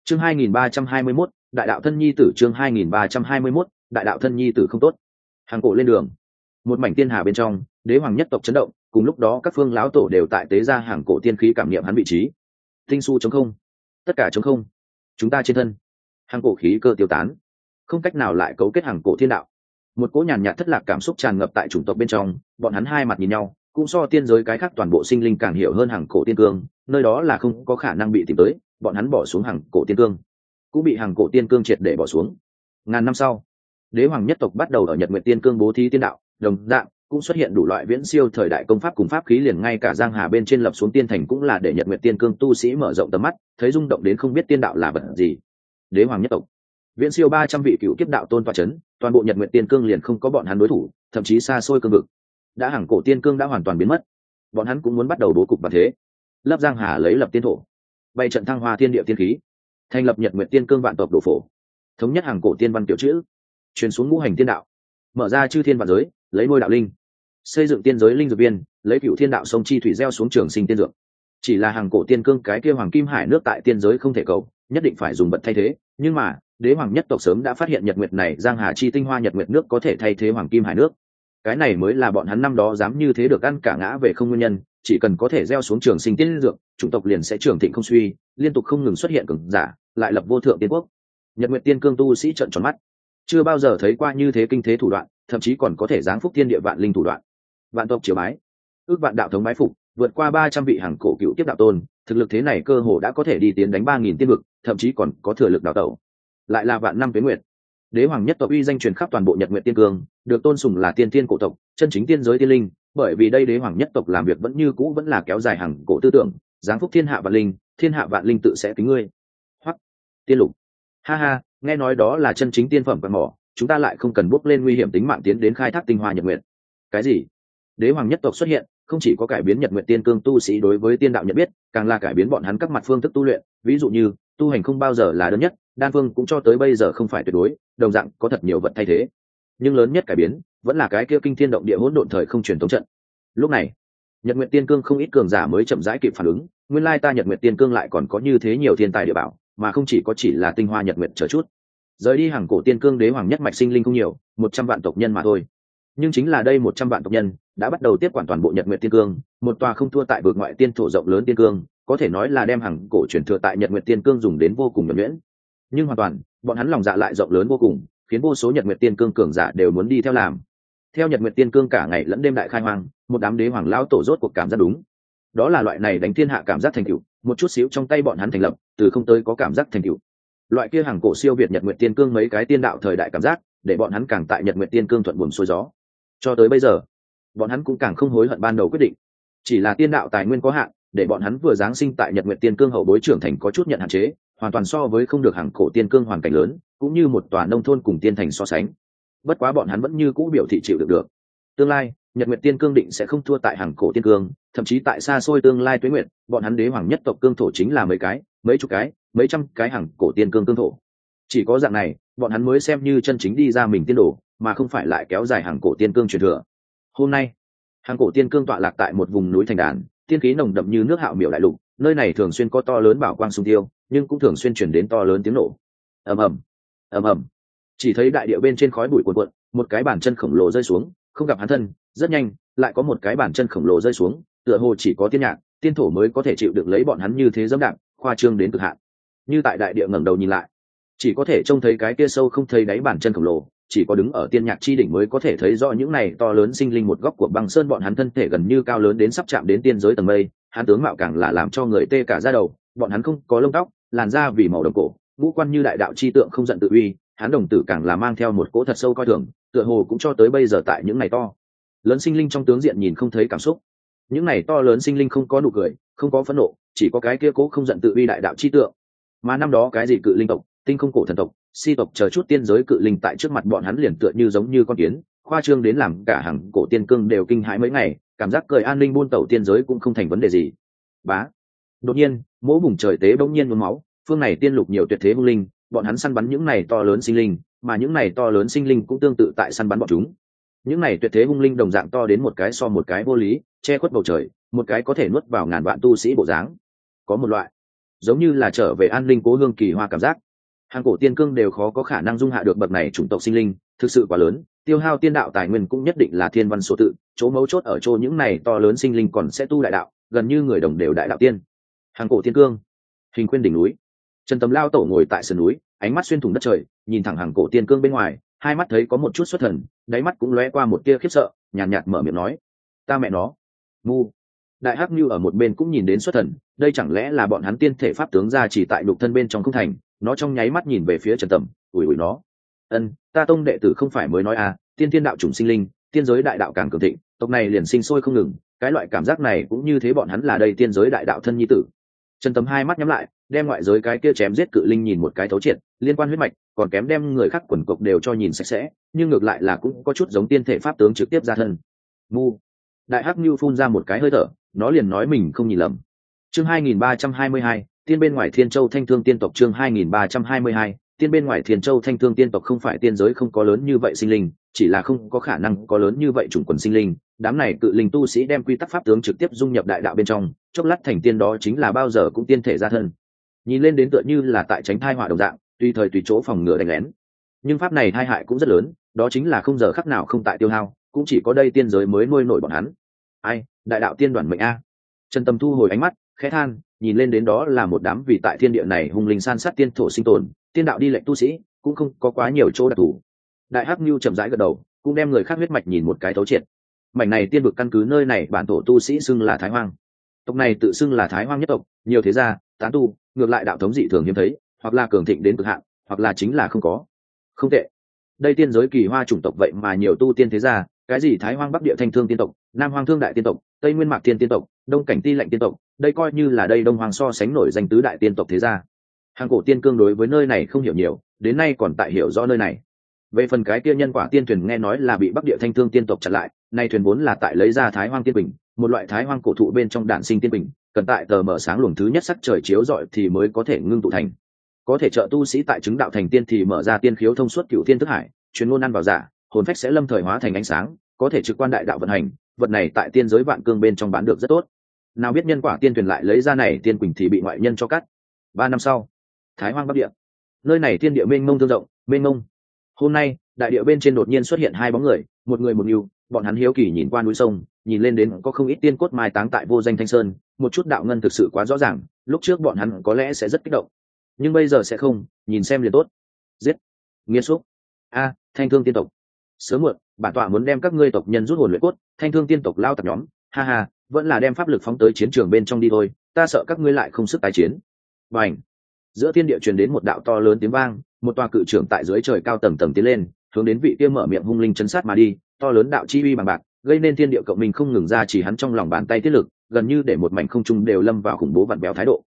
Chương 2321, đại đạo thân nhi tử. Chương 2321, đại đạo thân nhi tử không tốt. Hàng cổ lên đường. Một mảnh tiên hà bên trong, đế hoàng nhất tộc chấn động, cùng lúc đó các phương lão tổ đều tại tế ra hàng cổ tiên khí cảm nghiệm hắn vị trí. Tinh su trống không, tất cả trống không. Chúng ta trên thân, hàng cổ khí cơ tiêu tán, không cách nào lại cấu kết hàng cổ thiên đạo. Một cỗ nhàn nhạt thất lạc cảm xúc tràn ngập tại chủng tộc bên trong, bọn hắn hai mặt nhìn nhau, cũng so tiên giới cái khác toàn bộ sinh linh càng hiểu hơn hàng cổ tiên cương, nơi đó là không có khả năng bị tìm tới, bọn hắn bỏ xuống hàng cổ tiên cương, cũng bị hàng cổ tiên cương triệt để bỏ xuống. Ngàn năm sau, đế hoàng nhất tộc bắt đầu ở Nhật Nguyệt Tiên Cương bố thí tiên đạo, đồng dạng cũng xuất hiện đủ loại viễn siêu thời đại công pháp cùng pháp khí, liền ngay cả giang hà bên trên lập xuống tiên thành cũng là để Nhật Nguyệt Tiên Cương tu sĩ mở rộng tầm mắt, thấy rung động đến không biết tiên đạo là vật gì. Đế hoàng nhất tộc, viễn siêu 300 vị cựu kiếp đạo tôn tọa chấn, toàn bộ Nhật Nguyệt Tiên Cương liền không có bọn hắn đối thủ, thậm chí xa xôi cương vực đã hàng cổ tiên cương đã hoàn toàn biến mất, bọn hắn cũng muốn bắt đầu bố cục bản thế, lấp giang hà lấy lập tiên thổ, bày trận thăng hoa thiên địa tiên khí, thành lập Nhật Nguyệt Tiên Cương vạn tộc đổ phổ, thống nhất hàng cổ tiên văn kiểu chữ, truyền xuống ngũ hành tiên đạo, mở ra chư thiên vạn giới, lấy nuôi đạo linh, xây dựng tiên giới linh dược viên, lấy cựu thiên đạo sông chi thủy gieo xuống trường sinh tiên dược. Chỉ là hàng cổ tiên cương cái kia hoàng kim hải nước tại tiên giới không thể cầu, nhất định phải dùng vật thay thế, nhưng mà đế hoàng nhất tộc sớm đã phát hiện nhật nguyệt này giang hà chi tinh hoa nhật nguyệt nước có thể thay thế hoàng kim hải nước. Cái này mới là bọn hắn năm đó dám như thế được ăn cả ngã về không nguyên nhân, chỉ cần có thể gieo xuống trường sinh tiên dược, chủng tộc liền sẽ trường thịnh không suy, liên tục không ngừng xuất hiện cường giả, lại lập vô thượng tiên quốc. Nhật Nguyệt Tiên Cương tu sĩ trợn tròn mắt, chưa bao giờ thấy qua như thế kinh thế thủ đoạn, thậm chí còn có thể giáng phúc thiên địa vạn linh thủ đoạn. Vạn tộc triều bái, ước vạn đạo thống bái phục, vượt qua 300 vị hàng cổ cựu tiếp đạo tôn, thực lực thế này cơ hồ đã có thể đi tiến đánh 3000 tiên vực, thậm chí còn có thừa lực đào tẩu. Lại là vạn năm tuế nguyệt. Đế hoàng nhất tộc uy danh truyền khắp toàn bộ Nhật Nguyệt Tiên Cương, được tôn sùng là tiên tiên cổ tộc, chân chính tiên giới tiên linh, bởi vì đây đế hoàng nhất tộc làm việc vẫn như cũ vẫn là kéo dài hàng cổ tư tưởng, giáng phúc thiên hạ vạn linh, thiên hạ vạn linh tự sẽ kính ngươi. Hoặc tiên lục. Ha ha, nghe nói đó là chân chính tiên phẩm quạt mỏ, chúng ta lại không cần bước lên nguy hiểm tính mạng tiến đến khai thác tinh hoa nhật nguyệt. Cái gì? Đế hoàng nhất tộc xuất hiện, không chỉ có cải biến Nhật Nguyệt Tiên Cương tu sĩ đối với tiên đạo nhận biết, càng là cải biến bọn hắn các mặt phương thức tu luyện, ví dụ như tu hành không bao giờ là đơn nhất, đan phương cũng cho tới bây giờ không phải tuyệt đối, đồng dạng có thật nhiều vật thay thế. Nhưng lớn nhất cải biến vẫn là cái kia kinh thiên động địa hỗn độn thời không truyền thống trận. Lúc này, Nhật Nguyệt Tiên Cương không ít cường giả mới chậm rãi kịp phản ứng, nguyên lai ta Nhật Nguyệt Tiên Cương lại còn có như thế nhiều thiên tài địa bảo, mà không chỉ có chỉ là tinh hoa Nhật Nguyệt chờ chút. Rời đi hàng cổ tiên cương đế hoàng nhất mạch sinh linh không nhiều, 100 vạn tộc nhân mà thôi. Nhưng chính là đây 100 vạn tộc nhân đã bắt đầu tiếp quản toàn bộ Nhật Nguyệt Tiên Cương, một tòa không thua tại vực ngoại tiên thổ rộng lớn tiên cương, có thể nói là đem hàng cổ truyền thừa tại Nhật Nguyệt Tiên Cương dùng đến vô cùng nhuần nhuyễn. Nhưng hoàn toàn, bọn hắn lòng dạ lại rộng lớn vô cùng, khiến vô số Nhật Nguyệt Tiên Cương cường giả đều muốn đi theo làm. Theo Nhật Nguyệt Tiên Cương cả ngày lẫn đêm đại khai hoang, một đám đế hoàng lão tổ rốt cuộc cảm giác đúng. Đó là loại này đánh thiên hạ cảm giác thành tựu, một chút xíu trong tay bọn hắn thành lập, từ không tới có cảm giác thành tựu. Loại kia hàng cổ siêu việt Nhật Nguyệt Tiên Cương mấy cái tiên đạo thời đại cảm giác, để bọn hắn càng tại Nhật Nguyệt Tiên Cương thuận buồm xuôi gió. Cho tới bây giờ, bọn hắn cũng càng không hối hận ban đầu quyết định. Chỉ là tiên đạo tài nguyên có hạn, để bọn hắn vừa giáng sinh tại Nhật Nguyệt Tiên Cương hậu bối trưởng thành có chút nhận hạn chế, hoàn toàn so với không được hàng cổ tiên cương hoàn cảnh lớn, cũng như một tòa nông thôn cùng tiên thành so sánh. Bất quá bọn hắn vẫn như cũ biểu thị chịu được. Tương lai, Nhật Nguyệt Tiên Cương định sẽ không thua tại hàng cổ tiên cương, thậm chí tại xa xôi tương lai tuế nguyệt, bọn hắn đế hoàng nhất tộc cương thổ chính là mấy cái, mấy chục cái, mấy trăm cái hàng cổ tiên cương thổ. Chỉ có dạng này, bọn hắn mới xem như chân chính đi ra mình tiên đồ, mà không phải lại kéo dài hàng cổ tiên cương truyền thừa. Hôm nay, hàng cổ tiên cương tọa lạc tại một vùng núi thành đàn, tiên khí nồng đậm như nước hạo miểu đại lục, nơi này thường xuyên có to lớn bảo quang xung tiêu, nhưng cũng thường xuyên truyền đến to lớn tiếng nổ. Ầm ầm, ầm ầm. Chỉ thấy đại địa bên trên khói bụi cuồn cuộn, một cái bàn chân khổng lồ rơi xuống, không gặp hắn thân, rất nhanh, lại có một cái bàn chân khổng lồ rơi xuống, tựa hồ chỉ có tiên nhạc, tiên thổ mới có thể chịu được lấy bọn hắn như thế dẫm đạp, khoa trương đến cực hạn. Như tại đại địa ngẩng đầu nhìn lại, chỉ có thể trông thấy cái kia sâu không thấy đáy bàn chân khổng lồ, chỉ có đứng ở tiên nhạc chi đỉnh mới có thể thấy rõ những này to lớn sinh linh một góc của băng sơn, bọn hắn thân thể gần như cao lớn đến sắp chạm đến tiên giới tầng mây, hắn tướng mạo càng là làm cho người tê cả da đầu, bọn hắn không có lông tóc, làn da vì màu đồng cổ, ngũ quan như đại đạo chi tượng không giận tự uy, hắn đồng tử càng là mang theo một cỗ thật sâu coi thường, tựa hồ cũng cho tới bây giờ tại những này to lớn sinh linh trong tướng diện nhìn không thấy cảm xúc. Những này to lớn sinh linh không có nụ cười, không có phẫn nộ, chỉ có cái kia cố không giận tự uy đại đạo chi tượng. Mà năm đó cái gì cự linh tộc, tinh không cổ thần tộc, si tộc chờ chút tiên giới cự linh tại trước mặt bọn hắn liền tựa như giống như con kiến, khoa trương đến làm cả hàng cổ tiên cương đều kinh hãi mấy ngày, cảm giác cười an ninh buôn tẩu tiên giới cũng không thành vấn đề gì. Bá. Đột nhiên, mỗi vùng trời tế bỗng nhiên nhuốm máu, phương này tiên lục nhiều tuyệt thế hung linh, bọn hắn săn bắn những này to lớn sinh linh, mà những này to lớn sinh linh cũng tương tự tại săn bắn bọn chúng. Những này tuyệt thế hung linh đồng dạng to đến một cái so một cái vô lý, che khuất bầu trời, một cái có thể nuốt vào ngàn vạn tu sĩ bộ dáng. Có một loại giống như là trở về an ninh cố hương kỳ hoa cảm giác. Hàng cổ tiên cương đều khó có khả năng dung hạ được bậc này chủng tộc sinh linh, thực sự quá lớn, tiêu hao tiên đạo tài nguyên cũng nhất định là thiên văn số tự, chỗ mấu chốt ở chỗ những này to lớn sinh linh còn sẽ tu đại đạo, gần như người đồng đều đại đạo tiên. Hàng cổ tiên cương, hình khuyên đỉnh núi. Trần Tầm lao tổ ngồi tại sườn núi, ánh mắt xuyên thủng đất trời, nhìn thẳng hàng cổ tiên cương bên ngoài, hai mắt thấy có một chút xuất thần, đáy mắt cũng lóe qua một tia khiếp sợ, nhàn nhạt mở miệng nói: "Ta mẹ nó." Ngu. Đại Hắc Nưu ở một bên cũng nhìn đến xuất thần, đây chẳng lẽ là bọn hắn tiên thể pháp tướng ra chỉ tại lục thân bên trong không thành, nó trong nháy mắt nhìn về phía Trần Tầm, ủi ủi nó. Ta tông đệ tử không phải mới nói à, tiên thiên đạo chủng sinh linh, tiên giới đại đạo càng cường thịnh, tộc này liền sinh sôi không ngừng, cái loại cảm giác này cũng như thế bọn hắn là đây tiên giới đại đạo thân nhi tử. Trần Tầm hai mắt nhắm lại, đem ngoại giới cái kia chém giết cự linh nhìn một cái thấu triệt, liên quan huyết mạch, còn kém đem người khác quần cục đều cho nhìn sạch sẽ, nhưng ngược lại là cũng có chút giống tiên thể pháp tướng trực tiếp ra thân. Mu. Đại Hắc Nưu phun ra một cái hơi thở, nó liền nói mình không nhìn lầm. Chương 2322, tiên bên ngoài Thiên Châu Thanh Thương tiên tộc. Chương 2322, tiên bên ngoài Thiên Châu Thanh Thương tiên tộc. Không phải tiên giới không có lớn như vậy sinh linh, chỉ là không có khả năng có lớn như vậy chủng quần sinh linh. Đám này cự linh tu sĩ đem quy tắc pháp tướng trực tiếp dung nhập đại đạo bên trong, chốc lát thành tiên, đó chính là bao giờ cũng tiên thể ra thân. Nhìn lên đến tựa như là tại tránh thai họa đồng dạng, tùy thời tùy chỗ phòng ngừa đánh lén. Nhưng pháp này tai hại cũng rất lớn, đó chính là không giờ khắc nào không tại tiêu hao, cũng chỉ có đây tiên giới mới nuôi nổi bọn hắn. Ai, đại đạo tiên đoàn mệnh a. Trần Tâm thu hồi ánh mắt, khẽ than, nhìn lên đến đó là một đám vì tại thiên địa này hung linh san sát tiên thổ sinh tồn, tiên đạo đi lệnh tu sĩ, cũng không có quá nhiều chỗ đặc thù. Đại Hắc Nưu chậm rãi gật đầu, cũng đem người khác huyết mạch nhìn một cái thấu triệt. Mảnh này tiên vực căn cứ nơi này bản thổ tu sĩ xưng là Thái Hoang. Tộc này tự xưng là Thái Hoang nhất tộc, nhiều thế gia, tán tu, ngược lại đạo thống dị thường hiếm thấy, hoặc là cường thịnh đến cực hạn, hoặc là chính là không có. Không tệ. Đây tiên giới kỳ hoa chủng tộc vậy mà nhiều tu tiên thế gia, cái gì Thái Hoang Bắc Địa Thanh Thương tiên tộc, Nam Hoang Thương Đại tiên tộc, Tây Nguyên Mạc Tiên tiên tộc, Đông Cảnh Ti Lệnh tiên tộc, đây coi như là đây Đông Hoàng so sánh nổi danh tứ đại tiên tộc thế gia. Hàng cổ tiên cương đối với nơi này không hiểu nhiều, đến nay còn tại hiểu rõ nơi này. Về phần cái kia nhân quả tiên thuyền nghe nói là bị Bắc Địa Thanh Thương tiên tộc chặn lại, nay thuyền vốn là tại lấy ra Thái Hoang tiên bình, một loại Thái Hoang cổ thụ bên trong đản sinh tiên bình, cần tại tờ mở sáng luồng thứ nhất sắc trời chiếu rọi thì mới có thể ngưng tụ thành. Có thể trợ tu sĩ tại chứng đạo thành tiên thì mở ra tiên khiếu thông suốt cửu thiên thức hải, truyền ngôn ăn vào giả, hồn phách sẽ lâm thời hóa thành ánh sáng, có thể trực quan đại đạo vận hành, vật này tại tiên giới vạn cương bên trong bán được rất tốt. Nào biết nhân quả tiên thuyền lại lấy ra này tiên quỳnh thì bị ngoại nhân cho cắt. 3 năm sau, Thái Hoang Bắc Địa, nơi này thiên địa mênh mông thương rộng, mênh mông. Hôm nay, đại địa bên trên đột nhiên xuất hiện hai bóng người, một người một nhu, bọn hắn hiếu kỳ nhìn qua núi sông, nhìn lên đến có không ít tiên cốt mai táng tại vô danh Thanh Sơn, một chút đạo ngân thực sự quá rõ ràng, lúc trước bọn hắn có lẽ sẽ rất kích động, nhưng bây giờ sẽ không, nhìn xem liền tốt. Giết, nghiệt xúc. A, Thanh Thương tiên tộc. Sớm muộn, bản tọa muốn đem các ngươi tộc nhân rút hồn luyện cốt, Thanh Thương tiên tộc lao tập nhóm, ha ha, vẫn là đem pháp lực phóng tới chiến trường bên trong đi thôi, ta sợ các ngươi lại không sức tái chiến. Bành. Giữa thiên địa truyền đến một đạo to lớn tiếng vang, một tòa cự trưởng tại dưới trời cao tầng tầng tiến lên, hướng đến vị kia mở miệng hung linh chấn sát mà đi, to lớn đạo chi uy bằng bạc, gây nên thiên địa cộng minh không ngừng ra chỉ hắn trong lòng bàn tay tiết lực, gần như để một mảnh không trung đều lâm vào khủng bố vặn béo thái độ.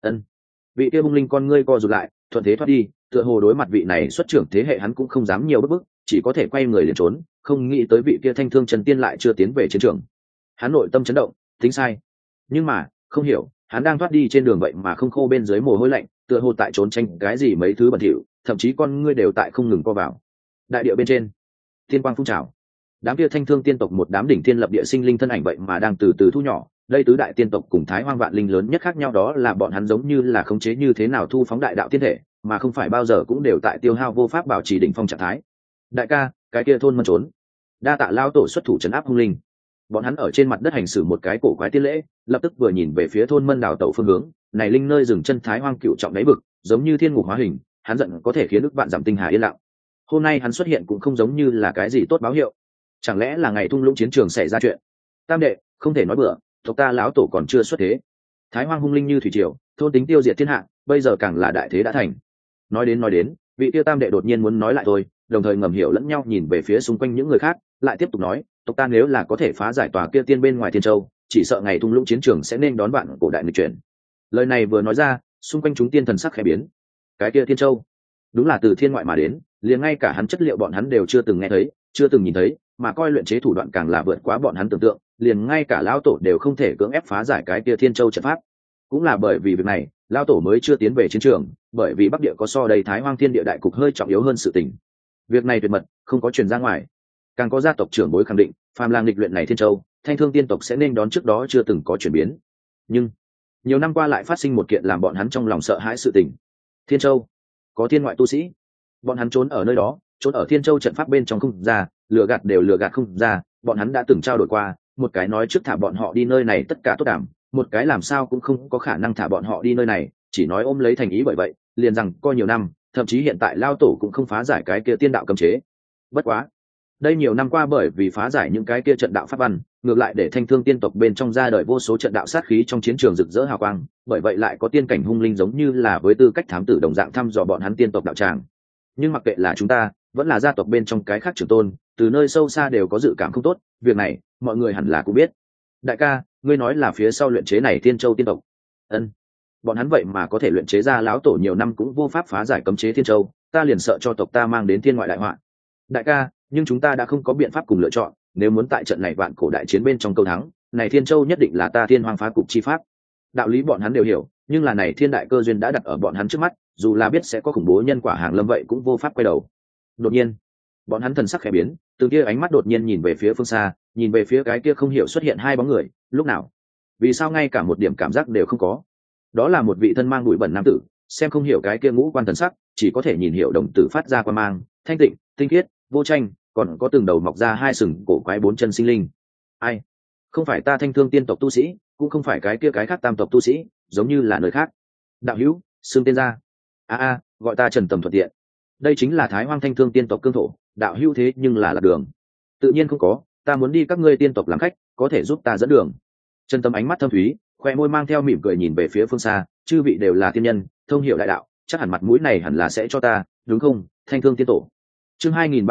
Vị kia hung linh con ngươi co rụt lại, thuận thế thoát đi, tựa hồ đối mặt vị này xuất trưởng thế hệ hắn cũng không dám nhiều bức, chỉ có thể quay người liền trốn, không nghĩ tới vị kia Thanh Thương Trần Tiên lại chưa tiến về chiến trường. Hắn nội tâm chấn động, tính sai, nhưng mà không hiểu, hắn đang thoát đi trên đường vậy mà không khô bên dưới mồ hôi lạnh, tựa hồ tại trốn tranh cái gì mấy thứ bẩn thỉu, thậm chí con ngươi đều tại không ngừng co vào. Đại địa bên trên, thiên quang phun trào, đám kia Thanh Thương tiên tộc một đám đỉnh thiên lập địa sinh linh thân ảnh vậy mà đang từ từ thu nhỏ. Đây tứ đại tiên tộc cùng Thái Hoang vạn linh lớn nhất khác nhau đó là bọn hắn giống như là khống chế như thế nào thu phóng đại đạo tiên thể, mà không phải bao giờ cũng đều tại tiêu hao vô pháp bảo trì đỉnh phong trạng thái. Đại ca, cái kia thôn mân trốn. Đa tạ lao tổ xuất thủ trấn áp hung linh. Bọn hắn ở trên mặt đất hành xử một cái cổ quái tiên lễ, lập tức vừa nhìn về phía thôn mân đào tẩu phương hướng, này linh nơi dừng chân Thái Hoang cựu trọng đáy vực, giống như thiên ngục hóa hình, hắn giận có thể khiến ức vạn giảm tinh hà yên lặng. Hôm nay hắn xuất hiện cũng không giống như là cái gì tốt báo hiệu, chẳng lẽ là ngày thung lũng chiến trường xảy ra chuyện? Tam đệ, không thể nói bừa, tộc ta lão tổ còn chưa xuất thế. Thái Hoang hung linh như thủy triều, thôn tính tiêu diệt thiên hạ, bây giờ càng là đại thế đã thành. Nói đến, vị tiêu tam đệ đột nhiên muốn nói lại thôi, đồng thời ngầm hiểu lẫn nhau nhìn về phía xung quanh những người khác, lại tiếp tục nói, tộc ta nếu là có thể phá giải tòa kia tiên bên ngoài Thiên Châu, chỉ sợ ngày thung lũng chiến trường sẽ nên đón bạn cổ đại nghịch chuyển. Lời này vừa nói ra, xung quanh chúng tiên thần sắc khẽ biến. Cái kia Thiên Châu, đúng là từ thiên ngoại mà đến, liền ngay cả hắn chất liệu bọn hắn đều chưa từng nghe thấy, chưa từng nhìn thấy, mà coi luyện chế thủ đoạn càng là vượt quá bọn hắn tưởng tượng, liền ngay cả lão tổ đều không thể cưỡng ép phá giải cái kia Thiên Châu trận pháp. Cũng là bởi vì việc này, lão tổ mới chưa tiến về chiến trường, bởi vì Bắc Địa có so đầy Thái Hoang thiên địa đại cục hơi trọng yếu hơn sự tình. Việc này tuyệt mật, không có truyền ra ngoài. Càng có gia tộc trưởng bối khẳng định, phàm là nghịch luyện này Thiên Châu, Thanh Thương tiên tộc sẽ nên đón trước đó chưa từng có chuyển biến. Nhưng nhiều năm qua lại phát sinh một kiện làm bọn hắn trong lòng sợ hãi sự tình. Thiên Châu có thiên ngoại tu sĩ, bọn hắn trốn ở nơi đó, trốn ở Thiên Châu trận pháp bên trong không ra, lừa gạt đều lừa gạt không ra. Bọn hắn đã từng trao đổi qua, một cái nói trước thả bọn họ đi nơi này tất cả tốt đảm, một cái làm sao cũng không có khả năng thả bọn họ đi nơi này, chỉ nói ôm lấy thành ý. Bởi vậy liền rằng coi nhiều năm, thậm chí hiện tại lao tổ cũng không phá giải cái kia tiên đạo cấm chế. Bất quá đây nhiều năm qua bởi vì phá giải những cái kia trận đạo pháp văn, ngược lại để Thanh Thương tiên tộc bên trong ra đời vô số trận đạo sát khí trong chiến trường rực rỡ hào quang. Bởi vậy lại có tiên cảnh hung linh giống như là với tư cách thám tử đồng dạng thăm dò bọn hắn tiên tộc đạo tràng. Nhưng mặc kệ là chúng ta vẫn là gia tộc bên trong cái khác trưởng tôn, từ nơi sâu xa đều có dự cảm không tốt. Việc này mọi người hẳn là cũng biết. Đại ca, ngươi nói là phía sau luyện chế này Thiên Châu tiên tộc? Ân, bọn hắn vậy mà có thể luyện chế ra lão tổ nhiều năm cũng vô pháp phá giải cấm chế Thiên Châu, ta liền sợ cho tộc ta mang đến thiên ngoại đại họa. Đại ca, nhưng chúng ta đã không có biện pháp cùng lựa chọn, nếu muốn tại trận này vạn cổ đại chiến bên trong câu thắng, này Thiên Châu nhất định là ta Thiên Hoang phá cục chi pháp. Đạo lý bọn hắn đều hiểu, nhưng là này thiên đại cơ duyên đã đặt ở bọn hắn trước mắt, dù là biết sẽ có khủng bố nhân quả hàng lâm vậy cũng vô pháp quay đầu. Đột nhiên bọn hắn thần sắc khẽ biến, từ kia ánh mắt đột nhiên nhìn về phía phương xa, nhìn về phía cái kia không hiểu xuất hiện hai bóng người. Lúc nào, vì sao ngay cả một điểm cảm giác đều không có? Đó là một vị thân mang bụi bẩn nam tử, xem không hiểu cái kia ngũ quan thần sắc, chỉ có thể nhìn hiểu đồng tử phát ra quan mang, thanh tịnh tinh khiết vô tranh, còn có từng đầu mọc ra hai sừng cổ quái bốn chân sinh linh. Ai? Không phải ta Thanh Thương tiên tộc tu sĩ, cũng không phải cái kia cái khác tam tộc tu sĩ, giống như là nơi khác. Đạo hữu, xưng tên ra. Gọi ta Trần Tầm thuận tiện. Đây chính là Thái Hoang Thanh Thương tiên tộc cương thổ, đạo hữu thế nhưng là lạc đường. Tự nhiên không có, ta muốn đi các ngươi tiên tộc làm khách, có thể giúp ta dẫn đường. Trần Tầm ánh mắt thâm thúy, khoe môi mang theo mỉm cười nhìn về phía phương xa. Chư vị đều là tiên nhân, thông hiểu đại đạo, chắc hẳn mặt mũi này hẳn là sẽ cho ta, đúng không, Thanh Thương tiên tổ? Chương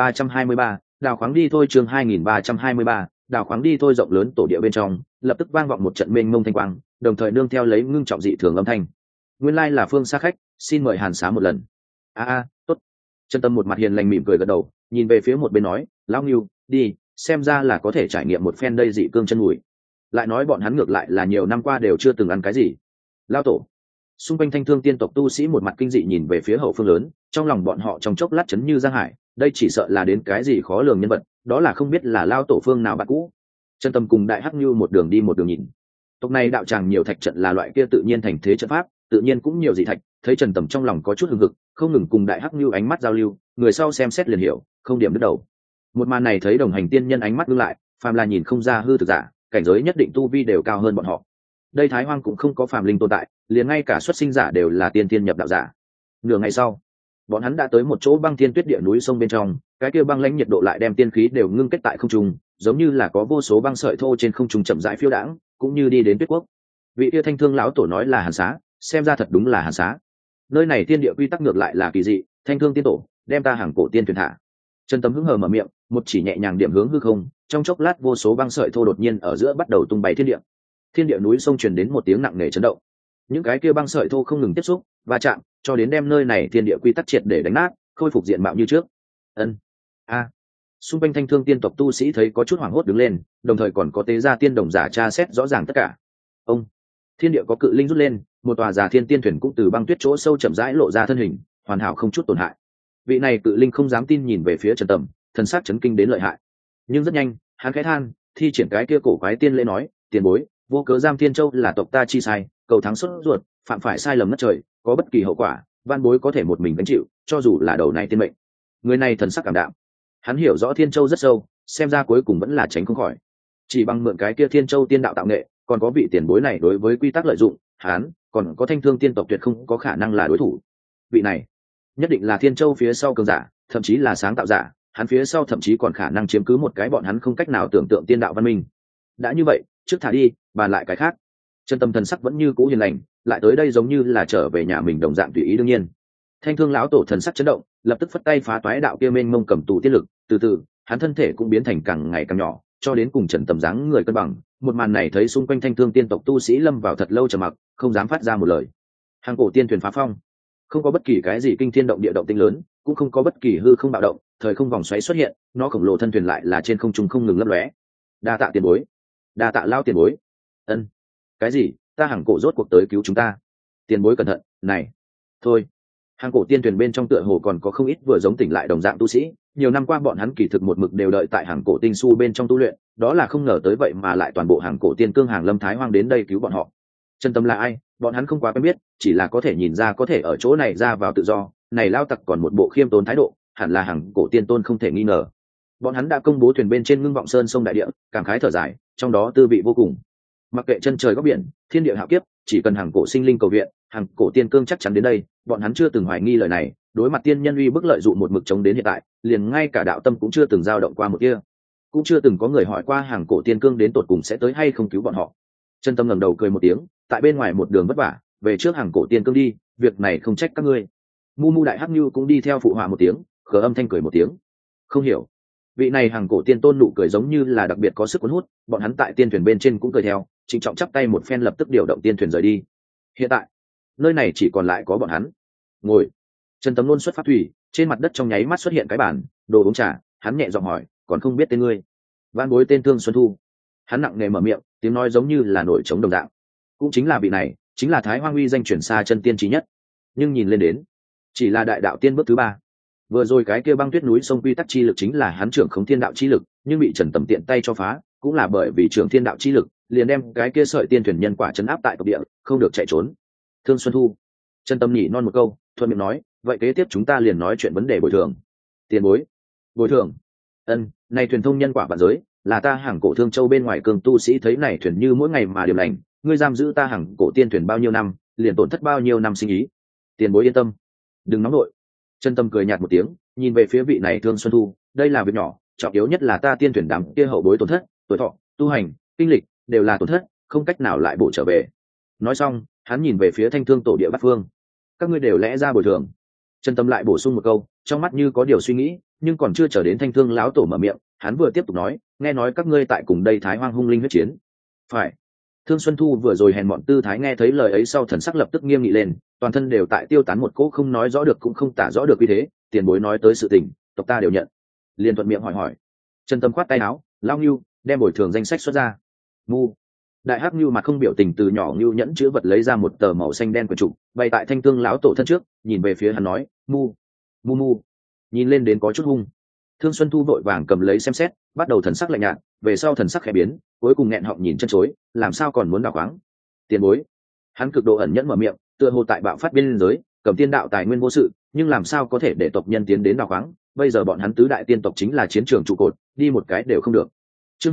2323, đào khoáng đi thôi. Chương 2323, đào khoáng đi thôi. Rộng lớn tổ địa bên trong lập tức vang vọng một trận mênh mông thanh quang, đồng thời nương theo lấy ngưng trọng dị thường âm thanh. Nguyên lai là phương xa khách, xin mời hàn xá một lần. Tốt. Trần Tâm một mặt hiền lành mỉm cười gật đầu, nhìn về phía một bên nói, lão Ngưu, đi, xem ra là có thể trải nghiệm một phen đây dị cương chân mùi. Lại nói bọn hắn ngược lại là nhiều năm qua đều chưa từng ăn cái gì. Lao tổ. Xung quanh Thanh Thương tiên tộc tu sĩ một mặt kinh dị nhìn về phía hậu phương lớn, trong lòng bọn họ trong chốc lát chấn như giang hải, đây chỉ sợ là đến cái gì khó lường nhân vật, đó là không biết là lao tổ phương nào bạn cũ. Trần Tâm cùng Đại Hắc Như một đường đi một đường nhìn. Tộc này đạo tràng nhiều thạch trận là loại kia tự nhiên thành thế trận pháp, tự nhiên cũng nhiều dị thạch. Thấy Trần Tầm trong lòng có chút hừng hực, không ngừng cùng Đại Hắc Như ánh mắt giao lưu, người sau xem xét liền hiểu, không điểm đứt đầu. Một màn này thấy đồng hành tiên nhân ánh mắt ngưng lại, phàm là nhìn không ra hư thực giả, cảnh giới nhất định tu vi đều cao hơn bọn họ. Đây Thái Hoang cũng không có phàm linh tồn tại, liền ngay cả xuất sinh giả đều là tiên tiên nhập đạo giả. Nửa ngày sau, bọn hắn đã tới một chỗ băng thiên tuyết địa núi sông bên trong, cái kia băng lãnh nhiệt độ lại đem tiên khí đều ngưng kết tại không trung, giống như là có vô số băng sợi thô trên không trung chậm rãi phiêu đãng, cũng như đi đến Tuyết Quốc. Vị kia Thanh Thương lão tổ nói là hàn xá, xem ra thật đúng là hàn xá. Nơi này tiên địa quy tắc ngược lại là kỳ dị, Thanh Thương tiên tổ đem ta hàng cổ tiên thuyền thả. Trần Tâm hứng hờ mở miệng, một chỉ nhẹ nhàng điểm hướng hư không, trong chốc lát vô số băng sợi thô đột nhiên ở giữa bắt đầu tung bay thiên địa. Thiên địa núi sông truyền đến một tiếng nặng nề chấn động. Những cái kia băng sợi thô không ngừng tiếp xúc va chạm, cho đến đem nơi này thiên địa quy tắc triệt để đánh nát, khôi phục diện mạo như trước. Xung quanh Thanh Thương tiên tộc tu sĩ thấy có chút hoảng hốt đứng lên, đồng thời còn có tế gia tiên đồng giả tra xét rõ ràng tất cả. Thiên địa có cự linh rút lên, một tòa già thiên tiên thuyền cũng từ băng tuyết chỗ sâu chậm rãi lộ ra thân hình, hoàn hảo không chút tổn hại. Vị này cự linh không dám tin nhìn về phía Trần Tầm, thần sắc chấn kinh đến lợi hại. Nhưng rất nhanh, hắn khẽ than, thi triển cái kia cổ quái tiên lễ nói, tiền bối, vô cớ giam Thiên Châu là tộc ta chi sai, cầu thắng xuất ruột, phạm phải sai lầm ngất trời, có bất kỳ hậu quả, van bối có thể một mình gánh chịu, cho dù là đầu này tiên mệnh. Người này thần sắc cảm đạm, hắn hiểu rõ Thiên Châu rất sâu, xem ra cuối cùng vẫn là tránh không khỏi. Chỉ bằng mượn cái kia Thiên Châu tiên đạo tạo nghệ, còn có vị tiền bối này đối với quy tắc lợi dụng, hắn còn có Thanh Thương tiên tộc tuyệt không có khả năng là đối thủ. Vị này nhất định là Thiên Châu phía sau cường giả, thậm chí là sáng tạo giả, hắn phía sau thậm chí còn khả năng chiếm cứ một cái bọn hắn không cách nào tưởng tượng tiên đạo văn minh. Đã như vậy, trước thả đi, bàn lại cái khác. Trần Tâm thần sắc vẫn như cũ hiền lành, lại tới đây giống như là trở về nhà mình đồng dạng tùy ý đương nhiên. Thanh Thương lão tổ thần sắc chấn động, lập tức phất tay phá toái đạo kia mênh mông cầm tù tiên lực, từ từ, hắn thân thể cũng biến thành càng ngày càng nhỏ, cho đến cùng Trần Tầm dáng người cân bằng. Một màn này thấy xung quanh Thanh Thương tiên tộc tu sĩ lâm vào thật lâu trầm mặc, không dám phát ra một lời. Hàng cổ tiên thuyền phá phong, không có bất kỳ cái gì kinh thiên động địa động tĩnh lớn, cũng không có bất kỳ hư không bạo động, thời không vòng xoáy xuất hiện, nó khổng lồ thân thuyền lại là trên không trung không ngừng lấp lóe. Đa tạ tiền bối, đa tạ lao tiền bối. Cái gì? Ta hàng cổ rốt cuộc tới cứu chúng ta. Tiền bối cẩn thận, này. Thôi. Hàng cổ tiên thuyền bên trong tựa hồ còn có không ít vừa giống tỉnh lại đồng dạng tu sĩ, nhiều năm qua bọn hắn kỳ thực một mực đều đợi tại hàng cổ tinh su bên trong tu luyện, đó là không ngờ tới vậy mà lại toàn bộ hàng cổ tiên cương hàng lâm Thái Hoang đến đây cứu bọn họ. Chân tâm là ai bọn hắn không quá quen biết, chỉ là có thể nhìn ra có thể ở chỗ này ra vào tự do, này lao tặc còn một bộ khiêm tốn thái độ, hẳn là hàng cổ tiên tôn không thể nghi ngờ. Bọn hắn đã công bố thuyền bên trên Ngưng Vọng Sơn sông đại địa, cảm khái thở dài, trong đó tư vị vô cùng. Mặc kệ chân trời góc biển, thiên địa hạo kiếp, chỉ cần hàng cổ sinh linh cầu viện, hàng cổ tiên cương chắc chắn đến đây. Bọn hắn chưa từng hoài nghi lời này, đối mặt tiên nhân uy bức lợi dụng một mực chống đến hiện tại, liền ngay cả đạo tâm cũng chưa từng dao động qua một kia, cũng chưa từng có người hỏi qua hàng cổ tiên cương đến tột cùng sẽ tới hay không cứu bọn họ. Chân tâm ngẩng đầu cười một tiếng, tại bên ngoài một đường vất vả, về trước hàng cổ tiên cương đi, việc này không trách các ngươi. Mu Mu đại hắc nhu cũng đi theo phụ họa một tiếng, khờ âm thanh cười một tiếng. Không hiểu, vị này hàng cổ tiên tôn nụ cười giống như là đặc biệt có sức cuốn hút, bọn hắn tại tiên thuyền bên trên cũng cười theo, trịnh trọng chắp tay một phen lập tức điều động tiên thuyền rời đi. Hiện tại nơi này chỉ còn lại có bọn hắn. Ngồi. Trần Tấm luôn xuất phát thủy, trên mặt đất trong nháy mắt xuất hiện cái bàn, đồ uống trà. Hắn nhẹ giọng hỏi, còn không biết tên ngươi? Van bối tên Thương Xuân Thu. Hắn nặng nề mở miệng, tiếng nói giống như là nổi trống đồng dạng. Cũng chính là vị này, chính là Thái Hoang uy danh chuyển xa chân tiên trí nhất. Nhưng nhìn lên đến, chỉ là đại đạo tiên bước thứ 3. Vừa rồi cái kia băng tuyết núi sông quy tắc chi lực chính là hắn trưởng khống thiên đạo chi lực, nhưng bị Trần Tầm tiện tay cho phá, cũng là bởi vì trưởng thiên đạo chi lực, liền đem cái kia sợi tiên thuyền nhân quả chấn áp tại tộc địa, không được chạy trốn. Thương Xuân Thu. Trần Tâm nhỉ non một câu, thuận miệng nói, vậy kế tiếp chúng ta liền nói chuyện vấn đề bồi thường. Tiền bối. Bồi thường? Ân, này thuyền thông nhân quả vạn giới, là ta hàng cổ Thương Châu bên ngoài cường tu sĩ thấy này thuyền như mỗi ngày mà điểm lành, ngươi giam giữ ta hàng cổ tiên thuyền bao nhiêu năm, liền tổn thất bao nhiêu năm sinh ý. Tiền bối yên tâm, đừng nóng nội. Trần Tâm cười nhạt một tiếng, nhìn về phía vị này Thương Xuân Thu, đây là việc nhỏ, trọng yếu nhất là ta tiên thuyền đám kia hậu bối tổn thất, tuổi thọ, tu hành, kinh lịch đều là tổn thất, không cách nào lại bổ trở về. Nói xong, hắn nhìn về phía Thanh Thương tổ địa Bát Phương, các ngươi đều lẽ ra bồi thường. Trần Tâm lại bổ sung một câu, trong mắt như có điều suy nghĩ, nhưng còn chưa chờ đến Thanh Thương lão tổ mở miệng, hắn vừa tiếp tục nói, nghe nói các ngươi tại cùng đây Thái Hoang hung linh huyết chiến. Phải. Thương Xuân Thu vừa rồi hèn mọn tư thái nghe thấy lời ấy sau thần sắc lập tức nghiêm nghị lên, toàn thân đều tại tiêu tán một cỗ không nói rõ được cũng không tả rõ được uy thế. Tiền bối nói tới sự tình, tộc ta đều nhận. Liền thuận miệng hỏi. Trần Tâm khoát tay áo, lao Ngưu, đem bồi thường danh sách xuất ra. Mu. Đại hắc Ngưu mặt không biểu tình từ nhỏ Ngưu nhẫn chứa vật lấy ra một tờ màu xanh đen quyển trục, bày tại Thanh Thương lão tổ thân trước, nhìn về phía hắn nói, Mu, Mu Mu. Nhìn lên đến có chút hung. Thương Xuân Thu vội vàng cầm lấy xem xét, bắt đầu thần sắc lạnh nhạt, về sau thần sắc khẽ biến, cuối cùng nghẹn họng nhìn chân chối, làm sao còn muốn đào khoáng. Tiền bối. Hắn cực độ ẩn nhẫn mở miệng, tựa hồ tại bạo phát biên giới, cầm tiên đạo tài nguyên vô sự, nhưng làm sao có thể để tộc nhân tiến đến đào khoáng, bây giờ bọn hắn tứ đại tiên tộc chính là chiến trường trụ cột, đi một cái đều không được. Chương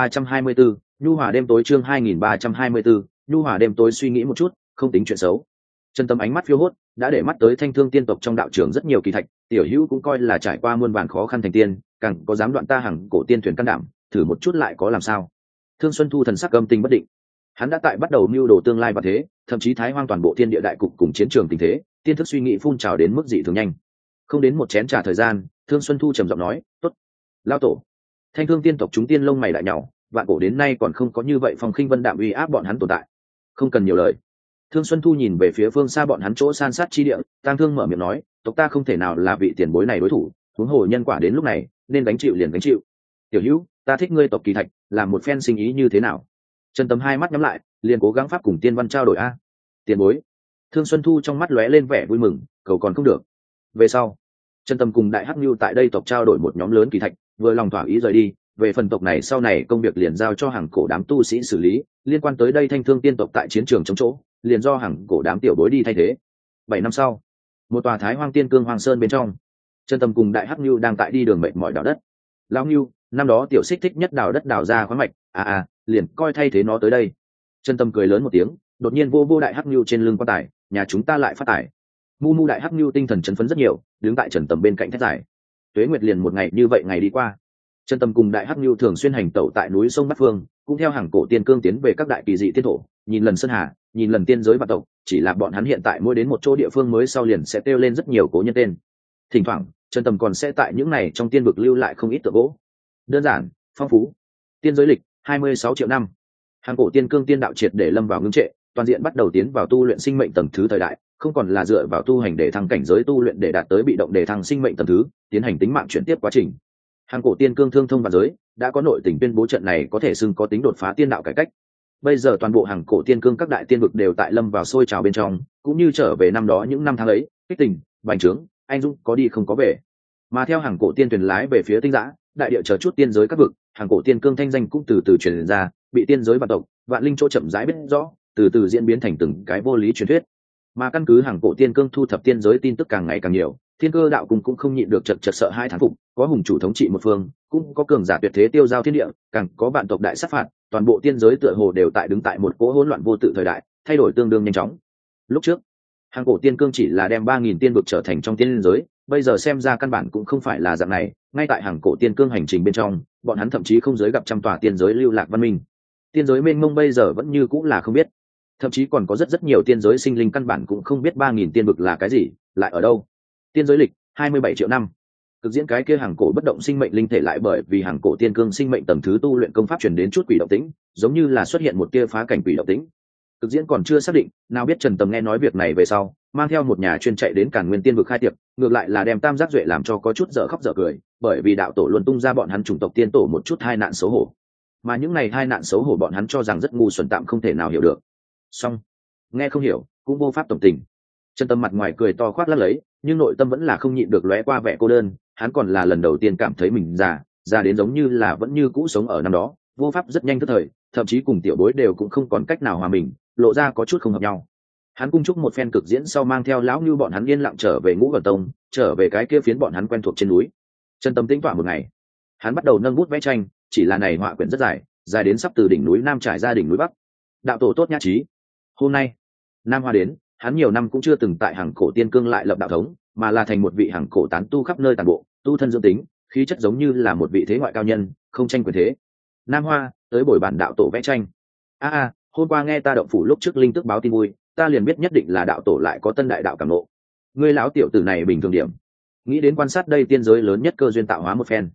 2324, Nhu Hòa đêm tối. Chương 2324, Nhu Hòa đêm tối. Suy nghĩ một chút, không tính chuyện xấu. Chân Tâm ánh mắt phiêu hốt, đã để mắt tới Thanh Thương tiên tộc trong đạo trường rất nhiều kỳ thạch, tiểu hữu cũng coi là trải qua muôn vàn khó khăn thành tiên, càng có dám đoạn ta hàng cổ tiên thuyền can đảm, thử một chút lại có làm sao. Thương Xuân Thu thần sắc âm tình bất định, hắn đã tại bắt đầu mưu đồ tương lai và thế, thậm chí thái hoang toàn bộ thiên địa đại cục cùng chiến trường tình thế, tiên thức suy nghĩ phun trào đến mức dị thường nhanh. Không đến một chén trà thời gian, Thương Xuân Thu trầm giọng nói, tốt, lao tổ. Thanh Thương tiên tộc chúng tiên lông mày đại nhàu, vạn cổ đến nay còn không có như vậy phong khinh vân đạm uy áp bọn hắn tồn tại. Không cần nhiều lời. Thương Xuân Thu nhìn về phía phương xa bọn hắn chỗ san sát chi địa, Tang Thương mở miệng nói, tộc ta không thể nào là vị tiền bối này đối thủ, huống hồ nhân quả đến lúc này, nên gánh chịu liền gánh chịu. Tiểu hữu, ta thích ngươi tộc kỳ thạch, làm một phen sinh ý như thế nào? Trần Tâm hai mắt nhắm lại, liền cố gắng pháp cùng tiên văn trao đổi a. Tiền bối. Thương Xuân Thu trong mắt lóe lên vẻ vui mừng, cầu còn không được. Về sau, Trần Tâm cùng Đại Hắc Nưu tại đây tộc trao đổi một nhóm lớn kỳ thạch, vừa lòng thỏa ý rời đi. Về phần tộc này sau này công việc liền giao cho hàng cổ đám tu sĩ xử lý, liên quan tới đây Thanh Thương tiên tộc tại chiến trường chống chỗ, liền do hàng cổ đám tiểu bối đi thay thế. 7 năm sau, một tòa Thái Hoang Tiên Cương Hoàng Sơn bên trong, Trần Tâm cùng Đại Hắc Nưu đang tại đi đường mệt mỏi đào đất. Lão Nưu, năm đó tiểu xích thích nhất đào đất đào ra khoáng mạch, liền coi thay thế nó tới đây. Trần Tâm cười lớn một tiếng, đột nhiên vô Đại Hắc Nưu trên lưng quan tài, nhà chúng ta lại phát tài. Mu Mu Đại Hắc Nưu tinh thần chấn phấn rất nhiều, đứng tại Trần Tâm bên cạnh thét giải. Tuế Nguyệt liền một ngày như vậy ngày đi qua. Trần Tâm cùng Đại Hắc Nưu thường xuyên hành tẩu tại núi sông Bắc Phương, cũng theo hàng cổ tiên cương tiến về các đại kỳ dị tiên thổ, nhìn lần sơn hà, nhìn lần tiên giới và tộc, chỉ là bọn hắn hiện tại mỗi đến một chỗ địa phương mới sau liền sẽ kêu lên rất nhiều cố nhân tên. Thỉnh thoảng, Trần Tâm còn sẽ tại những này trong tiên vực lưu lại không ít tượng gỗ. Đơn giản, phong phú. Tiên giới lịch 26 triệu năm. Hàng cổ tiên cương tiên đạo triệt để lâm vào ngưng trệ, toàn diện bắt đầu tiến vào tu luyện sinh mệnh tầng thứ thời đại, không còn là dựa vào tu hành để thăng cảnh giới tu luyện để đạt tới bị động để thăng sinh mệnh tầng thứ, tiến hành tính mạng chuyển tiếp quá trình. Hàng cổ tiên cương thương thông và giới đã có nội tình tuyên bố trận này có thể xưng có tính đột phá tiên đạo cải cách. Bây giờ toàn bộ hàng cổ tiên cương các đại tiên vực đều tại lâm vào sôi trào bên trong, cũng như trở về năm đó những năm tháng ấy, kích tình, bành trướng, anh dũng có đi không có về. Mà theo hàng cổ tiên thuyền lái về phía tinh giã, đại địa chờ chút tiên giới các vực, hàng cổ tiên cương thanh danh cũng từ từ truyền ra, bị tiên giới và tộc, vạn linh chỗ chậm rãi biết rõ, từ từ diễn biến thành từng cái vô lý truyền thuyết. Mà căn cứ hàng cổ tiên cương thu thập tiên giới tin tức càng ngày càng nhiều, Thiên Cơ đạo cung cũng không nhịn được chật chật sợ hai thán phục, có hùng chủ thống trị một phương, cũng có cường giả tuyệt thế tiêu giao thiên địa, càng có vạn tộc đại sát phạt, toàn bộ tiên giới tựa hồ đều tại đứng tại một cỗ hỗn loạn vô tự thời đại, thay đổi tương đương nhanh chóng. Lúc trước, hàng cổ tiên cương chỉ là đem 3000 tiên vực trở thành trong tiên giới, bây giờ xem ra căn bản cũng không phải là dạng này, ngay tại hàng cổ tiên cương hành trình bên trong, bọn hắn thậm chí không giới gặp trăm tòa tiên giới lưu lạc văn minh. Tiên giới mênh mông bây giờ vẫn như cũng là không biết, thậm chí còn có rất nhiều tiên giới sinh linh căn bản cũng không biết 3000 tiên vực là cái gì, lại ở đâu. Tiên giới lịch 27 triệu năm. Cực diễn cái kia hàng cổ bất động sinh mệnh linh thể lại bởi vì hàng cổ tiên cương sinh mệnh tầng thứ tu luyện công pháp truyền đến chút quỷ động tĩnh, giống như là xuất hiện một tia phá cảnh quỷ động tĩnh. Cực diễn còn chưa xác định, nào biết Trần Tầm nghe nói việc này về sau, mang theo một nhà chuyên chạy đến Càn Nguyên Tiên vực khai tiệc, ngược lại là đem Tam Giác Duệ làm cho có chút dở khóc dở cười, bởi vì đạo tổ luôn tung ra bọn hắn chủng tộc tiên tổ một chút hai nạn xấu hổ. Mà những này hai nạn xấu hổ bọn hắn cho rằng rất ngu xuẩn tạm không thể nào hiểu được. Song, nghe không hiểu, cũng vô pháp tổng tình. Trần Tâm mặt ngoài cười to khoác lác lấy, nhưng nội tâm vẫn là không nhịn được lóe qua vẻ cô đơn, hắn còn là lần đầu tiên cảm thấy mình già đến giống như là vẫn như cũ sống ở năm đó, vô pháp rất nhanh tức thời, thậm chí cùng tiểu bối đều cũng không còn cách nào hòa mình, lộ ra có chút không hợp nhau. Hắn cung chúc một phen cực diễn sau mang theo lão Nưu bọn hắn yên lặng trở về Ngũ Vân Tông, trở về cái kia phiến bọn hắn quen thuộc trên núi. Trần Tâm tĩnh tọa một ngày, hắn bắt đầu nâng bút vẽ tranh, chỉ là này họa quyển rất dài, dài đến sắp từ đỉnh núi Nam trải ra đỉnh núi Bắc. Đạo tổ tốt nhã trí. Hôm nay, Nam Hoa đến, hắn nhiều năm cũng chưa từng tại hàng cổ tiên cương lại lập đạo thống, mà là thành một vị hàng cổ tán tu khắp nơi tàn bộ, tu thân dưỡng tính, khí chất giống như là một vị thế ngoại cao nhân, không tranh quyền thế. Nam Hoa tới bồi bản đạo tổ vẽ tranh. Hôm qua nghe ta động phủ lúc trước linh tức báo tin vui, ta liền biết nhất định là đạo tổ lại có tân đại đạo cảm ngộ. Ngươi lão tiểu tử này bình thường điểm, nghĩ đến quan sát đây tiên giới lớn nhất cơ duyên tạo hóa một phen.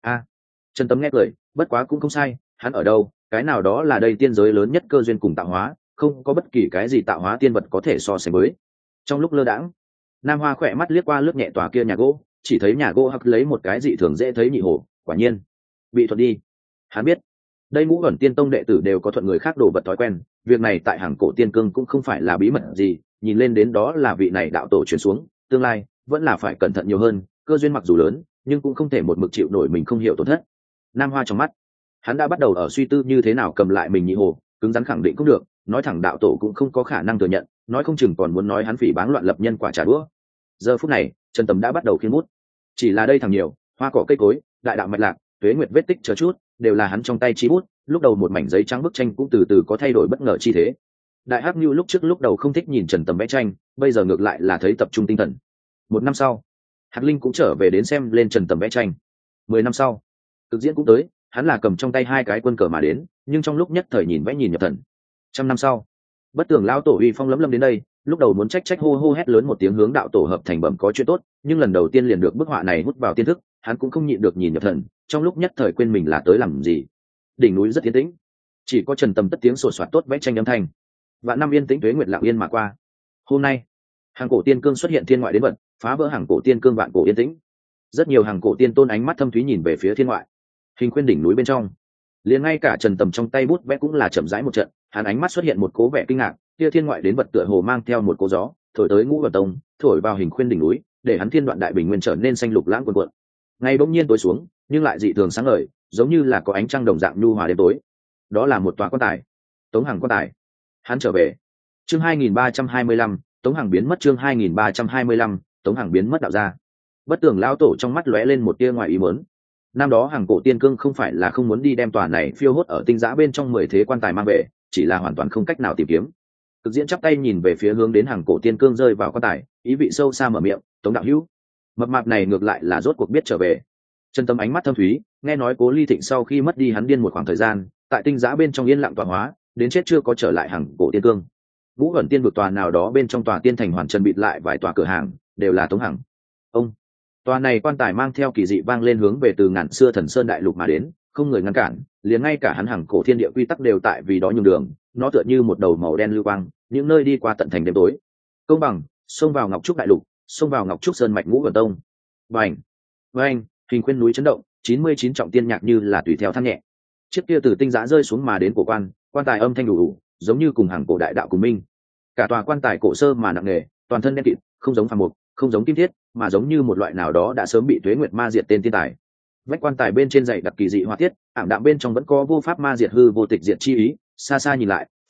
Trần Tấm nghe cười, bất quá cũng không sai, hắn ở đâu, cái nào đó là đây tiên giới lớn nhất cơ duyên cùng tạo hóa, không có bất kỳ cái gì tạo hóa tiên vật có thể so sánh với. Trong lúc lơ đãng, Nam Hoa khỏe mắt liếc qua lướt nhẹ tòa kia nhà gỗ, chỉ thấy nhà gỗ hắc lấy một cái dị thường dễ thấy nhị hồ, quả nhiên bị thuận đi. Hắn biết, đây Ngũ Ẩn Tiên Tông đệ tử đều có thuận người khác đồ vật thói quen, việc này tại hàng cổ tiên cương cũng không phải là bí mật gì, nhìn lên đến đó là vị này đạo tổ truyền xuống, tương lai vẫn là phải cẩn thận nhiều hơn, cơ duyên mặc dù lớn, nhưng cũng không thể một mực chịu nổi mình không hiểu tổn thất. Nam Hoa trong mắt, hắn đã bắt đầu ở suy tư như thế nào cầm lại mình nhị hồ, cứng rắn khẳng định cũng được, nói thẳng đạo tổ cũng không có khả năng thừa nhận, nói không chừng còn muốn nói hắn phỉ báng loạn lập nhân quả trả đũa. Giờ phút này, Trần Tầm đã bắt đầu khiên bút, chỉ là đây thằng nhiều, hoa cỏ cây cối, đại đạo mạch lạc, tuế nguyệt vết tích chờ chút, đều là hắn trong tay chí bút, lúc đầu một mảnh giấy trắng bức tranh cũng từ từ có thay đổi bất ngờ chi thế. Đại Hắc Nưu lúc đầu không thích nhìn Trần Tầm vẽ tranh, bây giờ ngược lại là thấy tập trung tinh thần. Một năm sau, Hạc Linh cũng trở về đến xem lên Trần Tầm vẽ tranh. 10 năm sau, Cực diễn cũng tới, hắn là cầm trong tay hai cái quân cờ mà đến, nhưng trong lúc nhất thời nhìn vẽ nhìn nhập thần. 100 năm sau, Bất Tường lão tổ uy phong lấm lấm đến đây, lúc đầu muốn trách hô hô hét lớn một tiếng hướng đạo tổ hợp thành bẩm có chuyện tốt, nhưng lần đầu tiên liền được bức họa này hút vào tiên thức, hắn cũng không nhịn được nhìn nhập thần, trong lúc nhất thời quên mình là tới làm gì. Đỉnh núi rất yên tĩnh, chỉ có Trần Tầm tất tiếng sột soạt tốt vẽ tranh âm thanh. Vạn năm yên tĩnh tuế nguyệt lặng yên mà qua. Hôm nay, hàng cổ tiên cương xuất hiện thiên ngoại đến vật, phá vỡ hàng cổ tiên cương vạn cổ yên tĩnh. Rất nhiều hàng cổ tiên tôn ánh mắt thâm thúy nhìn về phía thiên ngoại. Hình khuyên đỉnh núi bên trong, liền ngay cả Trần Tầm trong tay bút vẽ cũng là chậm rãi một trận, hắn ánh mắt xuất hiện một cố vẻ kinh ngạc, kia thiên ngoại đến vật tựa hồ mang theo một cố gió, thổi tới Ngũ Vân Tông, thổi vào hình khuyên đỉnh núi, để hắn thiên đoạn đại bình nguyên trở nên xanh lục lãng cuồn cuộn. Ngày bỗng nhiên tối xuống, nhưng lại dị thường sáng ngời, giống như là có ánh trăng đồng dạng nhu hòa đêm tối. Đó là một tòa quan tài, Tống Hằng quan tài. Hắn trở về. Chương 2325, Tống Hằng biến mất. Chương 2325, Tống Hằng biến mất đạo ra. Bất Tường lão tổ trong mắt lóe lên một tia ngoài ý muốn. Năm đó hàng cổ tiên cương không phải là không muốn đi đem tòa này phiêu hốt ở tinh giã bên trong 10 thế quan tài mang về, chỉ là hoàn toàn không cách nào tìm kiếm. Cực diễn chắp tay nhìn về phía hướng đến hàng cổ tiên cương rơi vào quan tài, ý vị sâu xa mở miệng, Tống đạo hữu. Mập mạp này ngược lại là rốt cuộc biết trở về. Chân tâm ánh mắt thâm thúy, nghe nói Cố Ly Thịnh sau khi mất đi hắn điên một khoảng thời gian, tại tinh giã bên trong yên lặng tọa hóa, đến chết chưa có trở lại hàng cổ tiên cương. Vũ ẩn tiên vực tòa nào đó bên trong tòa tiên thành hoàn trần bịt lại vài tòa cửa hàng, đều là Tống Hằng. Ông, tòa này quan tài mang theo kỳ dị vang lên hướng về từ ngàn xưa thần sơn đại lục mà đến, không người ngăn cản, liền ngay cả hắn hàng cổ thiên địa quy tắc đều tại vì đó nhường đường, nó tựa như một đầu màu đen lưu quang, những nơi đi qua tận thành đêm tối. Công bằng, xông vào Ngọc Trúc đại lục, xông vào Ngọc Trúc sơn mạch Ngũ Vân Tông. Bành, bành, hình khuyên núi chấn động, 99 trọng tiên nhạc như là tùy theo than nhẹ. Chiếc kia từ tinh giã rơi xuống mà đến cổ quan tài âm thanh đủ, giống như cùng hàng cổ đại đạo cùng minh. Cả tòa quan tài cổ sơ mà nặng nề, toàn thân đen kịt, không giống phàm mục, không giống kim thiết, mà giống như một loại nào đó đã sớm bị tuế nguyệt ma diệt tên tiên tài. Vách quan tài bên trên dày đặc kỳ dị họa tiết, ảm đạm bên trong vẫn có vô pháp ma diệt hư vô tịch diệt chi ý, xa xa nhìn lại,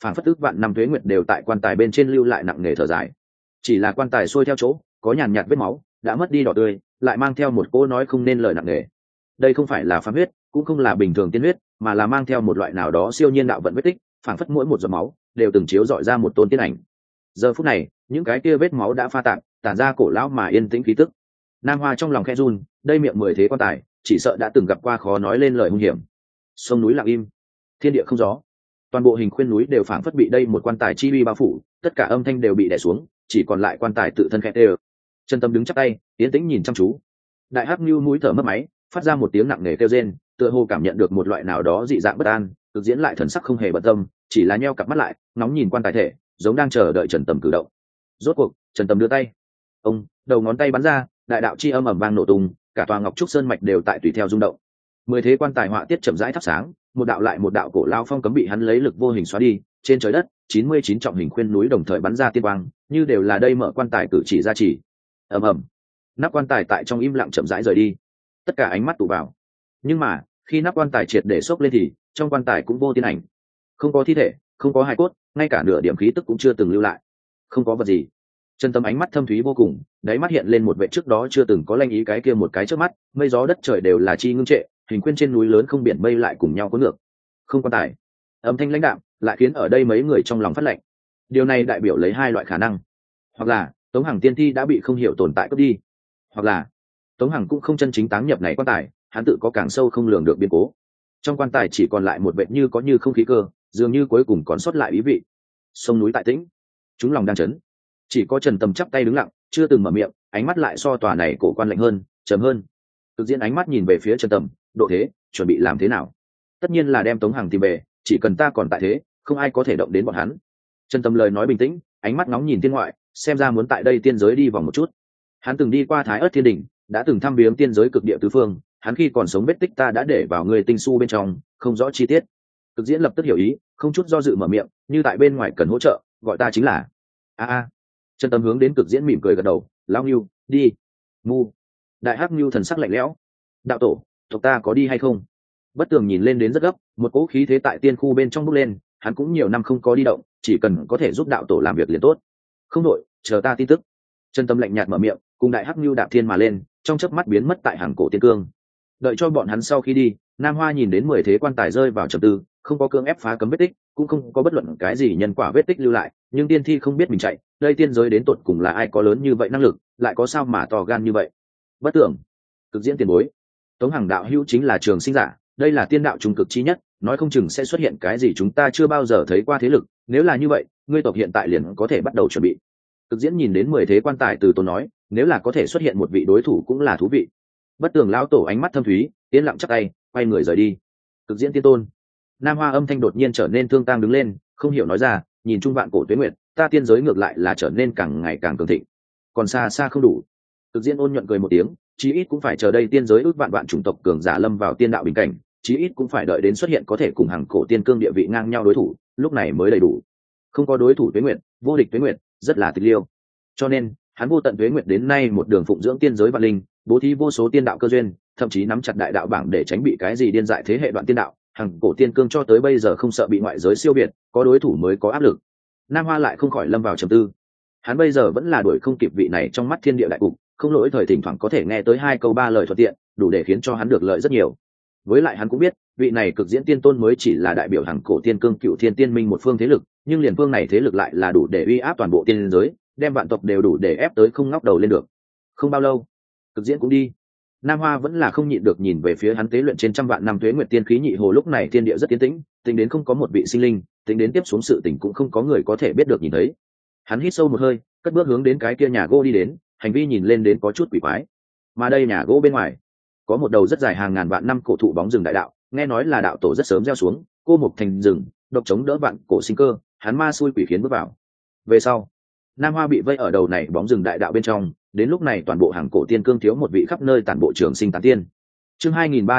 phảng phất ức vạn năm tuế nguyệt đều tại quan tài bên trên lưu lại nặng nề thở dài. Chỉ là quan tài xuôi theo chỗ có nhàn nhạt vết máu đã mất đi đỏ tươi, lại mang theo một cô nói không nên lời nặng nề. Đây không phải là phàm huyết, cũng không là bình thường tiên huyết, mà là mang theo một loại nào đó siêu nhiên đạo vận vết tích, phảng phất mỗi một giọt máu đều từng chiếu dọi ra một tôn tiên ảnh. Giờ phút này những cái kia vết máu đã pha tạp, tản ra cổ lão mà yên tĩnh khí tức. Nam Hoa trong lòng khẽ run, đây miệng 10 thế quan tài chỉ sợ đã từng gặp qua khó nói lên lời hung hiểm. Sông núi lặng im, thiên địa không gió, toàn bộ hình khuyên núi đều phảng phất bị đây một quan tài chi uy bao phủ, tất cả âm thanh đều bị đè xuống, chỉ còn lại quan tài tự thân khẽ tê. Chân Tâm đứng chắp tay yên tĩnh nhìn chăm chú. Đại hắc nhu mũi thở mất máy, phát ra một tiếng nặng nề kêu rên, tựa hồ cảm nhận được một loại nào đó dị dạng bất an, thực diễn lại thần sắc không hề bận tâm, chỉ là nheo cặp mắt lại nóng nhìn quan tài thể, giống đang chờ đợi Trần Tâm cử động. Rốt cuộc Trần Tâm đưa tay, ông đầu ngón tay bắn ra, đại đạo chi âm ầm vang nổ tung, cả tòa ngọc trúc sơn mạch đều tại tùy theo rung động. 10 thế quan tài họa tiết chậm rãi thắp sáng, một đạo lại một đạo cổ lao phong cấm bị hắn lấy lực vô hình xóa đi. Trên trời đất 99 trọng hình khuyên núi đồng thời bắn ra tiên quang, như đều là đây mở quan tài cử chỉ ra chỉ. Ầm ầm, nắp quan tài tại trong im lặng chậm rãi rời đi, tất cả ánh mắt tụ vào. Nhưng mà khi nắp quan tài triệt để xốc lên thì trong quan tài cũng vô tiên ảnh, không có thi thể, không có hài cốt, ngay cả nửa điểm khí tức cũng chưa từng lưu lại, không có vật gì. Chân Tâm ánh mắt thâm thúy vô cùng, đáy mắt hiện lên một vẻ trước đó chưa từng có lanh ý, cái kia một cái trước mắt, mây gió đất trời đều là chi ngưng trệ, hình khuyên trên núi lớn không biển mây lại cùng nhau cuốn ngược. Không quan tài, âm thanh lãnh đạm lại khiến ở đây mấy người trong lòng phát lạnh. Điều này đại biểu lấy hai loại khả năng, hoặc là Tống Hằng tiên thi đã bị không hiểu tồn tại cướp đi, hoặc là Tống Hằng cũng không chân chính táng nhập này quan tài, hắn tự có càng sâu không lường được biến cố. Trong quan tài chỉ còn lại một vệt như có như không khí cơ, dường như cuối cùng còn sót lại ý vị. Sông núi tại tĩnh, chúng lòng đang chấn, chỉ có Trần Tâm chắp tay đứng lặng, chưa từng mở miệng, ánh mắt lại so tòa này cổ quan lạnh hơn, trầm hơn. Thực diễn ánh mắt nhìn về phía Trần Tâm, độ thế chuẩn bị làm thế nào? Tất nhiên là đem Tống Hằng tìm về, chỉ cần ta còn tại thế, không ai có thể động đến bọn hắn. Trần Tâm lời nói bình tĩnh, ánh mắt ngóng nhìn tiên ngoại, xem ra muốn tại đây tiên giới đi vòng một chút. Hắn từng đi qua Thái Ức Thiên Đỉnh, đã từng thăm viếng tiên giới cực địa tứ phương, hắn khi còn sống vết tích ta đã để vào người tinh su bên trong, không rõ chi tiết. Thực diễn lập tức hiểu ý, không chút do dự mở miệng, như tại bên ngoài cần hỗ trợ, gọi ta chính là. A. Trần Tâm hướng đến Cực diễn mỉm cười gật đầu, lão Nưu, đi. Mu. Đại hắc Nưu thần sắc lạnh lẽo. Đạo tổ, tộc ta có đi hay không? Bất Tường nhìn lên đến rất gấp, một cỗ khí thế tại tiên khu bên trong bốc lên, hắn cũng nhiều năm không có đi động, chỉ cần có thể giúp đạo tổ làm việc liền tốt. Không đội, chờ ta tin tức. Trần Tâm lạnh nhạt mở miệng, cùng đại hắc Nưu đạp thiên mà lên, trong chớp mắt biến mất tại hàng cổ tiên cương. Đợi cho bọn hắn sau khi đi, Nam Hoa nhìn đến 10 thế quan tài rơi vào trầm tư, không có cưỡng ép phá cấm vết tích, cũng không có bất luận cái gì nhân quả vết tích lưu lại, nhưng tiên thi không biết mình chạy, đây tiên giới đến tột cùng là ai có lớn như vậy năng lực, lại có sao mà to gan như vậy. Bất Tưởng, Cực diễn tiền bối, Tống Hằng đạo hữu chính là trường sinh giả, đây là tiên đạo trung cực chi nhất, nói không chừng sẽ xuất hiện cái gì chúng ta chưa bao giờ thấy qua thế lực, nếu là như vậy, ngươi tộc hiện tại liền có thể bắt đầu chuẩn bị. Cực diễn nhìn đến 10 thế quan tài từ tốn nói, nếu là có thể xuất hiện một vị đối thủ cũng là thú vị. Bất Tường lão tổ ánh mắt thâm thúy, yên lặng chắp tay, quay người rời đi. Cực diễn tiên tôn. Nam Hoa âm thanh đột nhiên trở nên thương tang đứng lên, không hiểu nói ra, nhìn chung vạn cổ tuế nguyệt, ta tiên giới ngược lại là trở nên càng ngày càng cường thịnh. Còn xa xa không đủ. Cực diễn ôn nhuận cười một tiếng, chí ít cũng phải chờ đây tiên giới ước vạn vạn chủng tộc cường giả lâm vào tiên đạo bình cảnh, chí ít cũng phải đợi đến xuất hiện có thể cùng hàng cổ tiên cương địa vị ngang nhau đối thủ, lúc này mới đầy đủ. Không có đối thủ tuế nguyệt, vô địch tuế nguyệt, rất là tịch liêu. Cho nên, hắn vô tận tuế nguyệt đến nay một đường phụng dưỡng tiên giới vạn linh, bố thí vô số tiên đạo cơ duyên, thậm chí nắm chặt đại đạo bảng để tránh bị cái gì điên dại thế hệ đoạn tiên đạo, hàng cổ tiên cương cho tới bây giờ không sợ bị ngoại giới siêu việt, có đối thủ mới có áp lực. Nam Hoa lại không khỏi lâm vào trầm tư. Hắn bây giờ vẫn là đuổi không kịp vị này trong mắt thiên địa đại cục, không lỗi thời thỉnh thoảng có thể nghe tới 2 câu 3 lời thuận tiện, đủ để khiến cho hắn được lợi rất nhiều. Với lại hắn cũng biết, vị này cực diễn tiên tôn mới chỉ là đại biểu hàng cổ tiên cương cựu thiên tiên minh một phương thế lực, nhưng liền phương này thế lực lại là đủ để uy áp toàn bộ tiên giới, đem vạn tộc đều đủ để ép tới không ngóc đầu lên được. Không bao lâu, cực diễn cũng đi. Nam Hoa vẫn là không nhịn được nhìn về phía hắn tế luyện trên trăm vạn năm tuế nguyệt tiên khí nhị hồ, lúc này thiên địa rất tiến tĩnh, tính đến không có một vị sinh linh, tính đến tiếp xuống sự tình cũng không có người có thể biết được nhìn thấy. Hắn hít sâu một hơi, cất bước hướng đến cái kia nhà gỗ đi đến, hành vi nhìn lên đến có chút quỷ quái. Mà đây nhà gỗ bên ngoài có một đầu rất dài hàng ngàn vạn năm cổ thụ bóng rừng đại đạo, nghe nói là đạo tổ rất sớm gieo xuống, cô mục thành rừng, độc chống đỡ vạn cổ sinh cơ, hắn ma xui quỷ khiến bước vào. Về sau, Nam Hoa bị vây ở đầu này bóng rừng đại đạo bên trong, đến lúc này toàn bộ hàng cổ tiên cương thiếu một vị khắp nơi tản bộ trường sinh tán tiên. Chương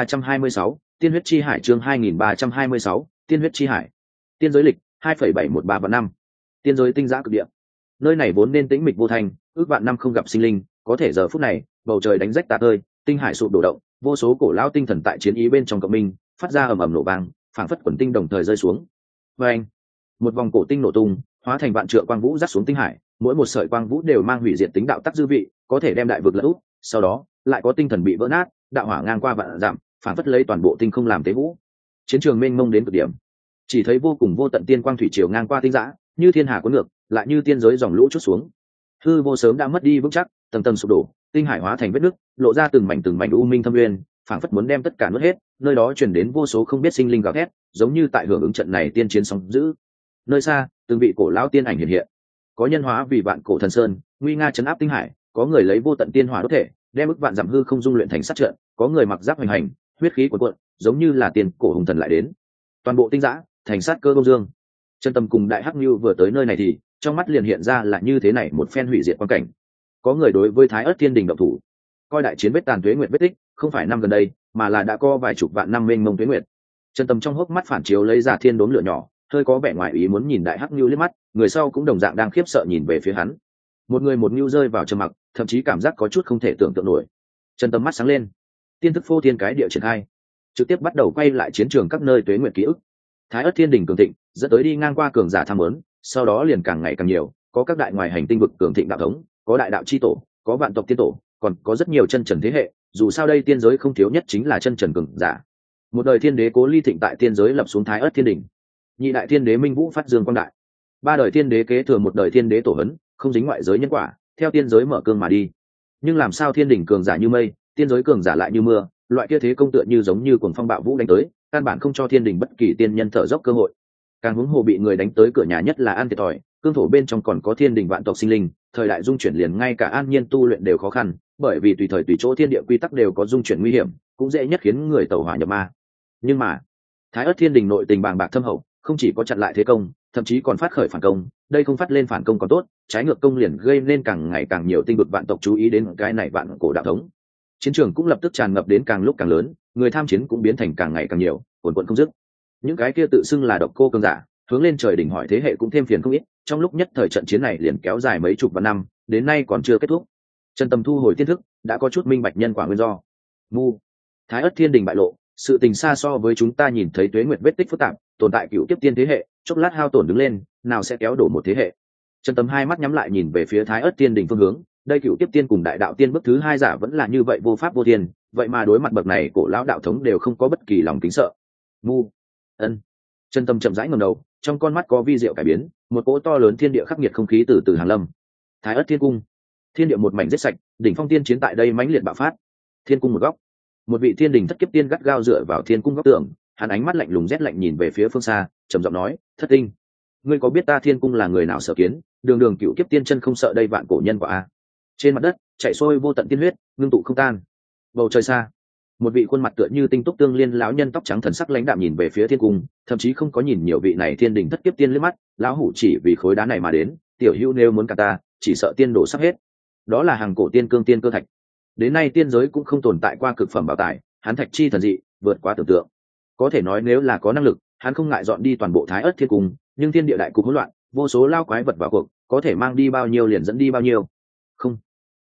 2326, Tiên huyết chi hải, chương 2326, Tiên huyết chi hải. Tiên giới lịch 2,713 vạn năm. Tiên giới tinh giã cực địa. Nơi này vốn nên tĩnh mịch vô thành, ước vạn năm không gặp sinh linh, có thể giờ phút này, bầu trời đánh rách tạc ơi, tinh hải sụp đổ động, vô số cổ lão tinh thần tại chiến ý bên trong cộng minh, phát ra ầm ầm nổ vang, phảng phất quần tinh đồng thời rơi xuống. Và anh, Một vòng cổ tinh nổ tung, hóa thành vạn trượng quang vũ rắc xuống tinh hải, mỗi một sợi quang vũ đều mang hủy diệt tính đạo tắc dư vị, có thể đem đại vực lật úp. Sau đó lại có tinh thần bị vỡ nát, đạo hỏa ngang qua vạn dặm, phản phất lấy toàn bộ tinh không làm tế vũ. Chiến trường mênh mông đến cực điểm, chỉ thấy vô cùng vô tận tiên quang thủy triều ngang qua tinh giã, như thiên hà cuốn ngược, lại như tiên giới dòng lũ trút xuống. Hư vô sớm đã mất đi vững chắc, tầng tầng sụp đổ, tinh hải hóa thành vết nứt, lộ ra từng mảnh u minh thâm nguyên, phảng phất muốn đem tất cả nuốt hết. Nơi đó truyền đến vô số không biết sinh linh gào thét, giống như tại hưởng ứng trận này tiên chiến sóng dữ. Nơi xa, từng vị cổ lão tiên ảnh hiện hiện, có nhân hóa vì vạn cổ thần sơn, nguy nga chấn áp tinh hải, có người lấy vô tận tiên hỏa đốt thể, đem ức vạn giảm hư không dung luyện thành sát trận, có người mặc giáp hoành hành, huyết khí cuồn cuộn, giống như là tiền cổ hùng thần lại đến. Toàn bộ tinh giã thành sát cơ bông dương. Chân Tâm cùng Đại Hắc Nưu vừa tới nơi này thì trong mắt liền hiện ra là như thế này một phen hủy diệt quan cảnh. Có người đối với Thái Ức Thiên Đình động thủ, coi đại chiến vết tàn tuế nguyệt vết tích, không phải năm gần đây, mà là đã có vài chục vạn năm mênh mông tuế nguyệt. Chân Tâm trong hốc mắt phản chiếu lấy ra thiên đốn lửa nhỏ, hơi có vẻ ngoài ý muốn nhìn Đại Hắc Nưu liếc mắt, người sau cũng đồng dạng đang khiếp sợ nhìn về phía hắn. Một người một nưu rơi vào trầm mặc, thậm chí cảm giác có chút không thể tưởng tượng nổi. Chân Tâm mắt sáng lên, tiên thức phô thiên cái địa triển khai, trực tiếp bắt đầu quay lại chiến trường các nơi tuế nguyệt ký ức. Thái Ức Thiên Đình cường thịnh, dẫn tới đi ngang qua cường giả tham muốn, sau đó liền càng ngày càng nhiều, có các đại ngoài hành tinh vực cường thịnh đạo thống, có đại đạo chi tổ, có vạn tộc tiên tổ, còn có rất nhiều chân trần thế hệ, dù sao đây tiên giới không thiếu nhất chính là chân trần cường giả. Một đời thiên đế Cố Ly thịnh tại tiên giới lập xuống Thái Ức Thiên Đình, nhị đại thiên đế Minh Vũ phát dương quang đại, ba đời thiên đế kế thừa một đời thiên đế tổ hấn, không dính ngoại giới nhân quả, theo tiên giới mở cương mà đi. Nhưng làm sao thiên đình cường giả như mây, tiên giới cường giả lại như mưa, loại kia thế công tựa như giống như cuồng phong bạo vũ đánh tới, căn bản không cho thiên đình bất kỳ tiên nhân thở dốc cơ hội. Càng huống hồ bị người đánh tới cửa nhà nhất là an thiệt thòi, cương thổ bên trong còn có thiên đình vạn tộc sinh linh, thời đại dung chuyển liền ngay cả an nhiên tu luyện đều khó khăn, bởi vì tùy thời tùy chỗ thiên địa quy tắc đều có dung chuyển nguy hiểm, cũng dễ nhất khiến người tẩu hỏa nhập ma. Nhưng mà Thái Ức Thiên Đình nội tình bàng bạc thâm hậu, không chỉ có chặn lại thế công, thậm chí còn phát khởi phản công. Đây không phát lên phản công còn tốt, trái ngược công liền gây nên càng ngày càng nhiều tinh vực vạn tộc chú ý đến cái này vạn cổ đạo thống. Chiến trường cũng lập tức tràn ngập đến càng lúc càng lớn, người tham chiến cũng biến thành càng ngày càng nhiều, cuồn cuộn không dứt. Những cái kia tự xưng là độc cô cường giả, hướng lên trời đỉnh hỏi thế hệ cũng thêm phiền không ít. Trong lúc nhất thời trận chiến này liền kéo dài mấy chục vạn năm, đến nay còn chưa kết thúc. Chân Tâm thu hồi tiên thức, đã có chút minh bạch nhân quả nguyên do. Mu, Thái Ức Thiên Đình bại lộ, sự tình xa so với chúng ta nhìn thấy tuế nguyệt vết tích phức tạp, tồn tại cựu kiếp tiên thế hệ, chốc lát hao tổn đứng lên, nào sẽ kéo đổ một thế hệ. Chân Tâm hai mắt nhắm lại nhìn về phía Thái Ức Thiên Đình phương hướng, đây cựu kiếp tiên cùng đại đạo tiên bước thứ hai giả vẫn là như vậy vô pháp vô thiên, vậy mà đối mặt bậc này cổ lão đạo thống đều không có bất kỳ lòng kính sợ. Mu, ân. Chân Tâm chậm rãi ngẩng đầu, trong con mắt có vi diệu cải biến, một cỗ to lớn thiên địa khắc nghiệt không khí từ từ hàng lâm. Thái Ức Thiên Cung, thiên địa một mảnh giết sạch, đỉnh phong tiên chiến tại đây mãnh liệt bạo phát. Thiên cung một góc, một vị thiên đình thất kiếp tiên gắt gao dựa vào thiên cung góc tường, hắn ánh mắt lạnh lùng rét lạnh nhìn về phía phương xa, trầm giọng nói: Thất Tinh, ngươi có biết ta thiên cung là người nào sở kiến? Đường đường cựu kiếp tiên chân không sợ đây vạn cổ nhân quả a. Trên mặt đất chảy xuôi vô tận tiên huyết, ngưng tụ không tan. Bầu trời xa, một vị khuôn mặt tựa như tinh túc tương liên lão nhân tóc trắng thần sắc lãnh đạm nhìn về phía thiên cung, thậm chí không có nhìn nhiều vị này thiên đình thất kiếp tiên liếc mắt. Lão hủ chỉ vì khối đá này mà đến, tiểu hữu nếu muốn cả ta, chỉ sợ tiên đổ sắp hết. Đó là hàng cổ tiên cương tiên cơ thạch, đến nay tiên giới cũng không tồn tại qua cực phẩm bảo tài, hắn thạch chi thần dị vượt quá tưởng tượng. Có thể nói nếu là có năng lực, hắn không ngại dọn đi toàn bộ Thái Ức Thiên Cung, nhưng thiên địa đại cục hỗn loạn, vô số lao quái vật vào cuộc, có thể mang đi bao nhiêu liền dẫn đi bao nhiêu. Không,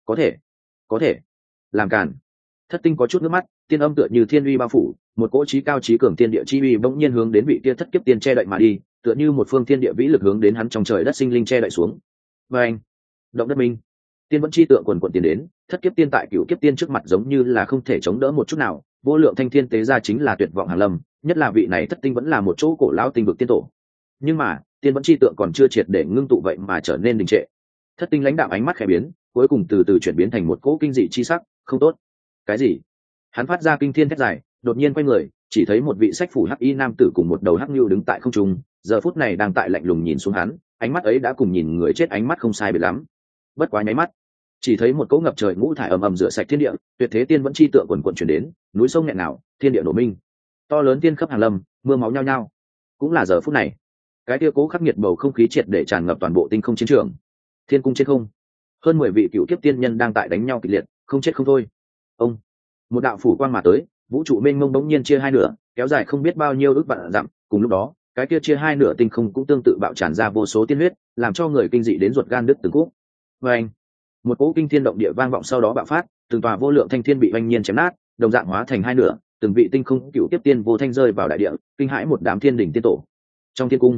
có thể làm cản. Thất Tinh có chút nước mắt, tiên âm tựa như thiên uy bao phủ, một cỗ chí cao chí cường tiên địa chi uy bỗng nhiên hướng đến vị kia thất kiếp tiên che đậy mà đi, tựa như một phương thiên địa vĩ lực hướng đến hắn trong trời đất sinh linh che đậy xuống. Và anh, động đất minh, tiên vẫn chi tượng quần quần tiến đến, thất kiếp tiên tại cửu kiếp tiên trước mặt giống như là không thể chống đỡ một chút nào, vô lượng thanh thiên tế ra chính là tuyệt vọng hàng lâm, nhất là vị này thất tinh vẫn là một chỗ cổ lão tinh vực tiên tổ. Nhưng mà tiên vẫn chi tượng còn chưa triệt để ngưng tụ vậy mà trở nên đình trệ. Thất tinh lãnh đạo ánh mắt khẽ biến, cuối cùng từ từ chuyển biến thành một cỗ kinh dị chi sắc. Không tốt. Cái gì? Hắn phát ra kinh thiên thét dài, đột nhiên quay người, chỉ thấy một vị sách phủ hắc y nam tử cùng một đầu hắc nhu đứng tại không trung, giờ phút này đang tại lạnh lùng nhìn xuống hắn, ánh mắt ấy đã cùng nhìn người chết ánh mắt không sai biệt lắm. Bất quá nháy mắt, chỉ thấy một cỗ ngập trời ngũ thải ầm ầm rửa sạch thiên địa, tuyệt thế tiên vẫn chi tượng quần quần chuyển đến, núi sông nghẹn nào, thiên địa nổ minh, to lớn tiên khắp hàng lâm, mưa máu nhao nhao. Cũng là giờ phút này, cái kia cố khắc nghiệt bầu không khí triệt để tràn ngập toàn bộ tinh không chiến trường. Thiên cung trên không, hơn 10 vị cựu kiếp tiên nhân đang tại đánh nhau kịch liệt, không chết không thôi. Ông, một đạo phủ quang mà tới, vũ trụ mênh mông bỗng nhiên chia hai nửa, kéo dài không biết bao nhiêu ước vạn dặm. Cùng lúc đó, cái kia chia hai nửa tinh không cũng tương tự bạo tràn ra vô số tiên huyết, làm cho người kinh dị đến ruột gan đứt từng khúc. Và anh, một cỗ kinh thiên động địa vang vọng sau đó bạo phát, từng tòa vô lượng thanh thiên bị oanh nhiên chém nát, đồng dạng hóa thành hai nửa, từng vị tinh không cựu tiếp tiên vô thanh rơi vào đại địa, kinh hãi một đám thiên đỉnh tiên tổ. Trong thiên cung,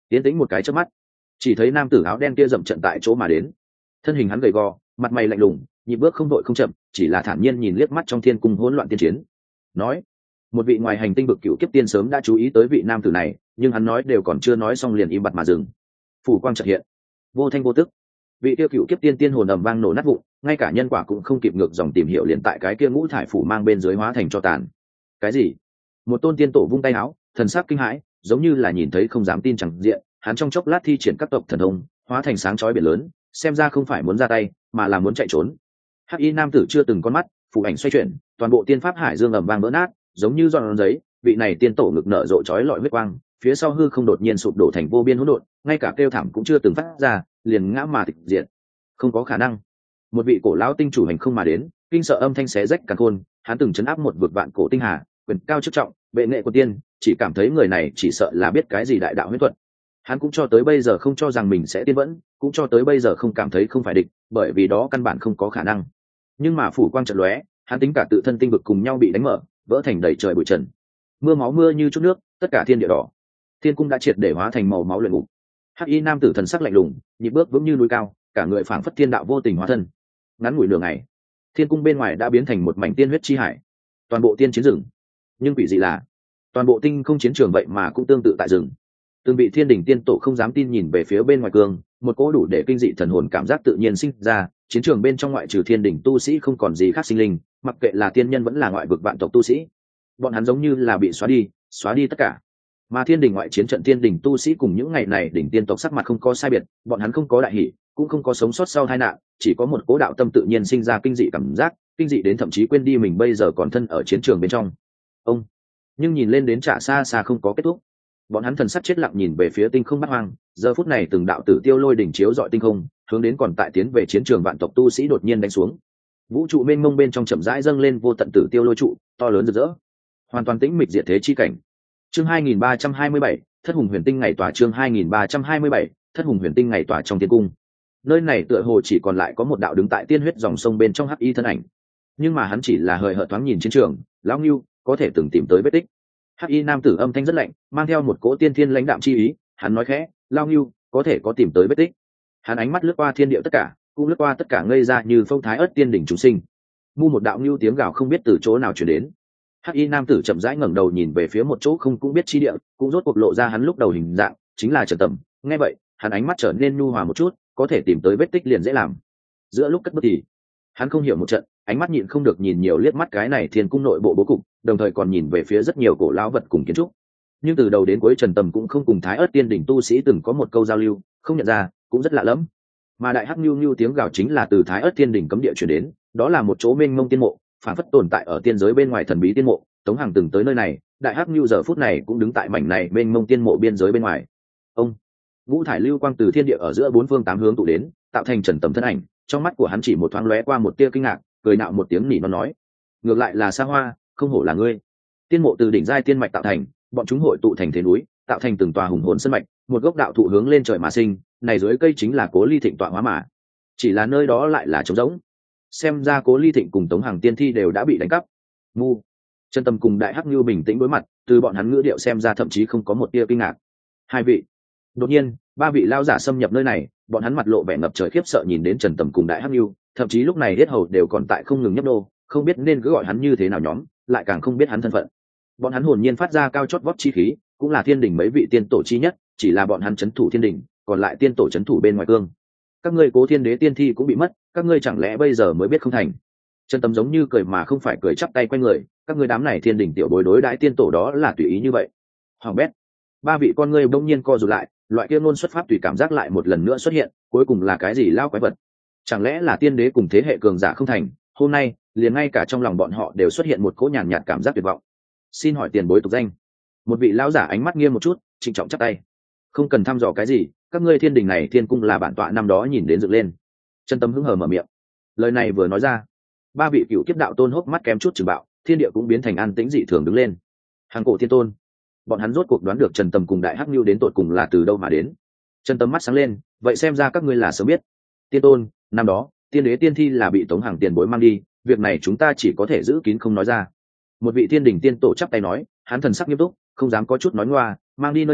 tiến tĩnh một cái chớp mắt, chỉ thấy nam tử áo đen kia dậm trận tại chỗ mà đến. Thân hình hắn gầy gò, mặt mày lạnh lùng, nhịp bước không đội không chậm, chỉ là thản nhiên nhìn liếc mắt trong thiên cung hỗn loạn tiên chiến. Nói, một vị ngoài hành tinh bực cựu kiếp tiên sớm đã chú ý tới vị nam tử này, nhưng hắn nói đều còn chưa nói xong liền im bặt mà dừng. Phủ quang chợt hiện, vô thanh vô tức, vị tiêu cựu kiếp tiên hồn ầm vang nổ nát vụn, ngay cả nhân quả cũng không kịp ngược dòng tìm hiểu liền tại cái kia ngũ thải phủ mang bên dưới hóa thành cho tàn. Cái gì? Một tôn tiên tổ vung tay áo, thần sắc kinh hãi, giống như là nhìn thấy không dám tin chẳng diện, hắn trong chốc lát thi triển các tộc thần thông, hóa thành sáng chói biển lớn, xem ra không phải muốn ra tay, mà là muốn chạy trốn. Hắc y nam tử chưa từng con mắt, phù ảnh xoay chuyển, toàn bộ tiên pháp hải dương ầm vang vỡ nát, giống như giòn giấy, vị này tiên tổ ngực nở rộ chói lọi huyết quang, phía sau hư không đột nhiên sụp đổ thành vô biên hỗn độn, ngay cả kêu thảm cũng chưa từng phát ra, liền ngã mà tịch diệt. Không có khả năng. Một vị cổ lão tinh chủ hành không mà đến, kinh sợ âm thanh xé rách càn khôn, hắn từng chấn áp một vực vạn cổ tinh hà, quyền cao chức trọng, bệ nghệ của tiên, chỉ cảm thấy người này chỉ sợ là biết cái gì đại đạo huyết thuật. Hắn cũng cho tới bây giờ không cho rằng mình sẽ tiên vẫn, cũng cho tới bây giờ không cảm thấy không phải địch, bởi vì đó căn bản không có khả năng. Nhưng mà phủ quang trận lóe, hắn tính cả tự thân tinh vực cùng nhau bị đánh mở, vỡ thành đầy trời bụi trần. Mưa máu mưa như chút nước, tất cả thiên địa đỏ. Thiên cung đã triệt để hóa thành màu máu luyện ngục. Hắc y nam tử thần sắc lạnh lùng, nhịp bước vững như núi cao, cả người phảng phất thiên đạo vô tình hóa thân. Ngắn ngủi nửa ngày, thiên cung bên ngoài đã biến thành một mảnh tiên huyết chi hải, toàn bộ tiên chiến rừng. Nhưng quỷ dị là, toàn bộ tinh không chiến trường vậy mà cũng tương tự tại rừng. Từng vị thiên đình tiên tổ không dám tin nhìn về phía bên ngoài cương, một cỗ đủ để kinh dị thần hồn cảm giác tự nhiên sinh ra, chiến trường bên trong ngoại trừ thiên đình tu sĩ không còn gì khác sinh linh, mặc kệ là tiên nhân vẫn là ngoại vực vạn tộc tu sĩ, bọn hắn giống như là bị xóa đi tất cả. Mà thiên đình ngoại chiến trận thiên đình tu sĩ cùng những ngày này đỉnh tiên tộc sắc mặt không có sai biệt, bọn hắn không có đại hỷ, cũng không có sống sót sau tai nạn, chỉ có một cố đạo tâm tự nhiên sinh ra kinh dị cảm giác, kinh dị đến thậm chí quên đi mình bây giờ còn thân ở chiến trường bên trong. Ông, nhưng nhìn lên đến trả xa xa không có kết thúc. Bọn hắn thần sắc chết lặng nhìn về phía tinh không bát hoang, giờ phút này từng đạo tử tiêu lôi đỉnh chiếu dọi tinh không, hướng đến còn tại tiến về chiến trường vạn tộc tu sĩ đột nhiên đánh xuống. Vũ trụ mênh mông bên trong chậm rãi dâng lên vô tận tử tiêu lôi trụ, to lớn rực rỡ, hoàn toàn tĩnh mịch diệt thế chi cảnh. Chương 2327, Thất Hùng Huyền Tinh ngày tỏa. Chương 2327, Thất Hùng Huyền Tinh ngày tỏa trong tiên cung. Nơi này tựa hồ chỉ còn lại có một đạo đứng tại tiên huyết dòng sông bên trong hắc y thân ảnh, nhưng mà hắn chỉ là hời hợt thoáng nhìn chiến trường, lão Ngưu có thể từng tìm tới vết tích. Hắc y nam tử âm thanh rất lạnh, mang theo một cỗ tiên thiên lãnh đạm chi ý, hắn nói khẽ, lão Ngưu có thể có tìm tới vết tích. Hắn ánh mắt lướt qua thiên địa tất cả, cũng lướt qua tất cả ngây ra như phong thái ớt tiên đỉnh chúng sinh. Mu một đạo Ngưu tiếng gào không biết từ chỗ nào truyền đến. Hắc y nam tử chậm rãi ngẩng đầu nhìn về phía một chỗ không cũng biết chi địa, cũng rốt cuộc lộ ra hắn lúc đầu hình dạng, chính là Trần Tầm. Nghe vậy, hắn ánh mắt trở nên nhu hòa một chút, có thể tìm tới vết tích liền dễ làm. Giữa lúc cất bước thì hắn không hiểu một trận, ánh mắt nhịn không được nhìn nhiều liếc mắt cái này thiên cung nội bộ bố cục, đồng thời còn nhìn về phía rất nhiều cổ lão vật cùng kiến trúc. Nhưng từ đầu đến cuối Trần Tầm cũng không cùng Thái Ức Tiên đỉnh tu sĩ từng có một câu giao lưu, không nhận ra, cũng rất lạ lẫm. Mà đại hắc nhu nhu tiếng gào chính là từ Thái Ức Tiên đỉnh cấm địa truyền đến, đó là một chỗ mênh mông tiên mộ, phản phất tồn tại ở tiên giới bên ngoài thần bí tiên mộ. Tống Hằng từng tới nơi này, đại hắc nhu giờ phút này cũng đứng tại mảnh này mênh mông tiên mộ biên giới bên ngoài. Ông, ngũ thải lưu quang từ thiên địa ở giữa bốn phương tám hướng tụ đến, tạo thành Trần Tầm thân ảnh. Trong mắt của hắn chỉ một thoáng lóe qua một tia kinh ngạc, cười nạo một tiếng nỉ non nói, ngược lại là Sa Hoa, không hổ là ngươi. Tiên mộ từ đỉnh giai tiên mạch tạo thành, bọn chúng hội tụ thành thế núi, tạo thành từng tòa hùng hồn sơn mạch, một gốc đạo thụ hướng lên trời mà sinh, này dưới cây chính là Cố Ly Thịnh tọa hóa mà. Chỉ là nơi đó lại là trống rỗng. Xem ra Cố Ly Thịnh cùng Tống Hằng tiên thi đều đã bị đánh cắp. Ngu. Trần Tâm cùng Đại Hắc Nhu bình tĩnh đối mặt, từ bọn hắn ngữ điệu xem ra thậm chí không có một tia kinh ngạc. Hai vị. Đột nhiên, ba vị lao giả xâm nhập nơi này, bọn hắn mặt lộ vẻ ngập trời khiếp sợ nhìn đến Trần Tầm cùng Đại Hắc Nhu, thậm chí lúc này hết hầu đều còn tại không ngừng nhấp đô, không biết nên cứ gọi hắn như thế nào nhóm, lại càng không biết hắn thân phận. Bọn hắn hồn nhiên phát ra cao chót vót chi khí, cũng là thiên đình mấy vị tiên tổ chi nhất, chỉ là bọn hắn trấn thủ thiên đình, còn lại tiên tổ trấn thủ bên ngoài cương. Các ngươi Cố Thiên Đế tiên thi cũng bị mất, các ngươi chẳng lẽ bây giờ mới biết không thành? Trần Tầm giống như cười mà không phải cười, chắp tay quay người, các ngươi đám này thiên đình tiểu bối đối đãi tiên tổ đó là tùy ý như vậy. Hoàng bét. Ba vị con ngươi bỗng nhiên co rụt lại, loại kia ngôn xuất pháp tùy cảm giác lại một lần nữa xuất hiện, cuối cùng là cái gì lao quái vật? Chẳng lẽ là tiên đế cùng thế hệ cường giả không thành? Hôm nay, liền ngay cả trong lòng bọn họ đều xuất hiện một cỗ nhàn nhạt cảm giác tuyệt vọng. Xin hỏi tiền bối tục danh? Một vị lão giả ánh mắt nghiêm một chút, trịnh trọng chắp tay. Không cần thăm dò cái gì, các ngươi thiên đình này thiên cung là bản tọa năm đó nhìn đến dựng lên. Chân tâm hứng hờ mở miệng. Lời này vừa nói ra, ba vị cựu kiếp đạo tôn hốc mắt kém chút chừng bạo, thiên địa cũng biến thành an tĩnh dị thường đứng lên. Hàng cổ thiên tôn. Bọn hắn rốt cuộc đoán được Trần Tầm cùng Đại Hắc Nhu đến tột cùng là từ đâu mà đến. Trần Tầm mắt sáng lên, vậy xem ra các ngươi là sớm biết. Tiên tôn, năm đó tiên đế tiên thi là bị Tống Hằng tiền bối mang đi, việc này chúng ta chỉ có thể giữ kín không nói ra. Một vị thiên đình tiên tổ chắp tay nói, hắn thần sắc nghiêm túc, không dám có chút nói ngoa, mang đi nơi nào,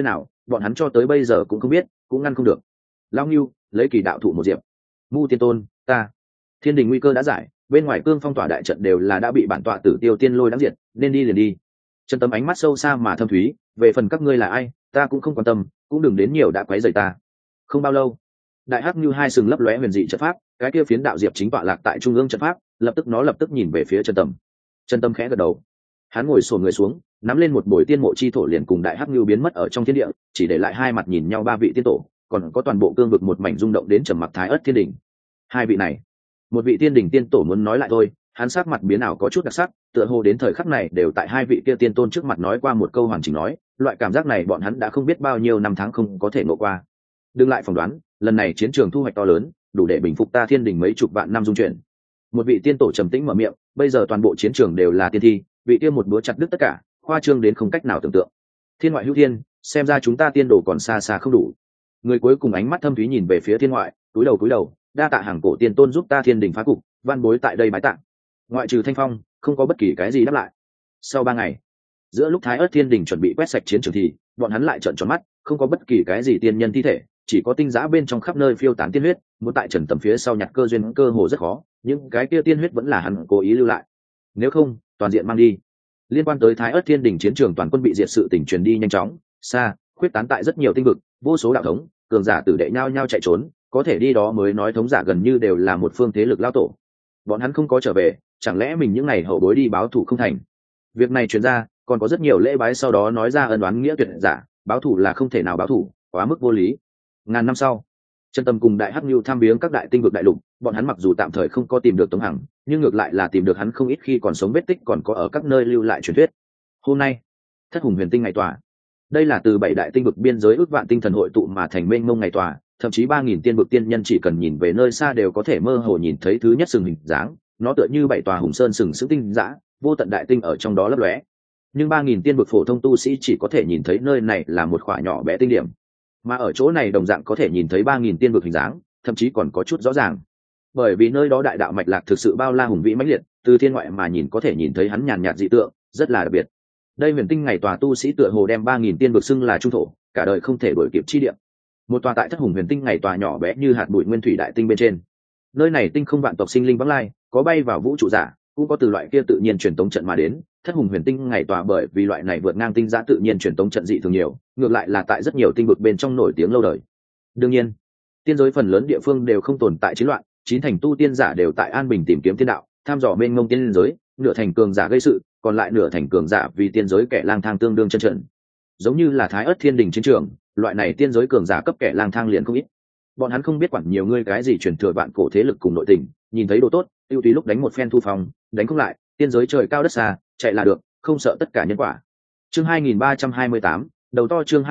bọn hắn cho tới bây giờ cũng không biết, cũng ngăn không được. Lao Ngưu, lấy kỳ đạo thụ một diệp. Mu Tiên Tôn, ta. Thiên đình nguy cơ đã giải, bên ngoài cương phong tỏa đại trận đều là đã bị bản tọa Tử Tiêu Tiên Lôi đánh diệt, nên đi liền đi. Trần Tâm ánh mắt sâu xa mà thâm thúy, về phần các ngươi là ai, ta cũng không quan tâm, cũng đừng đến nhiều đã quấy rầy ta. Không bao lâu, đại hắc như hai sừng lấp lóe huyền dị trận pháp, cái kia phiến đạo diệp chính tọa lạc tại trung ương trận pháp, lập tức nhìn về phía Trần Tâm. Trần Tâm khẽ gật đầu, hắn ngồi xổm người xuống, nắm lên một bồi tiên mộ chi thổ liền cùng đại hắc như biến mất ở trong thiên địa, chỉ để lại hai mặt nhìn nhau ba vị tiên tổ, còn có toàn bộ cương vực một mảnh rung động đến trầm mặc thái ất thiên đỉnh. Hai vị này, một vị tiên đỉnh tiên tổ muốn nói lại thôi, hắn sắc mặt biến ảo có chút đặc sắc, tựa hồ đến thời khắc này đều tại hai vị kia tiên tôn trước mặt nói qua một câu hoàn chỉnh nói, loại cảm giác này bọn hắn đã không biết bao nhiêu năm tháng không có thể ngộ qua. Đừng lại phỏng đoán, lần này chiến trường thu hoạch to lớn, đủ để bình phục ta thiên đình mấy chục vạn năm dung chuyển. Một vị tiên tổ trầm tĩnh mở miệng, bây giờ toàn bộ chiến trường đều là tiên thi, vị kia một búa chặt đứt tất cả, khoa trương đến không cách nào tưởng tượng. Thiên ngoại hữu thiên, xem ra chúng ta tiên đồ còn xa xa không đủ. Người cuối cùng ánh mắt thâm thúy nhìn về phía thiên ngoại, cúi đầu, đa tạ hàng cổ tiên tôn giúp ta thiên đình phá cục, van bối tại đây bái tạ. Ngoại trừ Thanh Phong, không có bất kỳ cái gì đáp lại. Sau 3 ngày, giữa lúc thái ớt thiên đình chuẩn bị quét sạch chiến trường thì bọn hắn lại trợn tròn mắt, không có bất kỳ cái gì tiên nhân thi thể, chỉ có tinh giã bên trong khắp nơi phiêu tán tiên huyết, muốn tại Trần Tầm phía sau nhặt cơ duyên cơ hồ rất khó, những cái kia tiên huyết vẫn là hắn cố ý lưu lại. Nếu không, toàn diện mang đi. Liên quan tới thái ớt thiên đình chiến trường toàn quân bị diệt sự tình truyền đi nhanh chóng, xa, khuyết tán tại rất nhiều tinh vực, vô số đạo thống, cường giả tử đệ nhau nhau chạy trốn, có thể đi đó mới nói thống giả gần như đều là một phương thế lực lao tổ. Bọn hắn không có trở về, chẳng lẽ mình những ngày hậu bối đi báo thù không thành? Việc này truyền ra, còn có rất nhiều lễ bái sau đó nói ra ân oán nghĩa tuyệt giả, báo thù là không thể nào báo thù, quá mức vô lý. Ngàn năm sau, Trần Tâm cùng đại hắc nhu tham viếng các đại tinh vực đại lục, bọn hắn mặc dù tạm thời không có tìm được Tống Hằng, nhưng ngược lại là tìm được hắn không ít khi còn sống vết tích còn có ở các nơi lưu lại truyền thuyết. Hôm nay, Thất Hùng Huyền Tinh ngày tòa, đây là từ 7 đại tinh vực biên giới ước vạn tinh thần hội tụ mà thành mênh mông ngày tòa, thậm chí 3000 tiên vực tiên nhân chỉ cần nhìn về nơi xa đều có thể mơ hồ nhìn thấy thứ nhất sừng hình dáng, nó tựa như 7 tòa hùng sơn sừng sững tinh dã, vô tận đại tinh ở trong đó lấp lóe. Nhưng 3000 tiên vực phổ thông tu sĩ chỉ có thể nhìn thấy nơi này là một khỏa nhỏ bé tinh điểm, mà ở chỗ này đồng dạng có thể nhìn thấy 3000 tiên vực hình dáng, thậm chí còn có chút rõ ràng. Bởi vì nơi đó đại đạo mạch lạc thực sự bao la hùng vĩ mãnh liệt, từ thiên ngoại mà nhìn có thể nhìn thấy hắn nhàn nhạt dị tượng, rất là đặc biệt. Đây Huyền Tinh ngày tòa tu sĩ tựa hồ đem 3000 tiên vực xưng là trung thổ, cả đời không thể đuổi kịp chi địa. Một tòa tại Thất Hùng Huyền Tinh ngày tòa nhỏ bé như hạt bụi nguyên thủy đại tinh bên trên. Nơi này tinh không vạn tộc sinh linh vắng lai, có bay vào vũ trụ giả, cũng có từ loại kia tự nhiên truyền tống trận mà đến. Thất Hùng Huyền Tinh ngày tòa bởi vì loại này vượt ngang tinh giã tự nhiên truyền tống trận dị thường nhiều, ngược lại là tại rất nhiều tinh vực bên trong nổi tiếng lâu đời. Đương nhiên, tiên giới phần lớn địa phương đều không tồn tại chiến loạn, 9 thành tu tiên giả đều tại an bình tìm kiếm tiên đạo, tham dò mênh mông tiên giới, nửa thành cường giả gây sự, còn lại nửa thành cường giả vì tiên giới kẻ lang thang tương đương chân trận. Giống như là Thái Ức Thiên Đình chiến trường, loại này tiên giới cường giả cấp kẻ lang thang liền không ít. Bọn hắn không biết quản nhiều ngươi cái gì truyền thừa vạn cổ thế lực cùng nội tình, nhìn thấy đồ tốt, ưu tí lúc đánh một phen thu phòng, đánh không lại, tiên giới trời cao đất xa, chạy là được, không sợ tất cả nhân quả. Chương 2328, đầu to chương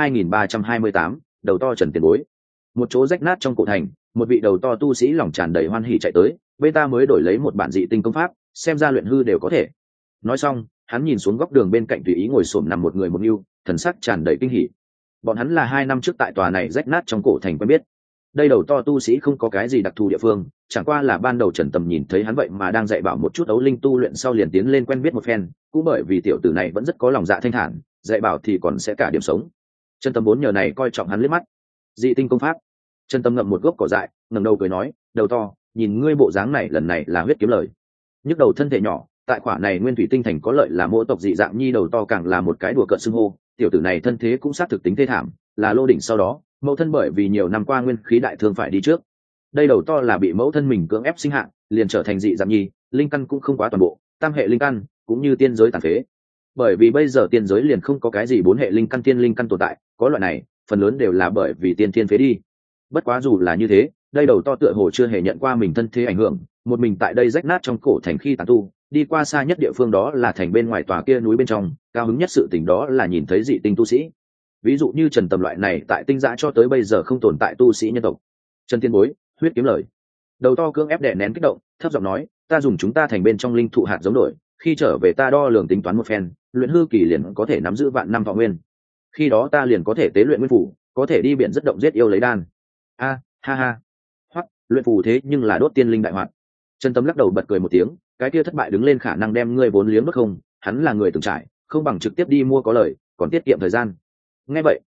2328, đầu to Trần Tiền Bối. Một chỗ rách nát trong cổ thành, một vị đầu to tu sĩ lòng tràn đầy hoan hỉ chạy tới, bên ta mới đổi lấy một bản dị tinh công pháp, xem ra luyện hư đều có thể. Nói xong, hắn nhìn xuống góc đường bên cạnh tùy ý ngồi xổm nằm một người một nhu, thần sắc tràn đầy kinh hỉ. Bọn hắn là 2 năm trước tại tòa này rách nát trong cổ thành quen biết. Đây đầu to tu sĩ không có cái gì đặc thù địa phương, chẳng qua là ban đầu Trần Tầm nhìn thấy hắn vậy mà đang dạy bảo một chút ấu linh tu luyện sau liền tiến lên quen biết một phen, cũng bởi vì tiểu tử này vẫn rất có lòng dạ thanh thản, dạy bảo thì còn sẽ cả điểm sống. Trần Tầm vốn nhờ này coi trọng hắn liếc mắt. Dị tinh công pháp. Trần Tầm ngậm một gốc cỏ dại, ngẩng đầu cười nói, đầu to, nhìn ngươi bộ dáng này lần này là huyết kiếm lời. Nhức đầu thân thể nhỏ, tại khỏa này nguyên thủy tinh thành có lợi là mỗi tộc dị dạng nhi đầu to càng là một cái đùa cợt xưng hô, tiểu tử này thân thế cũng xác thực tính thê thảm, là lô đỉnh sau đó, mẫu thân bởi vì nhiều năm qua nguyên khí đại thương phải đi trước. Đây đầu to là bị mẫu thân mình cưỡng ép sinh hạ, liền trở thành dị dạng nhi, linh căn cũng không quá toàn bộ, tam hệ linh căn cũng như tiên giới tàn phế. Bởi vì bây giờ tiên giới liền không có cái gì 4 hệ linh căn tiên linh căn tồn tại, có loại này, phần lớn đều là bởi vì tiên thiên phế đi. Bất quá dù là như thế, đây đầu to tựa hồ chưa hề nhận qua mình thân thế ảnh hưởng, một mình tại đây rách nát trong cổ thành khi tán tu, đi qua xa nhất địa phương đó là thành bên ngoài tòa kia núi bên trong, cao hứng nhất sự tình đó là nhìn thấy dị tinh tu sĩ. Ví dụ như Trần Tầm loại này tại tinh giã cho tới bây giờ không tồn tại tu sĩ nhân tộc. Trần Tiên Bối, huyết kiếm lời. Đầu to cưỡng ép đè nén kích động, thấp giọng nói, ta dùng chúng ta thành bên trong linh thụ hạt giống đổi, khi trở về ta đo lường tính toán một phen, luyện hư kỳ liền có thể nắm giữ vạn năm thọ nguyên. Khi đó ta liền có thể tế luyện nguyên phủ, có thể đi biển rất động giết yêu lấy đan. A, ha ha. Hoặc, luyện phù thế nhưng là đốt tiên linh đại hoạt. Trần Tâm lắc đầu bật cười một tiếng, cái kia thất bại đứng lên khả năng đem ngươi vốn liếng đốt không, hắn là người từng trải, không bằng trực tiếp đi mua có lời, còn tiết kiệm thời gian. Nghe vậy,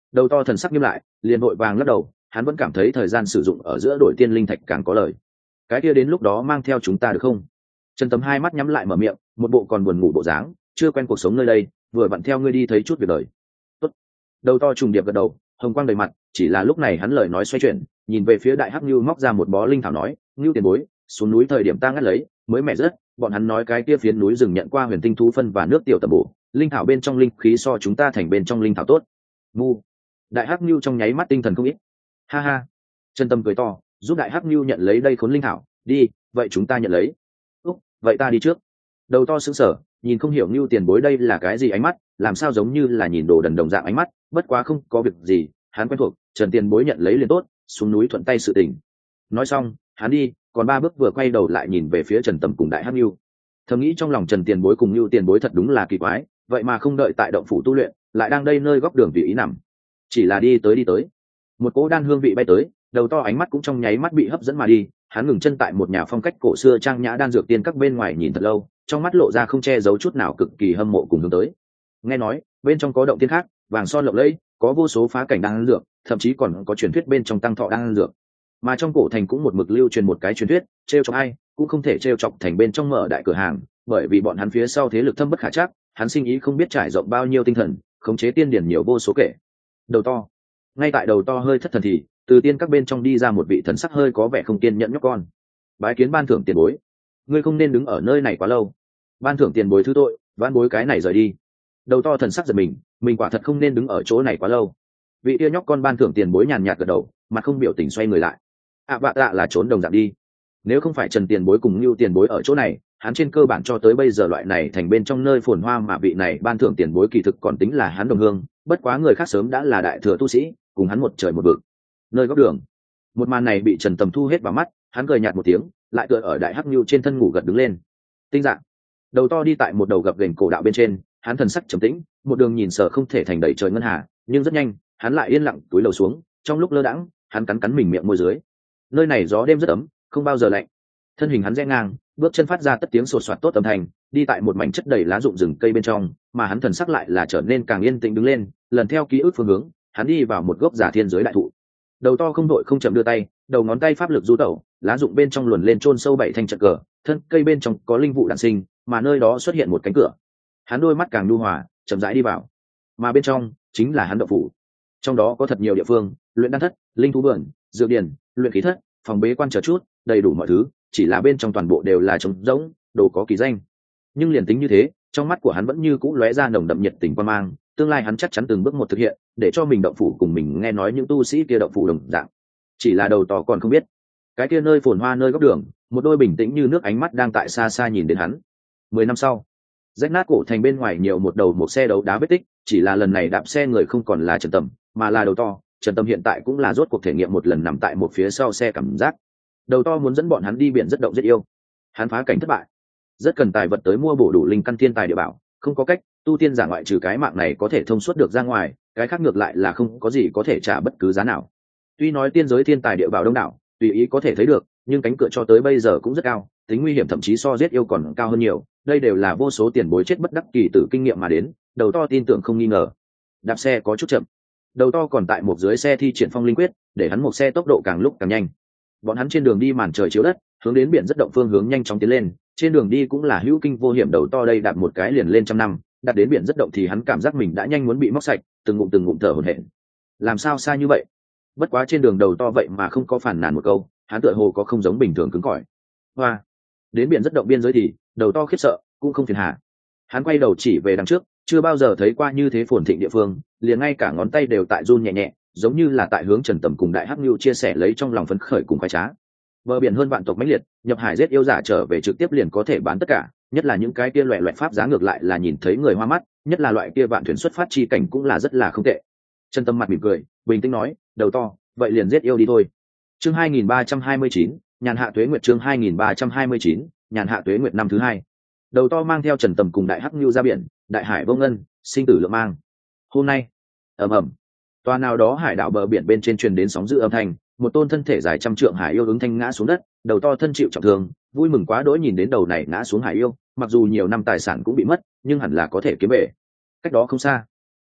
Đầu to thần sắc nghiêm lại, liền vội vàng lắc đầu, hắn vẫn cảm thấy thời gian sử dụng ở giữa đổi tiên linh thạch càng có lời. Cái kia đến lúc đó mang theo chúng ta được không? Trần Tầm hai mắt nhắm lại mở miệng, một bộ còn buồn ngủ bộ dáng, chưa quen cuộc sống nơi đây, vừa vặn theo ngươi đi thấy chút việc đời. Tốt. Đầu to trùng điệp gật đầu, hồng quang đầy mặt, chỉ là lúc này hắn lời nói xoay chuyển, nhìn về phía Đại Hắc Nưu móc ra một bó linh thảo nói, "Nưu tiền bối, xuống núi thời điểm ta ngắt lấy, mới mẻ rất, bọn hắn nói cái kia phiến núi rừng nhận qua huyền tinh thú phân và nước tiểu tầm bổ, linh thảo bên trong linh khí so chúng ta thành bên trong linh thảo tốt." Ngu. Đại Hắc Nưu trong nháy mắt tinh thần không ít. Ha ha. Trần Tâm cười to, giúp Đại Hắc Nưu nhận lấy đây khốn linh thảo, đi, vậy chúng ta nhận lấy. Úc, vậy ta đi trước. Đầu to sững sờ, nhìn không hiểu Nưu tiền bối đây là cái gì ánh mắt, làm sao giống như là nhìn đồ đần đồng dạng ánh mắt, bất quá không có việc gì, hắn quen thuộc, Trần tiền bối nhận lấy liền tốt, xuống núi thuận tay sự tình. Nói xong, hắn đi, còn ba bước vừa quay đầu lại nhìn về phía Trần Tầm cùng Đại Hắc Nưu. Thầm nghĩ trong lòng Trần tiền bối cùng Nưu tiền bối thật đúng là kỳ quái, vậy mà không đợi tại động phủ tu luyện, lại đang đây nơi góc đường tùy ý nằm. Chỉ là đi tới, một cỗ đan hương vị bay tới, đầu to ánh mắt cũng trong nháy mắt bị hấp dẫn mà đi, hắn ngừng chân tại một nhà phong cách cổ xưa trang nhã đan dược tiên các bên ngoài nhìn thật lâu, trong mắt lộ ra không che giấu chút nào cực kỳ hâm mộ cùng hướng tới. Nghe nói bên trong có động tiên khác, vàng son lộng lẫy, có vô số phá cảnh đan dược, thậm chí còn có truyền thuyết bên trong tăng thọ đan dược. Mà trong cổ thành cũng một mực lưu truyền một cái truyền thuyết, trêu chọc ai cũng không thể trêu chọc thành bên trong mở đại cửa hàng, bởi vì bọn hắn phía sau thế lực thâm bất khả trắc, hắn sinh ý không biết trải rộng bao nhiêu tinh thần, khống chế tiên điển nhiều vô số kể. Đầu to. Ngay tại đầu to hơi thất thần thì từ tiên các bên trong đi ra một vị thần sắc hơi có vẻ không kiên nhẫn nhóc con. Bái kiến ban thưởng tiền bối, ngươi không nên đứng ở nơi này quá lâu. Ban thưởng tiền bối thứ tội, ban bối cái này rời đi. Đầu to thần sắc giật mình quả thật không nên đứng ở chỗ này quá lâu. Vị kia nhóc con ban thưởng tiền bối nhàn nhạt gật đầu, mặt không biểu tình xoay người lại. Bạ tạ là trốn đồng dạng đi. Nếu không phải Trần tiền bối cùng Nưu tiền bối ở chỗ này, hắn trên cơ bản cho tới bây giờ loại này thành bên trong nơi phồn hoa mà vị này ban thưởng tiền bối kỳ thực còn tính là hắn đồng hương, bất quá người khác sớm đã là đại thừa tu sĩ, cùng hắn một trời một vực. Nơi góc đường, một màn này bị Trần Tầm thu hết vào mắt, hắn cười nhạt một tiếng, lại tựa ở Đại Hắc Nưu trên thân ngủ gật đứng lên. Tinh dạng, đầu to đi tại một đầu gập ghềnh cổ đạo bên trên, hắn thần sắc trầm tĩnh, một đường nhìn sợ không thể thành đầy trời ngân hà, nhưng rất nhanh, hắn lại yên lặng túi lầu xuống, trong lúc lơ đãng, hắn cắn mình miệng môi dưới. Nơi này gió đêm rất ấm, không bao giờ lạnh. Thân hình hắn rẽ ngang, bước chân phát ra tất tiếng sột soạt tốt âm thanh, đi tại một mảnh chất đầy lá rụng rừng cây bên trong, mà hắn thần sắc lại là trở nên càng yên tĩnh đứng lên, lần theo ký ức phương hướng, hắn đi vào một gốc giả thiên giới đại thụ. Đầu to không đội không chậm đưa tay, đầu ngón tay pháp lực du tẩu, lá rụng bên trong luồn lên chôn sâu bảy thanh trận cờ, thân cây bên trong có linh vụ đản sinh, mà nơi đó xuất hiện một cánh cửa. Hắn đôi mắt càng nhu hòa, chậm rãi đi vào, mà bên trong chính là hắn động phủ. Trong đó có thật nhiều địa phương, luyện đan thất, linh thú vườn, dược điển, luyện khí thất, phòng bế quan chờ chút, đầy đủ mọi thứ, chỉ là bên trong toàn bộ đều là trống rỗng, đồ có kỳ danh. Nhưng liền tính như thế, trong mắt của hắn vẫn như cũ lóe ra nồng đậm nhiệt tình quan mang, tương lai hắn chắc chắn từng bước một thực hiện, để cho mình động phủ cùng mình nghe nói những tu sĩ kia động phủ đồng dạng. Chỉ là đầu to còn không biết, cái kia nơi phồn hoa nơi góc đường, một đôi bình tĩnh như nước ánh mắt đang tại xa xa nhìn đến hắn. 10 năm sau, rách nát cổ thành bên ngoài nhiều một đầu một xe đấu đá vết tích, chỉ là lần này đạp xe người không còn là Trần Tầm, mà là đầu to. Trần Tâm hiện tại cũng là rốt cuộc thể nghiệm một lần nằm tại một phía sau xe cảm giác. Đầu to muốn dẫn bọn hắn đi biển rất động rất yêu. Hắn phá cảnh thất bại, rất cần tài vật tới mua bổ đủ linh căn thiên tài địa bảo, không có cách, tu tiên giả ngoại trừ cái mạng này có thể thông suốt được ra ngoài, cái khác ngược lại là không có gì có thể trả bất cứ giá nào. Tuy nói tiên giới thiên tài địa bảo đông đảo, tùy ý có thể thấy được, nhưng cánh cửa cho tới bây giờ cũng rất cao, tính nguy hiểm thậm chí so giết yêu còn cao hơn nhiều, đây đều là vô số tiền bối chết bất đắc kỳ từ kinh nghiệm mà đến, đầu to tin tưởng không nghi ngờ. Đạp xe có chút chậm, đầu to còn tại một dưới xe thi triển phong linh quyết, để hắn một xe tốc độ càng lúc càng nhanh. Bọn hắn trên đường đi màn trời chiếu đất, hướng đến biển rất động phương hướng nhanh chóng tiến lên, trên đường đi cũng là hữu kinh vô hiểm. Đầu to đây đạp một cái liền lên trăm năm, đặt đến biển rất động thì hắn cảm giác mình đã nhanh muốn bị móc sạch, từng ngụm thở hổn hển. Làm sao xa như vậy? Bất quá trên đường đầu to vậy mà không có phản nàn một câu, hắn tựa hồ có không giống bình thường cứng cỏi. Hoa, đến biển rất động biên giới thì đầu to khiếp sợ, cũng không phiền hà. Hắn quay đầu chỉ về đằng trước, chưa bao giờ thấy qua như thế phồn thịnh địa phương, liền ngay cả ngón tay đều tại run nhẹ nhẹ, giống như là tại hướng Trần Tầm cùng Đại Hắc Nưu chia sẻ lấy trong lòng phấn khởi cùng khoái trá. Bờ biển hơn vạn tộc mãnh liệt, nhập hải giết yêu giả trở về trực tiếp liền có thể bán tất cả, nhất là những cái kia loẻ loẹt pháp giá ngược lại là nhìn thấy người hoa mắt, nhất là loại kia vạn thuyền xuất phát chi cảnh cũng là rất là không tệ. Trần Tâm mặt mỉm cười, bình tĩnh nói, đầu to, vậy liền giết yêu đi thôi. Chương 2329, nhàn hạ tuế nguyệt. Chương 2329, nhàn hạ tuế nguyệt năm thứ hai. Đầu to mang theo Trần Tầm cùng Đại Hắc Nưu ra biển, đại hải vô ngân, sinh tử lượng mang. Hôm nay, ầm ầm, tòa nào đó hải đảo bờ biển bên trên truyền đến sóng dữ âm thanh, một tôn thân thể dài trăm trượng hải yêu ứng thanh ngã xuống đất, đầu to thân chịu trọng thương, vui mừng quá đỗi nhìn đến đầu này ngã xuống hải yêu, mặc dù nhiều năm tài sản cũng bị mất, nhưng hẳn là có thể kiếm về. Cách đó không xa,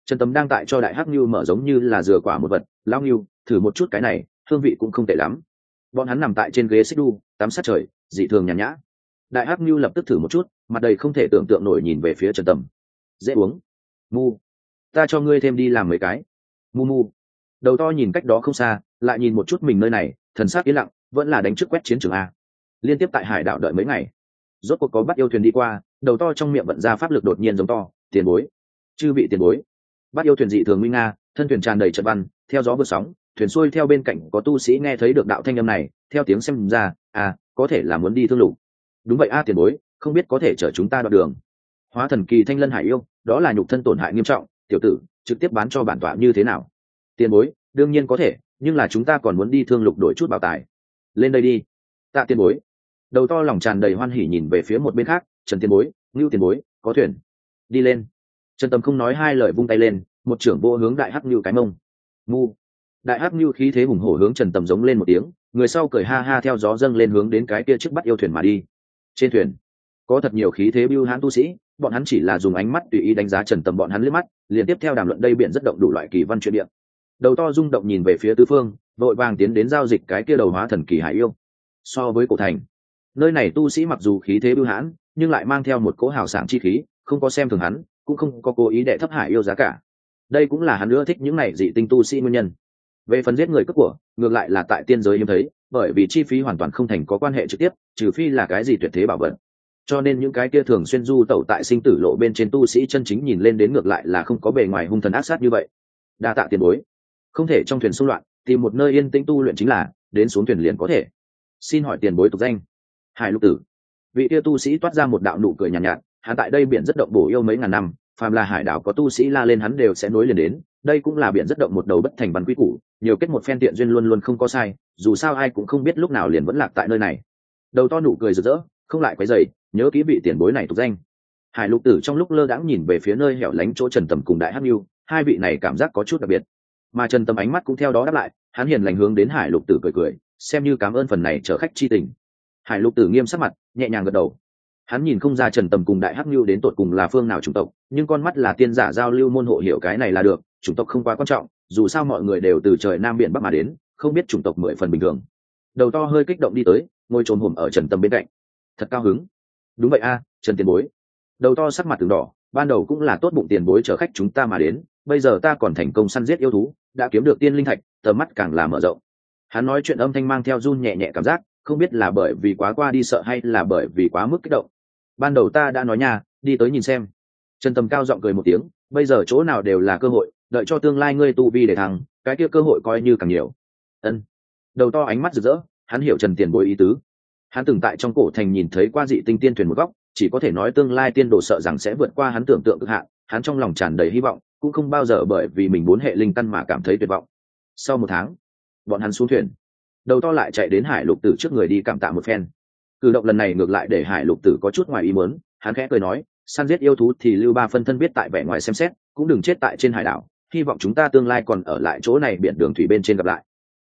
Trần Tầm đang tại cho đại hắc nhu mở giống như là dừa quả một vật, lao nhu thử một chút cái này, hương vị cũng không tệ lắm. Bọn hắn nằm tại trên ghế xích đu tắm sát trời, dị thường nhàn nhã. Đại hắc nhu lập tức thử một chút, mặt đầy không thể tưởng tượng nổi nhìn về phía Trần Tầm. Dễ uống. Mu, ta cho ngươi thêm đi làm mấy cái. Mu mu. Đầu to nhìn cách đó không xa, lại nhìn một chút mình nơi này, thần sắc yên lặng, vẫn là đánh trước quét chiến trường a. Liên tiếp tại hải đảo đợi mấy ngày, rốt cuộc có bắt yêu thuyền đi qua, đầu to trong miệng vận ra pháp lực đột nhiên giống to, tiền bối, chư vị tiền bối. Bắt yêu thuyền dị thường nguy nga, thân thuyền tràn đầy trận văn, theo gió vượt sóng, thuyền xuôi theo bên cạnh có tu sĩ nghe thấy được đạo thanh âm này, theo tiếng xem ra, có thể là muốn đi thương lục. Đúng vậy tiền bối, không biết có thể chở chúng ta đoạn đường. Hóa thần kỳ thanh lân hải yêu, đó là nhục thân tổn hại nghiêm trọng, tiểu tử, trực tiếp bán cho bản tọa như thế nào? Tiền bối, đương nhiên có thể, nhưng là chúng ta còn muốn đi thương lục đổi chút bảo tài. Lên đây đi. Tạ tiền bối. Đầu to lòng tràn đầy hoan hỉ nhìn về phía một bên khác, Trần tiền bối, Ngưu tiền bối, có thuyền. Đi lên. Trần Tầm không nói hai lời vung tay lên, một trưởng vô hướng đại hắc Ngưu cái mông. Mu. Đại hắc Ngưu khí thế hùng hổ hướng Trần Tầm giống lên một tiếng, người sau cười ha ha theo gió dâng lên hướng đến cái kia chiếc bắt yêu thuyền mà đi. Trên thuyền có thật nhiều khí thế bưu hãn tu sĩ, bọn hắn chỉ là dùng ánh mắt tùy ý đánh giá Trần Tầm, bọn hắn liếc mắt liền tiếp theo đàm luận đây biển rất động đủ loại kỳ văn chuyện địa. Đầu to rung động nhìn về phía tứ phương, vội vàng tiến đến giao dịch cái kia đầu hóa thần kỳ hải yêu. So với cổ thành, nơi này tu sĩ mặc dù khí thế bưu hãn, nhưng lại mang theo một cỗ hào sảng chi khí, không có xem thường hắn, cũng không có cố ý đệ thấp hải yêu giá cả. Đây cũng là hắn ưa thích những này dị tinh tu sĩ nguyên nhân. Về phần giết người cướp của, ngược lại là tại tiên giới hiếm thấy, bởi vì chi phí hoàn toàn không thành có quan hệ trực tiếp, trừ phi là cái gì tuyệt thế bảo vật. Cho nên những cái kia thường xuyên du tẩu tại sinh tử lộ bên trên tu sĩ chân chính nhìn lên đến ngược lại là không có bề ngoài hung thần ác sát như vậy. Đa tạ tiền bối. Không thể trong thuyền xung loạn, tìm một nơi yên tĩnh tu luyện chính là, đến xuống thuyền liền có thể. Xin hỏi tiền bối tục danh? Hải Lục Tử. Vị kia tu sĩ toát ra một đạo nụ cười nhàn nhạt, hắn tại đây biển rất động bổ yêu mấy ngàn năm, phàm là hải đảo có tu sĩ la lên hắn đều sẽ nối liền đến, đây cũng là biển rất động một đầu bất thành văn quy củ, nhiều kết một phen tiện duyên luôn luôn không có sai, dù sao ai cũng không biết lúc nào liền vẫn lạc tại nơi này. Đầu to nụ cười rực rỡ, không lại quấy rầy, nhớ kỹ vị tiền bối này tục danh. Hải Lục Tử trong lúc lơ đãng nhìn về phía nơi hẻo lánh chỗ Trần Tầm cùng Đại Hắc Nưu, hai vị này cảm giác có chút đặc biệt. Mà Trần Tầm ánh mắt cũng theo đó đáp lại, hắn hiền lành hướng đến Hải Lục Tử cười cười, xem như cảm ơn phần này chở khách chi tình. Hải Lục Tử nghiêm sắc mặt, nhẹ nhàng gật đầu. Hắn nhìn không ra Trần Tầm cùng Đại Hắc Nưu đến tột cùng là phương nào chủng tộc, nhưng con mắt là tiên giả giao lưu môn hộ hiểu cái này là được, chủng tộc không quá quan trọng, dù sao mọi người đều từ trời nam biển bắc mà đến, không biết chủng tộc mười phần bình thường. Đầu to hơi kích động đi tới, ngồi trồm hổm ở Trần Tầm bên cạnh. Thật cao hứng. Đúng vậy Trần tiền bối. Đầu to sắc mặt từng đỏ, ban đầu cũng là tốt bụng tiền bối chở khách chúng ta mà đến, bây giờ ta còn thành công săn giết yêu thú, đã kiếm được tiên linh thạch, tầm mắt càng là mở rộng. Hắn nói chuyện âm thanh mang theo run nhẹ nhẹ cảm giác, không biết là bởi vì quá qua đi sợ hay là bởi vì quá mức kích động. Ban đầu ta đã nói nha, đi tới nhìn xem. Trần Tầm cao giọng cười một tiếng, bây giờ chỗ nào đều là cơ hội, đợi cho tương lai ngươi tu vi để thăng, cái kia cơ hội coi như càng nhiều. Ân. Đầu to ánh mắt rực rỡ, hắn hiểu Trần tiền bối ý tứ. Hắn từng tại trong cổ thành nhìn thấy qua dị tinh tiên thuyền một góc, chỉ có thể nói tương lai tiên đồ sợ rằng sẽ vượt qua hắn tưởng tượng cực hạn, hắn trong lòng tràn đầy hy vọng, cũng không bao giờ bởi vì mình bốn hệ linh căn mà cảm thấy tuyệt vọng. Sau một tháng, bọn hắn xuống thuyền, đầu to lại chạy đến Hải Lục Tử trước người đi cảm tạ một phen. Cử động lần này ngược lại để Hải Lục Tử có chút ngoài ý muốn, hắn khẽ cười nói, săn giết yêu thú thì lưu ba phân thân biết tại vẻ ngoài xem xét, cũng đừng chết tại trên hải đảo, hy vọng chúng ta tương lai còn ở lại chỗ này biển đường thủy bên trên gặp lại.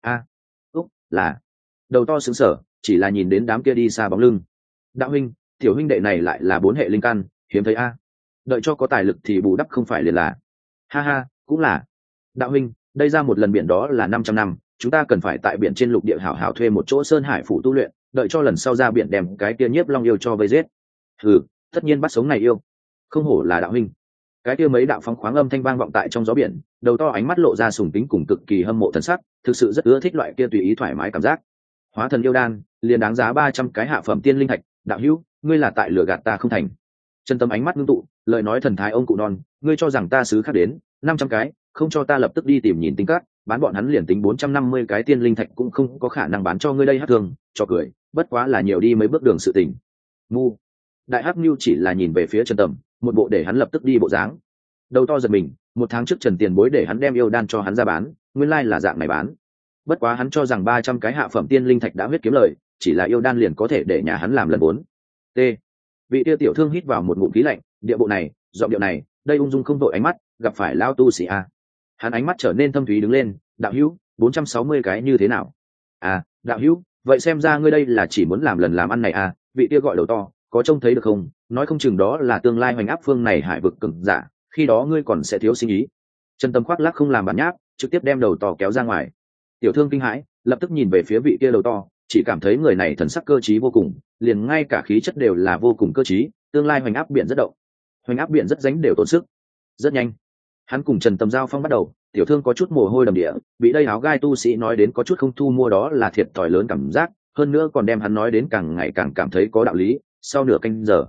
Là. Đầu to sững sờ, chỉ là nhìn đến đám kia đi xa bóng lưng. Đạo huynh, tiểu huynh đệ này lại là bốn hệ linh căn, hiếm thấy đợi cho có tài lực thì bù đắp không phải liền là. Ha ha, cũng là. Đạo huynh, đây ra một lần biển đó là 500 năm, chúng ta cần phải tại biển trên lục địa hảo hảo thuê một chỗ sơn hải phủ tu luyện, đợi cho lần sau ra biển đem cái kia nhiếp long yêu cho vây giết. Tất nhiên bắt sống này yêu. Không hổ là đạo huynh. Cái kia mấy đạo phóng khoáng âm thanh vang vọng tại trong gió biển, đầu to ánh mắt lộ ra sùng kính cùng cực kỳ hâm mộ thần sắc, thực sự rất ưa thích loại kia tùy ý thoải mái cảm giác. Hóa thần yêu đan liền đáng giá 300 cái hạ phẩm tiên linh thạch, đạo hữu, ngươi là tại lừa gạt ta không thành. Chân tâm ánh mắt ngưng tụ, lời nói thần thái ông cụ non, ngươi cho rằng ta xứ khác đến 500 cái, không cho ta lập tức đi tìm nhìn tính cát, bán bọn hắn liền tính 450 cái tiên linh thạch cũng không có khả năng bán cho ngươi đây. Hát thường cho cười, bất quá là nhiều đi mấy bước đường sự tình. Ngu. Đại Hắc Nưu chỉ là nhìn về phía Trần Tầm, một bộ để hắn lập tức đi bộ dáng. Đầu to giật mình, một tháng trước Trần tiền bối để hắn đem yêu đan cho hắn ra bán, nguyên lai là dạng này bán. Bất quá hắn cho rằng 300 cái hạ phẩm tiên linh thạch đã huyết kiếm lời, chỉ là yêu đan liền có thể để nhà hắn làm lần 4. T. Vị tiêu tiểu thương hít vào một ngụm khí lạnh, địa bộ này, giọng điệu này, đây ung dung không đội ánh mắt, gặp phải lao tu sĩ Hắn ánh mắt trở nên thâm thúy đứng lên, đạo hữu, 460 cái như thế nào? Đạo hữu, vậy xem ra ngươi đây là chỉ muốn làm lần làm ăn này vị kia gọi đầu to, có trông thấy được không? Nói không chừng đó là tương lai hoành áp phương này hải vực cường giả, khi đó ngươi còn sẽ thiếu sinh ý. Trần Tâm khoác lác không làm bản nháp, trực tiếp đem đầu to kéo ra ngoài. Tiểu thương kinh hãi, lập tức nhìn về phía vị kia đầu to, chỉ cảm thấy người này thần sắc cơ trí vô cùng, liền ngay cả khí chất đều là vô cùng cơ trí, tương lai hoành áp biển rất động. Hoành áp biển rất dánh đều tốn sức. Rất nhanh, hắn cùng Trần Tâm giao phong bắt đầu, tiểu thương có chút mồ hôi đầm địa, bị đây áo gai tu sĩ nói đến có chút không thu mua đó là thiệt thòi lớn cảm giác, hơn nữa còn đem hắn nói đến càng ngày càng cảm thấy có đạo lý. Sau nửa canh giờ,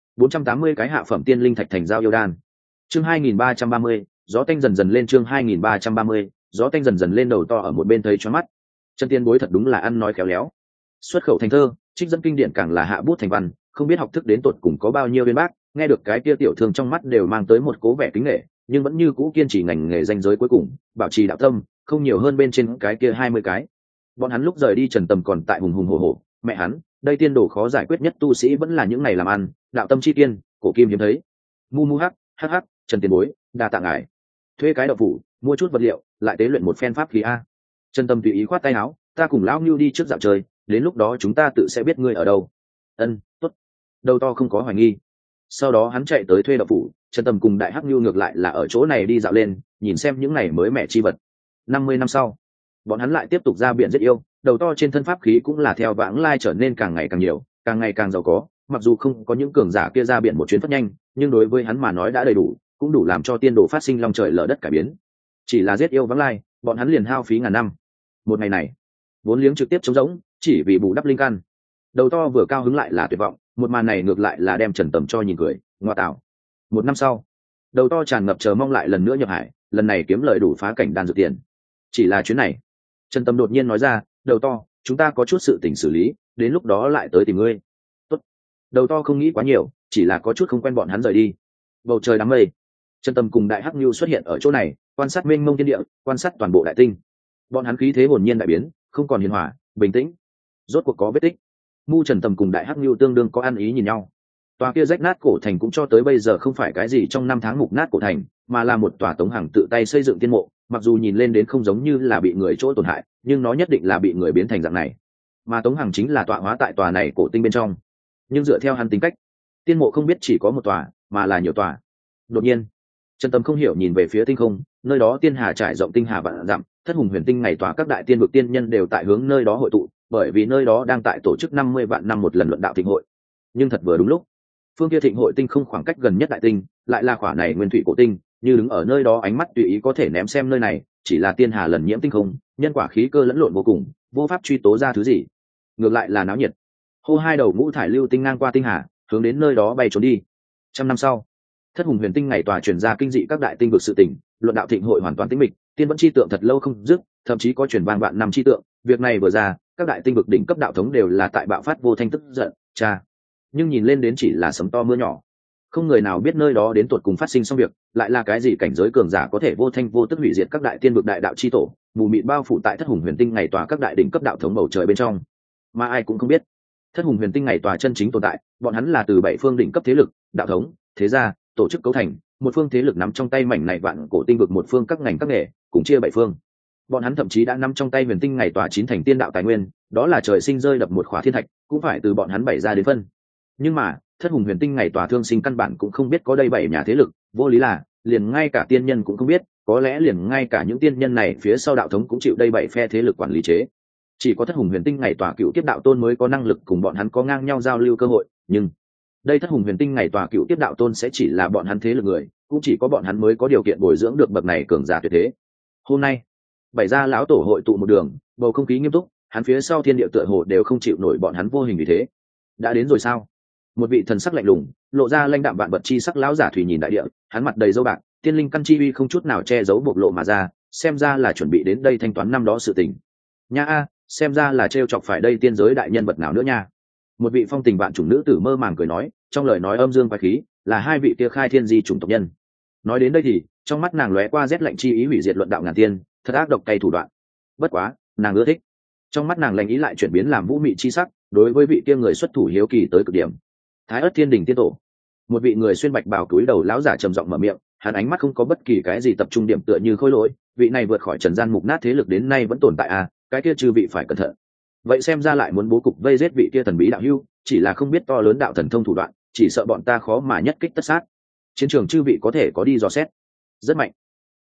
480 cái hạ phẩm tiên linh thạch thành giao yêu đan. Chương 2330, gió tanh dần dần lên. Chương 2330, gió tanh dần dần lên. Đầu to ở một bên thấy choáng mắt. Chân tiên bối thật đúng là ăn nói khéo léo, xuất khẩu thành thơ, trích dẫn kinh điển càng là hạ bút thành văn, không biết học thức đến tột cùng có bao nhiêu viên bác. Nghe được cái kia tiểu thương trong mắt đều mang tới một cố vẻ kính nể, nhưng vẫn như cũ kiên trì ngành nghề danh giới cuối cùng, bảo trì đạo tâm, không nhiều hơn bên trên cái kia 20 cái. Bọn hắn lúc rời đi, Trần Tầm còn tại hùng hùng hổ hổ, mẹ hắn, đây tiên đồ khó giải quyết nhất tu sĩ vẫn là những này làm ăn, đạo tâm chi kiên, cổ kim hiếm thấy. Mu mu hắc, hắc hắc, Trần tiền bối, đa tạ ngài. Thuê cái đậu phủ, mua chút vật liệu, lại tế luyện một phen pháp khí a. Trần Tâm tùy ý khoát tay áo, ta cùng lão Nưu đi trước dạo chơi, đến lúc đó chúng ta tự sẽ biết ngươi ở đâu. Ân, tốt. Đầu to không có hoài nghi. Sau đó hắn chạy tới thuê đậu phủ, Trần Tâm cùng Đại Hắc Nưu ngược lại là ở chỗ này đi dạo lên, nhìn xem những này mới mẻ chi vật. 50 năm sau, bọn hắn lại tiếp tục ra biển giết yêu, đầu to trên thân pháp khí cũng là theo vãng lai trở nên càng ngày càng nhiều, càng ngày càng giàu có. Mặc dù không có những cường giả kia ra biển một chuyến phát nhanh, nhưng đối với hắn mà nói đã đầy đủ, cũng đủ làm cho tiên đồ phát sinh long trời lở đất cải biến. Chỉ là giết yêu vãng lai, bọn hắn liền hao phí ngàn năm. Một ngày này, vốn liếng trực tiếp trống rỗng, chỉ vì bù đắp linh căn. Đầu to vừa cao hứng lại là tuyệt vọng, một màn này ngược lại là đem Trần Tầm cho nhìn cười, ngoa tạo. Một năm sau, đầu to tràn ngập chờ mong lại lần nữa nhập hải, lần này kiếm lời đủ phá cảnh đan dược tiền. Chỉ là chuyến này, Trần Tầm đột nhiên nói ra, đầu to, chúng ta có chút sự tình xử lý, đến lúc đó lại tới tìm ngươi. Tốt. Đầu to không nghĩ quá nhiều, chỉ là có chút không quen bọn hắn rời đi. Bầu trời đám mây, Trần Tầm cùng Đại Hắc Nưu xuất hiện ở chỗ này, quan sát mênh mông thiên địa, quan sát toàn bộ đại tinh. Bọn hắn khí thế hồn nhiên đại biến, không còn hiền hòa, bình tĩnh. Rốt cuộc có vết tích. Mu Trần Tầm cùng Đại Hắc Nưu tương đương có ăn ý nhìn nhau. Tòa kia rách nát cổ thành cũng cho tới bây giờ không phải cái gì trong năm tháng mục nát cổ thành, mà là một tòa Tống Hằng tự tay xây dựng tiên mộ, mặc dù nhìn lên đến không giống như là bị người chỗ tổn hại, nhưng nó nhất định là bị người biến thành dạng này. Mà Tống Hằng chính là tọa hóa tại tòa này cổ tinh bên trong. Nhưng dựa theo hắn tính cách, tiên mộ không biết chỉ có một tòa, mà là nhiều tòa. Đột nhiên, Trần Tâm không hiểu nhìn về phía tinh không, nơi đó tiên hà trải rộng tinh hà vạn dặm, Thất Hùng Huyền Tinh ngày tòa các đại tiên vực tiên nhân đều tại hướng nơi đó hội tụ, bởi vì nơi đó đang tại tổ chức 50 vạn năm một lần luận đạo thịnh hội. Nhưng thật vừa đúng lúc, phương kia thịnh hội tinh không khoảng cách gần nhất đại tinh, lại là khỏa này nguyên thủy cổ tinh, như đứng ở nơi đó ánh mắt tùy ý có thể ném xem nơi này, chỉ là tiên hà lần nhiễm tinh không, nhân quả khí cơ lẫn lộn vô cùng, vô pháp truy tố ra thứ gì. Ngược lại là náo nhiệt. Hô hai đầu ngũ thải lưu tinh ngang qua tinh hà, hướng đến nơi đó bay trốn đi. 100 năm sau, Thất Hùng Huyền Tinh ngày tòa truyền ra kinh dị các đại tinh vực sự tỉnh, luận đạo thịnh hội hoàn toàn tĩnh mịch, tiên vẫn chi tượng thật lâu không dứt, thậm chí có truyền vang vạn năm chi tượng. Việc này vừa ra, các đại tinh vực đỉnh cấp đạo thống đều là tại bạo phát vô thanh tức giận, cha. Nhưng nhìn lên đến chỉ là sấm to mưa nhỏ, không người nào biết nơi đó đến tuột cùng phát sinh xong việc, lại là cái gì cảnh giới cường giả có thể vô thanh vô tức hủy diệt các đại tiên vực đại đạo chi tổ, mù mịt bao phủ tại Thất Hùng Huyền Tinh ngày tòa các đại đỉnh cấp đạo thống bầu trời bên trong, mà ai cũng không biết Thất Hùng Huyền Tinh ngày tòa chân chính tồn tại. Bọn hắn là từ 7 phương đỉnh cấp thế lực, đạo thống, thế gia, tổ chức cấu thành, một phương thế lực nắm trong tay mảnh này vạn cổ tinh vực, một phương các ngành các nghề, cùng chia 7 phương. Bọn hắn thậm chí đã nắm trong tay Huyền Tinh ngày tòa 9 thành tiên đạo tài nguyên, đó là trời sinh rơi đập một khỏa thiên thạch, cũng phải từ bọn hắn bày ra đến phân. Nhưng mà Thất Hùng Huyền Tinh ngày tòa thương sinh căn bản cũng không biết có đây 7 nhà thế lực, vô lý là liền ngay cả tiên nhân cũng không biết, có lẽ liền ngay cả những tiên nhân này phía sau đạo thống cũng chịu đây 7 phe thế lực quản lý chế. Chỉ có Thất Hùng Huyền Tinh ngày tòa cựu tiếp đạo tôn mới có năng lực cùng bọn hắn có ngang nhau giao lưu cơ hội, nhưng đây Thất Hùng Huyền Tinh ngày tòa cựu tiếp đạo tôn sẽ chỉ là bọn hắn thế lực người, cũng chỉ có bọn hắn mới có điều kiện bồi dưỡng được bậc này cường giả tuyệt thế. Hôm nay, 7 gia lão tổ hội tụ một đường, bầu không khí nghiêm túc, hắn phía sau thiên địa tựa hồ đều không chịu nổi bọn hắn vô hình vì thế. Đã đến rồi sao? Một vị thần sắc lạnh lùng, lộ ra lãnh đạm vạn vật chi sắc lão giả thủy nhìn đại địa, hắn mặt đầy dâu bạc, tiên linh căn chi uy không chút nào che giấu bộc lộ mà ra, xem ra là chuẩn bị đến đây thanh toán năm đó sự tình. Nha a, xem ra là trêu chọc phải đây tiên giới đại nhân vật nào nữa nha. Một vị phong tình vạn chủng nữ tử mơ màng cười nói, trong lời nói âm dương quái khí, là hai vị kia khai thiên di chủng tộc nhân. Nói đến đây thì trong mắt nàng lóe qua rét lạnh chi ý hủy diệt luận đạo ngàn tiên, thật ác độc cay thủ đoạn. Bất quá, nàng ưa thích. Trong mắt nàng lành ý lại chuyển biến làm vũ mị chi sắc, đối với vị kia người xuất thủ hiếu kỳ tới cực điểm. Thái Ức Thiên Đình tiên tổ, một vị người xuyên bạch bào túi đầu lão giả trầm giọng mở miệng, hắn ánh mắt không có bất kỳ cái gì tập trung điểm, tựa như khôi lỗi, vị này vượt khỏi trần gian mục nát thế lực đến nay vẫn tồn tại à, cái kia chư vị phải cẩn thận. Vậy xem ra lại muốn bố cục vây giết vị kia thần bí đạo hưu, chỉ là không biết to lớn đạo thần thông thủ đoạn, chỉ sợ bọn ta khó mà nhất kích tất sát. Chiến trường chư vị có thể có đi dò xét. Rất mạnh.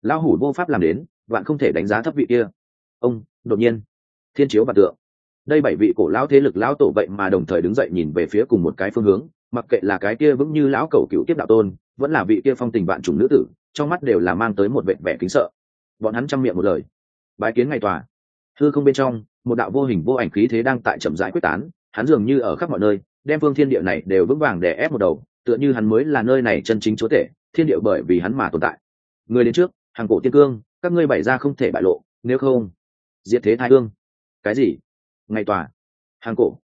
lão hủ vô pháp làm đến, vạn không thể đánh giá thấp vị kia. Ông đột nhiên thiên chiếu vạn tượng, đây 7 vị cổ lão thế lực lão tổ vậy mà đồng thời đứng dậy nhìn về phía cùng một cái phương hướng, mặc kệ là cái kia vững như lão cầu cựu tiếp đạo tôn, vẫn là vị kia phong tình vạn trùng nữ tử, trong mắt đều là mang tới một vẻ vẻ kính sợ. Bọn hắn trăm miệng một lời bái kiến ngày tòa. Hư không bên trong, một đạo vô hình vô ảnh khí thế đang tại chậm rãi quyết tán, hắn dường như ở khắp mọi nơi, đem phương thiên địa này đều vững vàng đè ép một đầu, tựa như hắn mới là nơi này chân chính chúa tể, thiên địa bởi vì hắn mà tồn tại. Người đến trước, hàng cổ tiên cương, các ngươi bày ra không thể bại lộ, nếu không diệt thế thái hương. Cái gì? Ngày tòa? Hàng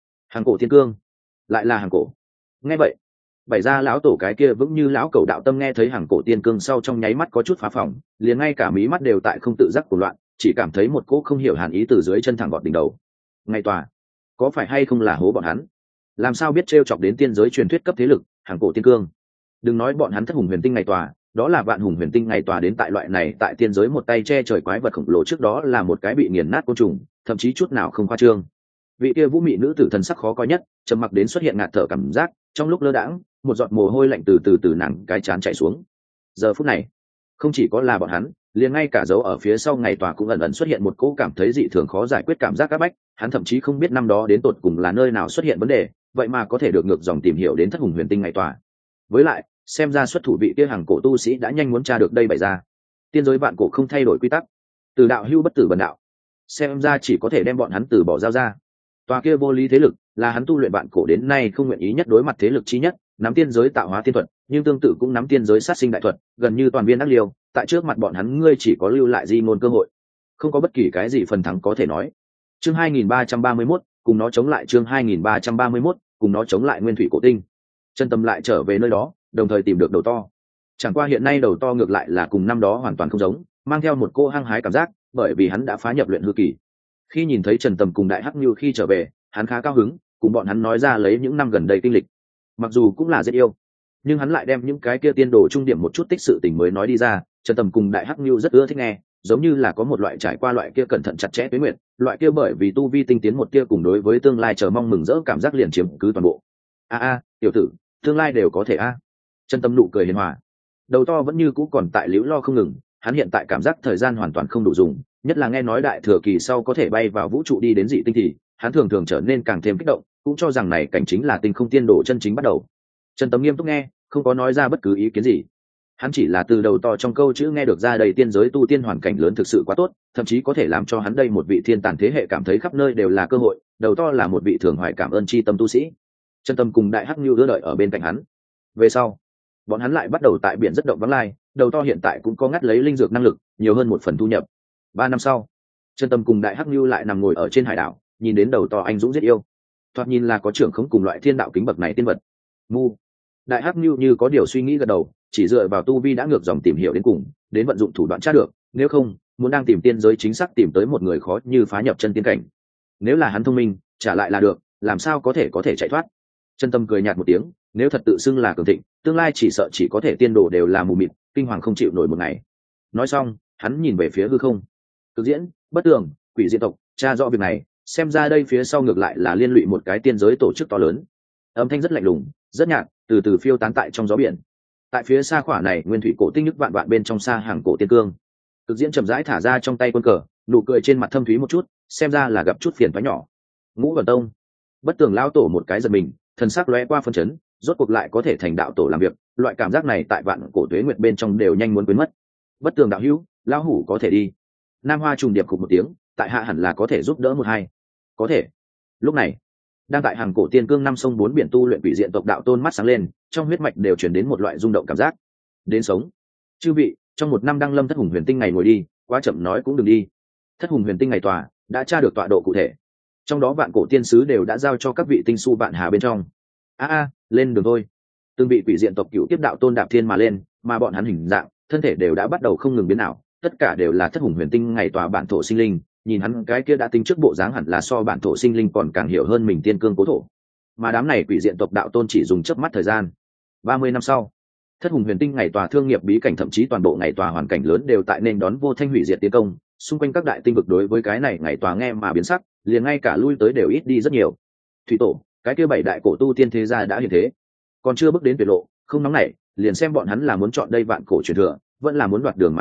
cổ tiên cương, lại là hàng cổ. Nghe vậy, bày ra lão tổ cái kia vững như lão cầu đạo tâm nghe thấy hàng cổ tiên cương sau trong nháy mắt có chút phá phòng, liền ngay cả mí mắt đều tại không tự giác của loạn, chỉ cảm thấy một cỗ không hiểu hàn ý từ dưới chân thẳng gọt đỉnh đầu. Ngày tòa, có phải hay không là hố bọn hắn? Làm sao biết trêu chọc đến tiên giới truyền thuyết cấp thế lực hàng cổ tiên cương? Đừng nói bọn hắn thất hùng huyền tinh ngày tòa, đó là vạn hùng huyền tinh ngày tòa đến tại loại này tại tiên giới một tay che trời quái vật khổng lồ trước đó là một cái bị nghiền nát côn trùng, thậm chí chút nào không khoa trương. Vị kia vũ mị nữ tử thần sắc khó coi nhất, trầm mặc đến xuất hiện ngạt thở cảm giác, trong lúc lơ đãng, một giọt mồ hôi lạnh từ nàng cái trán chảy xuống. Giờ phút này, không chỉ có là bọn hắn, liền ngay cả dấu ở phía sau ngày tòa cũng ẩn ẩn xuất hiện một cỗ cảm thấy dị thường khó giải quyết cảm giác áp bách, hắn thậm chí không biết năm đó đến tột cùng là nơi nào xuất hiện vấn đề, vậy mà có thể được ngược dòng tìm hiểu đến thất hùng huyền tinh ngày tòa. Với lại, xem ra xuất thủ vị kia hàng cổ tu sĩ đã nhanh muốn tra được đây bày ra. Tiên giới vạn cổ không thay đổi quy tắc, từ đạo hưu bất tử bần đạo, xem ra chỉ có thể đem bọn hắn từ bỏ giao ra. Tòa kia vô lý thế lực là hắn tu luyện vạn cổ đến nay không nguyện ý nhất đối mặt thế lực chí nhất, nắm tiên giới tạo hóa tiên thuật, nhưng tương tự cũng nắm tiên giới sát sinh đại thuật, gần như toàn viên đắc liều, tại trước mặt bọn hắn ngươi chỉ có lưu lại di ngôn cơ hội, không có bất kỳ cái gì phần thắng có thể nói. Chương 2331, cùng nó chống lại chương 2331, cùng nó chống lại nguyên thủy cổ tinh. Chân tâm lại trở về nơi đó, đồng thời tìm được đầu to. Chẳng qua hiện nay đầu to ngược lại là cùng năm đó hoàn toàn không giống, mang theo một cô hăng hái cảm giác, bởi vì hắn đã phá nhập luyện hư kỳ. Khi nhìn thấy Trần Tầm cùng Đại Hắc Như khi trở về, hắn khá cao hứng, cùng bọn hắn nói ra lấy những năm gần đây kinh lịch. Mặc dù cũng là rất yêu, nhưng hắn lại đem những cái kia tiên đồ trung điểm một chút tích sự tình mới nói đi ra. Trần Tầm cùng Đại Hắc Như rất ưa thích nghe, giống như là có một loại trải qua loại kia cẩn thận chặt chẽ tuế nguyện, loại kia bởi vì tu vi tinh tiến một kia cùng đối với tương lai chờ mong mừng rỡ cảm giác liền chiếm cứ toàn bộ. Tiểu tử, tương lai đều có thể Trần Tầm nụ cười hiền hòa. Đầu to vẫn như cũ còn tại liễu lo không ngừng, hắn hiện tại cảm giác thời gian hoàn toàn không đủ dùng, nhất là nghe nói đại thừa kỳ sau có thể bay vào vũ trụ đi đến dị tinh thì hắn thường thường trở nên càng thêm kích động, cũng cho rằng này cảnh chính là tinh không tiên đồ chân chính bắt đầu. Trần Tầm nghiêm túc nghe, không có nói ra bất cứ ý kiến gì. Hắn chỉ là từ đầu to trong câu chữ nghe được ra đầy tiên giới tu tiên hoàn cảnh lớn thực sự quá tốt, thậm chí có thể làm cho hắn đây một vị thiên tàn thế hệ cảm thấy khắp nơi đều là cơ hội. Đầu to là một vị thường hoài cảm ơn tri tâm tu sĩ. Trần Tầm cùng Đại Hắc Như đỡ đợi ở bên cạnh hắn. Về sau, bọn hắn lại bắt đầu tại biển rất động vắng lai. Đầu to hiện tại cũng có ngắt lấy linh dược năng lực, nhiều hơn một phần thu nhập. 3 năm sau, Trần Tầm cùng Đại Hắc Như lại nằm ngồi ở trên hải đảo, nhìn đến đầu to anh dũng giết yêu, thoạt nhìn là có trưởng khống cùng loại thiên đạo kính bậc này tiên vật. Mu, Đại Hắc như có điều suy nghĩ gật đầu, chỉ dựa vào tu vi đã ngược dòng tìm hiểu đến cùng, đến vận dụng thủ đoạn tra được, nếu không, muốn đang tìm tiên giới chính xác tìm tới một người khó như phá nhập chân tiên cảnh. Nếu là hắn thông minh, trả lại là được, làm sao có thể chạy thoát. Trần Tâm cười nhạt một tiếng, nếu thật tự xưng là cường thịnh, tương lai chỉ sợ chỉ có thể tiên đồ đều là mù mịt, kinh hoàng không chịu nổi một ngày. Nói xong, hắn nhìn về phía hư không. Cực diễn, bất tường, quỷ diện tộc, tra rõ việc này, xem ra đây phía sau ngược lại là liên lụy một cái tiên giới tổ chức to lớn. Âm thanh rất lạnh lùng, rất nhạt, từ từ phiêu tán tại trong gió biển. Tại phía xa khỏa này nguyên thủy cổ tinh nhức vạn vạn bên trong xa hàng cổ tiên cương. Cực diễn chậm rãi thả ra trong tay quân cờ, nụ cười trên mặt thâm thúy một chút, xem ra là gặp chút phiền toái nhỏ. Ngũ Vân Tông, bất tường lao tổ một cái giật mình, thần sắc lóe qua phân chấn, rốt cuộc lại có thể thành đạo tổ làm việc, loại cảm giác này tại vạn cổ tuế nguyệt bên trong đều nhanh muốn quên mất. Bất tường đạo hữu, lão hủ có thể đi. Nam Hoa trùng điệp cục một tiếng, tại hạ hẳn là có thể giúp đỡ một hai. Có thể. Lúc này, đang tại hàng cổ tiên cương năm sông bốn biển tu luyện quỷ diện tộc đạo tôn mắt sáng lên, trong huyết mạch đều truyền đến một loại rung động cảm giác. Đến sống. Chư vị, trong một năm đăng lâm thất hùng huyền tinh ngày ngồi đi, quá chậm nói cũng đừng đi. Thất hùng huyền tinh ngày tòa đã tra được tọa độ cụ thể, trong đó vạn cổ tiên sứ đều đã giao cho các vị tinh su vạn hà bên trong. Lên đường thôi. Từng vị quỷ diện tộc cựu tiếp đạo tôn đạp thiên mà lên, mà bọn hắn hình dạng, thân thể đều đã bắt đầu không ngừng biến ảo, tất cả đều là thất hùng huyền tinh ngày tòa bản thổ sinh linh. Nhìn hắn cái kia đã tính trước bộ dáng hẳn là so bản thổ sinh linh còn càng hiểu hơn mình tiên cương cố thổ. Mà đám này quỷ diện tộc đạo tôn chỉ dùng chớp mắt thời gian. 30 năm sau, thất hùng huyền tinh ngày tòa thương nghiệp bí cảnh thậm chí toàn bộ ngày tòa hoàn cảnh lớn đều tại nên đón vô thanh hủy diệt tiến công, xung quanh các đại tinh vực đối với cái này ngày tòa nghe mà biến sắc, liền ngay cả lui tới đều ít đi rất nhiều. Thủy tổ, cái kia bảy đại cổ tu tiên thế gia đã hiện thế, còn chưa bước đến tuyệt lộ, không nóng nảy, liền xem bọn hắn là muốn chọn đây vạn cổ truyền thừa, vẫn là muốn đoạt đường mà chạy,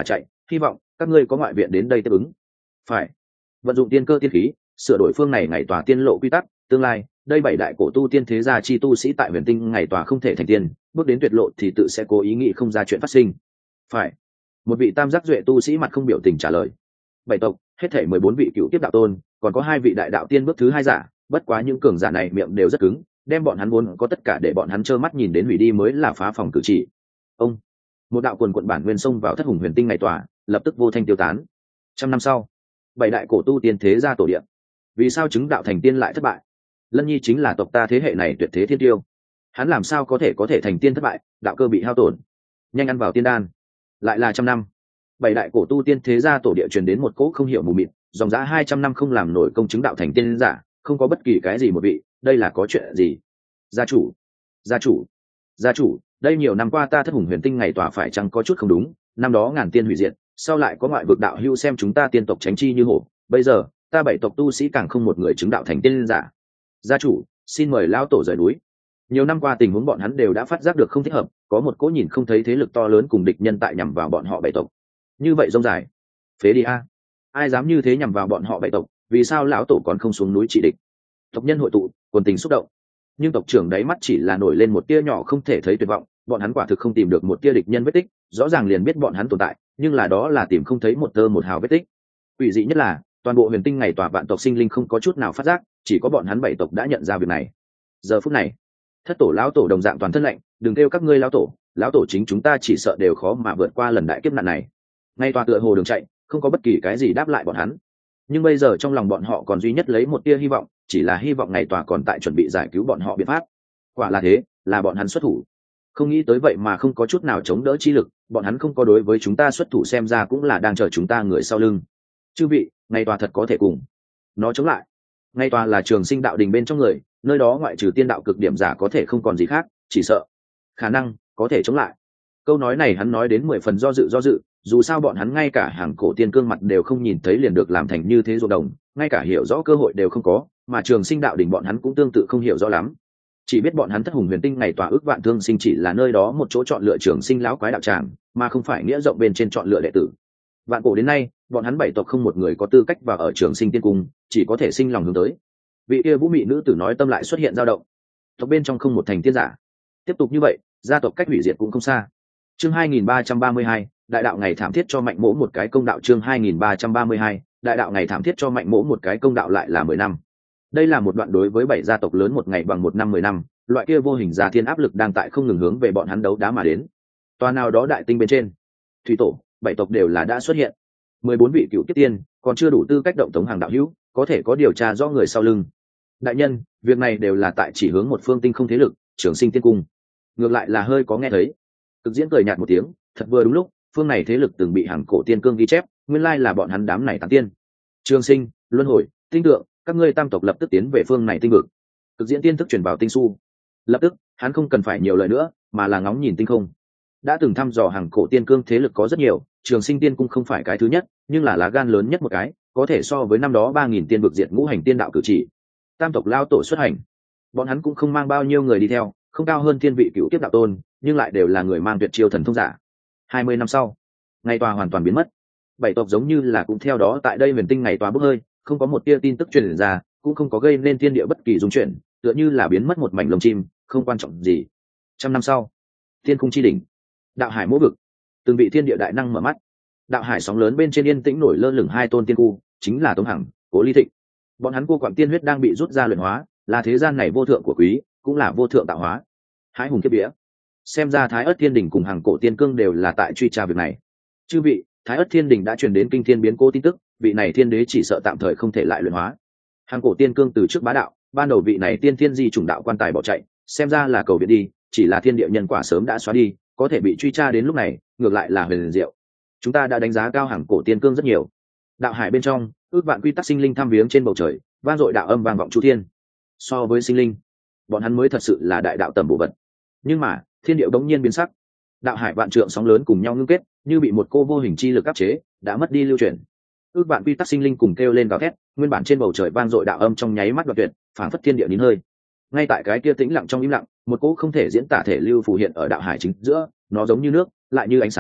hy vọng các ngươi có ngoại viện đến đây tiếp ứng. Phải vận dụng tiên cơ tiên khí, sửa đổi phương này ngày tòa tiên lộ quy tắc. Tương lai đây 7 đại cổ tu tiên thế gia chi tu sĩ tại huyền tinh ngày tòa không thể thành tiên, bước đến tuyệt lộ thì tự sẽ cố ý nghĩ không ra chuyện phát sinh. Phải. Một vị tam giác duệ tu sĩ mặt không biểu tình trả lời. 7 tộc, hết thể 14 vị cựu tiếp đạo tôn, còn có 2 vị đại đạo tiên bước thứ 2 giả, bất quá những cường giả này miệng đều rất cứng, đem bọn hắn vốn có tất cả để bọn hắn trơ mắt nhìn đến hủy đi mới là phá phòng cử chỉ. Ông, một đạo quần quận bản nguyên xông vào thất hùng huyền tinh ngày tòa, lập tức vô thanh tiêu tán. 100 năm sau, 7 đại cổ tu tiên thế gia tổ địa. Vì sao chứng đạo thành tiên lại thất bại? Lân Nhi chính là tộc ta thế hệ này tuyệt thế thiên tiêu, hắn làm sao có thể thành tiên thất bại, đạo cơ bị hao tổn. Nhanh ăn vào tiên đan. Lại là 100 năm, 7 đại cổ tu tiên thế gia tổ địa truyền đến một cỗ không hiểu mù mịt, dòng dã 200 năm không làm nổi công chứng đạo thành tiên giả, không có bất kỳ cái gì một vị, đây là có chuyện gì? Gia chủ, gia chủ, gia chủ, đây nhiều năm qua ta thất hùng huyền tinh ngày tòa phải chăng có chút không đúng? Năm đó ngàn tiên hủy diệt, sau lại có ngoại vực đạo hữu xem chúng ta tiên tộc tránh chi như hổ, bây giờ ta 7 tộc tu sĩ càng không một người chứng đạo thành tiên giả. Gia chủ, xin mời lão tổ rời núi. Nhiều năm qua tình huống bọn hắn đều đã phát giác được không thích hợp, có một cỗ nhìn không thấy thế lực to lớn cùng địch nhân tại nhằm vào bọn họ 7 tộc. Như vậy rông dài, phế đi a, ai dám như thế nhằm vào bọn họ 7 tộc, vì sao lão tổ còn không xuống núi trị địch? Tộc nhân hội tụ, quần tình xúc động, nhưng tộc trưởng đáy mắt chỉ là nổi lên một tia nhỏ không thể thấy tuyệt vọng. Bọn hắn quả thực không tìm được một tia địch nhân vết tích, rõ ràng liền biết bọn hắn tồn tại, nhưng là đó là tìm không thấy một tơ một hào vết tích. Quỷ dị nhất là toàn bộ huyền tinh ngày tòa vạn tộc sinh linh không có chút nào phát giác, chỉ có bọn hắn 7 tộc đã nhận ra việc này. Giờ phút này, thất tổ lão tổ đồng dạng toàn thân lạnh, đừng kêu các ngươi lão tổ chính chúng ta chỉ sợ đều khó mà vượt qua lần đại kiếp nạn này. Ngay tòa tựa hồ đường chạy, không có bất kỳ cái gì đáp lại bọn hắn, nhưng bây giờ trong lòng bọn họ còn duy nhất lấy một tia hy vọng, chỉ là hy vọng ngày tòa còn tại chuẩn bị giải cứu bọn họ biện pháp. Quả là thế, là bọn hắn xuất thủ. Không nghĩ tới vậy mà không có chút nào chống đỡ chi lực, bọn hắn không có đối với chúng ta xuất thủ, xem ra cũng là đang chờ chúng ta người sau lưng. Chư vị, ngày tòa thật có thể cùng nó chống lại. Ngày tòa là trường sinh đạo đình bên trong người, nơi đó ngoại trừ tiên đạo cực điểm giả có thể không còn gì khác, chỉ sợ khả năng có thể chống lại. Câu nói này hắn nói đến 10 phần do dự, dù sao bọn hắn ngay cả hàng cổ tiên cương mặt đều không nhìn thấy liền được làm thành như thế ruộng đồng, ngay cả hiểu rõ cơ hội đều không có, mà trường sinh đạo đỉnh bọn hắn cũng tương tự không hiểu rõ lắm, chỉ biết bọn hắn thất hùng huyền tinh ngày tòa ước vạn thương sinh chỉ là nơi đó một chỗ chọn lựa trường sinh lão quái đạo tràng, mà không phải nghĩa rộng bên trên chọn lựa đệ tử. Vạn cổ đến nay, bọn hắn 7 tộc không một người có tư cách vào ở trường sinh tiên cung, chỉ có thể sinh lòng hướng tới. Vị kia vũ mị nữ tử nói tâm lại xuất hiện dao động. Tộc bên trong không một thành tiên giả, tiếp tục như vậy gia tộc cách hủy diệt cũng không xa. Chương 2332, đại đạo ngày thảm thiết cho mạnh mỗ một cái công đạo. Chương 2332, đại đạo ngày thảm thiết cho mạnh mỗ một cái công đạo, lại là 10 năm. Đây là một đoạn đối với 7 gia tộc lớn một ngày bằng một năm 10 năm, loại kia vô hình gia thiên áp lực đang tại không ngừng hướng về bọn hắn đấu đá mà đến. Toa nào đó đại tinh bên trên, thủy tổ 7 tộc đều là đã xuất hiện. 14 vị cựu kiếp tiên còn chưa đủ tư cách động tống hàng đạo hữu, có thể có điều tra rõ người sau lưng. Đại nhân, việc này đều là tại chỉ hướng một phương tinh không thế lực, trường sinh tiên cung. Ngược lại là hơi có nghe thấy. Cực diễn cười nhạt một tiếng, thật vừa đúng lúc, phương này thế lực từng bị hàng cổ tiên cương ghi chép, nguyên lai là bọn hắn đám này tán tiên. Trường sinh, luân hồi, tinh tượng, các ngươi tam tộc lập tức tiến về phương này tinh vực. Cực diễn tiên thức truyền vào tinh su. Lập tức, hắn không cần phải nhiều lời nữa, mà là ngóng nhìn tinh không. Đã từng thăm dò hàng cổ tiên cương thế lực có rất nhiều, trường sinh tiên cung không phải cái thứ nhất, nhưng là lá gan lớn nhất một cái, có thể so với năm đó 3000 tiên vực diệt ngũ hành tiên đạo cử chỉ. Tam tộc lao tổ xuất hành, bọn hắn cũng không mang bao nhiêu người đi theo, không cao hơn thiên vị cựu tiếp đạo tôn, nhưng lại đều là người mang tuyệt chiêu thần thông giả. 20 năm sau, ngày tòa hoàn toàn biến mất. 7 tộc giống như là cũng theo đó tại đây huyền tinh ngày tòa bốc hơi, không có một tia tin tức truyền ra, cũng không có gây nên thiên địa bất kỳ rung chuyển, tựa như là biến mất một mảnh lồng chim, không quan trọng gì. 100 năm sau, thiên cung chi đỉnh, đạo hải mỗ vực, từng vị thiên địa đại năng mở mắt. Đạo hải sóng lớn bên trên yên tĩnh nổi lơ lửng 2 tôn tiên cu, chính là Tống Hằng, Cố Ly Thịnh. Bọn hắn cô quặng tiên huyết đang bị rút ra luyện hóa, là thế gian này vô thượng của quý, cũng là vô thượng tạo hóa. Hái hùng kiếp vía, xem ra Thái Ức Thiên Đình cùng hàng cổ tiên cương đều là tại truy tra việc này. Chư vị, Thái Ức Thiên Đình đã truyền đến kinh thiên biến cố tin tức, vị này thiên đế chỉ sợ tạm thời không thể lại luyện hóa. Hàng cổ tiên cương từ trước bá đạo, ban đầu vị này tiên thiên di chủng đạo quan tài bỏ chạy, xem ra là cầu viện đi, chỉ là thiên địa nhân quả sớm đã xóa đi, có thể bị truy tra đến lúc này, ngược lại là huyền diệu. Chúng ta đã đánh giá cao hàng cổ tiên cương rất nhiều. Đạo hải bên trong, ước vạn quy tắc sinh linh thăm viếng trên bầu trời, vang dội đạo âm vang vọng chu thiên. So với sinh linh, bọn hắn mới thật sự là đại đạo tầm bổ vật. Nhưng mà thiên điệu đống nhiên biến sắc, đạo hải vạn trượng sóng lớn cùng nhau ngưng kết, như bị một cô vô hình chi lực áp chế, đã mất đi lưu truyền. Ước vạn quy tắc sinh linh cùng kêu lên gào thét, nguyên bản trên bầu trời vang dội đạo âm trong nháy mắt đoạt tuyệt, phảng phất thiên địa nín hơi. Ngay tại cái kia tĩnh lặng trong im lặng, một cỗ không thể diễn tả thể lưu phù hiện ở đạo hải chính giữa, nó giống như nước, lại như ánh sáng,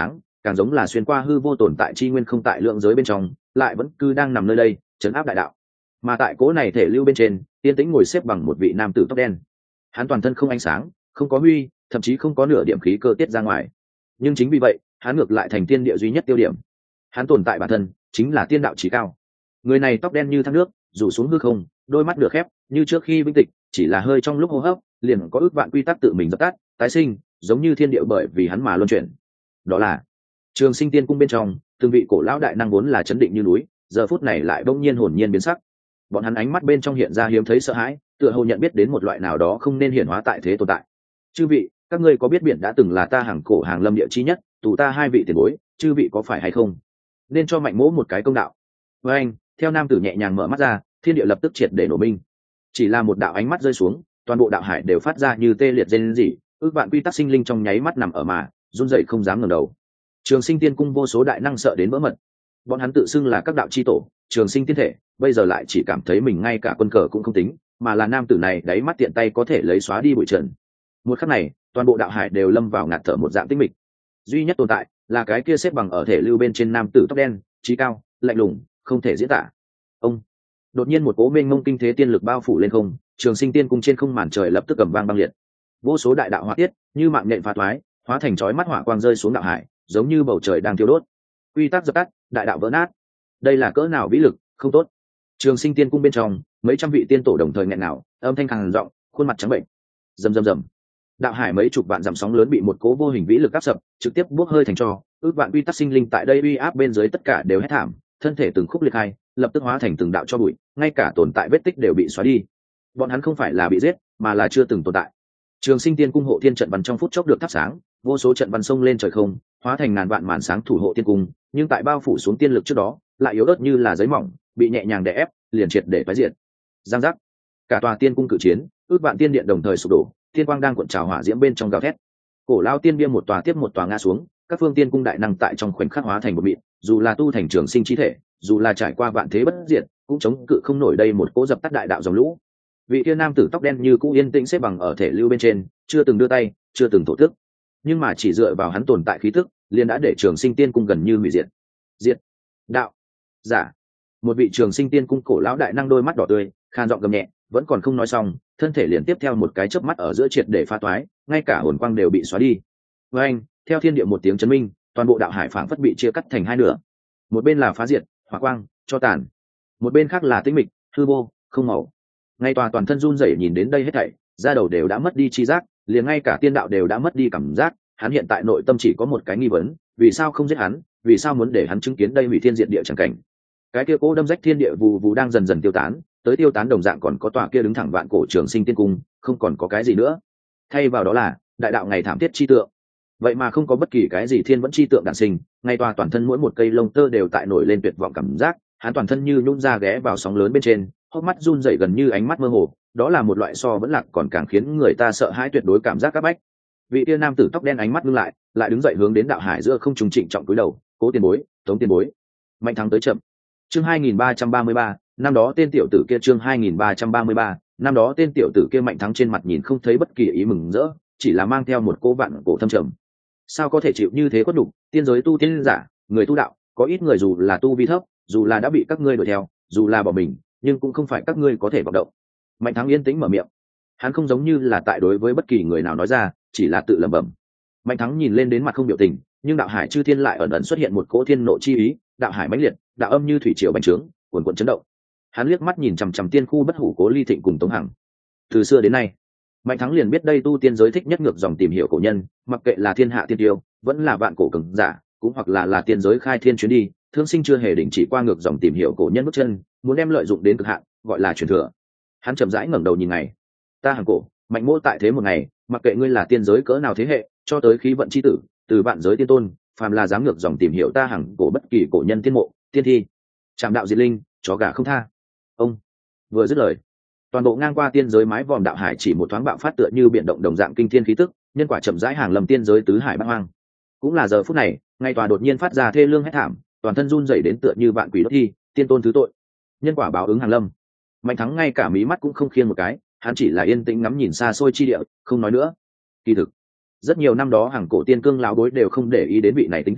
càng giống là xuyên qua hư vô tồn tại chi nguyên không tại lượng giới bên trong, lại vẫn cứ đang nằm nơi đây trấn áp đại đạo. Mà tại cố này thể lưu bên trên, yên tĩnh ngồi xếp bằng một vị nam tử tóc đen. Hắn toàn thân không ánh sáng, không có huy, thậm chí không có nửa điểm khí cơ tiết ra ngoài, nhưng chính vì vậy hắn ngược lại thành tiên địa duy nhất tiêu điểm. Hắn tồn tại bản thân chính là tiên đạo chí cao. Người này tóc đen như thác nước, rủ xuống hư không, đôi mắt được khép như trước khi vĩnh tịch, chỉ là hơi trong lúc hô hấp liền có ước vạn quy tắc tự mình dập tắt tái sinh, giống như thiên địa bởi vì hắn mà luân chuyển. Đó là Trường Sinh Tiên Cung bên trong, từng vị cổ lão đại năng vốn là chấn định như núi, giờ phút này lại bỗng nhiên hồn nhiên biến sắc. Bọn hắn ánh mắt bên trong hiện ra hiếm thấy sợ hãi, tựa hồ nhận biết đến một loại nào đó không nên hiển hóa tại thế tồn tại. Chư vị, các ngươi có biết biển đã từng là ta hàng cổ hàng lâm địa chi nhất, tù ta hai vị tiền bối, chư vị có phải hay không? Nên cho Mạnh Mỗ một cái công đạo. Với anh, theo nam tử nhẹ nhàng mở mắt ra, thiên địa lập tức triệt để nổ minh. Chỉ là một đạo ánh mắt rơi xuống, toàn bộ đạo hải đều phát ra như tê liệt rên rỉ, ước vạn quy tắc sinh linh trong nháy mắt nằm ở mà run rẩy không dám ngẩng đầu. Trường Sinh Tiên Cung vô số đại năng sợ đến vỡ mật. Bọn hắn tự xưng là các đạo chi tổ, trường sinh tiên thể, bây giờ lại chỉ cảm thấy mình ngay cả quân cờ cũng không tính, mà là nam tử này đáy mắt tiện tay có thể lấy xóa đi bụi trần. Một khắc này, toàn bộ đạo hải đều lâm vào ngạt thở một dạng tĩnh mịch. Duy nhất tồn tại là cái kia xếp bằng ở thể lưu bên trên nam tử tóc đen, trí cao, lạnh lùng, không thể diễn tả. Ông đột nhiên một cỗ mênh mông kinh thế tiên lực bao phủ lên không, Trường Sinh Tiên Cung trên không màn trời lập tức cầm vang băng liệt. Vô số đại đạo hỏa tiết như mạng nhện phá thoái, hóa thành chói mắt hỏa quang rơi xuống đạo hải, giống như bầu trời đang thiêu đốt. Quy tắc dập tắt, đại đạo vỡ nát. Đây là cỡ nào vĩ lực, không tốt. Trường Sinh Tiên Cung bên trong, mấy trăm vị tiên tổ đồng thời nghẹn ngào, âm thanh khàn giọng, khuôn mặt trắng bệnh. Rầm rầm rầm. Đạo hải mấy chục vạn dặm sóng lớn bị một cố vô hình vĩ lực áp sập, trực tiếp bốc hơi thành tro. Ước vạn quy tắc sinh linh tại đây uy áp bên dưới tất cả đều hét thảm, thân thể từng khúc liệt hai, lập tức hóa thành từng đạo cho bụi, ngay cả tồn tại vết tích đều bị xóa đi. Bọn hắn không phải là bị giết, mà là chưa từng tồn tại. Trường Sinh Tiên Cung hộ thiên trận văn trong phút chốc được thắp sáng, vô số trận văn sông lên trời không, hóa thành ngàn vạn màn sáng thủ hộ tiên cung, nhưng tại bao phủ xuống tiên lực trước đó, lại yếu ớt như là giấy mỏng, bị nhẹ nhàng đè ép, liền triệt để phá diệt. Giang giác. Cả tòa tiên cung cự chiến, ước vạn tiên điện đồng thời sụp đổ, tiên quang đang cuộn trào hỏa diễm bên trong gào thét. Cổ lao tiên bia một tòa tiếp một tòa ngã xuống, các phương tiên cung đại năng tại trong khoảnh khắc hóa thành một mịn, dù là tu thành trường sinh chí thể, dù là trải qua vạn thế bất diệt, cũng chống cự không nổi đây một cỗ dập tắt đại đạo dòng lũ. Vị tiên nam tử tóc đen như cũ yên tĩnh xếp bằng ở thể lưu bên trên, chưa từng đưa tay, chưa từng thổ tức, nhưng mà chỉ dựa vào hắn tồn tại khí tức, liền đã để Trường Sinh Tiên Cung gần như hủy diệt. Diệt đạo giả. Một vị Trường Sinh Tiên Cung cổ lão đại năng đôi mắt đỏ tươi, khan giọng gầm nhẹ, vẫn còn không nói xong, thân thể liền tiếp theo một cái chớp mắt ở giữa triệt để phá toái, ngay cả hồn quang đều bị xóa đi. Với anh, theo thiên địa một tiếng chấn minh, toàn bộ đạo hải phảng phất bị chia cắt thành hai nửa. Một bên là phá diệt, hỏa quang, cho tàn; một bên khác là tĩnh mịch, hư vô, không màu. Ngay tòa toàn thân run rẩy nhìn đến đây hết thảy, da đầu đều đã mất đi chi giác, liền ngay cả tiên đạo đều đã mất đi cảm giác. Hắn hiện tại nội tâm chỉ có một cái nghi vấn: vì sao không giết hắn, vì sao muốn để hắn chứng kiến đây hủy thiên diệt địa chẳng cảnh? Cái kia cố đâm rách thiên địa vù vù đang dần dần tiêu tán, tới tiêu tán đồng dạng còn có tòa kia đứng thẳng vạn cổ Trường Sinh Tiên Cung, không còn có cái gì nữa. Thay vào đó là đại đạo ngày thảm thiết chi tượng. Vậy mà không có bất kỳ cái gì thiên vẫn chi tượng đản sinh, ngay tòa toàn thân mỗi một cây lông tơ đều tại nổi lên tuyệt vọng cảm giác. Hắn toàn thân như nhún ra ghé vào sóng lớn bên trên, hốc mắt run rẩy gần như ánh mắt mơ hồ, đó là một loại so vẫn lạc còn càng khiến người ta sợ hãi tuyệt đối cảm giác áp bách. Vị tiên nam tử tóc đen ánh mắt ngưng lại đứng dậy hướng đến đạo hải giữa không trung trịnh trọng cúi đầu: Cố tiền bối, Tống tiền bối. Mạnh thắng tới chậm. Chương 2333, năm đó tên tiểu tử kia. Chương 2333, năm đó tên tiểu tử kia. Mạnh thắng trên mặt nhìn không thấy bất kỳ ý mừng rỡ, chỉ là mang theo một cô vạn cổ thâm trầm. Sao có thể chịu như thế khuất nhục? Tiên giới tu tiên giả, người tu đạo, có ít người dù là tu vi thấp, dù là đã bị các ngươi đuổi theo, dù là bỏ mình, nhưng cũng không phải các ngươi có thể vọng động. Mạnh thắng yên tĩnh mở miệng. Hắn không giống như là tại đối với bất kỳ người nào nói ra, chỉ là tự lẩm bẩm. Mạnh thắng nhìn lên đến mặt không biểu tình, nhưng đạo hải chư thiên lại ẩn ẩn xuất hiện một cỗ thiên nộ chi ý, đạo hải mãnh liệt, đạo âm như thủy triều bành trướng, cuồn cuộn chấn động. Hắn liếc mắt nhìn chằm chằm tiên khu bất hủ Cố Ly Thịnh cùng Tống Hằng. Từ xưa đến nay, Mạnh thắng liền biết đây tu tiên giới thích nhất ngược dòng tìm hiểu cổ nhân, mặc kệ là thiên hạ tiên tiêu, vẫn là vạn cổ cường giả, cũng hoặc là tiên giới khai thiên chuyến đi, thương sinh chưa hề đình chỉ qua ngược dòng tìm hiểu cổ nhân bước chân, muốn đem lợi dụng đến cực hạn, gọi là truyền thừa. Hắn chậm rãi ngẩng đầu nhìn ngày. Ta hàng cổ, Mạnh Mỗ tại thế một ngày, mặc kệ ngươi là tiên giới cỡ nào thế hệ, cho tới khí vận chi tử, từ vạn giới tiên tôn, phàm là dám ngược dòng tìm hiểu ta hàng cổ bất kỳ cổ nhân tiên mộ, tiên thi, trạm đạo diệt linh, chó gà không tha. Ông vừa dứt lời, toàn bộ ngang qua tiên giới mái vòm đạo hải chỉ một thoáng bạo phát tựa như biển động đồng dạng kinh thiên khí tức, nhân quả chậm rãi hàng lầm tiên giới tứ hải bát hoang. Cũng là giờ phút này, ngay tòa đột nhiên phát ra thê lương hét thảm, toàn thân run rẩy đến tựa như vạn quỷ đốt thi, tiên tôn thứ tội, nhân quả báo ứng hàng lâm. Mạnh thắng ngay cả mí mắt cũng không khiêng một cái, hắn chỉ là yên tĩnh ngắm nhìn xa xôi chi địa, không nói nữa. Kỳ thực rất nhiều năm đó hàng cổ tiên cương lão bối đều không để ý đến vị này tính tình,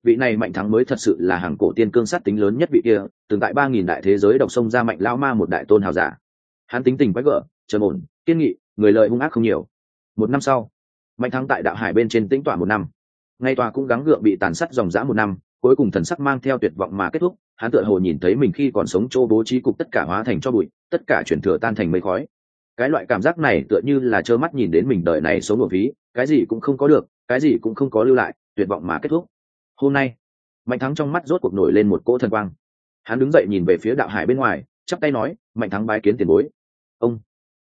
vị này Mạnh Thắng mới thật sự là hàng cổ tiên cương sát tính lớn nhất vị kia, từng tại 3000 đại thế giới độc sông ra Mạnh lão ma một đại tôn hào giả. Hắn tính tình quái gở, trầm ổn, kiên nghị, người lợi hung ác không nhiều. Một năm sau, Mạnh Thắng tại đạo hải bên trên tĩnh tọa một năm. Ngay tòa cũng gắng gượng bị tàn sát dòng dã một năm, cuối cùng thần sắc mang theo tuyệt vọng mà kết thúc. Hắn tựa hồ nhìn thấy mình khi còn sống chỗ bố trí cục tất cả hóa thành cho bụi, tất cả chuyển thừa tan thành mây khói. Cái loại cảm giác này tựa như là trơ mắt nhìn đến mình đời này sống uổng phí, cái gì cũng không có được, cái gì cũng không có lưu lại, tuyệt vọng mà kết thúc. Hôm nay, Mạnh Thắng trong mắt rốt cuộc nổi lên một cỗ thần quang. Hắn đứng dậy nhìn về phía đạo hải bên ngoài, chắp tay nói: Mạnh Thắng bái kiến tiền bối. Ông,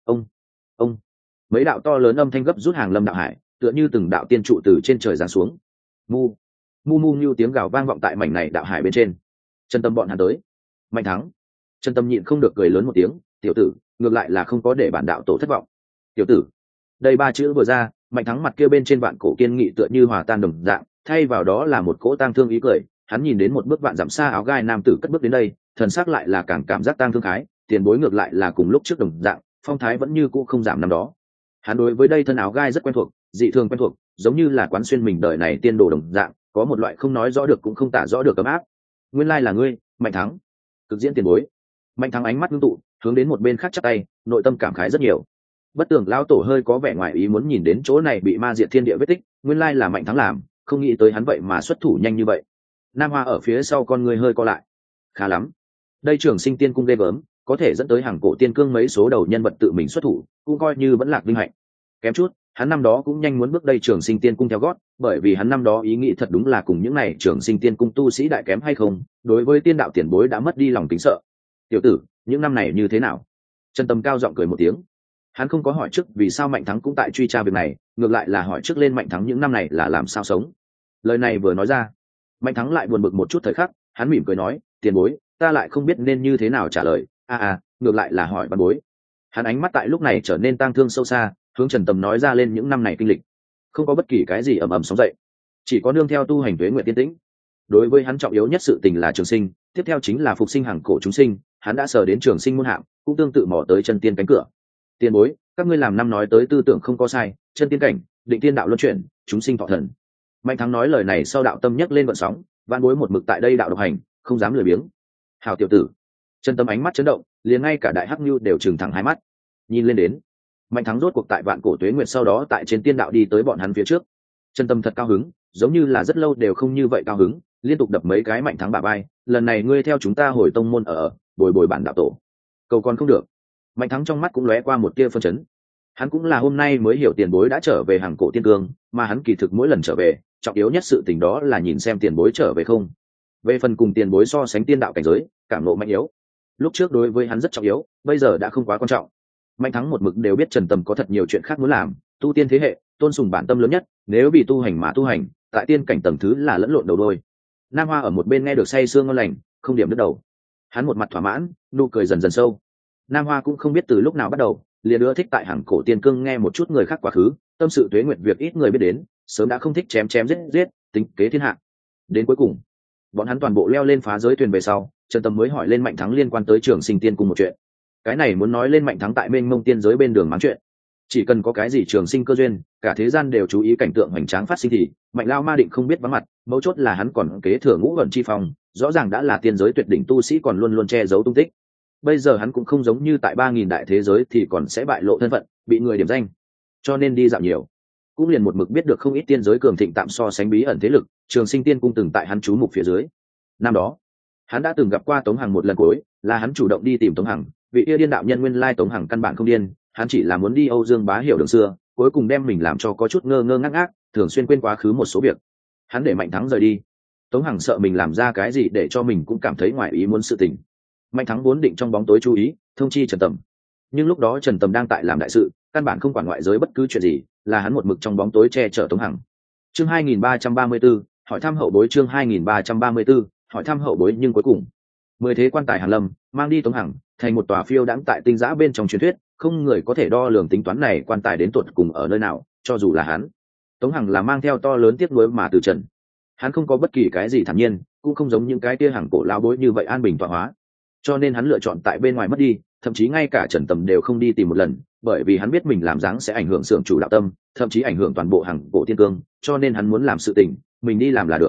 ông. Mấy đạo to lớn âm thanh gấp rút hàng lâm đạo hải, tựa như từng đạo tiên trụ từ trên trời giáng xuống. Mu như tiếng gào vang vọng tại mảnh này đạo hải bên trên. Chân Tâm bọn hắn tới. Mạnh Thắng. Chân Tâm nhịn không được cười lớn một tiếng: tiểu tử, ngược lại là không có để bản đạo tổ thất vọng. Tiểu tử. Đây ba chữ vừa ra, Mạnh Thắng mặt kia bên trên vạn cổ kiên nghị tựa như hòa tan đồng dạng, thay vào đó là một cỗ tang thương ý cười. Hắn nhìn đến một bước vạn dặm xa áo gai nam tử cất bước đến đây, thần sắc lại là càng cảm giác tang thương khái, tiền bối ngược lại là cùng lúc trước đồng dạng, phong thái vẫn như cũ không giảm năm đó. Hắn đối với đây thân áo gai rất quen thuộc, dị thường quen thuộc, giống như là quán xuyên mình đời này tiên đồ đồng dạng, có một loại không nói rõ được cũng không tả rõ được ấm áp. Nguyên lai là ngươi, Mạnh Thắng. Cực diễn tiền bối. Mạnh Thắng ánh mắt ngưng tụ, hướng đến một bên khác chắp tay, nội tâm cảm khái rất nhiều. Bất tường lão tổ hơi có vẻ ngoài ý muốn nhìn đến chỗ này bị ma diệt thiên địa vết tích, nguyên lai là Mạnh Thắng làm, không nghĩ tới hắn vậy mà xuất thủ nhanh như vậy. Nam Hoa ở phía sau con người hơi co lại. Khá lắm, đây Trường Sinh Tiên cung ghê gớm, có thể dẫn tới hàng cổ tiên cương mấy số đầu nhân vật tự mình xuất thủ, cũng coi như vẫn lạc vinh hạnh. Kém chút, hắn năm đó cũng nhanh muốn bước đây Trường Sinh Tiên cung theo gót, bởi vì hắn năm đó ý nghĩ thật đúng là cùng những này Trường Sinh Tiên cung tu sĩ đại kém hay không, đối với tiên đạo tiền bối đã mất đi lòng kính sợ. Tiểu tử, những năm này như thế nào? Trần Tâm cao giọng cười một tiếng. Hắn không có hỏi trước vì sao Mạnh Thắng cũng tại truy tra việc này, ngược lại là hỏi trước lên Mạnh Thắng những năm này là làm sao sống. Lời này vừa nói ra, Mạnh Thắng lại buồn bực một chút thời khắc, hắn mỉm cười nói: tiền bối, ta lại không biết nên như thế nào trả lời. Ngược lại là hỏi văn bối. Hắn ánh mắt tại lúc này trở nên tang thương sâu xa, hướng Trần Tâm nói ra lên những năm này kinh lịch. Không có bất kỳ cái gì ầm ầm sóng dậy, chỉ có nương theo tu hành tuế nguyện tiên tĩnh. Đối với hắn trọng yếu nhất sự tình là trường sinh, tiếp theo chính là phục sinh hàng cổ chúng sinh. Hắn đã sờ đến trường sinh muôn hạng, cũng tương tự mò tới chân tiên cánh cửa. Tiền bối, các ngươi làm năm nói tới tư tưởng không có sai, chân tiên cảnh, định tiên đạo luân chuyển, chúng sinh thọ thần. Mạnh Thắng nói lời này sau đạo tâm nhấc lên vận sóng, văn bối một mực tại đây đạo độc hành, không dám lười biếng. Hào tiểu tử. Chân Tâm ánh mắt chấn động, liền ngay cả đại hắc nhu đều trừng thẳng hai mắt nhìn lên đến. Mạnh Thắng rốt cuộc tại vạn cổ tuế nguyệt sau đó tại trên tiên đạo đi tới bọn hắn phía trước. Chân Tâm thật cao hứng, giống như là rất lâu đều không như vậy cao hứng, liên tục đập mấy cái Mạnh Thắng bả vai. Lần này ngươi theo chúng ta hồi tông môn ở, bồi bồi bản đạo tổ. Cầu còn không được. Mạnh Thắng trong mắt cũng lóe qua một tia phân chấn. Hắn cũng là hôm nay mới hiểu tiền bối đã trở về hàng cổ tiên cương, mà hắn kỳ thực mỗi lần trở về, trọng yếu nhất sự tình đó là nhìn xem tiền bối trở về không. Về phần cùng tiền bối so sánh tiên đạo cảnh giới, cảm ngộ mạnh yếu, lúc trước đối với hắn rất trọng yếu, bây giờ đã không quá quan trọng. Mạnh Thắng một mực đều biết Trần Tâm có thật nhiều chuyện khác muốn làm, tu tiên thế hệ, tôn sùng bản tâm lớn nhất, nếu vì tu hành mà tu hành, tại tiên cảnh tầng thứ là lẫn lộn đầu đôi. Nam Hoa ở một bên nghe được say sương ngon lành, không điểm đứt đầu. Hắn một mặt thỏa mãn, nụ cười dần dần sâu. Nam Hoa cũng không biết từ lúc nào bắt đầu, liền ưa thích tại hàng cổ tiên cương nghe một chút người khác quá khứ, tâm sự tuế nguyệt việc ít người biết đến, sớm đã không thích chém chém giết giết, tính kế thiên hạ. Đến cuối cùng, bọn hắn toàn bộ leo lên phá giới thuyền về sau, Trần Tâm mới hỏi lên Mạnh Thắng liên quan tới Trường Sinh Tiên cung một chuyện. Cái này muốn nói lên Mạnh Thắng tại mênh mông tiên giới bên đường mắng chuyện. Chỉ cần có cái gì trường sinh cơ duyên, cả thế gian đều chú ý cảnh tượng hoành tráng phát sinh thì Mạnh Lao Ma định không biết vắng mặt, mấu chốt là hắn còn kế thừa ngũ vận chi phong, rõ ràng đã là tiên giới tuyệt đỉnh tu sĩ còn luôn luôn che giấu tung tích. Bây giờ hắn cũng không giống như tại 3000 đại thế giới thì còn sẽ bại lộ thân phận, bị người điểm danh. Cho nên đi dạo nhiều, cũng liền một mực biết được không ít tiên giới cường thịnh tạm so sánh bí ẩn thế lực, Trường Sinh Tiên cung từng tại hắn trú mục phía dưới. Năm đó, hắn đã từng gặp qua Tống Hằng một lần cuối, là hắn chủ động đi tìm Tống Hằng, vị yêu điên đạo nhân nguyên lai Tống Hằng căn bản không điên, hắn chỉ là muốn đi Âu Dương Bá hiểu đường xưa, cuối cùng đem mình làm cho có chút ngơ ngơ ngác ngác, thường xuyên quên quá khứ một số việc. Hắn để Mạnh Thắng rời đi. Tống Hằng sợ mình làm ra cái gì để cho mình cũng cảm thấy ngoài ý muốn sự tình. Mạnh Thắng vốn định trong bóng tối chú ý, thông chi Trần Tầm. Nhưng lúc đó Trần Tầm đang tại làm đại sự, căn bản không quản ngoại giới bất cứ chuyện gì, là hắn một mực trong bóng tối che chở Tống Hằng. Chương 2334, hỏi thăm hậu bối. Chương 2334, hỏi thăm hậu bối. Nhưng cuối cùng, 10 thế quan tài Hàn Lâm mang đi Tống Hằng thành một tòa phiêu đãng tại tinh giã bên trong truyền thuyết, không người có thể đo lường tính toán này quan tài đến tuột cùng ở nơi nào, cho dù là hắn. Tống Hằng là mang theo to lớn tiếc nuối mà từ trần. Hắn không có bất kỳ cái gì thản nhiên, cũng không giống những cái kia hàng cổ lao bối như vậy an bình tọa hóa. Cho nên hắn lựa chọn tại bên ngoài mất đi, thậm chí ngay cả Trần Tầm đều không đi tìm một lần, bởi vì hắn biết mình làm dáng sẽ ảnh hưởng xưởng chủ đạo tâm, thậm chí ảnh hưởng toàn bộ hàng cổ tiên cương, cho nên hắn muốn làm sự tình, mình đi làm là được.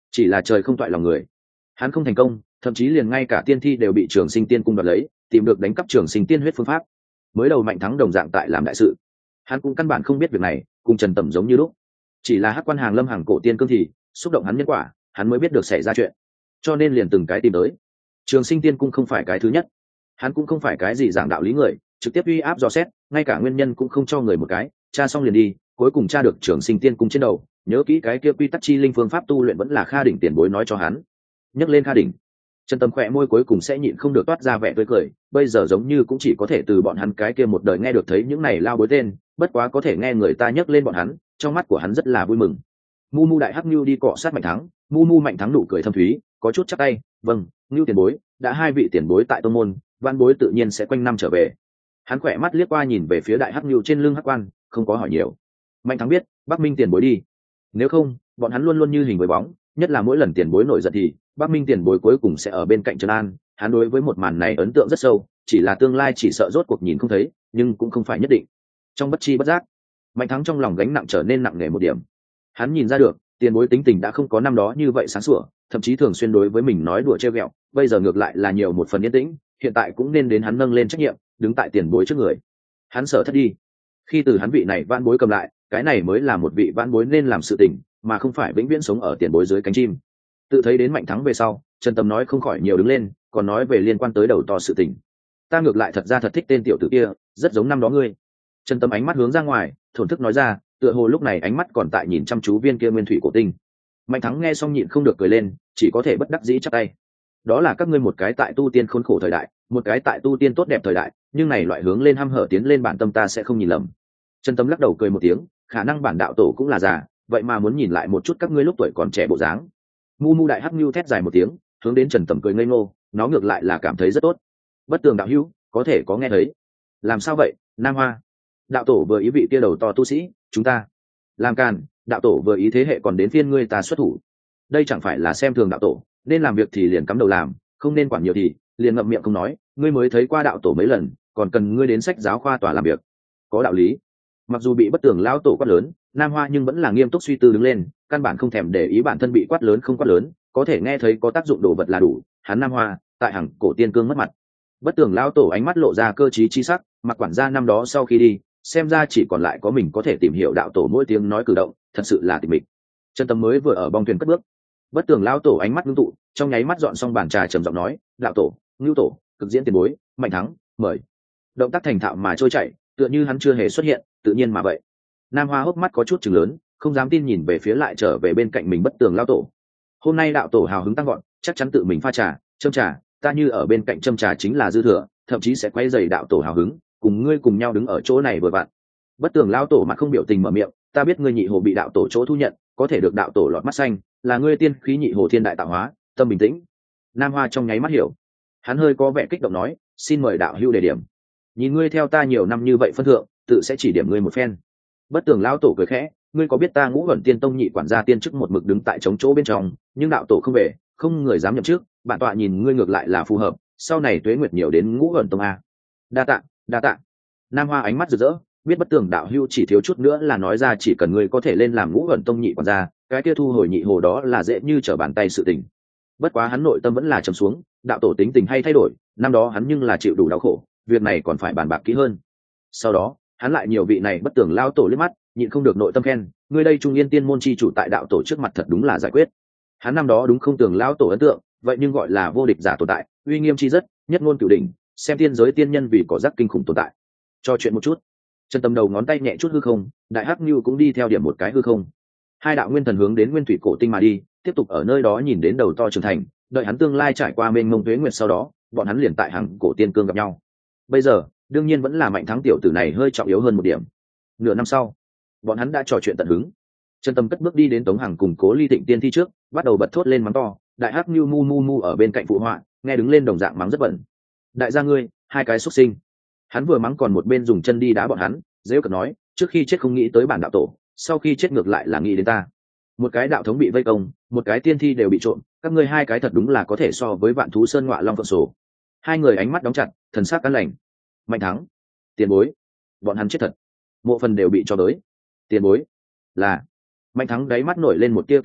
chỉ là trời không toại lòng người, hắn không thành công, thậm chí liền ngay cả tiên thi đều bị Trường Sinh Tiên cung đoạt lấy, tìm được đánh cắp Trường Sinh Tiên huyết phương pháp. Mới đầu Mạnh Thắng đồng dạng tại làm đại sự, hắn cũng căn bản không biết việc này, cùng Trần Tầm giống như lúc, chỉ là Hắc Quan Hàng Lâm hàng cổ tiên cương thì xúc động hắn nhân quả, hắn mới biết được xảy ra chuyện, cho nên liền từng cái tìm tới. Trường Sinh Tiên cung không phải cái thứ nhất, hắn cũng không phải cái gì giảng đạo lý người, trực tiếp uy áp dò xét, ngay cả nguyên nhân cũng không cho người một cái, tra xong liền đi, cuối cùng tra được Trường Sinh Tiên cung trên đầu, nhớ kỹ cái kia quy tắc chi linh phương pháp tu luyện vẫn là Kha đỉnh tiền bối nói cho hắn. Nhắc lên Kha đỉnh, Trần Tâm khỏe môi cuối cùng sẽ nhịn không được toát ra vẻ tươi cười, bây giờ giống như cũng chỉ có thể từ bọn hắn cái kia một đời nghe được thấy những này lao bối tên, bất quá có thể nghe người ta nhắc lên bọn hắn, trong mắt của hắn rất là vui mừng. Mu Mu đại hắc Nưu đi cọ sát Mạnh Thắng, Mu Mu Mạnh Thắng nụ cười thâm thúy, có chút chắp tay, "Vâng, Nưu tiền bối, đã hai vị tiền bối tại tông môn, văn bối tự nhiên sẽ quanh năm trở về." Hắn khỏe mắt liếc qua nhìn về phía đại hắc Nưu trên lưng hắc quan, không có hỏi nhiều. Mạnh Thắng biết, Bắc Minh tiền bối đi. Nếu không, bọn hắn luôn luôn như hình với bóng, nhất là mỗi lần tiền bối nổi giận thì Bắc Minh tiền bối cuối cùng sẽ ở bên cạnh Trần An. Hắn đối với một màn này ấn tượng rất sâu, chỉ là tương lai chỉ sợ rốt cuộc nhìn không thấy, nhưng cũng không phải nhất định. Trong bất chi bất giác, Mạnh Thắng trong lòng gánh nặng trở nên nặng nề một điểm. Hắn nhìn ra được, tiền bối tính tình đã không có năm đó như vậy sáng sủa, thậm chí thường xuyên đối với mình nói đùa trêu ghẹo, bây giờ ngược lại là nhiều một phần yên tĩnh, hiện tại cũng nên đến hắn nâng lên trách nhiệm, đứng tại tiền bối trước người. Hắn sợ thất đi. Khi từ hắn vị này vãn bối cầm lại, cái này mới là một vị vãn bối nên làm sự tình, mà không phải vĩnh viễn sống ở tiền bối dưới cánh chim. Tự thấy đến Mạnh Thắng về sau, Trần Tâm nói không khỏi nhiều đứng lên, còn nói về liên quan tới đầu to sự tình. Ta ngược lại thật ra thật thích tên tiểu tử kia, rất giống năm đó ngươi. Trần Tâm ánh mắt hướng ra ngoài, thổn thức nói ra, tựa hồ lúc này ánh mắt còn tại nhìn chăm chú viên kia nguyên thủy cổ tinh. Mạnh Thắng nghe xong nhịn không được cười lên, chỉ có thể bất đắc dĩ chắp tay. Đó là các ngươi một cái tại tu tiên khốn khổ thời đại, một cái tại tu tiên tốt đẹp thời đại, nhưng này loại hướng lên hăm hở tiến lên bản tâm ta sẽ không nhìn lầm. Trần Tâm lắc đầu cười một tiếng, khả năng bản đạo tổ cũng là già, vậy mà muốn nhìn lại một chút các ngươi lúc tuổi còn trẻ bộ dáng. Mu Mu đại hắc Nưu thét dài một tiếng, hướng đến Trần Tầm cười ngây ngô, nó ngược lại là cảm thấy rất tốt. Bất tường đạo hữu, có thể có nghe thấy. Làm sao vậy, Nam Hoa? Đạo tổ vừa ý vị kia đầu to tu sĩ, chúng ta làm càn, đạo tổ vừa ý thế hệ còn đến phiên ngươi ta xuất thủ. Đây chẳng phải là xem thường đạo tổ, nên làm việc thì liền cắm đầu làm, không nên quản nhiều thì liền ngậm miệng không nói, ngươi mới thấy qua đạo tổ mấy lần, còn cần ngươi đến sách giáo khoa tòa làm việc. Có đạo lý. Mặc dù bị bất tường lão tổ quát lớn, Nam Hoa nhưng vẫn là nghiêm túc suy tư đứng lên, căn bản không thèm để ý bản thân bị quát lớn không quát lớn, có thể nghe thấy có tác dụng đồ vật là đủ. Hắn Nam Hoa tại hàng cổ tiên cương mất mặt. Bất tường lão tổ ánh mắt lộ ra cơ trí chi sắc, mặc quản gia năm đó sau khi đi, xem ra chỉ còn lại có mình có thể tìm hiểu đạo tổ mỗi tiếng nói cử động, thật sự là tịch mịch. Chân Tâm mới vừa ở bong thuyền cất bước, bất tường lão tổ ánh mắt ngưng tụ, trong nháy mắt dọn xong bàn trà trầm giọng nói, đạo tổ, ngưu tổ, cực diễn tiền bối, Mạnh Thắng, mời. Động tác thành thạo mà trôi chảy, tựa như hắn chưa hề xuất hiện, tự nhiên mà vậy. Nam Hoa hốc mắt có chút chừng lớn, không dám tin nhìn về phía lại trở về bên cạnh mình bất tường lão tổ. Hôm nay đạo tổ hào hứng tăng gọn, chắc chắn tự mình pha trà, châm trà, ta như ở bên cạnh châm trà chính là dư thừa, thậm chí sẽ quay dày đạo tổ hào hứng, cùng ngươi cùng nhau đứng ở chỗ này vừa vặn. Bất tường lão tổ mặt không biểu tình mở miệng, ta biết ngươi nhị hồ bị đạo tổ chỗ thu nhận, có thể được đạo tổ lọt mắt xanh, là ngươi tiên khí nhị hồ thiên đại tạo hóa, tâm bình tĩnh. Nam Hoa trong nháy mắt hiểu, hắn hơi có vẻ kích động nói, xin mời đạo hữu đề điểm. Nhìn ngươi theo ta nhiều năm như vậy phân thượng, tự sẽ chỉ điểm ngươi một phen. Bất tường lão tổ cười khẽ, ngươi có biết ta Ngũ Ẩn Tiên Tông nhị quản gia tiên chức một mực đứng tại chống chỗ bên trong, nhưng đạo tổ không về, không người dám nhậm chức, bản tọa nhìn ngươi ngược lại là phù hợp, sau này tuế nguyệt nhiều đến Ngũ Ẩn Tông a. Đa tạ, đa tạ. Nam Hoa ánh mắt rực rỡ, biết bất tường đạo hữu chỉ thiếu chút nữa là nói ra chỉ cần ngươi có thể lên làm Ngũ Ẩn Tông nhị quản gia, cái kia thu hồi nhị hồ đó là dễ như trở bàn tay sự tình. Bất quá hắn nội tâm vẫn là trầm xuống, đạo tổ tính tình hay thay đổi, năm đó hắn nhưng là chịu đủ đau khổ, việc này còn phải bàn bạc kỹ hơn. Sau đó hắn lại nhiều vị này bất tường lao tổ liếc mắt, nhịn không được nội tâm khen, ngươi đây Trung Yên Tiên môn chi chủ tại đạo tổ trước mặt thật đúng là giải quyết. Hắn năm đó đúng không tường lao tổ ấn tượng, vậy nhưng gọi là vô địch giả tồn tại, uy nghiêm chi rất, nhất ngôn cửu đỉnh, xem tiên giới tiên nhân vì có giác kinh khủng tồn tại. Cho chuyện một chút, Trần Tâm đầu ngón tay nhẹ chút hư không, đại hắc Nưu cũng đi theo điểm một cái hư không. Hai đạo nguyên thần hướng đến nguyên thủy cổ tinh mà đi, tiếp tục ở nơi đó nhìn đến đầu to trưởng thành, đợi hắn tương lai trải qua mênh mông tuế nguyệt sau đó, bọn hắn liền tại hàng cổ tiên cương gặp nhau. Bây giờ đương nhiên vẫn là Mạnh Thắng tiểu tử này hơi trọng yếu hơn một điểm. Nửa năm sau, bọn hắn đã trò chuyện tận hứng. Trần Tâm cất bước đi đến Tống Hằng cùng Cố Ly Thịnh tiên thi trước, bắt đầu bật thốt lên mắng to, đại hắc Nưu mu mu mu ở bên cạnh phụ họa, nghe đứng lên đồng dạng mắng rất bẩn. Đại gia ngươi, hai cái xuất sinh. Hắn vừa mắng còn một bên dùng chân đi đá bọn hắn, dễ cợt nói, trước khi chết không nghĩ tới bản đạo tổ, sau khi chết ngược lại là nghĩ đến ta. Một cái đạo thống bị vây công, một cái tiên thi đều bị trộm, các ngươi hai cái thật đúng là có thể so với vạn thú sơn ngọa long phượng sổ. Hai người ánh mắt đóng chặt, thần sắc cắn lạnh. Mạnh Thắng, tiền bối, bọn hắn chết thật, mộ phần đều bị cho tới. Tiền bối là. Mạnh Thắng đáy mắt nổi lên một tia kinh ngạc,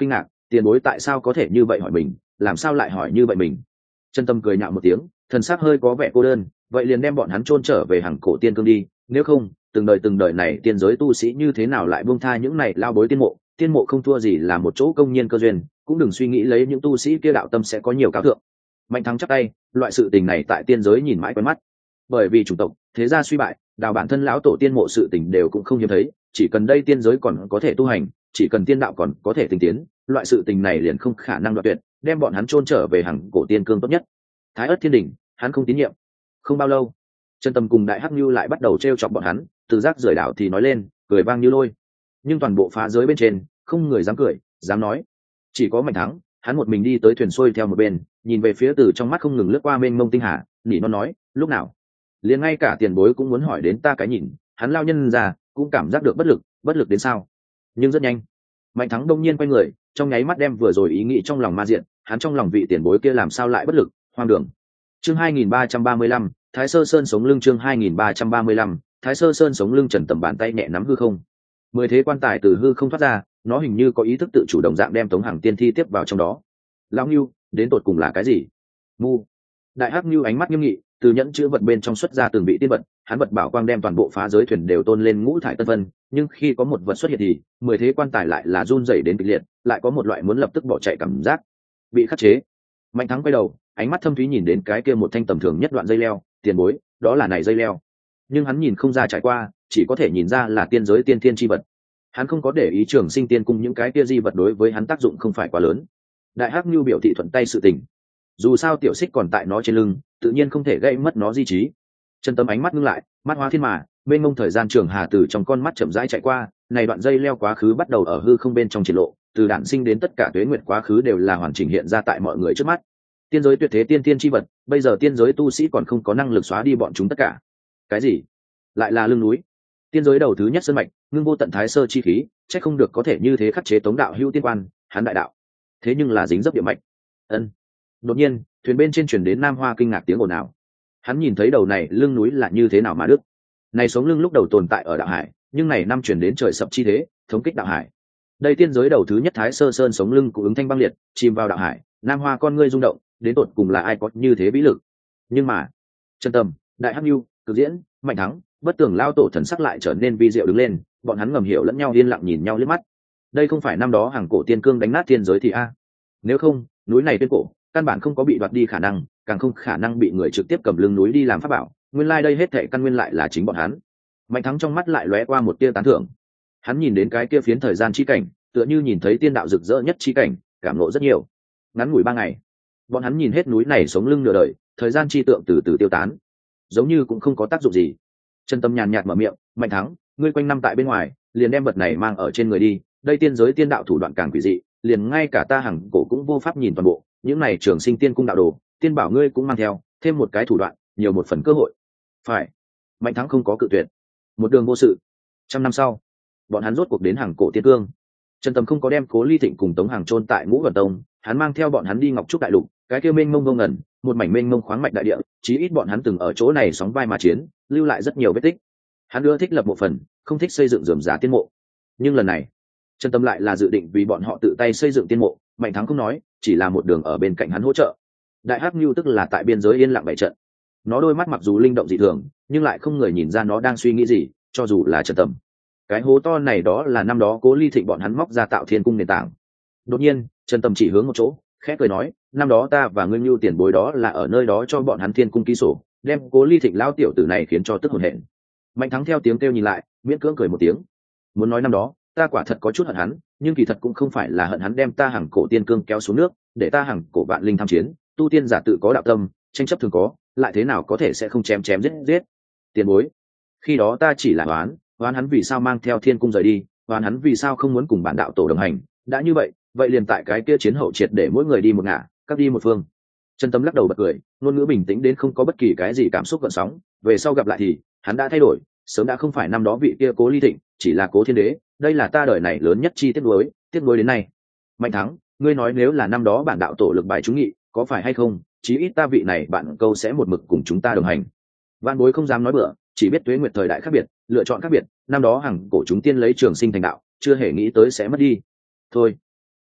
Tiền bối tại sao có thể như vậy hỏi mình, làm sao lại hỏi như vậy mình? Chân Tâm cười nhạo một tiếng, thần sắc hơi có vẻ cô đơn, vậy liền đem bọn hắn chôn trở về Hằng Cổ Tiên Cương đi, nếu không từng đời này tiên giới tu sĩ như thế nào lại buông tha những này lao bối tiên mộ không thua gì là một chỗ công nhiên cơ duyên, cũng đừng suy nghĩ lấy những tu sĩ kia đạo tâm sẽ có nhiều cao thượng. Mạnh Thắng chắp tay, loại sự tình này tại tiên giới nhìn mãi quen mắt, bởi vì chủng tộc thế gia suy bại, đào bản thân lão tổ tiên mộ sự tình đều cũng không hiếm thấy, chỉ cần đây tiên giới còn có thể tu hành, chỉ cần tiên đạo còn có thể tinh tiến, loại sự tình này liền không khả năng đoạt tuyệt, đem bọn hắn chôn trở về Hằng Cổ Tiên Cương tốt nhất. Thái Ức Thiên Đỉnh, hắn không tín nhiệm. Không bao lâu, Chân Tâm cùng Đại Hắc Nưu lại bắt đầu trêu chọc bọn hắn, từ giác rời đảo thì nói lên, cười vang như lôi. Nhưng toàn bộ phá giới bên trên, không người dám cười, dám nói. Chỉ có Mạnh Thắng, hắn một mình đi tới thuyền xuôi theo một bên, nhìn về phía từ trong mắt không ngừng lướt qua mênh mông tinh hà, nỉ non nói, lúc nào? Liền ngay cả tiền bối cũng muốn hỏi đến ta cái nhìn, hắn lao nhân già cũng cảm giác được bất lực đến sao? Nhưng rất nhanh, Mạnh Thắng đông nhiên quay người, trong nháy mắt đem vừa rồi ý nghĩ trong lòng ma diện, hắn trong lòng vị tiền bối kia làm sao lại bất lực, hoang đường. Chương 2335, Thái Sơ Sơn sống lưng. Chương 2335, Thái Sơ Sơn sống lưng. Trần Tầm bàn tay nhẹ nắm hư không, 10 thế quan tài từ hư không thoát ra, nó hình như có ý thức tự chủ đồng dạng đem Tống Hằng tiên thi tiếp vào trong đó. Lão Nưu, đến tột cùng là cái gì? Mu. Đại Hắc Nưu ánh mắt nghiêm nghị, từ nhẫn chứa vật bên trong xuất ra từng vị tiên vật, hắn vật bảo quang đem toàn bộ phá giới thuyền đều tôn lên ngũ thải tân vân, nhưng khi có một vật xuất hiện thì 10 thế quan tài lại là run rẩy đến kịch liệt, lại có một loại muốn lập tức bỏ chạy cảm giác. Bị khắc chế. Mạnh Thắng quay đầu, ánh mắt thâm thúy nhìn đến cái kia một thanh tầm thường nhất đoạn dây leo, tiền bối, đó là này dây leo. Nhưng hắn nhìn không ra trải qua, chỉ có thể nhìn ra là tiên giới tiên thiên chi vật. Hắn không có để ý Trường Sinh Tiên cung những cái kia di vật đối với hắn tác dụng không phải quá lớn. Đại Hắc Nưu biểu thị thuận tay sự tình. Dù sao tiểu xích còn tại nó trên lưng, tự nhiên không thể gây mất nó di trí. Chân Tâm ánh mắt ngưng lại, mắt hóa thiên mà, mênh mông thời gian trường hà từ trong con mắt chậm rãi chạy qua, này đoạn dây leo quá khứ bắt đầu ở hư không bên trong triển lộ, từ đản sinh đến tất cả tuế nguyệt quá khứ đều là hoàn chỉnh hiện ra tại mọi người trước mắt. Tiên giới tuyệt thế tiên tiên chi vật, bây giờ tiên giới tu sĩ còn không có năng lực xóa đi bọn chúng tất cả. Cái gì? Lại là lưng núi. Tiên giới đầu thứ nhất sơn mạch, ngưng vô tận thái sơ chi khí, chắc không được có thể như thế khắc chế Tống đạo hữu tiên quan, hắn đại đạo. Thế nhưng là dính dấp địa mạch. Ân. Đột nhiên, thuyền bên trên truyền đến Nam Hoa kinh ngạc tiếng ồn ào. Hắn nhìn thấy đầu này lưng núi là như thế nào mà đứt. Này sống lưng lúc đầu tồn tại ở đạo hải, nhưng này năm truyền đến trời sập chi thế, thống kích đạo hải. Đây tiên giới đầu thứ nhất thái sơ sơn sống lưng của ứng thanh băng liệt, chìm vào đạo hải, Nam Hoa con ngươi rung động, đến tột cùng là ai có như thế vĩ lực. Nhưng mà, Chân Tâm, Đại Hắc Nưu, Cực Diễn, Mạnh Thắng, Bất Tường lao tổ thần sắc lại trở nên vi diệu đứng lên, bọn hắn ngầm hiểu lẫn nhau yên lặng nhìn nhau liếc mắt. Đây không phải năm đó Hằng Cổ Tiên Cương đánh nát thiên giới thì a? Nếu không, núi này tuyên cổ, căn bản không có bị đoạt đi khả năng, càng không khả năng bị người trực tiếp cầm lưng núi đi làm pháp bảo, nguyên lai đây hết thảy căn nguyên lại là chính bọn hắn. Mạnh Thắng trong mắt lại lóe qua một tia tán thưởng. Hắn nhìn đến cái kia phiến thời gian chi cảnh, tựa như nhìn thấy tiên đạo rực rỡ nhất chi cảnh, cảm ngộ rất nhiều. Ngắn ngủi 3 ngày, bọn hắn nhìn hết núi này sống lưng nửa đời, thời gian chi tượng từ từ tiêu tán, giống như cũng không có tác dụng gì. Chân Tâm nhàn nhạt mở miệng, Mạnh Thắng, ngươi quanh năm tại bên ngoài, liền đem vật này mang ở trên người đi, đây tiên giới tiên đạo thủ đoạn càng quỷ dị, liền ngay cả ta Hằng Cổ cũng vô pháp nhìn toàn bộ, những này Trường Sinh Tiên cung đạo đồ, tiên bảo ngươi cũng mang theo, thêm một cái thủ đoạn, nhiều một phần cơ hội. Phải. Mạnh Thắng không có cự tuyệt. Một đường vô sự. 100 năm sau, bọn hắn rốt cuộc đến Hằng Cổ Tiên Cương. Trần Tâm không có đem Cố Ly Thịnh cùng Tống Hằng chôn tại Ngũ Vân Tông, hắn mang theo bọn hắn đi Ngọc Trúc đại lục, cái kia mênh mông vô ngần, một mảnh mênh mông khoáng mạch đại địa, chí ít bọn hắn từng ở chỗ này sóng vai mà chiến, lưu lại rất nhiều vết tích. Hắn ưa thích lập một phần, không thích xây dựng rườm rà tiên mộ. Nhưng lần này, Trần Tâm lại là dự định vì bọn họ tự tay xây dựng tiên mộ, Mạnh Thắng không nói, chỉ là một đường ở bên cạnh hắn hỗ trợ. Đại Hắc Nưu tức là tại biên giới yên lặng bày trận. Nó đôi mắt mặc dù linh động dị thường, nhưng lại không người nhìn ra nó đang suy nghĩ gì, cho dù là Trần Tâm. Cái hố to này đó là năm đó Cố Ly Thịnh bọn hắn móc ra tạo thiên cung nền tảng. Đột nhiên, Trần Tâm chỉ hướng một chỗ, khẽ cười nói, năm đó ta và ngươi Nưu tiền bối đó là ở nơi đó cho bọn hắn thiên cung ký sổ, đem Cố Ly Thịnh lão tiểu tử này khiến cho tức hồn hển. Mạnh Thắng theo tiếng kêu nhìn lại, miễn cưỡng cười một tiếng. Muốn nói năm đó, ta quả thật có chút hận hắn, nhưng kỳ thật cũng không phải là hận hắn đem ta Hằng Cổ Tiên Cương kéo xuống nước, để ta Hằng Cổ vạn linh tham chiến, tu tiên giả tự có đạo tâm, tranh chấp thường có, lại thế nào có thể sẽ không chém chém giết giết. Tiền bối, khi đó ta chỉ là oán hắn vì sao mang theo thiên cung rời đi, oán hắn vì sao không muốn cùng bản đạo tổ đồng hành, đã như vậy, vậy liền tại cái kia chiến hậu triệt để mỗi người đi một ngả, các đi một phương. Chân Tâm lắc đầu bật cười, ngôn ngữ bình tĩnh đến không có bất kỳ cái gì cảm xúc gợn sóng, về sau gặp lại thì hắn đã thay đổi, sớm đã không phải năm đó vị kia Cố Ly Thịnh, chỉ là Cố Thiên Đế, đây là ta đời này lớn nhất chi tiếc nuối đến nay. Mạnh Thắng, ngươi nói nếu là năm đó bản đạo tổ lực bài chúng nghị, có phải hay không, chí ít ta vị này bạn câu sẽ một mực cùng chúng ta đồng hành. Vạn bối không dám nói bừa, chỉ biết tuế nguyệt thời đại khác biệt, lựa chọn khác biệt, năm đó Hằng Cổ chúng tiên lấy trường sinh thành đạo, chưa hề nghĩ tới sẽ mất đi. Thôi.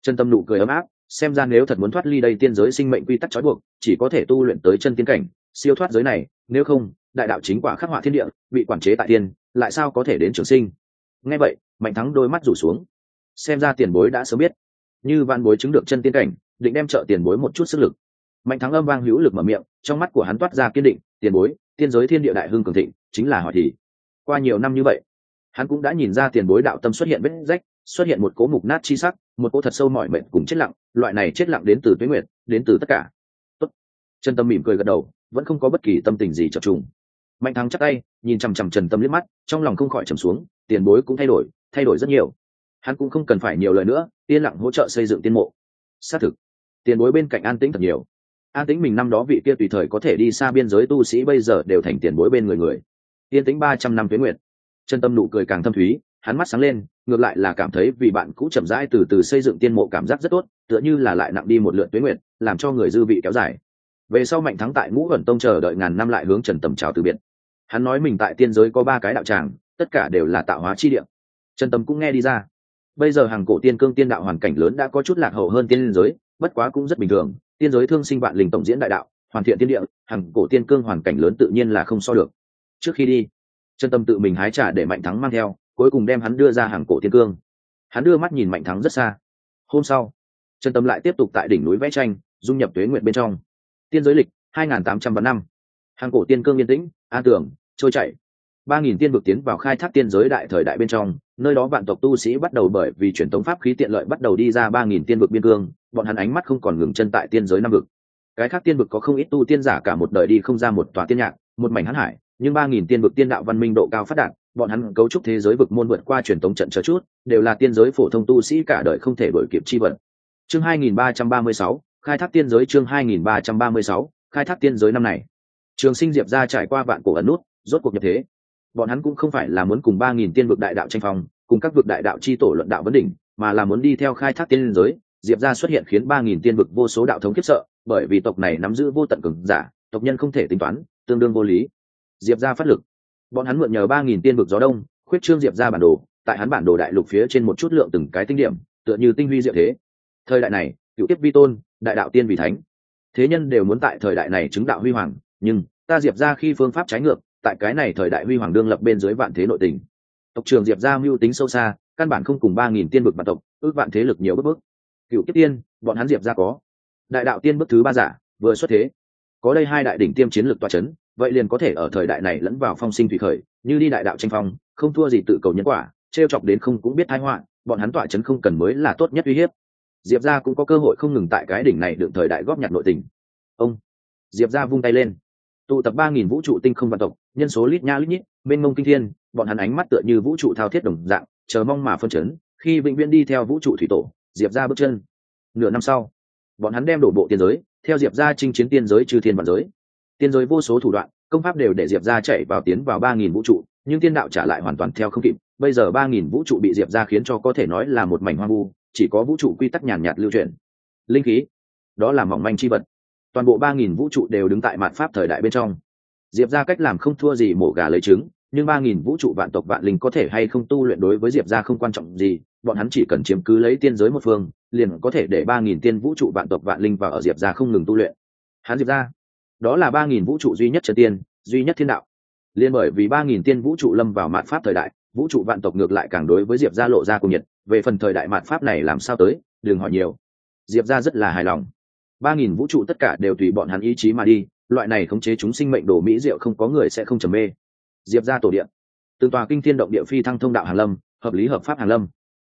Chân tâm nụ cười ấm áp, xem ra nếu thật muốn thoát ly đây tiên giới sinh mệnh quy tắc trói buộc, chỉ có thể tu luyện tới chân tiên cảnh, siêu thoát giới này, nếu không, đại đạo chính quả khắc họa thiên địa, bị quản chế tại tiên, lại sao có thể đến trường sinh. Nghe vậy, Mạnh Thắng đôi mắt rủ xuống. Xem ra tiền bối đã sớm biết, như Vạn Bối chứng được chân tiên cảnh, định đem trợ tiền bối một chút sức lực. Mạnh Thắng âm vang hữu lực mở miệng, trong mắt của hắn toát ra kiên định, tiền bối, tiên giới thiên địa đại hưng cường thịnh, chính là hỏi thì. Qua nhiều năm như vậy, hắn cũng đã nhìn ra tiền bối đạo tâm xuất hiện vết rách, xuất hiện một cố mục nát chi sắc, một cố thật sâu mỏi mệt cùng chết lặng, loại này chết lặng đến từ tuế nguyệt, đến từ tất cả. Tốt. Trần Tâm mỉm cười gật đầu, vẫn không có bất kỳ tâm tình gì chập trùng. Mạnh Thắng chắp tay, nhìn chằm chằm Trần Tâm liếc mắt, trong lòng không khỏi trầm xuống, tiền bối cũng thay đổi rất nhiều. Hắn cũng không cần phải nhiều lời nữa, yên lặng hỗ trợ xây dựng tiên mộ. Xác thực, tiền bối bên cạnh an tĩnh thật nhiều. An tĩnh mình năm đó vị kia tùy thời có thể đi xa biên giới tu sĩ bây giờ đều thành tiền bối bên người. Yên tĩnh 300 năm tuế nguyệt. Trần Tâm nụ cười càng thâm thúy, hắn mắt sáng lên, ngược lại là cảm thấy vì bạn cũ chậm rãi từ từ xây dựng tiên mộ cảm giác rất tốt, tựa như là lại nặng đi một lượt tuế nguyệt, làm cho người dư vị kéo dài. Về sau Mạnh Thắng tại Ngũ Ẩn Tông chờ đợi ngàn năm lại hướng Trần Tâm chào từ biệt. Hắn nói mình tại tiên giới có 3 cái đạo tràng, tất cả đều là tạo hóa chi địa. Trần Tâm cũng nghe đi ra. Bây giờ hàng cổ tiên cương tiên đạo hoàn cảnh lớn đã có chút lạc hậu hơn tiên giới, bất quá cũng rất bình thường, tiên giới thương sinh vạn linh tổng diễn đại đạo, hoàn thiện tiên địa, hàng cổ tiên cương hoàn cảnh lớn tự nhiên là không so được. Trước khi đi, Trần Tâm tự mình hái trà để Mạnh Thắng mang theo, cuối cùng đem hắn đưa ra hàng cổ tiên cương. Hắn đưa mắt nhìn Mạnh Thắng rất xa. Hôm sau, Trần Tâm lại tiếp tục tại đỉnh núi vẽ tranh, dung nhập tuế nguyệt bên trong. Tiên giới lịch 2800 vạn năm. Hàng cổ tiên cương yên tĩnh, an tưởng, trôi chảy. 3000 tiên vực tiến vào khai thác tiên giới đại thời đại bên trong, nơi đó vạn tộc tu sĩ bắt đầu bởi vì truyền tống pháp khí tiện lợi bắt đầu đi ra 3000 tiên vực biên cương, bọn hắn ánh mắt không còn ngừng chân tại tiên giới năm vực. Cái khác tiên vực có không ít tu tiên giả cả một đời đi không ra một tòa tiên nhạc, một mảnh hán hải, nhưng 3000 tiên vực tiên đạo văn minh độ cao phát đạt, bọn hắn cấu trúc thế giới vực môn vượt qua truyền tống trận chờ chút, đều là tiên giới phổ thông tu sĩ cả đời không thể đuổi kịp chi vận. Chương 2336, khai thác tiên giới. Chương 2336, khai thác tiên giới năm này. Trường Sinh Diệp ra trải qua vạn cổ ẩn nút, rốt cuộc nhập thế. Bọn hắn cũng không phải là muốn cùng 3000 tiên vực đại đạo tranh phong, cùng các vực đại đạo chi tổ luận đạo vấn đỉnh, mà là muốn đi theo khai thác tiên giới. Diệp ra xuất hiện khiến 3000 tiên vực vô số đạo thống khiếp sợ, bởi vì tộc này nắm giữ vô tận cường giả, tộc nhân không thể tính toán, tương đương vô lý. Diệp ra phát lực, bọn hắn mượn nhờ 3000 tiên vực gió đông, khuyết trương Diệp ra bản đồ, tại hắn bản đồ đại lục phía trên một chút lượng từng cái tinh điểm, tựa như tinh huy diệu thế. Thời đại này, cửu tiếp vi tôn, đại đạo tiên vì thánh, thế nhân đều muốn tại thời đại này chứng đạo huy hoàng, nhưng ta Diệp ra khi phương pháp trái ngược, tại cái này thời đại huy hoàng đương lập bên dưới vạn thế nội tình. Tộc trưởng Diệp ra mưu tính sâu xa, căn bản không cùng 3000 tiên vực bản tộc, ước vạn thế lực nhiều bước. Cửu kiếp tiên, bọn hắn Diệp ra có. Đại đạo tiên bước thứ 3 giả, vừa xuất thế. Có đây 2 đại đỉnh tiêm chiến lược tọa chấn, vậy liền có thể ở thời đại này lẫn vào phong sinh thủy khởi, như đi đại đạo tranh phong, không thua gì tự cầu nhân quả, trêu chọc đến không cũng biết tai họa, bọn hắn tọa chấn không cần mới là tốt nhất uy hiếp. Diệp ra cũng có cơ hội không ngừng tại cái đỉnh này đựng thời đại góp nhặt nội tình. Ông Diệp ra vung tay lên, tụ tập 3000 vũ trụ tinh không vạn tộc, nhân số lít nha lít nhít, mênh mông kinh thiên, bọn hắn ánh mắt tựa như vũ trụ thao thiết đồng dạng, chờ mong mà phân chấn, khi vĩnh viễn đi theo vũ trụ thủy tổ, Diệp ra bước chân. Nửa năm sau, bọn hắn đem đổ bộ tiên giới, theo Diệp ra chinh chiến tiên giới chư thiên vạn giới. Tiên giới vô số thủ đoạn, công pháp đều để Diệp ra chạy vào tiến vào 3000 vũ trụ, nhưng tiên đạo trả lại hoàn toàn theo không kịp. Bây giờ 3000 vũ trụ bị Diệp ra khiến cho có thể nói là một mảnh hoang vu, chỉ có vũ trụ quy tắc nhàn nhạt lưu chuyển. Linh khí, đó là mỏng manh chi vật. Toàn bộ 3000 vũ trụ đều đứng tại mạt pháp thời đại bên trong. Diệp ra cách làm không thua gì mổ gà lấy trứng, nhưng 3000 vũ trụ vạn tộc vạn linh có thể hay không tu luyện đối với Diệp ra không quan trọng gì, bọn hắn chỉ cần chiếm cứ lấy tiên giới một phương, liền có thể để 3000 tiên vũ trụ vạn tộc vạn linh vào ở Diệp ra không ngừng tu luyện. Hắn Diệp ra, đó là 3000 vũ trụ duy nhất chân tiên, duy nhất thiên đạo. Liên bởi vì 3000 tiên vũ trụ lâm vào mạt pháp thời đại, vũ trụ vạn tộc ngược lại càng đối với Diệp ra lộ ra cùng nhiệt, về phần thời đại mạt pháp này làm sao tới, đừng hỏi nhiều. Diệp ra rất là hài lòng. 3000 vũ trụ tất cả đều tùy bọn hắn ý chí mà đi, loại này khống chế chúng sinh mệnh đồ mỹ diệu không có người sẽ không trầm mê. Diệp ra tổ điện, từng tòa kinh thiên động địa phi thăng thông đạo hàn lâm, hợp lý hợp pháp hàn lâm.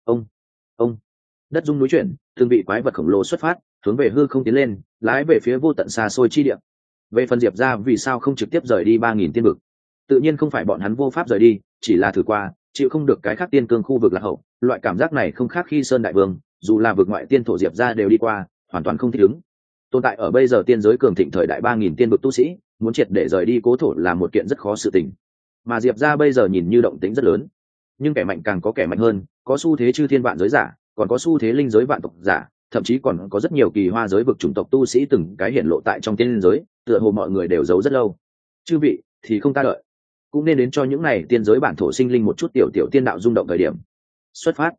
Ông đất rung núi chuyển, từng vị quái vật khổng lồ xuất phát, hướng về hư không tiến lên, lái về phía vô tận xa xôi chi địa. Về phần Diệp ra vì sao không trực tiếp rời đi 3000 tiên vực, tự nhiên không phải bọn hắn vô pháp rời đi, chỉ là thử qua, chịu không được cái khác tiên cương khu vực lạc hậu, loại cảm giác này không khác khi Sơn Đại Vương, dù là vực ngoại tiên thổ Diệp ra đều đi qua, hoàn toàn không thích ứng. Tồn tại ở bây giờ tiên giới cường thịnh thời đại 3000 tiên vực tu sĩ, muốn triệt để rời đi cố thổ là một kiện rất khó sự tình. Mà Diệp ra bây giờ nhìn như động tĩnh rất lớn, nhưng kẻ mạnh càng có kẻ mạnh hơn, có xu thế chư thiên vạn giới giả, còn có xu thế linh giới vạn tộc giả, thậm chí còn có rất nhiều kỳ hoa giới vực chủng tộc tu sĩ từng cái hiển lộ tại trong tiên giới, tựa hồ mọi người đều giấu rất lâu. Chư vị thì không ta đợi, cũng nên đến cho những này tiên giới bản thổ sinh linh một chút tiểu tiểu tiên đạo rung động thời điểm. Xuất phát.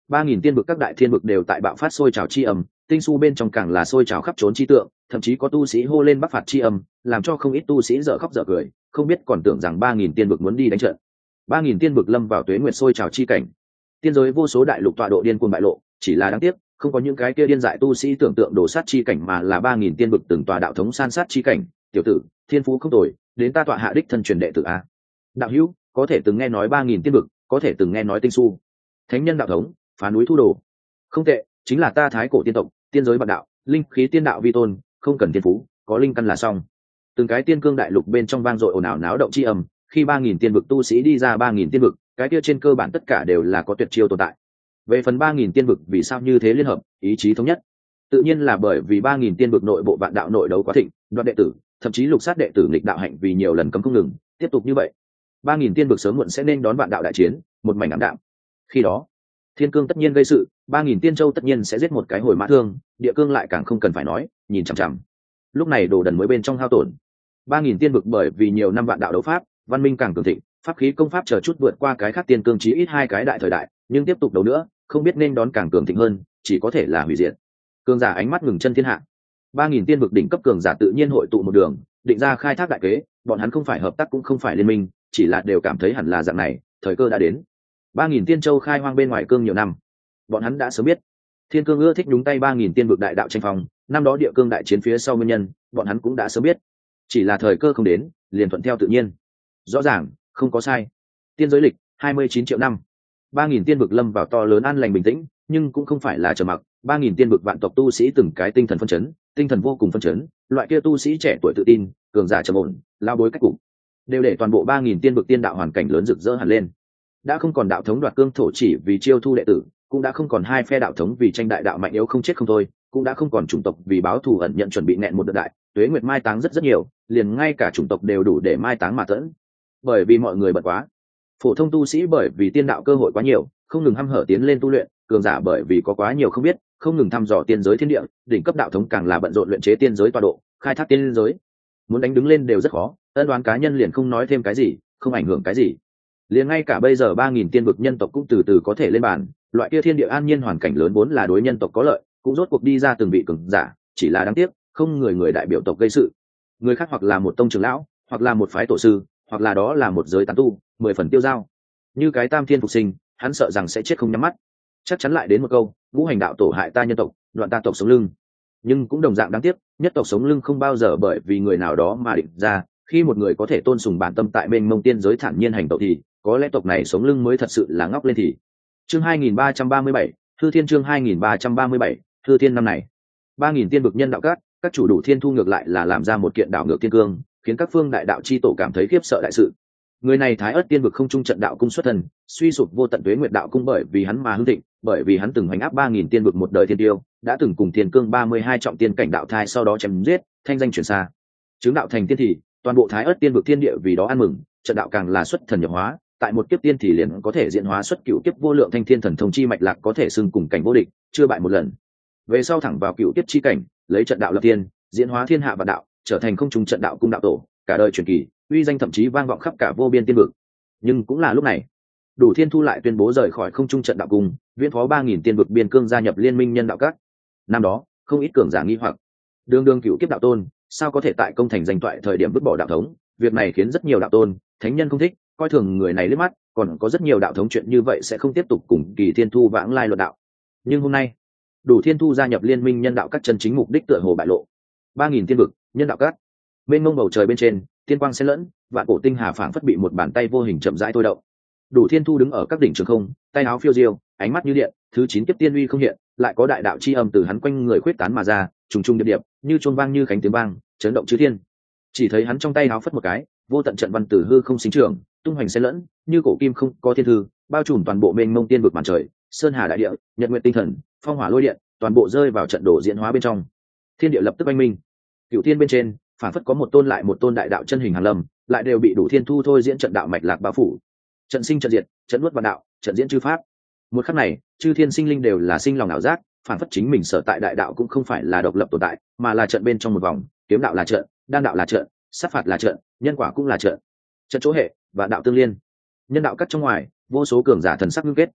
3.000 tiên vực các đại thiên vực đều tại bạo phát sôi trào chi âm, tinh su bên trong càng là sôi trào khắp trốn chi tượng, thậm chí có tu sĩ hô lên bắc phạt chi âm, làm cho không ít tu sĩ dở khóc dở cười, không biết còn tưởng rằng 3.000 tiên vực muốn đi đánh trận. 3.000 tiên vực lâm vào tuế nguyệt sôi trào chi cảnh, tiên giới vô số đại lục tọa độ điên cuồng bại lộ, chỉ là đáng tiếc không có những cái kia điên dại tu sĩ tưởng tượng đổ sát chi cảnh, mà là 3.000 tiên vực từng tòa đạo thống san sát chi cảnh. Tiểu tử, thiên phú không tồi, đến ta tọa hạ đích thân truyền đệ tử a. Đạo hữu, có thể từng nghe nói 3.000 tiên vực, có thể từng nghe nói tinh su, thánh nhân đạo thống, phá núi thu đồ. Không tệ, chính là ta thái cổ tiên tộc, tiên giới bạc đạo, linh khí tiên đạo vi tôn, không cần thiên phú, có linh căn là xong. Từng cái tiên cương đại lục bên trong vang dội ồn ào náo động chi ầm, khi 3.000 tiên vực tu sĩ đi ra 3.000 tiên vực, cái kia trên cơ bản tất cả đều là có tuyệt chiêu tồn tại. Về phần 3.000 tiên vực vì sao như thế liên hợp, ý chí thống nhất, tự nhiên là bởi vì 3.000 tiên vực nội bộ vạn đạo nội đấu quá thịnh, đoạt đệ tử, thậm chí lục sát đệ tử nghịch đạo hạnh vì nhiều lần cấm không ngừng, tiếp tục như vậy, 3.000 tiên vực sớm muộn sẽ nên đón vạn đạo đại chiến, một mảnh ảm đạm. Khi đó, thiên cương tất nhiên gây sự, 3.000 tiên châu tất nhiên sẽ giết một cái hồi mã thương, địa cương lại càng không cần phải nói, nhìn chằm chằm. Lúc này đồ đần mới bên trong hao tổn. 3.000 tiên vực bởi vì nhiều năm vạn đạo đấu pháp, văn minh càng cường thịnh, pháp khí công pháp chờ chút vượt qua cái khác tiên cương chí ít hai cái đại thời đại, nhưng tiếp tục đấu nữa, không biết nên đón càng cường thịnh hơn, chỉ có thể là hủy diệt. Cường giả ánh mắt ngừng chân thiên hạ. 3.000 tiên vực đỉnh cấp cường giả tự nhiên hội tụ một đường, định ra khai thác đại kế, bọn hắn không phải hợp tác cũng không phải liên minh, chỉ là đều cảm thấy hẳn là dạng này, thời cơ đã đến. 3.000 tiên châu khai hoang bên ngoài cương nhiều năm, bọn hắn đã sớm biết thiên cương ưa thích nhúng tay 3.000 tiên vực đại đạo tranh phong, năm đó địa cương đại chiến phía sau nguyên nhân bọn hắn cũng đã sớm biết, chỉ là thời cơ không đến, liền thuận theo tự nhiên. Rõ ràng không có sai. Tiên giới lịch 29 triệu năm, 3.000 tiên vực lâm vào to lớn an lành bình tĩnh, nhưng cũng không phải là trầm mặc. 3.000 tiên vực vạn tộc tu sĩ từng cái tinh thần phân chấn, tinh thần vô cùng phân chấn, loại kia tu sĩ trẻ tuổi tự tin, cường giả trầm ổn, lao bối cách cục, đều để toàn bộ 3.000 tiên vực tiên đạo hoàn cảnh lớn rực rỡ hẳn lên. Đã không còn đạo thống đoạt cương thổ chỉ vì chiêu thu đệ tử, cũng đã không còn hai phe đạo thống vì tranh đại đạo mạnh yếu không chết không thôi, cũng đã không còn chủng tộc vì báo thù ẩn nhận chuẩn bị nẹn một đợt đại. Tuế nguyệt mai táng rất nhiều, liền ngay cả chủng tộc đều đủ để mai táng mà tẫn, bởi vì mọi người bận quá. Phổ thông tu sĩ bởi vì tiên đạo cơ hội quá nhiều, không ngừng hăm hở tiến lên tu luyện, cường giả bởi vì có quá nhiều không biết, không ngừng thăm dò tiên giới thiên địa, đỉnh cấp đạo thống càng là bận rộn luyện chế tiên giới tọa độ, khai thác tiên giới, muốn đánh đứng lên đều rất khó. Ân đoán cá nhân liền không nói thêm cái gì, không ảnh hưởng cái gì. Liền ngay cả bây giờ 3.000 tiên vực nhân tộc cũng từ từ có thể lên bàn, loại kia thiên địa an nhiên hoàn cảnh lớn vốn là đối nhân tộc có lợi, cũng rốt cuộc đi ra từng vị cường giả, chỉ là đáng tiếc không người đại biểu tộc gây sự. Người khác hoặc là một tông trưởng lão, hoặc là một phái tổ sư, hoặc là đó là một giới tán tu, 10 phần tiêu dao. Như cái tam thiên phục sinh, hắn sợ rằng sẽ chết không nhắm mắt. Chắc chắn lại đến một câu, ngũ hành đạo tổ hại ta nhân tộc, đoạn ta tộc sống lưng. Nhưng cũng đồng dạng đáng tiếc, nhất tộc sống lưng không bao giờ bởi vì người nào đó mà định ra. Khi một người có thể tôn sùng bản tâm tại bên mông tiên giới thản nhiên hành động thì có lẽ tộc này sống lưng mới thật sự là ngóc lên thì. Chương 2337, Thư Thiên. Chương 2337, Thư Thiên. Năm này 3.000 tiên vực nhân đạo các chủ đủ thiên thu ngược lại là làm ra một kiện đảo ngược thiên cương, khiến các phương đại đạo chi tổ cảm thấy khiếp sợ đại sự. Người này thái ớt tiên vực không trung trận đạo cung xuất thần, suy sụp vô tận tuế nguyệt đạo cung, bởi vì hắn mà hưng thịnh, bởi vì hắn từng hành áp 3.000 tiên vực một đời thiên tiêu, đã từng cùng thiên cương 32 trọng tiên cảnh đạo thai sau đó chém giết, thanh danh truyền xa. Chứng đạo thành tiên thì toàn bộ thái ớt tiên vực thiên địa vì đó ăn mừng, trận đạo càng là xuất thần nhập hóa, tại một kiếp tiên thì liền có thể diễn hóa xuất cựu kiếp vô lượng thanh thiên thần thông chi mạch lạc, có thể xưng cùng cảnh vô địch, chưa bại một lần. Về sau thẳng vào cựu kiếp chi cảnh, lấy trận đạo lập tiên, diễn hóa thiên hạ vạn đạo, trở thành không trung trận đạo cung đạo tổ, cả đời truyền kỳ, uy danh thậm chí vang vọng khắp cả vô biên tiên vực. Nhưng cũng là lúc này, đủ thiên thu lại tuyên bố rời khỏi không trung trận đạo cung, viễn phó 3.000 tiên vực biên cương, gia nhập liên minh nhân đạo các. Năm đó không ít cường giả nghi hoặc, đương cựu kiếp đạo tôn sao có thể tại công thành danh toại thời điểm vứt bỏ đạo thống. Việc này khiến rất nhiều đạo tôn thánh nhân không thích, coi thường người này liếc mắt, còn có rất nhiều đạo thống chuyện như vậy sẽ không tiếp tục cùng Kỳ Thiên Thu vãng lai luận đạo. Nhưng hôm nay đủ thiên thu gia nhập liên minh nhân đạo các, chân chính mục đích tựa hồ bại lộ. 3.000 tiên vực nhân đạo các, bên mông bầu trời bên trên tiên quang xen lẫn, vạn cổ tinh hà phảng phất bị một bàn tay vô hình chậm rãi thôi động. Đủ thiên thu đứng ở các đỉnh trường không, tay áo phiêu diêu, ánh mắt như điện, thứ 9 kiếp tiên uy không hiện, lại có đại đạo chi âm từ hắn quanh người khuyết tán mà ra, trùng trùng điệp điệp, như chuông vang như khánh tiếng vang, chấn động chư thiên. Chỉ thấy hắn trong tay áo phất một cái, vô tận trận văn từ hư không sinh trưởng, tung hoành xen lẫn, như cổ kim không có thiên thư, bao trùm toàn bộ mênh mông tiên vực màn trời, sơn hà đại địa, nhật nguyệt tinh thần, phong hỏa lôi điện, toàn bộ rơi vào trận đổ diễn hóa bên trong. Thiên địa lập tức oanh minh. Cửu thiên bên trên phản phất có một tôn lại một tôn đại đạo chân hình hàn lâm, lại đều bị đủ thiên thu thôi diễn trận đạo mạch lạc bao phủ. Trận sinh trận diệt, trận nuốt vạn đạo, trận diễn chư pháp. Một khắc này, chư thiên sinh linh đều là sinh lòng ảo giác, phản phất chính mình sở tại đại đạo cũng không phải là độc lập tồn tại, mà là trận bên trong một vòng. Kiếm đạo là trận, đan đạo là trận, sát phạt là trận, nhân quả cũng là trận. Trận chỗ hệ và đạo tương liên. Nhân đạo cắt trong ngoài, vô số cường giả thần sắc ngưng kết.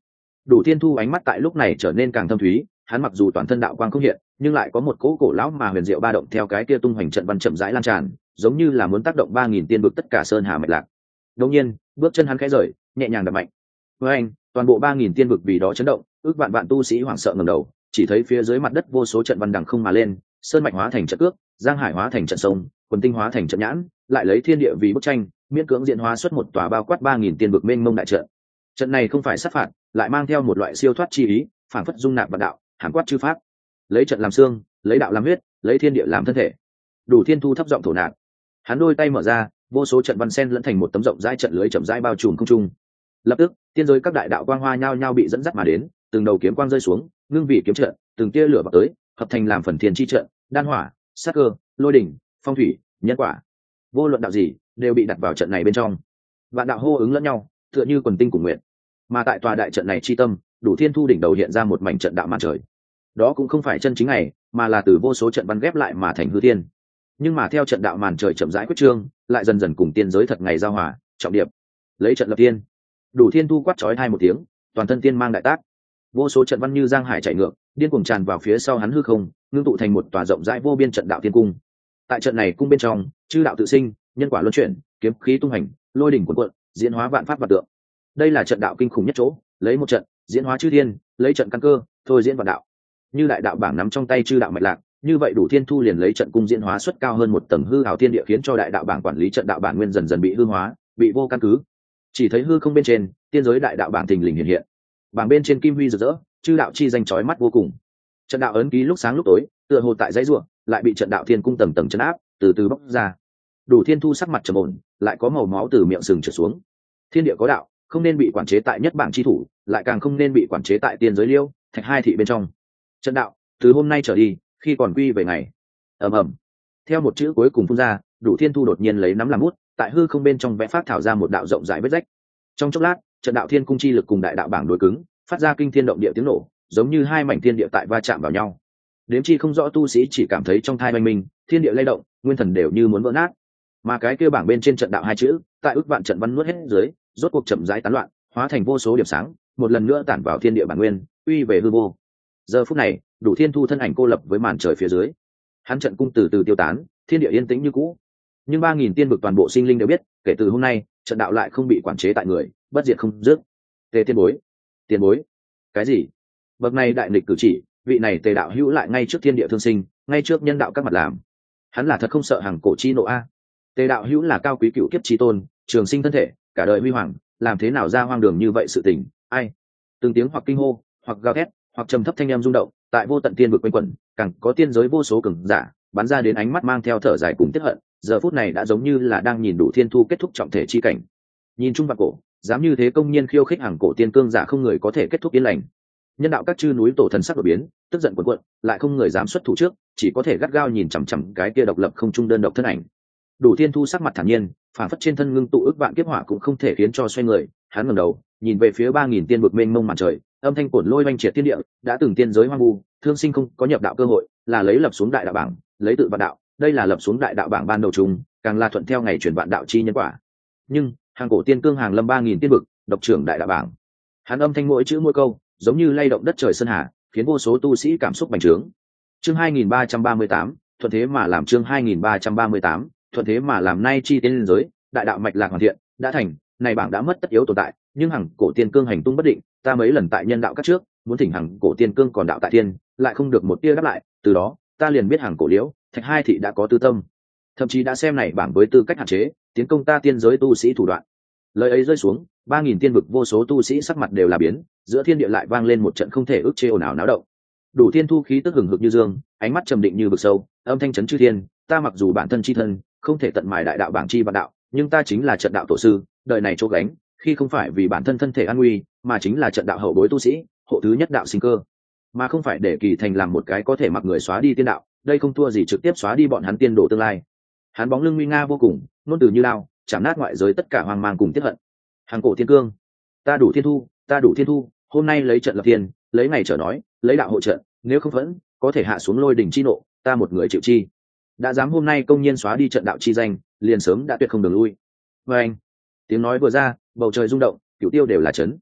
Đủ Thiên Thu ánh mắt tại lúc này trở nên càng thâm thúy, hắn mặc dù toàn thân đạo quang không hiện, nhưng lại có một cỗ cổ lão mà huyền diệu ba động theo cái kia tung hoành trận văn chậm rãi lan tràn, giống như là muốn tác động 3000 tiên vực tất cả sơn hà mạch lạc. Đột nhiên, bước chân hắn khẽ rời, nhẹ nhàng đập mạnh. Với anh, toàn bộ 3000 tiên vực vì đó chấn động, ước vạn vạn tu sĩ hoảng sợ ngẩng đầu, chỉ thấy phía dưới mặt đất vô số trận văn đằng không mà lên, sơn mạch hóa thành trận cước, giang hải hóa thành trận sông, quần tinh hóa thành trận nhãn, lại lấy thiên địa vì bức tranh, miễn cưỡng diễn hóa xuất một tòa bao quát 3000 tiên vực mênh mông đại trận. Trận này không phải sát phạt, lại mang theo một loại siêu thoát chi ý, phản phất dung nạp vạn đạo, hàn quát chư pháp. Lấy trận làm xương, lấy đạo làm huyết, lấy thiên địa làm thân thể. Đủ Thiên Thu thấp giọng thổ nạp. Hắn đôi tay mở ra, vô số trận văn sen lẫn thành một tấm rộng rãi trận lưới chậm rãi bao trùm không trung. Lập tức, tiên giới các đại đạo quang hoa nhao nhao bị dẫn dắt mà đến, từng đầu kiếm quang rơi xuống, ngưng vị kiếm trận, từng tia lửa bắn tới, hợp thành làm phần thiên chi trận, đan hỏa, sát cơ, lôi đỉnh, phong thủy, nhân quả. Vô luận đạo gì, đều bị đặt vào trận này bên trong. Vạn đạo hô ứng lẫn nhau, tựa như quần tinh cùng nguyện. Mà tại tòa đại trận này chi tâm, Đủ Thiên Thu đỉnh đầu hiện ra một mảnh trận đạo màn trời. Đó cũng không phải chân chính này, mà là từ vô số trận văn ghép lại mà thành hư thiên. Nhưng mà theo trận đạo màn trời chậm rãi quyết trương, lại dần dần cùng tiên giới thật ngày giao hòa, trọng điệp. Lấy trận lập tiên. Đủ Thiên Thu quát chói hai một tiếng, toàn thân tiên mang đại tác. Vô số trận văn như giang hải chảy ngược, điên cuồng tràn vào phía sau hắn hư không, ngưng tụ thành một tòa rộng rãi vô biên trận đạo tiên cung. Tại trận này cung bên trong, chư đạo tự sinh, nhân quả luân chuyển, kiếm khí tung hành, lôi đỉnh cuồn cuộn, diễn hóa vạn pháp vạn tượng. Đây là trận đạo kinh khủng nhất chỗ, lấy một trận diễn hóa chư thiên, lấy trận căn cơ thôi diễn vạn đạo. Như đại đạo bảng nắm trong tay chư đạo mạch lạc, như vậy Đủ Thiên Thu liền lấy trận cung diễn hóa xuất cao hơn một tầng hư ảo thiên địa, khiến cho đại đạo bảng quản lý trận đạo bản nguyên dần dần bị hư hóa, bị vô căn cứ. Chỉ thấy hư không bên trên, tiên giới đại đạo bảng thình lình hiện hiện. Bảng bên trên kim huy rực rỡ, chư đạo chi danh chói mắt vô cùng. Trận đạo ấn ký lúc sáng lúc tối, tựa hồ tại dãy rùa, lại bị trận đạo thiên cung tầng tầng chấn áp, từ từ bóc ra. Đủ Thiên Thu sắc mặt trầm ổn, lại có màu máu từ miệng sừng trượt xuống. Thiên địa có đạo, không nên bị quản chế tại nhất bảng chi thủ, lại càng không nên bị quản chế tại tiên giới liêu, thạch hai thị bên trong. Trận đạo, từ hôm nay trở đi, khi còn quy về ngày. Ầm ầm. Theo một chữ cuối cùng phun ra, Đủ Thiên Thu đột nhiên lấy nắm làm bút, tại hư không bên trong vẽ phát thảo ra một đạo rộng rãi vết rách. Trong chốc lát, trận đạo thiên cung chi lực cùng đại đạo bảng đối cứng, phát ra kinh thiên động địa tiếng nổ, giống như hai mảnh thiên địa tại va chạm vào nhau. Đếm chi không rõ tu sĩ chỉ cảm thấy trong thai oanh minh, thiên địa lay động, nguyên thần đều như muốn vỡ nát. Mà cái kia bảng bên trên trận đạo hai chữ, tại ước vạn trận văn nuốt hết dưới, rốt cuộc chậm rãi tán loạn, hóa thành vô số điểm sáng, một lần nữa tản vào thiên địa bản nguyên, uy về hư vô. Giờ phút này, Đủ Thiên Thu thân ảnh cô lập với màn trời phía dưới. Hắn trận cung từ từ tiêu tán, thiên địa yên tĩnh như cũ. Nhưng 3000 tiên vực toàn bộ sinh linh đều biết, kể từ hôm nay, trận đạo lại không bị quản chế tại người, bất diệt không dứt. Tề Tiên Bối, tiền bối, cái gì? Bậc này đại nghịch cử chỉ, vị này Tề đạo hữu lại ngay trước thiên địa thương sinh, ngay trước nhân đạo các mặt làm. Hắn là thật không sợ hàng cổ chi nộ a. Tề đạo hữu là cao quý cựu kiếp chi tôn, trường sinh thân thể, cả đời huy hoàng, làm thế nào ra hoang đường như vậy sự tình? Ai? Từng tiếng hoặc kinh hô, hoặc gào thét, hoặc trầm thấp thanh âm rung động, tại vô tận tiên vực quanh quẩn, càng có tiên giới vô số cường giả bắn ra đến ánh mắt mang theo thở dài cùng tiếc hận, giờ phút này đã giống như là đang nhìn Đủ Thiên Thu kết thúc trọng thể chi cảnh. Nhìn chung vào cổ, dám như thế công nhiên khiêu khích hàng cổ tiên cương giả không người có thể kết thúc yên lành. Nhân đạo các chư núi tổ thần sắc đổi biến, tức giận cuộn cuộn, lại không người dám xuất thủ trước, chỉ có thể gắt gao nhìn chằm chằm cái kia độc lập không trung đơn độc thân ảnh. Đủ Thiên Thu sắc mặt thản nhiên, phản phất trên thân ngưng tụ ức vạn kiếp hỏa cũng không thể khiến cho xoay người, hắn ngẩng đầu, nhìn về phía 3000 tiên vực mênh mông màn trời, âm thanh cổn lôi oanh triệt thiên địa, đã từng tiên giới hoang vu, thương sinh không có nhập đạo cơ hội, là lấy lập xuống đại đạo bảng, lấy tự vạn đạo, đây là lập xuống đại đạo bảng ban đầu chung, càng là thuận theo ngày truyền vạn đạo chi nhân quả. Nhưng, hàng cổ tiên cương hàng lâm 3000 tiên vực, độc trưởng đại đạo bảng. Hắn âm thanh mỗi chữ mỗi câu, giống như lay động đất trời sơn hà, khiến vô số tu sĩ cảm xúc bành trướng. Chương 2338, thuận thế mà làm chương 2338, thuận thế mà làm nay chi tiên giới, đại đạo mạch lạc hoàn thiện, đã thành, này bảng đã mất tất yếu tồn tại, nhưng hàng cổ tiên cương hành tung bất định, ta mấy lần tại nhân đạo các trước, muốn thỉnh hàng cổ tiên cương còn đạo tại tiên, lại không được một tia đáp lại, từ đó, ta liền biết hàng cổ liễu, thạch hai thị đã có tư tâm, thậm chí đã xem này bảng với tư cách hạn chế, tiến công ta tiên giới tu sĩ thủ đoạn. Lời ấy rơi xuống, 3000 tiên vực vô số tu sĩ sắc mặt đều là biến, giữa thiên địa lại vang lên một trận không thể ức chế ồn ào náo động. Đủ Thiên Thu khí tức hừng hực như dương, ánh mắt trầm định như vực sâu, âm thanh chấn chư thiên, ta mặc dù bản thân chi thân, không thể tận mài đại đạo bảng chi vạn đạo, nhưng ta chính là trận đạo tổ sư, đời này chỗ gánh, khi không phải vì bản thân thân thể an nguy, mà chính là trận đạo hậu bối tu sĩ, hộ thứ nhất đạo sinh cơ, mà không phải để kỳ thành làm một cái có thể mặc người xóa đi tiên đạo, đây không thua gì trực tiếp xóa đi bọn hắn tiên đồ tương lai. Hắn bóng lưng nguy nga vô cùng, ngôn từ như lao, chạm nát ngoại giới tất cả hoang mang cùng tiếc hận. Hàng cổ tiên cương, ta Đủ Thiên Thu, ta Đủ Thiên Thu, hôm nay lấy trận lập thiên, lấy ngày trở nói, lấy đạo hộ trận, nếu không vẫn có thể hạ xuống lôi đỉnh chi nộ, ta một người chịu chi. Đã dám hôm nay công nhiên xóa đi trận đạo chi danh, liền sớm đã tuyệt không đường lui. Và anh, tiếng nói vừa ra, bầu trời rung động, cửu tiêu đều là chấn.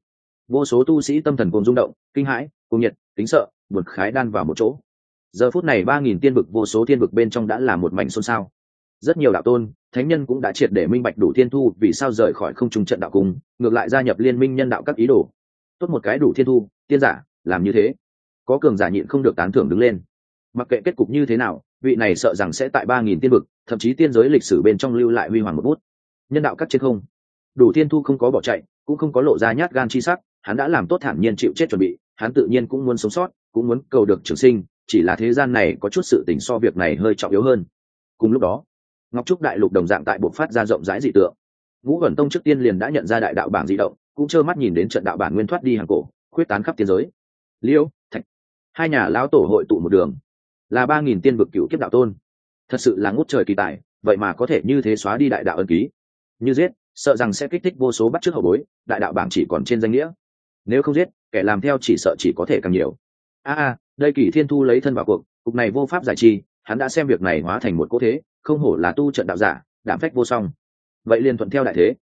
vô số tu sĩ tâm thần cùng rung động, kinh hãi, cùng nhiệt, kính sợ, buồn khái đan vào một chỗ. Giờ phút này 3000 tiên vực vô số tiên vực bên trong đã là một mảnh xôn xao. Rất nhiều đạo tôn, thánh nhân cũng đã triệt để minh bạch Đủ Thiên Thu vì sao rời khỏi không trung trận đạo cung, ngược lại gia nhập liên minh nhân đạo các ý đồ. Tốt một cái Đủ Thiên Thu, tiên giả, làm như thế. Có cường giả nhịn không được tán thưởng đứng lên. Mặc kệ kết cục như thế nào, vị này sợ rằng sẽ tại 3000 tiên vực, thậm chí tiên giới lịch sử bên trong lưu lại huy hoàng một bút. Nhân đạo các trên không, Đủ Thiên Thu không có bỏ chạy, cũng không có lộ ra nhát gan chi sắc, hắn đã làm tốt thản nhiên chịu chết chuẩn bị, hắn tự nhiên cũng muốn sống sót, cũng muốn cầu được trường sinh, chỉ là thế gian này có chút sự tình so việc này hơi trọng yếu hơn. Cùng lúc đó, Ngọc Trúc đại lục đồng dạng tại bộc phát ra rộng rãi dị tượng. Ngũ Vẩn Tông trước tiên liền đã nhận ra đại đạo bảng dị động, cũng trơ mắt nhìn đến trận đạo bản nguyên thoát đi hàng cổ, khuyết tán khắp tiên giới. Liễu, Thạch, hai nhà lão tổ hội tụ một đường, là 3000 tiên vực cựu kiếp đạo tôn. Thật sự là ngút trời kỳ tài, vậy mà có thể như thế xóa đi đại đạo ân ký. Như giết, sợ rằng sẽ kích thích vô số bắt chước hậu bối, đại đạo bảng chỉ còn trên danh nghĩa. Nếu không giết, kẻ làm theo chỉ sợ chỉ có thể càng nhiều. Đây Kỷ Thiên Thu lấy thân vào cuộc, cục này vô pháp giải chi, hắn đã xem việc này hóa thành một cỗ thế, không hổ là tu trận đạo giả, đảm phách vô song. Vậy liền thuận theo đại thế.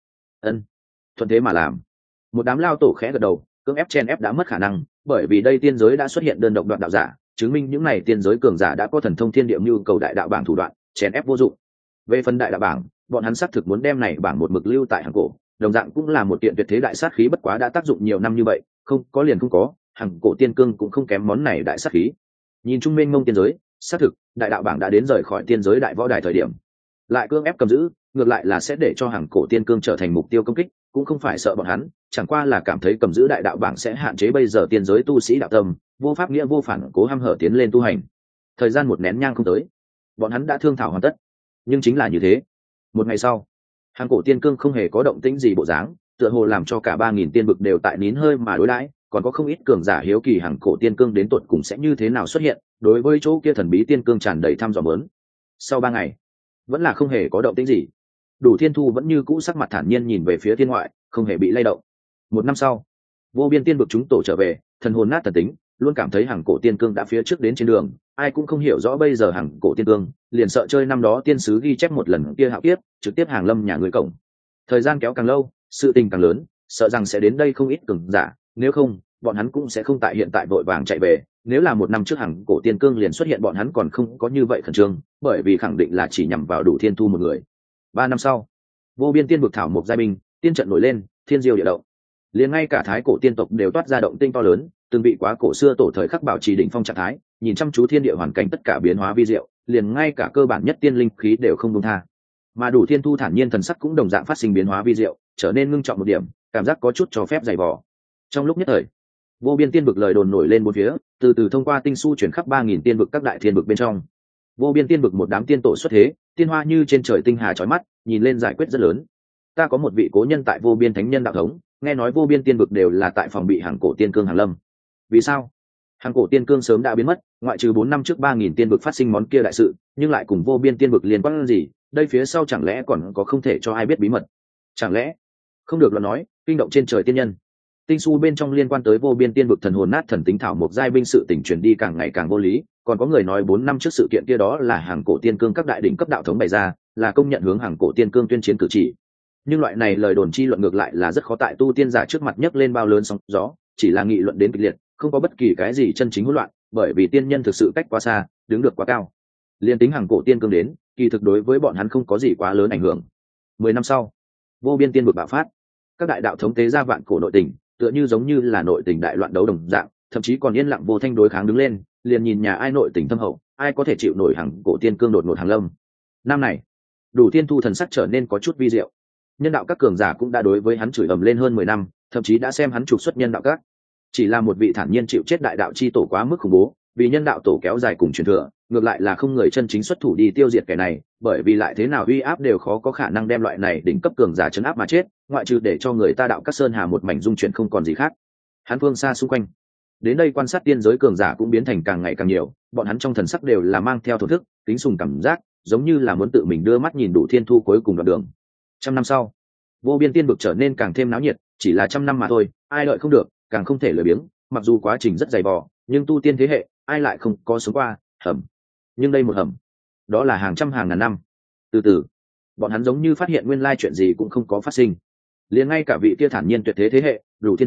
Thuận thế mà làm. Một đám lao tổ khẽ gật đầu, cưỡng ép chen ép đã mất khả năng, bởi vì đây tiên giới đã xuất hiện đơn độc đoạn đạo giả, chứng minh những này tiên giới cường giả đã có thần thông thiên địa như cầu đại đạo bảng thủ đoạn, chen ép vô dụng. Về phần đại đạo bảng, bọn hắn xác thực muốn đem này bảng một mực lưu tại hàng cổ, đồng dạng cũng là một kiện tuyệt thế đại sát khí, bất quá đã tác dụng nhiều năm như vậy, không có liền không có, hàng cổ tiên cương cũng không kém món này đại sát khí. Nhìn trung mênh mông tiên giới, xác thực đại đạo bảng đã đến rời khỏi tiên giới đại võ đài thời điểm, lại cương ép cầm giữ, ngược lại là sẽ để cho hàng cổ tiên cương trở thành mục tiêu công kích, cũng không phải sợ bọn hắn, chẳng qua là cảm thấy cầm giữ đại đạo bảng sẽ hạn chế bây giờ tiên giới tu sĩ đạo tâm, vô pháp nghĩa vô phản cố hăm hở tiến lên tu hành. Thời gian một nén nhang không tới, bọn hắn đã thương thảo hoàn tất. Nhưng chính là như thế, một ngày sau, hàng cổ tiên cương không hề có động tĩnh gì bộ dáng, tựa hồ làm cho cả 3000 tiên vực đều tại nín hơi mà đối đãi, còn có không ít cường giả hiếu kỳ hàng cổ tiên cương đến tột cùng sẽ như thế nào xuất hiện, đối với chỗ kia thần bí tiên cương tràn đầy thăm dò muốn. Sau 3 ngày, vẫn là không hề có động tĩnh gì. Đủ Thiên Thu vẫn như cũ sắc mặt thản nhiên nhìn về phía thiên ngoại, không hề bị lay động. Một năm sau, vô biên tiên vực chúng tổ trở về, thần hồn nát thần tính, luôn cảm thấy hàng cổ tiên cương đã phía trước đến trên đường, ai cũng không hiểu rõ bây giờ hàng cổ tiên cương, liền sợ chơi năm đó tiên sứ ghi chép một lần kia hạo kiếp, trực tiếp hàng lâm nhà người cổng. Thời gian kéo càng lâu, sự tình càng lớn, sợ rằng sẽ đến đây không ít cường giả, nếu không, bọn hắn cũng sẽ không tại hiện tại vội vàng chạy về. Nếu là một năm trước hàng cổ tiên cương liền xuất hiện, bọn hắn còn không có như vậy khẩn trương, bởi vì khẳng định là chỉ nhằm vào Đủ Thiên Thu một người. 3 năm sau, vô biên tiên vực thảo một giai binh, tiên trận nổi lên, thiên diêu địa động, liền ngay cả thái cổ tiên tộc đều toát ra động tinh to lớn, từng bị quá cổ xưa tổ thời khắc bảo trì đỉnh phong trạng thái, nhìn chăm chú thiên địa hoàn cảnh tất cả biến hóa vi diệu, liền ngay cả cơ bản nhất tiên linh khí đều không buông tha. Mà Đủ Thiên Thu thản nhiên thần sắc cũng đồng dạng phát sinh biến hóa vi diệu, trở nên ngưng trọng một điểm, cảm giác có chút cho phép dày vò. Trong lúc nhất thời, vô biên tiên vực lời đồn nổi lên bốn phía, từ từ thông qua tinh su chuyển khắp 3000 tiên vực các đại thiên vực bên trong. Vô biên tiên vực một đám tiên tổ xuất thế, tiên hoa như trên trời tinh hà chói mắt, nhìn lên giải quyết rất lớn. Ta có một vị cố nhân tại vô biên thánh nhân đạo thống, nghe nói vô biên tiên vực đều là tại phòng bị hàng cổ tiên cương hàng lâm. Vì sao? Hàng cổ tiên cương sớm đã biến mất, ngoại trừ 4 năm trước 3000 tiên vực phát sinh món kia đại sự, nhưng lại cùng vô biên tiên vực liên quan gì? Đây phía sau chẳng lẽ còn có không thể cho ai biết bí mật? Chẳng lẽ không được lo nói, kinh động trên trời tiên nhân. Tinh su bên trong liên quan tới vô biên tiên vực thần hồn nát thần tính thảo một giai binh sự tình truyền đi càng ngày càng vô lý, còn có người nói 4 năm trước sự kiện kia đó là hàng cổ tiên cương các đại đỉnh cấp đạo thống bày ra, là công nhận hướng hàng cổ tiên cương tuyên chiến cử chỉ. Nhưng loại này lời đồn chi luận ngược lại là rất khó tại tu tiên giả trước mặt nhấc lên bao lớn sóng gió, chỉ là nghị luận đến kịch liệt, không có bất kỳ cái gì chân chính hỗn loạn, bởi vì tiên nhân thực sự cách quá xa, đứng được quá cao. Liên tính hàng cổ tiên cương đến, kỳ thực đối với bọn hắn không có gì quá lớn ảnh hưởng. 10 năm sau, vô biên tiên vực bạo phát, các đại đạo thống tế ra vạn cổ nội tình, tựa như giống như là nội tình đại loạn đấu đồng dạng, thậm chí còn yên lặng vô thanh đối kháng đứng lên, liền nhìn nhà ai nội tình thâm hậu, ai có thể chịu nổi hàng cổ tiên cương đột ngột hàng lâm. Năm này, Đủ Thiên Thu thần sắc trở nên có chút vi diệu. Nhân đạo các cường giả cũng đã đối với hắn chửi ầm lên hơn 10 năm, thậm chí đã xem hắn trục xuất nhân đạo các. Chỉ là một vị thản nhiên chịu chết đại đạo chi tổ quá mức khủng bố, vì nhân đạo tổ kéo dài cùng truyền thừa, ngược lại là không người chân chính xuất thủ đi tiêu diệt kẻ này, bởi vì lại thế nào uy áp đều khó có khả năng đem loại này đỉnh cấp cường giả chấn áp mà chết, ngoại trừ để cho người ta đạo các sơn hà một mảnh dung chuyển không còn gì khác. Hắn phương xa xung quanh, đến đây quan sát tiên giới cường giả cũng biến thành càng ngày càng nhiều, bọn hắn trong thần sắc đều là mang theo thổ thức, kính sùng cảm giác, giống như là muốn tự mình đưa mắt nhìn Đủ Thiên Thu cuối cùng đoạn đường. 100 năm sau, vô biên tiên vực trở nên càng thêm náo nhiệt, chỉ là 100 năm mà thôi, ai đợi không được, càng không thể lười biếng, mặc dù quá trình rất dày vò, nhưng tu tiên thế hệ, ai lại không có sống qua hầm. Nhưng đây một hầm, đó là hàng trăm hàng ngàn năm. Từ từ, bọn hắn giống như phát hiện nguyên lai chuyện gì cũng không có phát sinh. Liền ngay cả vị kia thản nhiên tuyệt thế thế hệ, Đủ Thiên Thu,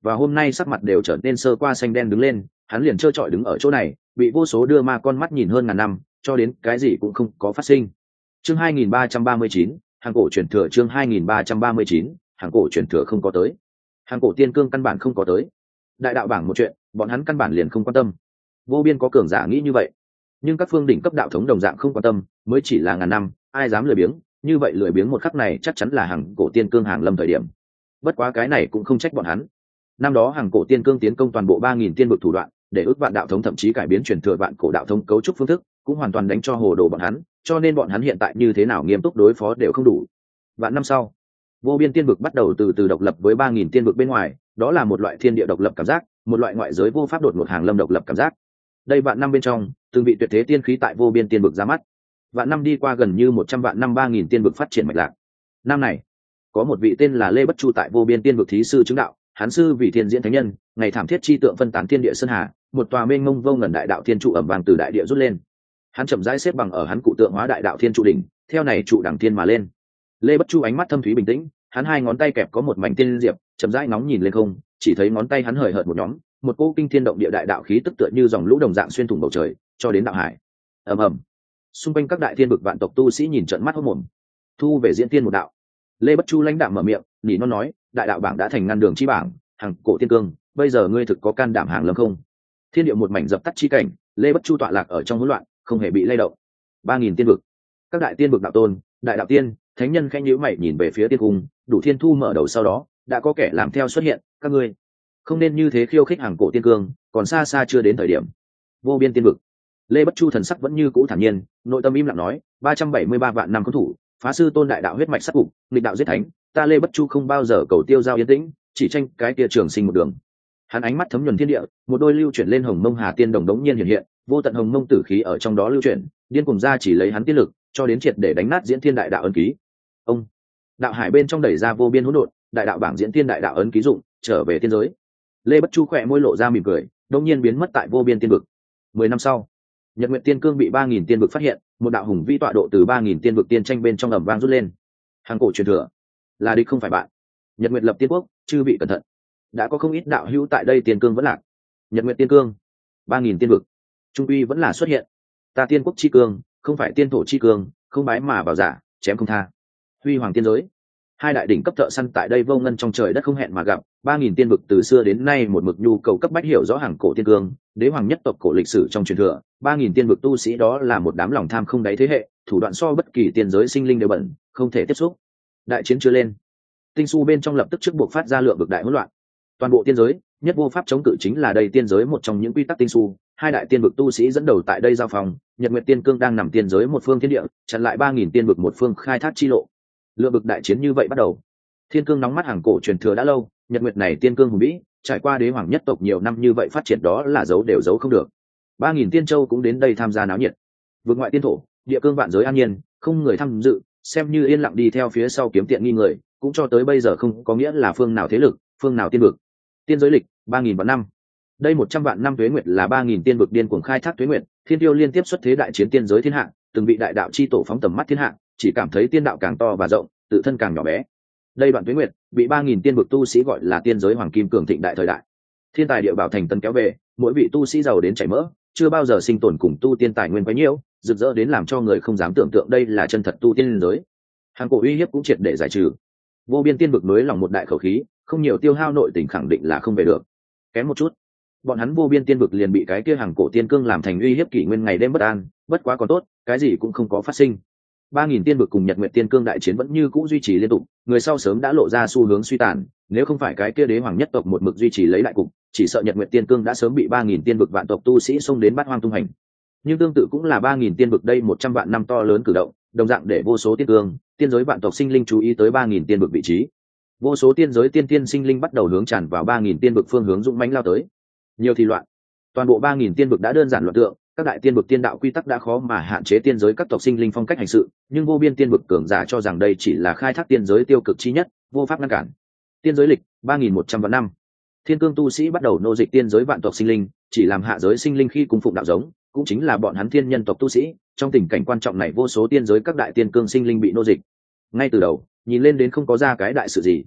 và hôm nay sắc mặt đều trở nên sơ qua xanh đen đứng lên, hắn liền trơ trọi đứng ở chỗ này, bị vô số đưa ma con mắt nhìn hơn ngàn năm, cho đến cái gì cũng không có phát sinh. Chương 2339, hàng cổ truyền thừa. Chương 2339, hàng cổ truyền thừa không có tới. Hàng cổ tiên cương căn bản không có tới. Đại đạo bảng một chuyện, bọn hắn căn bản liền không quan tâm. Vô biên có cường giả nghĩ như vậy, nhưng các phương đỉnh cấp đạo thống đồng dạng không quan tâm, mới chỉ là ngàn năm, ai dám lười biếng, như vậy lười biếng một khắc này chắc chắn là hàng cổ tiên cương hàng lâm thời điểm. Bất quá cái này cũng không trách bọn hắn. Năm đó hàng cổ tiên cương tiến công toàn bộ 3000 tiên vực thủ đoạn, để ước vạn đạo thống thậm chí cải biến truyền thừa vạn cổ đạo thống cấu trúc phương thức, cũng hoàn toàn đánh cho hồ đồ bọn hắn, cho nên bọn hắn hiện tại như thế nào nghiêm túc đối phó đều không đủ. Vạn năm sau, vô biên tiên vực bắt đầu từ từ độc lập với 3000 tiên vực bên ngoài, đó là một loại thiên địa độc lập cảm giác, một loại ngoại giới vô pháp đột ngột hàng lâm độc lập cảm giác. Đây vạn năm bên trong, từng vị tuyệt thế tiên khí tại vô biên tiên vực ra mắt. Vạn năm đi qua gần như 100 vạn năm 3000 tiên vực phát triển mạch lạc. Năm này, có một vị tên là Lê Bất Chu tại vô biên tiên vực thí sư chứng đạo, hắn sư vì thiên diễn thánh nhân, ngày thảm thiết chi tượng phân tán thiên địa sơn hà, một tòa mênh mông vô ngần đại đạo thiên trụ ẩm vàng từ đại địa rút lên. Hắn chậm rãi xếp bằng ở hắn cụ tượng hóa đại đạo thiên trụ đỉnh, theo này trụ đẳng thiên mà lên. Lê Bất Chu ánh mắt thâm thúy bình tĩnh, hắn hai ngón tay kẹp có một mảnh tiên diệp, chậm rãi nóng nhìn lên không, chỉ thấy ngón tay hắn hời hợt một nhóm, một cỗ kinh thiên động địa đại đạo khí tức tựa như dòng lũ đồng dạng xuyên thủng bầu trời, cho đến đạo hải. Ầm ầm. Xung quanh các đại thiên vực vạn tộc tu sĩ nhìn trợn mắt hốt mồm. Thu về diễn tiên một đạo. Lê Bất Chu lãnh đạm mở miệng, nỉ non nói, đại đạo bảng đã thành ngăn đường chi bảng, hàng cổ tiên cương, bây giờ ngươi thực có can đảm hàng lâm không? Thiên địa một mảnh dập tắt chi cảnh, Lê Bất Chu tọa lạc ở trong hỗn loạn, không hề bị lay động. 3000 tiên vực, các đại tiên vực đạo tôn, đại đạo tiên, thánh nhân khẽ nhíu mày nhìn về phía tiên cung, đủ thiên thu mở đầu sau đó, đã có kẻ làm theo xuất hiện, các ngươi không nên như thế khiêu khích hàng cổ tiên cương, còn xa xa chưa đến thời điểm. Vô biên tiên vực, Lê Bất Chu thần sắc vẫn như cũ thản nhiên, nội tâm im lặng nói, 373 vạn năm có thủ, phá sư tôn đại đạo huyết mạch sát cục, nghịch đạo giết thánh, ta Lê Bất Chu không bao giờ cầu tiêu giao yên tĩnh, chỉ tranh cái kia trường sinh một đường. Hắn ánh mắt thấm nhuần thiên địa, một đôi lưu chuyển lên hồng mông hà tiên đồng đống nhiên hiện hiện, vô tận hồng mông tử khí ở trong đó lưu chuyển, điên cùng ra chỉ lấy hắn tiên lực, cho đến triệt để đánh nát diễn thiên đại đạo ấn ký. Ông đạo hải bên trong đẩy ra vô biên hỗn độn, đại đạo bảng diễn thiên đại đạo ấn ký dụng trở về tiên giới. Lê Bất Chu khỏe môi lộ ra mỉm cười, đống nhiên biến mất tại vô biên tiên vực. 10 năm sau, Nhật Nguyệt Tiên Cương bị 3000 tiên vực phát hiện, một đạo hùng vĩ tọa độ từ 3000 tiên vực tiên tranh bên trong ầm vang rút lên. Hàng cổ truyền thừa, là địch không phải bạn. Nhật Nguyệt lập tiên quốc, chư vị cẩn thận. Đã có không ít đạo hữu tại đây tiên cương vẫn lạc. Nhật Nguyệt Tiên Cương, 3000 tiên vực, trung uy vẫn là xuất hiện. Ta tiên quốc chi cương, không phải tiên thổ chi cương, không bái mà vào giả, chém không tha. Huy hoàng tiên giới, hai đại đỉnh cấp thợ săn tại đây vô ngân trong trời đất không hẹn mà gặp. 3000 tiên vực từ xưa đến nay một mực nhu cầu cấp bách hiểu rõ hàng cổ tiên cương, đế hoàng nhất tộc cổ lịch sử trong truyền thừa. 3000 tiên vực tu sĩ đó là một đám lòng tham không đáy thế hệ, thủ đoạn so bất kỳ tiên giới sinh linh đều bẩn, không thể tiếp xúc. Đại chiến chưa lên, tinh su bên trong lập tức trước buộc phát ra lượng vực đại hỗn loạn. Toàn bộ tiên giới, nhất vô pháp chống cự chính là đây tiên giới một trong những quy tắc tinh su. Hai đại tiên vực tu sĩ dẫn đầu tại đây giao phòng, Nhật Nguyệt Tiên Cương đang nằm tiên giới một phương thiên địa, chặn lại 3000 tiên vực một phương khai thác chi lộ. Lượng vực đại chiến như vậy bắt đầu. Thiên cương nóng mắt hàng cổ truyền thừa đã lâu, Nhật Nguyệt này tiên cương hùng vĩ, trải qua đế hoàng nhất tộc nhiều năm như vậy phát triển đó là giấu đều giấu không được. 3000 tiên châu cũng đến đây tham gia náo nhiệt. Vực ngoại tiên thổ, địa cương vạn giới an nhiên, không người tham dự, xem như yên lặng đi theo phía sau kiếm tiện nghi người, cũng cho tới bây giờ không có nghĩa là phương nào thế lực, phương nào tiên vực. Tiên giới lịch 3000 vạn năm. Đây 100 vạn năm tuế nguyệt là 3000 tiên vực điên cuồng khai thác tuế nguyệt, thiên tiêu liên tiếp xuất thế đại chiến tiên giới thiên hạ, từng vị đại đạo chi tổ phóng tầm mắt thiên hạ, chỉ cảm thấy tiên đạo càng to và rộng, tự thân càng nhỏ bé. Đây đoạn tuế nguyệt bị 3000 tiên vực tu sĩ gọi là tiên giới hoàng kim cường thịnh đại thời đại. Thiên tài địa bảo thành tân kéo về, mỗi vị tu sĩ giàu đến chảy mỡ, chưa bao giờ sinh tồn cùng tu tiên tài nguyên quá nhiều, rực rỡ đến làm cho người không dám tưởng tượng đây là chân thật tu tiên giới. Hàng cổ uy hiếp cũng triệt để giải trừ. Vô biên tiên vực nối lòng một đại khẩu khí, không nhiều tiêu hao nội tình khẳng định là không về được. Kém một chút, bọn hắn vô biên tiên vực liền bị cái kia hàng cổ tiên cương làm thành uy hiếp kỷ nguyên ngày đêm bất an, bất quá còn tốt, cái gì cũng không có phát sinh. 3000 tiên vực cùng Nhật Nguyệt Tiên Cương đại chiến vẫn như cũ duy trì liên tục, người sau sớm đã lộ ra xu hướng suy tàn, nếu không phải cái kia đế hoàng nhất tộc một mực duy trì lấy đại cục, chỉ sợ Nhật Nguyệt Tiên Cương đã sớm bị 3000 tiên vực vạn tộc tu sĩ xông đến bát hoang tung hành. Nhưng tương tự cũng là 3000 tiên vực đây 100 vạn năm to lớn cử động, đồng dạng để vô số tiên cương, tiên giới vạn tộc sinh linh chú ý tới 3000 tiên vực vị trí. Vô số tiên giới tiên sinh linh bắt đầu hướng tràn vào 3000 tiên vực phương hướng dũng mãnh lao tới. Nhiều thì loạn, toàn bộ 3000 tiên vực đã đơn giản loạn tượng, các đại tiên vực tiên đạo quy tắc đã khó mà hạn chế tiên giới các tộc sinh linh phong cách hành sự, nhưng vô biên tiên vực cường giả cho rằng đây chỉ là khai thác tiên giới tiêu cực chi nhất, vô pháp ngăn cản. Tiên giới lịch 3100 vạn năm, thiên cương tu sĩ bắt đầu nô dịch tiên giới vạn tộc sinh linh, chỉ làm hạ giới sinh linh khi cung phụng đạo giống, cũng chính là bọn hắn thiên nhân tộc tu sĩ. Trong tình cảnh quan trọng này, vô số tiên giới các đại tiên cương sinh linh bị nô dịch. Ngay từ đầu, nhìn lên đến không có ra cái đại sự gì,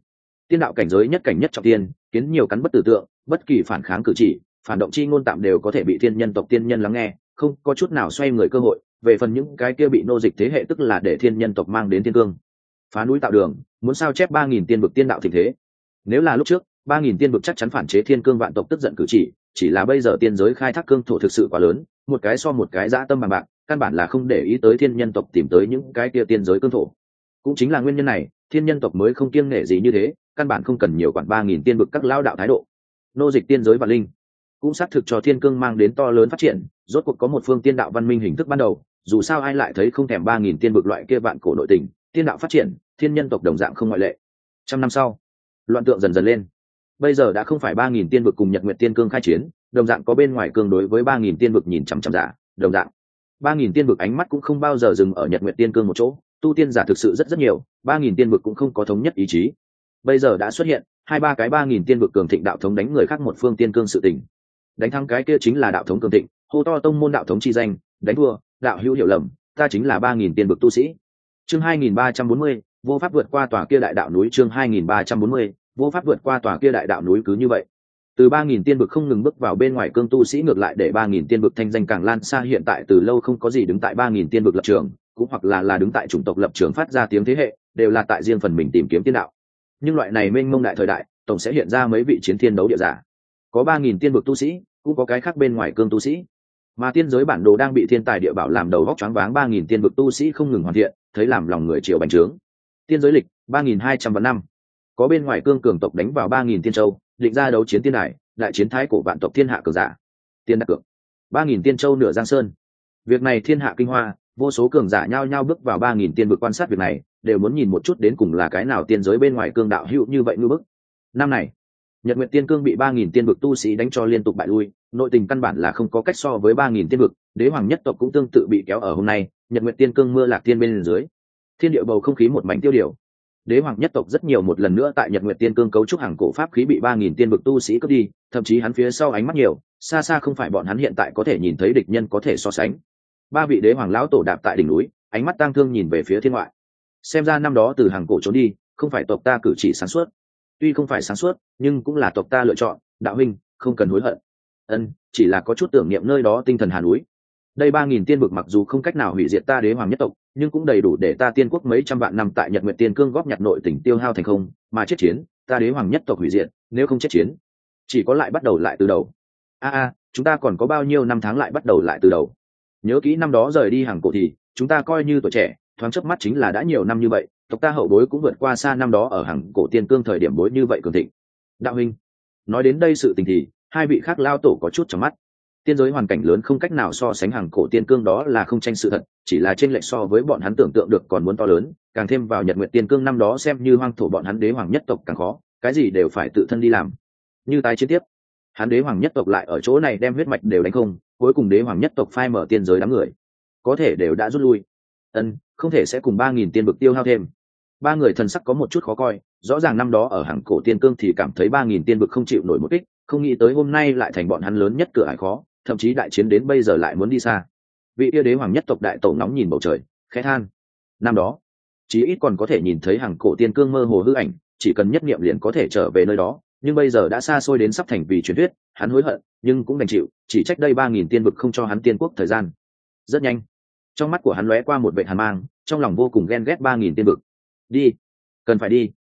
Tiên đạo cảnh giới nhất cảnh nhất trọng tiên, kiến nhiều cắn bất tử tượng, bất kỳ phản kháng cử chỉ, phản động chi ngôn tạm đều có thể bị thiên nhân tộc tiên nhân lắng nghe, không có chút nào xoay người cơ hội. Về phần những cái kia bị nô dịch thế hệ, tức là để thiên nhân tộc mang đến thiên cương, phá núi tạo đường, muốn sao chép 3000 tiên vực tiên đạo thịnh thế. Nếu là lúc trước, 3000 tiên vực chắc chắn phản chế thiên cương vạn tộc tức giận cử chỉ là bây giờ tiên giới khai thác cương thổ thực sự quá lớn, một cái so một cái dã tâm bằng bạc, căn bản là không để ý tới thiên nhân tộc tìm tới những cái kia tiên giới cương thổ. Cũng chính là nguyên nhân này, thiên nhân tộc mới không kiêng nể gì như thế, căn bản không cần nhiều quản 3000 tiên vực các lão đạo thái độ. Nô dịch tiên giới và linh, cũng xác thực cho thiên cương mang đến to lớn phát triển, rốt cuộc có một phương tiên đạo văn minh hình thức ban đầu, dù sao ai lại thấy không thèm 3000 tiên vực loại kia vạn cổ nội tình, tiên đạo phát triển, thiên nhân tộc đồng dạng không ngoại lệ. Trăm năm sau, loạn tượng dần dần lên. Bây giờ đã không phải 3000 tiên vực cùng Nhật Nguyệt Tiên Cương khai chiến, đồng dạng có bên ngoài cương đối với 3000 tiên vực nhìn chằm chằm giả, đồng dạng 3000 tiên vực ánh mắt cũng không bao giờ dừng ở Nhật Nguyệt Tiên Cương một chỗ, tu tiên giả thực sự rất nhiều, 3000 tiên vực cũng không có thống nhất ý chí. Bây giờ đã xuất hiện hai ba cái 3000 tiên vực cường thịnh đạo thống đánh người khác một phương tiên cương sự tình. Đánh thắng cái kia chính là đạo thống cường thịnh, hô to tông môn đạo thống chi danh, đánh thua, đạo hữu hiểu lầm, ta chính là 3000 tiên vực tu sĩ. Chương 2340, vô pháp vượt qua tòa kia đại đạo núi. Chương 2340, vô pháp vượt qua tòa kia đại đạo núi. Cứ như vậy, từ 3000 tiên vực không ngừng bước vào bên ngoài cương tu sĩ, ngược lại để 3000 tiên vực thanh danh càng lan xa. Hiện tại từ lâu không có gì đứng tại 3000 tiên vực lập trường, cũng hoặc là đứng tại chủng tộc lập trường phát ra tiếng thế hệ, đều là tại riêng phần mình tìm kiếm tiên đạo. Nhưng loại này mênh mông đại thời đại, tổng sẽ hiện ra mấy vị chiến thiên đấu địa giả. Có 3000 tiên vực tu sĩ, cũng có cái khác bên ngoài cương tu sĩ. Mà tiên giới bản đồ đang bị thiên tài địa bảo làm đầu vóc choáng váng, 3000 tiên vực tu sĩ không ngừng hoàn thiện, thấy làm lòng người chiều bành trướng. Tiên giới lịch 3200 vạn năm, có bên ngoài cương cường tộc đánh vào 3000 tiên châu, định ra đấu chiến tiên đài, đại chiến thái cổ vạn tộc thiên hạ cường giả. Tiên đặc cược 3000 tiên châu nửa giang sơn. Việc này thiên hạ kinh hoa, vô số cường giả nhao nhao bước vào 3000 tiên vực quan sát việc này, đều muốn nhìn một chút đến cùng là cái nào tiên giới bên ngoài cương đạo hữu như vậy ngư bức. Năm này, Nhật Nguyệt Tiên Cương bị 3000 tiên vực tu sĩ đánh cho liên tục bại lui, nội tình căn bản là không có cách so với 3000 tiên vực, đế hoàng nhất tộc cũng tương tự bị kéo ở hôm nay, Nhật Nguyệt Tiên Cương mưa lạc tiên bên dưới. Thiên địa bầu không khí một mảnh tiêu điều. Đế hoàng nhất tộc rất nhiều một lần nữa tại Nhật Nguyệt Tiên Cương cấu trúc hàng cổ pháp khí bị 3000 tiên vực tu sĩ cướp đi, thậm chí hắn phía sau ánh mắt nhiều, xa xa không phải bọn hắn hiện tại có thể nhìn thấy địch nhân có thể so sánh. Ba vị đế hoàng lão tổ đạp tại đỉnh núi, ánh mắt tang thương nhìn về phía thiên ngoại. Xem ra năm đó từ hàng cổ trốn đi, không phải tộc ta cử chỉ sáng suốt. Tuy không phải sáng suốt, nhưng cũng là tộc ta lựa chọn, đạo huynh, không cần hối hận. Chỉ là có chút tưởng niệm nơi đó tinh thần hà núi. Đây 3000 tiên vực mặc dù không cách nào hủy diệt ta đế hoàng nhất tộc, nhưng cũng đầy đủ để ta tiên quốc mấy trăm vạn năm tại Nhật Nguyệt Tiên Cương góp nhặt nội tình tiêu hao thành không, mà chết chiến, ta đế hoàng nhất tộc hủy diệt, nếu không chết chiến, chỉ có lại bắt đầu lại từ đầu. Chúng ta còn có bao nhiêu năm tháng lại bắt đầu lại từ đầu. Nhớ kỹ năm đó rời đi hàng cổ thì, chúng ta coi như tuổi trẻ, thoáng chớp mắt chính là đã nhiều năm như vậy, tộc ta hậu bối cũng vượt qua xa năm đó ở hàng cổ tiên cương thời điểm bối như vậy cường thịnh. Đạo huynh, nói đến đây sự tình thì, hai vị khác lao tổ có chút trong mắt. Tiên giới hoàn cảnh lớn không cách nào so sánh hàng cổ tiên cương, đó là không tranh sự thật, chỉ là chênh lệch so với bọn hắn tưởng tượng được còn muốn to lớn, càng thêm vào Nhật Nguyệt Tiên Cương năm đó xem như hoang thổ, bọn hắn đế hoàng nhất tộc càng khó, cái gì đều phải tự thân đi làm. Như tái chiến tiếp, hắn đế hoàng nhất tộc lại ở chỗ này đem huyết mạch đều đánh không, cuối cùng đế hoàng nhất tộc phai mở tiên giới đám người, có thể đều đã rút lui. Không thể sẽ cùng 3000 tiên vực tiêu hao thêm. Ba người thần sắc có một chút khó coi, rõ ràng năm đó ở hàng cổ tiên cương thì cảm thấy 3000 tiên vực không chịu nổi một kích, không nghĩ tới hôm nay lại thành bọn hắn lớn nhất cửa ải khó, thậm chí đại chiến đến bây giờ lại muốn đi xa. Vị yêu đế hoàng nhất tộc đại tổ nóng nhìn bầu trời, khẽ than. Năm đó, chí ít còn có thể nhìn thấy hàng cổ tiên cương mơ hồ hư ảnh, chỉ cần nhất niệm liền có thể trở về nơi đó, nhưng bây giờ đã xa xôi đến sắp thành vì truyền thuyết, hắn hối hận, nhưng cũng đành chịu, chỉ trách đây 3000 tiên vực không cho hắn tiên quốc thời gian. Rất nhanh, trong mắt của hắn lóe qua một vệt hàn mang, trong lòng vô cùng ghen ghét 3000 tiên vực. Đi, cần phải đi.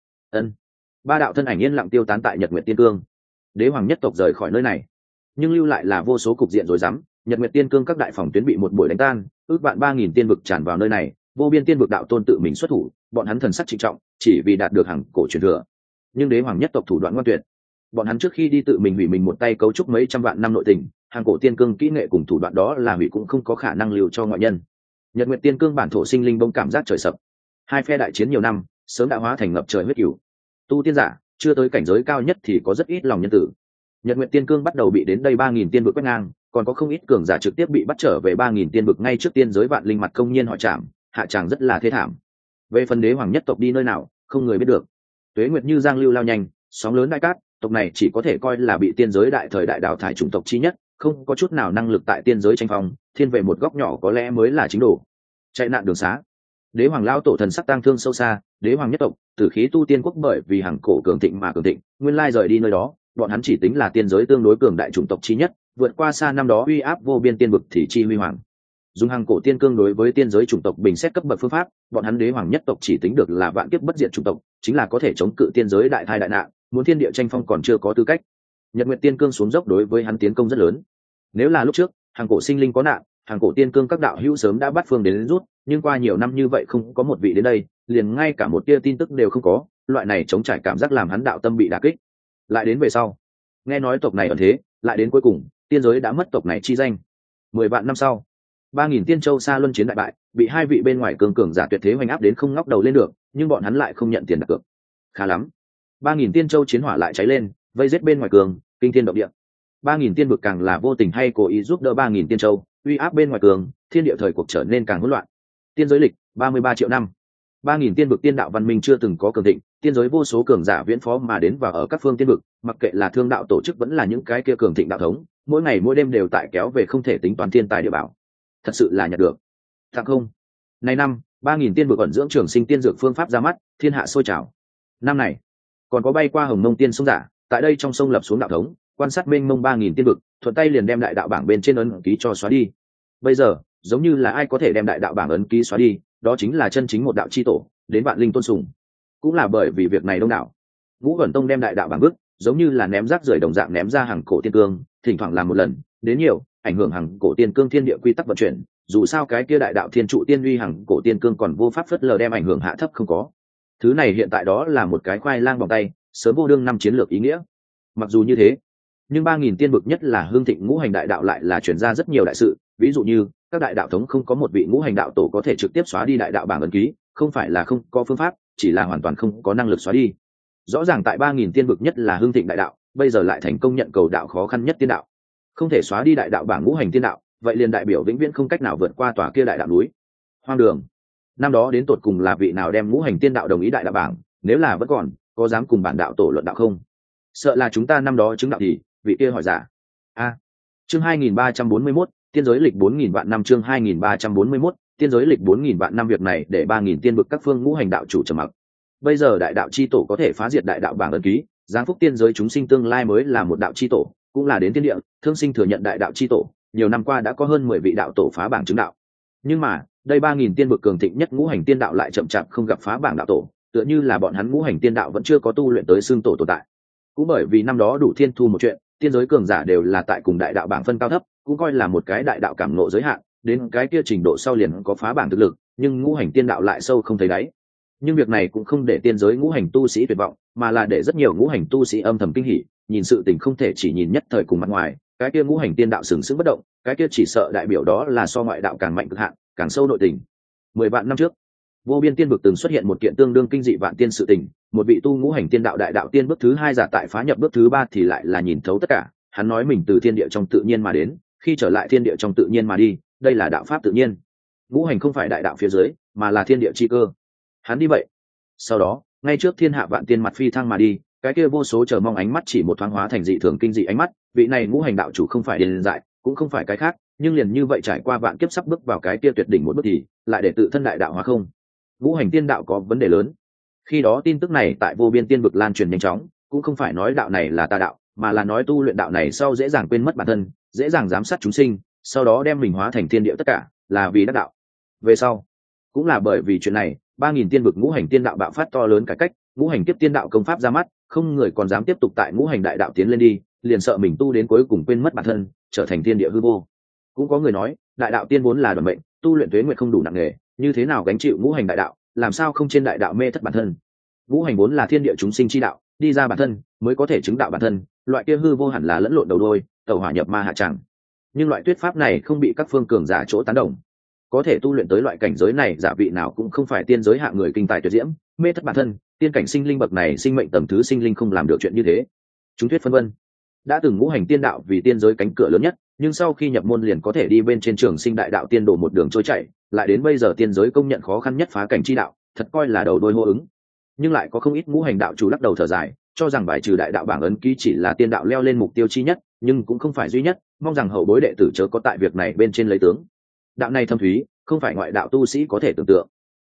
Ba đạo thân ảnh yên lặng tiêu tán tại Nhật Nguyệt Tiên Cương. Đế hoàng nhất tộc rời khỏi nơi này, nhưng lưu lại là vô số cục diện rối rắm. Nhật Nguyệt Tiên Cương các đại phòng tuyến bị một buổi đánh tan, ước vạn 3000 tiên vực tràn vào nơi này, vô biên tiên vực đạo tôn tự mình xuất thủ, bọn hắn thần sắc trịnh trọng, chỉ vì đạt được hàng cổ truyền thừa. Nhưng đế hoàng nhất tộc thủ đoạn ngoan tuyệt, bọn hắn trước khi đi tự mình hủy mình một tay cấu trúc mấy trăm vạn năm nội tình, hàng cổ tiên cương kỹ nghệ cùng thủ đoạn đó là hủy cũng không có khả năng lưu cho ngoại nhân. Nhật Nguyệt Tiên Cương bản thổ sinh linh bỗng cảm giác trời sập, hai phe đại chiến nhiều năm, sớm đã hóa thành ngập trời huyết cửu. Tu tiên giả chưa tới cảnh giới cao nhất thì có rất ít lòng nhân tử. Nhật Nguyệt Tiên Cương bắt đầu bị đến đây 3000 tiên vực quét ngang, còn có không ít cường giả trực tiếp bị bắt trở về 3000 tiên vực ngay trước tiên giới vạn linh mặt công nhiên hỏi trảm, hạ tràng rất là thê thảm. Về phần đế hoàng nhất tộc đi nơi nào, không người biết được. Tuế nguyệt như giang lưu lao nhanh, sóng lớn đại cát, tộc này chỉ có thể coi là bị tiên giới đại thời đại đào thải chủng tộc chi nhất, không có chút nào năng lực tại tiên giới tranh phong, thiên về một góc nhỏ có lẽ mới là chính đồ. Chạy nạn đường xá, đế hoàng lao tổ thần sắc tang thương sâu xa, đế hoàng nhất tộc tử khí tu tiên quốc bởi vì hàng cổ cường thịnh mà cường thịnh, nguyên lai rời đi nơi đó, bọn hắn chỉ tính là tiên giới tương đối cường đại chủng tộc chi nhất, vượt qua xa năm đó uy áp vô biên tiên vực thì chi huy hoàng. Dùng hàng cổ tiên cương đối với tiên giới chủng tộc bình xét cấp bậc phương pháp, bọn hắn đế hoàng nhất tộc chỉ tính được là vạn kiếp bất diệt chủng tộc, chính là có thể chống cự tiên giới đại thai đại nạn, muốn thiên địa tranh phong còn chưa có tư cách. Nhật Nguyệt Tiên Cương xuống dốc đối với hắn tiến công rất lớn. Nếu là lúc trước, hàng cổ sinh linh có nạn, hàng cổ tiên cương các đạo hữu sớm đã bắt phương đến rút, nhưng qua nhiều năm như vậy không có một vị đến đây, liền ngay cả một tia tin tức đều không có, loại này chống trải cảm giác làm hắn đạo tâm bị đả kích. Lại đến về sau, nghe nói tộc này ẩn thế, lại đến cuối cùng, tiên giới đã mất tộc này chi danh. 10 vạn năm sau, 3000 tiên châu xa luân chiến đại bại, bị hai vị bên ngoài cường cường giả tuyệt thế hoành áp đến không ngóc đầu lên được, nhưng bọn hắn lại không nhận tiền đặt cược. Khá lắm, 3000 tiên châu chiến hỏa lại cháy lên, vây giết bên ngoài cường, kinh thiên động địa. 3000 tiên vực càng là vô tình hay cố ý giúp đỡ 3000 tiên châu, uy áp bên ngoài cường, thiên địa thời cuộc trở nên càng hỗn loạn. Tiên giới lịch 33 triệu năm, 3000 tiên vực tiên đạo văn minh chưa từng có cường thịnh, tiên giới vô số cường giả viễn phó mà đến và ở các phương tiên vực, mặc kệ là thương đạo tổ chức vẫn là những cái kia cường thịnh đạo thống, mỗi ngày mỗi đêm đều tại kéo về không thể tính toán thiên tài địa bảo. Thật sự là nhặt được. Thật không? Này năm, 3000 tiên vực ẩn dưỡng trường sinh tiên dược phương pháp ra mắt, thiên hạ sôi trào. Năm này, còn có bay qua Hồng Mông tiên sông giả, tại đây trong sông lập xuống đạo thống, quan sát mênh mông 3000 tiên vực, thuận tay liền đem đại đạo bảng bên trên ấn ký cho xóa đi. Bây giờ, giống như là ai có thể đem đại đạo bảng ấn ký xóa đi, đó chính là chân chính một đạo chi tổ, đến vạn linh tôn sùng. Cũng là bởi vì việc này đông đảo, Ngũ Vẩn Tông đem đại đạo bảng bức, giống như là ném rác rưởi đồng dạng ném ra hàng cổ tiên cương, thỉnh thoảng làm một lần, đến nhiều, ảnh hưởng hàng cổ tiên cương thiên địa quy tắc vận chuyển, dù sao cái kia đại đạo thiên trụ tiên uy hàng cổ tiên cương còn vô pháp phất lờ đem ảnh hưởng hạ thấp không có. Thứ này hiện tại đó là một cái khoai lang bằng tay, sớm vô đương năm chiến lược ý nghĩa. Mặc dù như thế, nhưng 3000 tiên vực nhất là hương thịnh ngũ hành đại đạo lại là chuyển ra rất nhiều đại sự, ví dụ như các đại đạo thống không có một vị ngũ hành đạo tổ có thể trực tiếp xóa đi đại đạo bảng ấn ký, không phải là không có phương pháp, chỉ là hoàn toàn không có năng lực xóa đi. Rõ ràng tại 3000 tiên vực nhất là hương thịnh đại đạo, bây giờ lại thành công nhận cầu đạo khó khăn nhất tiên đạo, không thể xóa đi đại đạo bảng ngũ hành tiên đạo, vậy liền đại biểu vĩnh viễn không cách nào vượt qua tòa kia đại đạo núi. Hoang đường. Năm đó đến tột cùng là vị nào đem ngũ hành tiên đạo đồng ý đại đạo bảng, nếu là vẫn còn, có dám cùng bản đạo tổ luận đạo không? Sợ là chúng ta năm đó chứng đạo thì, vị kia hỏi giả. Chương 2341, tiên giới lịch 4000 vạn năm. Chương 2341, tiên giới lịch 4000 vạn năm. Việc này để 3000 tiên vực các phương ngũ hành đạo chủ trầm mặc. Bây giờ đại đạo chi tổ có thể phá diệt đại đạo bảng ấn ký, giáng phúc tiên giới chúng sinh tương lai mới là một đạo chi tổ, cũng là đến tiên địa, thương sinh thừa nhận đại đạo chi tổ, nhiều năm qua đã có hơn 10 vị đạo tổ phá bảng chứng đạo. Nhưng mà, đây 3000 tiên vực cường thịnh nhất ngũ hành tiên đạo lại chậm chạp không gặp phá bảng đạo tổ, tựa như là bọn hắn ngũ hành tiên đạo vẫn chưa có tu luyện tới xương tổ tồn tại. Cũng bởi vì năm đó đủ thiên thu một chuyện, tiên giới cường giả đều là tại cùng đại đạo bảng phân cao thấp, cũng coi là một cái đại đạo cảm ngộ giới hạn, đến cái kia trình độ sau liền có phá bảng thực lực, nhưng ngũ hành tiên đạo lại sâu không thấy đáy. Nhưng việc này cũng không để tiên giới ngũ hành tu sĩ tuyệt vọng, mà là để rất nhiều ngũ hành tu sĩ âm thầm kinh hỉ, nhìn sự tình không thể chỉ nhìn nhất thời cùng mặt ngoài, cái kia ngũ hành tiên đạo sừng sững bất động, cái kia chỉ sợ đại biểu đó là so ngoại đạo càng mạnh cực hạn, càng sâu nội tình. 10 vạn năm trước, vô biên tiên vực từng xuất hiện một kiện tương đương kinh dị vạn tiên sự tình, một vị tu ngũ hành tiên đạo đại đạo tiên bước thứ 2 giả tại phá nhập bước thứ 3 thì lại là nhìn thấu tất cả, hắn nói mình từ thiên địa trong tự nhiên mà đến, khi trở lại thiên địa trong tự nhiên mà đi, đây là đạo pháp tự nhiên. Ngũ hành không phải đại đạo phía dưới, mà là thiên địa chi cơ. Hắn đi vậy. Sau đó, ngay trước thiên hạ vạn tiên mặt phi thăng mà đi, cái kia vô số chờ mong ánh mắt chỉ một thoáng hóa thành dị thường kinh dị ánh mắt, vị này ngũ hành đạo chủ không phải điên dại, cũng không phải cái khác, nhưng liền như vậy trải qua vạn kiếp sắp bước vào cái kia tuyệt đỉnh một bước thì lại để tự thân đại đạo hóa không. Ngũ hành tiên đạo có vấn đề lớn. Khi đó tin tức này tại vô biên tiên vực lan truyền nhanh chóng, cũng không phải nói đạo này là tà đạo, mà là nói tu luyện đạo này sau dễ dàng quên mất bản thân, dễ dàng giám sát chúng sinh, sau đó đem mình hóa thành thiên địa tất cả, là vì đắc đạo. Về sau, cũng là bởi vì chuyện này, 3000 tiên vực ngũ hành tiên đạo bạo phát to lớn cải cách, ngũ hành kiếp tiên đạo công pháp ra mắt, không người còn dám tiếp tục tại ngũ hành đại đạo tiến lên đi, liền sợ mình tu đến cuối cùng quên mất bản thân, trở thành thiên địa hư vô. Cũng có người nói, đại đạo tiên vốn là đoàn mệnh, tu luyện tuế nguyện không đủ nặng nghề, như thế nào gánh chịu ngũ hành đại đạo, làm sao không trên đại đạo mê thất bản thân. Ngũ hành vốn là thiên địa chúng sinh chi đạo, đi ra bản thân mới có thể chứng đạo bản thân, loại kia hư vô hẳn là lẫn lộn đầu đôi, tẩu hỏa nhập ma hạ chẳng. Nhưng loại thuyết pháp này không bị các phương cường giả chỗ tán đồng. Có thể tu luyện tới loại cảnh giới này giả vị nào cũng không phải tiên giới hạng người kinh tài tuyệt diễm, mê thất bản thân, tiên cảnh sinh linh bậc này sinh mệnh tầm thứ sinh linh không làm được chuyện như thế. Chúng thuyết phân vân. Đã từng ngũ hành tiên đạo vì tiên giới cánh cửa lớn nhất, nhưng sau khi nhập môn liền có thể đi bên trên trường sinh đại đạo tiên đổ một đường trôi chảy, lại đến bây giờ tiên giới công nhận khó khăn nhất phá cảnh chi đạo, thật coi là đầu đôi hô ứng. Nhưng lại có không ít ngũ hành đạo chủ lắc đầu thở dài, cho rằng bài trừ đại đạo bảng ấn ký chỉ là tiên đạo leo lên mục tiêu chi nhất, nhưng cũng không phải duy nhất, mong rằng hậu bối đệ tử chớ có tại việc này bên trên lấy tướng. Đạo này thâm thúy, không phải ngoại đạo tu sĩ có thể tưởng tượng.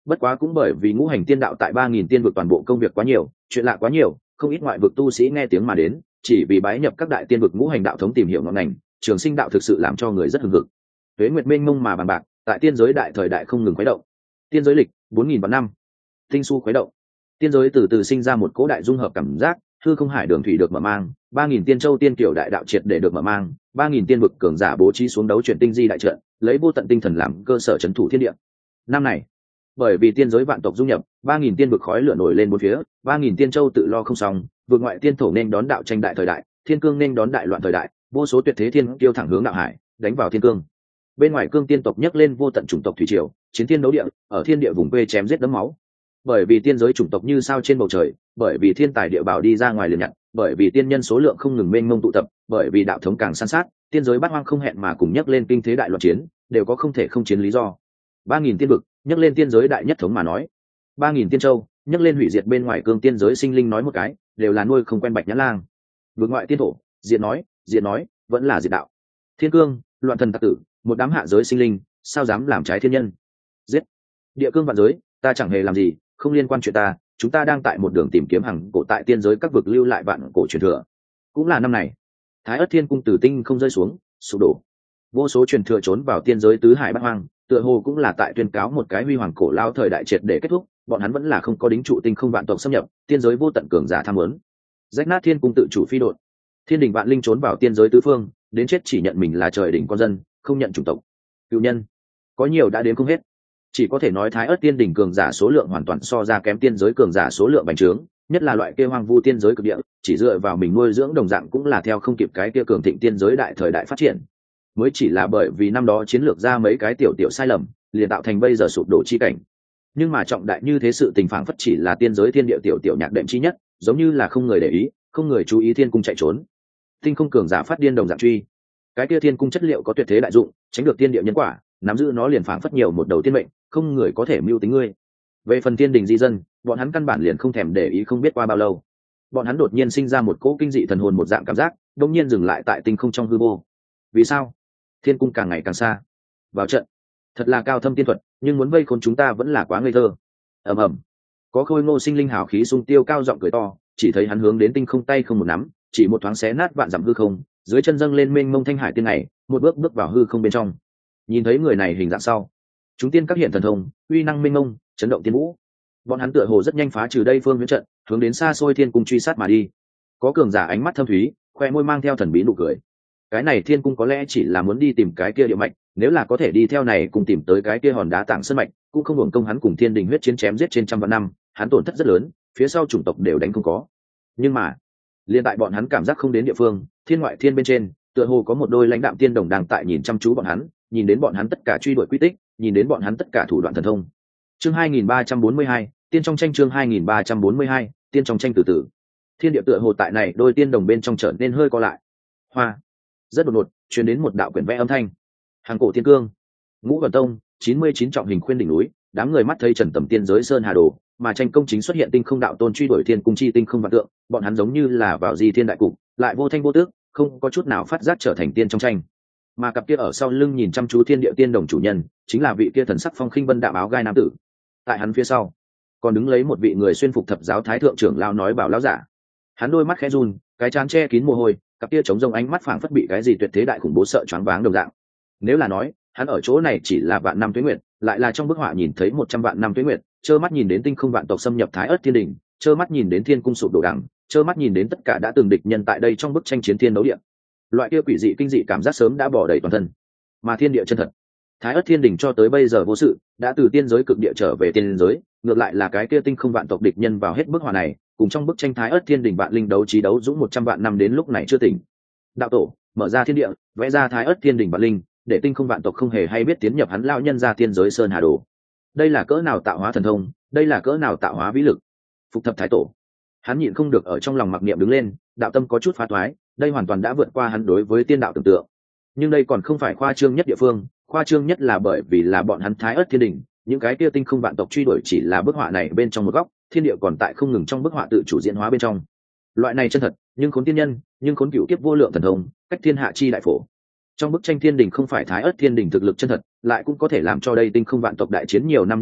Bất quá cũng bởi vì ngũ hành tiên đạo tại 3000 tiên vực toàn bộ công việc quá nhiều, chuyện lạ quá nhiều, không ít ngoại vực tu sĩ nghe tiếng mà đến, chỉ vì bái nhập các đại tiên vực ngũ hành đạo thống tìm hiểu ngọn ngành, trường sinh đạo thực sự làm cho người rất hưng hực. Tuế nguyệt mênh mông mà bằng bạc, tại tiên giới đại thời đại không ngừng khuấy động. Tiên giới lịch 4000 vạn năm, tinh su khuấy động. Tiên giới từ từ sinh ra một cỗ đại dung hợp cảm giác, hư không hải đường thủy được mở mang, 3000 tiên châu tiên kiều đại đạo triệt để được mở mang, 3000 tiên vực cường giả bố trí xuống đấu chuyển tinh di đại trận, lấy vô tận tinh thần làm cơ sở trấn thủ thiên địa. Năm này, bởi vì tiên giới vạn tộc dung nhập, 3000 tiên vực khói lửa nổi lên bốn phía, 3000 tiên châu tự lo không xong, vượt ngoại tiên thổ nên đón đạo tranh đại thời đại, thiên cương nên đón đại loạn thời đại, vô số tuyệt thế thiên kiêu thẳng hướng đạo hải, đánh vào thiên cương. Bên ngoài cương tiên tộc nhấc lên vô tận chủng tộc thủy triều, chiến thiên đấu địa, ở thiên địa vùng quê chém giết đẫm máu. Bởi vì tiên giới chủng tộc như sao trên bầu trời, bởi vì thiên tài địa bảo đi ra ngoài liền nhặt, bởi vì tiên nhân số lượng không ngừng mênh mông tụ tập, bởi vì đạo thống càng san sát, tiên giới bát hoang không hẹn mà cùng nhấc lên kinh thế đại loạn chiến, đều có không thể không chiến lý do. 3000 tiên vực nhấc lên tiên giới đại nhất thống mà nói, 3000 tiên châu nhấc lên hủy diệt bên ngoài cương tiên giới sinh linh nói một cái, đều là nuôi không quen bạch nhãn lang. Vượt ngoại tiên thổ, diệt nói, vẫn là diệt đạo. Thiên cương, loạn thần tặc tử, một đám hạ giới sinh linh, sao dám làm trái thiên nhân? Giết! Địa cương vạn giới, ta chẳng hề làm gì, không liên quan chuyện ta, chúng ta đang tại một đường tìm kiếm hằng cổ tại tiên giới các vực lưu lại vạn cổ truyền thừa. Cũng là năm này, Thái Ức Thiên cung từ tinh không rơi xuống, sụp đổ. Vô số truyền thừa trốn vào tiên giới tứ hải bát hoang, tựa hồ cũng là tại tuyên cáo một cái huy hoàng cổ lao thời đại triệt để kết thúc, bọn hắn vẫn là không có đính trụ tinh không vạn tộc xâm nhập, tiên giới vô tận cường giả tham muốn. Rách nát thiên cung tự chủ phi độn. Thiên đình vạn linh trốn vào tiên giới tứ phương, đến chết chỉ nhận mình là trời đỉnh con dân, không nhận chủng tộc. Cựu nhân có nhiều đã đến không hết, chỉ có thể nói Thái Ức Tiên đỉnh cường giả số lượng hoàn toàn so ra kém tiên giới cường giả số lượng bành trướng, nhất là loại kia hoang vu tiên giới cực địa, chỉ dựa vào mình nuôi dưỡng đồng dạng cũng là theo không kịp cái kia cường thịnh tiên giới đại thời đại phát triển. Mới chỉ là bởi vì năm đó chiến lược ra mấy cái tiểu sai lầm, liền tạo thành bây giờ sụp đổ chi cảnh. Nhưng mà trọng đại như thế sự tình phảng phất chỉ là tiên giới thiên địa tiểu nhạc đệm chi nhất, giống như là không người để ý, không người chú ý thiên cung chạy trốn. Tinh không cường giả phát điên đồng dạng truy. Cái kia thiên cung chất liệu có tuyệt thế đại dụng, tránh được tiên địa nhân quả, nắm giữ nó liền phảng phất nhiều một đầu tiên mệnh, không người có thể mưu tính ngươi. Về phần tiên đình di dân, bọn hắn căn bản liền không thèm để ý, không biết qua bao lâu, bọn hắn đột nhiên sinh ra một cỗ kinh dị thần hồn một dạng cảm giác, đột nhiên dừng lại tại tinh không trong hư vô. Vì sao? Thiên cung càng ngày càng xa. Vào trận. Thật là cao thâm tiên thuật, nhưng muốn vây khốn chúng ta vẫn là quá ngây thơ. Ầm ầm. Có khôi ngô sinh linh hào khí sung tiêu cao giọng cười to, chỉ thấy hắn hướng đến tinh không tay không một nắm, chỉ một thoáng xé nát vạn dặm hư không, dưới chân dâng lên mênh mông thanh hải tiên này, một bước bước vào hư không bên trong. Nhìn thấy người này hình dạng sau, chúng tiên các hiện thần thông, uy năng mênh mông, chấn động tiên vũ. Bọn hắn tựa hồ rất nhanh phá trừ đây phương huyễn trận, hướng đến xa xôi thiên cung truy sát mà đi. Có cường giả ánh mắt thâm thúy, khoe môi mang theo thần bí nụ cười. Cái này thiên cung có lẽ chỉ là muốn đi tìm cái kia địa mạch, nếu là có thể đi theo này cùng tìm tới cái kia hòn đá tảng sơn mạch, cũng không hưởng công hắn cùng thiên đình huyết chiến chém giết trên trăm vạn năm, hắn tổn thất rất lớn, phía sau chủng tộc đều đánh không có. Nhưng mà liên tại bọn hắn cảm giác không đến địa phương, thiên ngoại thiên bên trên, tựa hồ có một đôi lãnh đạm tiên đồng đang tại nhìn chăm chú bọn hắn, nhìn đến bọn hắn tất cả truy đuổi quy tích, nhìn đến bọn hắn tất cả thủ đoạn thần thông. Chương 2342, tiên trong tranh. Chương 2342, tiên trong tranh. Từ từ thiên địa tựa hồ tại này đôi tiên đồng bên trong trở nên hơi co lại. Hoa rất đột ngột truyền đến một đạo quyển vẽ âm thanh. Hàng cổ thiên cương, Ngũ Vận Tông, 99 trọng hình khuyên đỉnh núi. Đám người mắt thấy trần tầm tiên giới sơn hà đồ, mà tranh công chính xuất hiện tinh không đạo tôn truy đuổi thiên cung chi tinh không vạn tượng, bọn hắn giống như là vào di thiên đại cục, lại vô thanh vô tước, không có chút nào phát giác trở thành tiên trong tranh. Mà cặp kia ở sau lưng nhìn chăm chú thiên địa tiên đồng chủ nhân, chính là vị kia thần sắc phong khinh vân đạm áo gai nam tử. Tại hắn phía sau, còn đứng lấy một vị người xuyên phục thập giáo thái thượng trưởng lao nói bảo lão giả. Hắn đôi mắt khẽ run, cái trán che kín mồ hôi, cặp kia trống rông ánh mắt phảng phất bị cái gì tuyệt thế đại khủng bố sợ choáng váng đồng dạng. Nếu là nói hắn ở chỗ này chỉ là vạn năm tuế nguyệt, lại là trong bức họa nhìn thấy 100 vạn năm tuế nguyệt, trơ mắt nhìn đến tinh không vạn tộc xâm nhập Thái Ức Thiên Đình, trơ mắt nhìn đến thiên cung sụp đổ đằng, trơ mắt nhìn đến tất cả đã từng địch nhân tại đây trong bức tranh chiến thiên đấu địa. Loại kia quỷ dị kinh dị cảm giác sớm đã bỏ đầy toàn thân. Mà thiên địa chân thật, Thái Ức Thiên Đình cho tới bây giờ vô sự, đã từ tiên giới cực địa trở về tiên giới, ngược lại là cái kia tinh không vạn tộc địch nhân vào hết bức họa này, cùng trong bức tranh Thái Ức Thiên Đình vạn linh đấu trí đấu dũng 100 vạn năm đến lúc này chưa tỉnh. Đạo tổ mở ra thiên địa, vẽ ra Thái Ức Thiên Đình vạn linh, để tinh không vạn tộc không hề hay biết tiến nhập hắn lão nhân ra tiên giới sơn hà đồ. Đây là cỡ nào tạo hóa thần thông, đây là cỡ nào tạo hóa vĩ lực. Phục thập thái tổ, hắn nhịn không được ở trong lòng mặc niệm đứng lên, đạo tâm có chút phá thoái, đây hoàn toàn đã vượt qua hắn đối với tiên đạo tưởng tượng. Nhưng đây còn không phải khoa trương nhất địa phương, khoa trương nhất là bởi vì là bọn hắn Thái Ức Thiên Đình, những cái kia tinh không vạn tộc truy đuổi chỉ là bức họa này bên trong một góc, thiên địa còn tại không ngừng trong bức họa tự chủ diễn hóa bên trong. Loại này chân thật, nhưng khốn tiên nhân, nhưng khốn cửu kiếp vô lượng thần thông, cách thiên hạ chi đại phổ. Trong bức tranh thiên đình không phải Thái Ức Thiên Đình thực lực chân thật, lại cũng có thể làm cho đây tinh không vạn tộc đại chiến nhiều năm như vậy,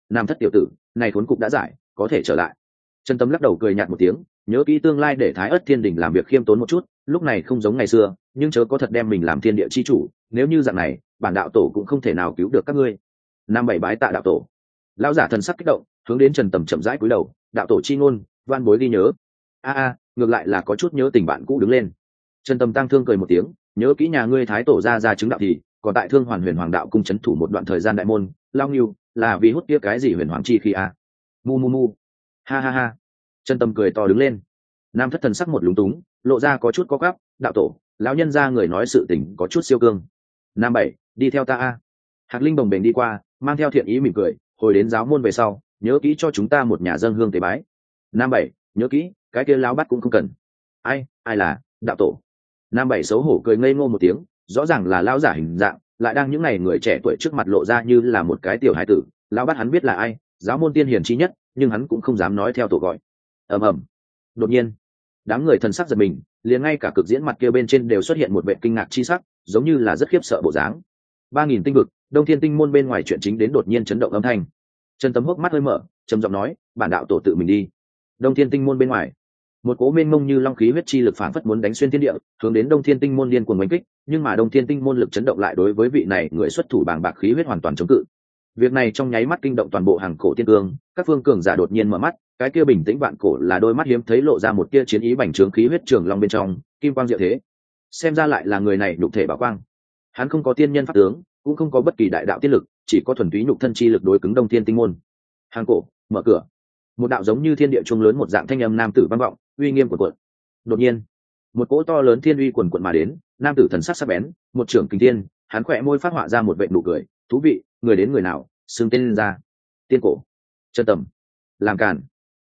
Nam thất tiểu tử, này khốn cục đã giải, có thể trở lại. Trần Tâm lắc đầu cười nhạt một tiếng, nhớ kỹ tương lai để Thái Ức Thiên Đình làm việc khiêm tốn một chút, lúc này không giống ngày xưa, nhưng chớ có thật đem mình làm thiên địa chi chủ, nếu như dạng này, bản đạo tổ cũng không thể nào cứu được các ngươi. Nam bảy bái tạ đạo tổ. Lão giả thần sắc kích động, hướng đến Trần Tầm chậm rãi cúi đầu, đạo tổ chi ngôn, van bối ghi nhớ. Ngược lại là có chút nhớ tình bạn cũ đứng lên. Trần Tầm tăng thương cười một tiếng, nhớ kỹ nhà ngươi Thái tổ ra chứng đạo thì, còn tại Thương Hoàn Huyền Hoàng đạo cung trấn thủ một đoạn thời gian đại môn, lao nghiêu, là vì hút kia cái gì huyền hoàng chi khi a. Mu mu mu. Ha ha ha. Trần Tầm cười to đứng lên. Nam thất thần sắc một lúng túng, lộ ra có chút có quắp, đạo tổ, lão nhân ra người nói sự tình có chút siêu cương. Nam bảy, đi theo ta a. Hạc Linh bồng bềnh đi qua, mang theo thiện ý mỉm cười, hồi đến giáo môn về sau, nhớ kỹ cho chúng ta một nhà dâng hương tế bái. Nam bảy, nhớ kỹ, cái kia lão bắt cũng không cần. Ai là đạo tổ? Nam bảy xấu hổ cười ngây ngô một tiếng, rõ ràng là lão giả hình dạng, lại đang những ngày người trẻ tuổi trước mặt lộ ra như là một cái tiểu hải tử. Lão bắt hắn biết là ai, giáo môn tiên hiền chi nhất, nhưng hắn cũng không dám nói theo tổ gọi. Ầm ầm. Đột nhiên, đám người thần sắc giật mình, liền ngay cả cực diễn mặt kia bên trên đều xuất hiện một vẻ kinh ngạc chi sắc, giống như là rất khiếp sợ bộ dáng. 3000 tinh vực, Đông Thiên Tinh môn bên ngoài chuyện chính đến đột nhiên chấn động âm thanh. Trần Tấm hốc mắt hơi mở, trầm giọng nói, bản đạo tổ tự mình đi. Đông Thiên Tinh môn bên ngoài, một cỗ mênh mông như long khí huyết chi lực phảng phất muốn đánh xuyên thiên địa, hướng đến Đông Thiên Tinh môn điên cuồng đánh kích, nhưng mà Đông Thiên Tinh môn lực chấn động lại đối với vị này người xuất thủ bàng bạc khí huyết hoàn toàn chống cự. Việc này trong nháy mắt kinh động toàn bộ hàng cổ tiên cương, các phương cường giả đột nhiên mở mắt, cái kia bình tĩnh vạn cổ là đôi mắt hiếm thấy lộ ra một tia chiến ý bành trướng khí huyết trường long bên trong, kim quang diệu thế. Xem ra lại là người này nhục thể bảo quang. Hắn không có tiên nhân pháp tướng, cũng không có bất kỳ đại đạo tiên lực, chỉ có thuần túy nhục thân chi lực đối cứng Đông Thiên Tinh môn. Hàng cổ, mở cửa. Một đạo giống như thiên địa trung lớn một dạng thanh âm nam tử vang vọng, uy nghiêm cuồn cuộn. Đột nhiên, một cỗ to lớn thiên uy cuồn cuộn mà đến, nam tử thần sắc sắc bén, một trưởng kinh thiên, hắn khẽ môi phát họa ra một vệt nụ cười, thú vị, người đến người nào, xưng tên lên ra. Tiên cổ, Chân Tầm, làm càn.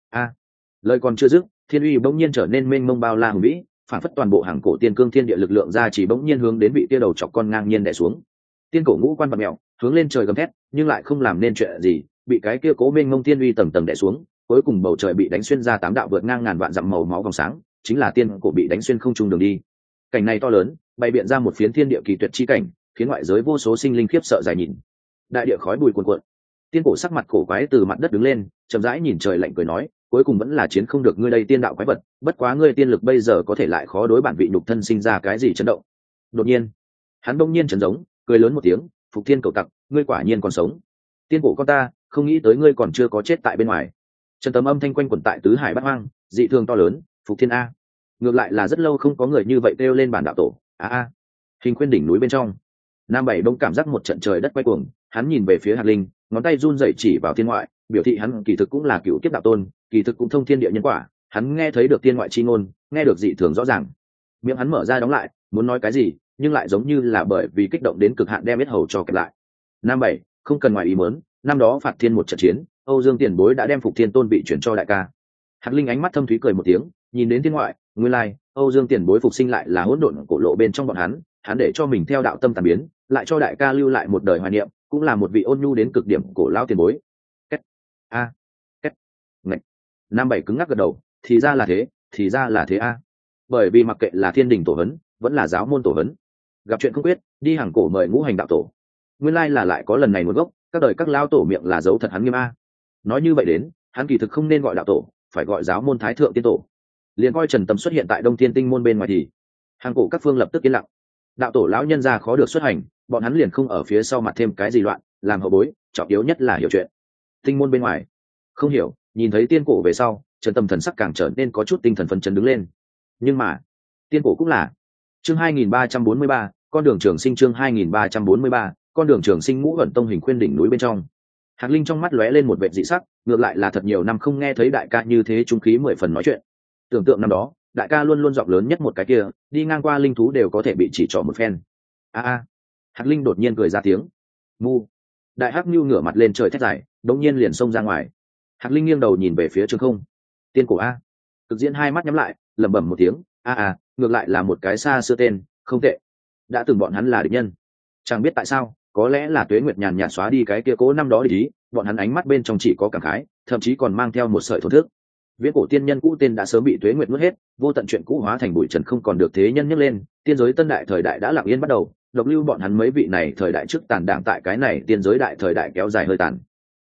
Lời còn chưa dứt, thiên uy bỗng nhiên trở nên mênh mông bao la hùng vĩ, phản phất toàn bộ hàng cổ tiên cương thiên địa lực lượng ra chỉ bỗng nhiên hướng đến vị tia đầu chọc con ngang nhiên đè xuống. Tiên cổ ngũ quan bạt mèo, hướng lên trời gầm thét, nhưng lại không làm nên chuyện gì, bị cái kia cố mênh mông thiên uy tầng tầng đè xuống, cuối cùng bầu trời bị đánh xuyên ra 8 đạo vượt ngang ngàn vạn dặm màu máu vòng sáng, chính là tiên cổ bị đánh xuyên không trung đường đi. Cảnh này to lớn, bày biện ra một phiến thiên địa kỳ tuyệt chi cảnh, khiến ngoại giới vô số sinh linh khiếp sợ dài nhìn. Đại địa khói bụi cuồn cuộn. Tiên cổ sắc mặt cổ quái từ mặt đất đứng lên, chậm rãi nhìn trời lạnh cười nói, cuối cùng vẫn là chiến không được ngươi đây tiên đạo quái vật, bất quá ngươi tiên lực bây giờ có thể lại khó đối bản vị nhục thân sinh ra cái gì chấn động. Đột nhiên, hắn bỗng nhiên chấn giống, cười lớn một tiếng, Phục Thiên cậu tặc, ngươi quả nhiên còn sống. Tiên cổ con ta, không nghĩ tới ngươi còn chưa có chết tại bên ngoài. Trần Tấm âm thanh quanh quẩn tại tứ hải bát hoang, dị thường to lớn, Phục Thiên a. Ngược lại là rất lâu không có người như vậy kêu lên bản đạo tổ. Hình khuyên đỉnh núi bên trong, Nam Bảy bỗng cảm giác một trận trời đất quay cuồng, hắn nhìn về phía Hạc Linh, ngón tay run rẩy chỉ vào thiên ngoại, biểu thị hắn kỳ thực cũng là cựu kiếp đạo tôn, kỳ thực cũng thông thiên địa nhân quả, hắn nghe thấy được thiên ngoại chi ngôn, nghe được dị thường rõ ràng. Miệng hắn mở ra đóng lại, muốn nói cái gì, nhưng lại giống như là bởi vì kích động đến cực hạn đem biết hầu cho kẹp lại. Nam Bảy, không cần ngoài ý muốn, năm đó phạt thiên một trận chiến, Âu Dương Tiền Bối đã đem Phục Thiên tôn vị chuyển cho đại ca. Hạc Linh ánh mắt thâm thúy cười một tiếng, nhìn đến thiên ngoại, nguyên lai, Âu Dương Tiền Bối phục sinh lại là hỗn độn cổ lộ bên trong bọn hắn để cho mình theo đạo tâm tàn biến, lại cho đại ca lưu lại một đời hoài niệm, cũng là một vị ôn nhu đến cực điểm cổ lão tiền bối. Nam Bảy cứng ngắc gật đầu, thì ra là thế a. Bởi vì mặc kệ là thiên đình tổ hấn, vẫn là giáo môn tổ hấn, gặp chuyện không quyết, đi hàng cổ mời ngũ hành đạo tổ. Nguyên lai là lại có lần này nguồn gốc, các đời các lao tổ miệng là dấu thật hắn nghiêm a. Nói như vậy đến, hắn kỳ thực không nên gọi đạo tổ, phải gọi giáo môn thái thượng tiên tổ. Liền coi Trần Tâm xuất hiện tại Đông Thiên Tinh môn bên ngoài thì, hàng cổ các phương lập tức yên lặng. Đạo tổ lão nhân gia khó được xuất hành, bọn hắn liền không ở phía sau mặt thêm cái gì loạn, làm hậu bối, trọng yếu nhất là hiểu chuyện. Tinh môn bên ngoài, không hiểu, nhìn thấy tiên cổ về sau, Trần Tâm thần sắc càng trở nên có chút tinh thần phấn chấn đứng lên. Nhưng mà, tiên cổ cũng là. Chương 2343, con đường trường sinh, chương 2343, con đường trường sinh. Ngũ Ẩn Tông hình khuyên đỉnh núi bên trong. Hạc Linh trong mắt lóe lên một vệt dị sắc, ngược lại là thật nhiều năm không nghe thấy đại ca như thế trung khí 10 phần nói chuyện. Tưởng tượng năm đó, đại ca luôn luôn giọng lớn nhất một cái kia, đi ngang qua linh thú đều có thể bị chỉ trỏ một phen. Hạc Linh đột nhiên cười ra tiếng. Mu. Đại Hắc Nưu ngửa mặt lên trời thét dài, đột nhiên liền xông ra ngoài. Hạc Linh nghiêng đầu nhìn về phía trường không. Tiên cổ a. Cực diễn hai mắt nhắm lại, lẩm bẩm một tiếng, ngược lại là một cái xa xưa tên, không tệ. Đã từng bọn hắn là địch nhân. Chẳng biết tại sao, có lẽ là Tuế Nguyệt nhàn nhạt xóa đi cái kia cố năm đó địch ý, bọn hắn ánh mắt bên trong chỉ có cảm khái, thậm chí còn mang theo một sợi thổn thức. Viễn cổ tiên nhân cũ tên đã sớm bị Tuế Nguyệt nuốt hết, vô tận chuyện cũ hóa thành bụi trần không còn được thế nhân nhắc lên, tiên giới tân đại thời đại đã lặng yên bắt đầu, độc lưu bọn hắn mấy vị này thời đại trước tàn đảng tại cái này tiên giới đại thời đại kéo dài hơi tàn.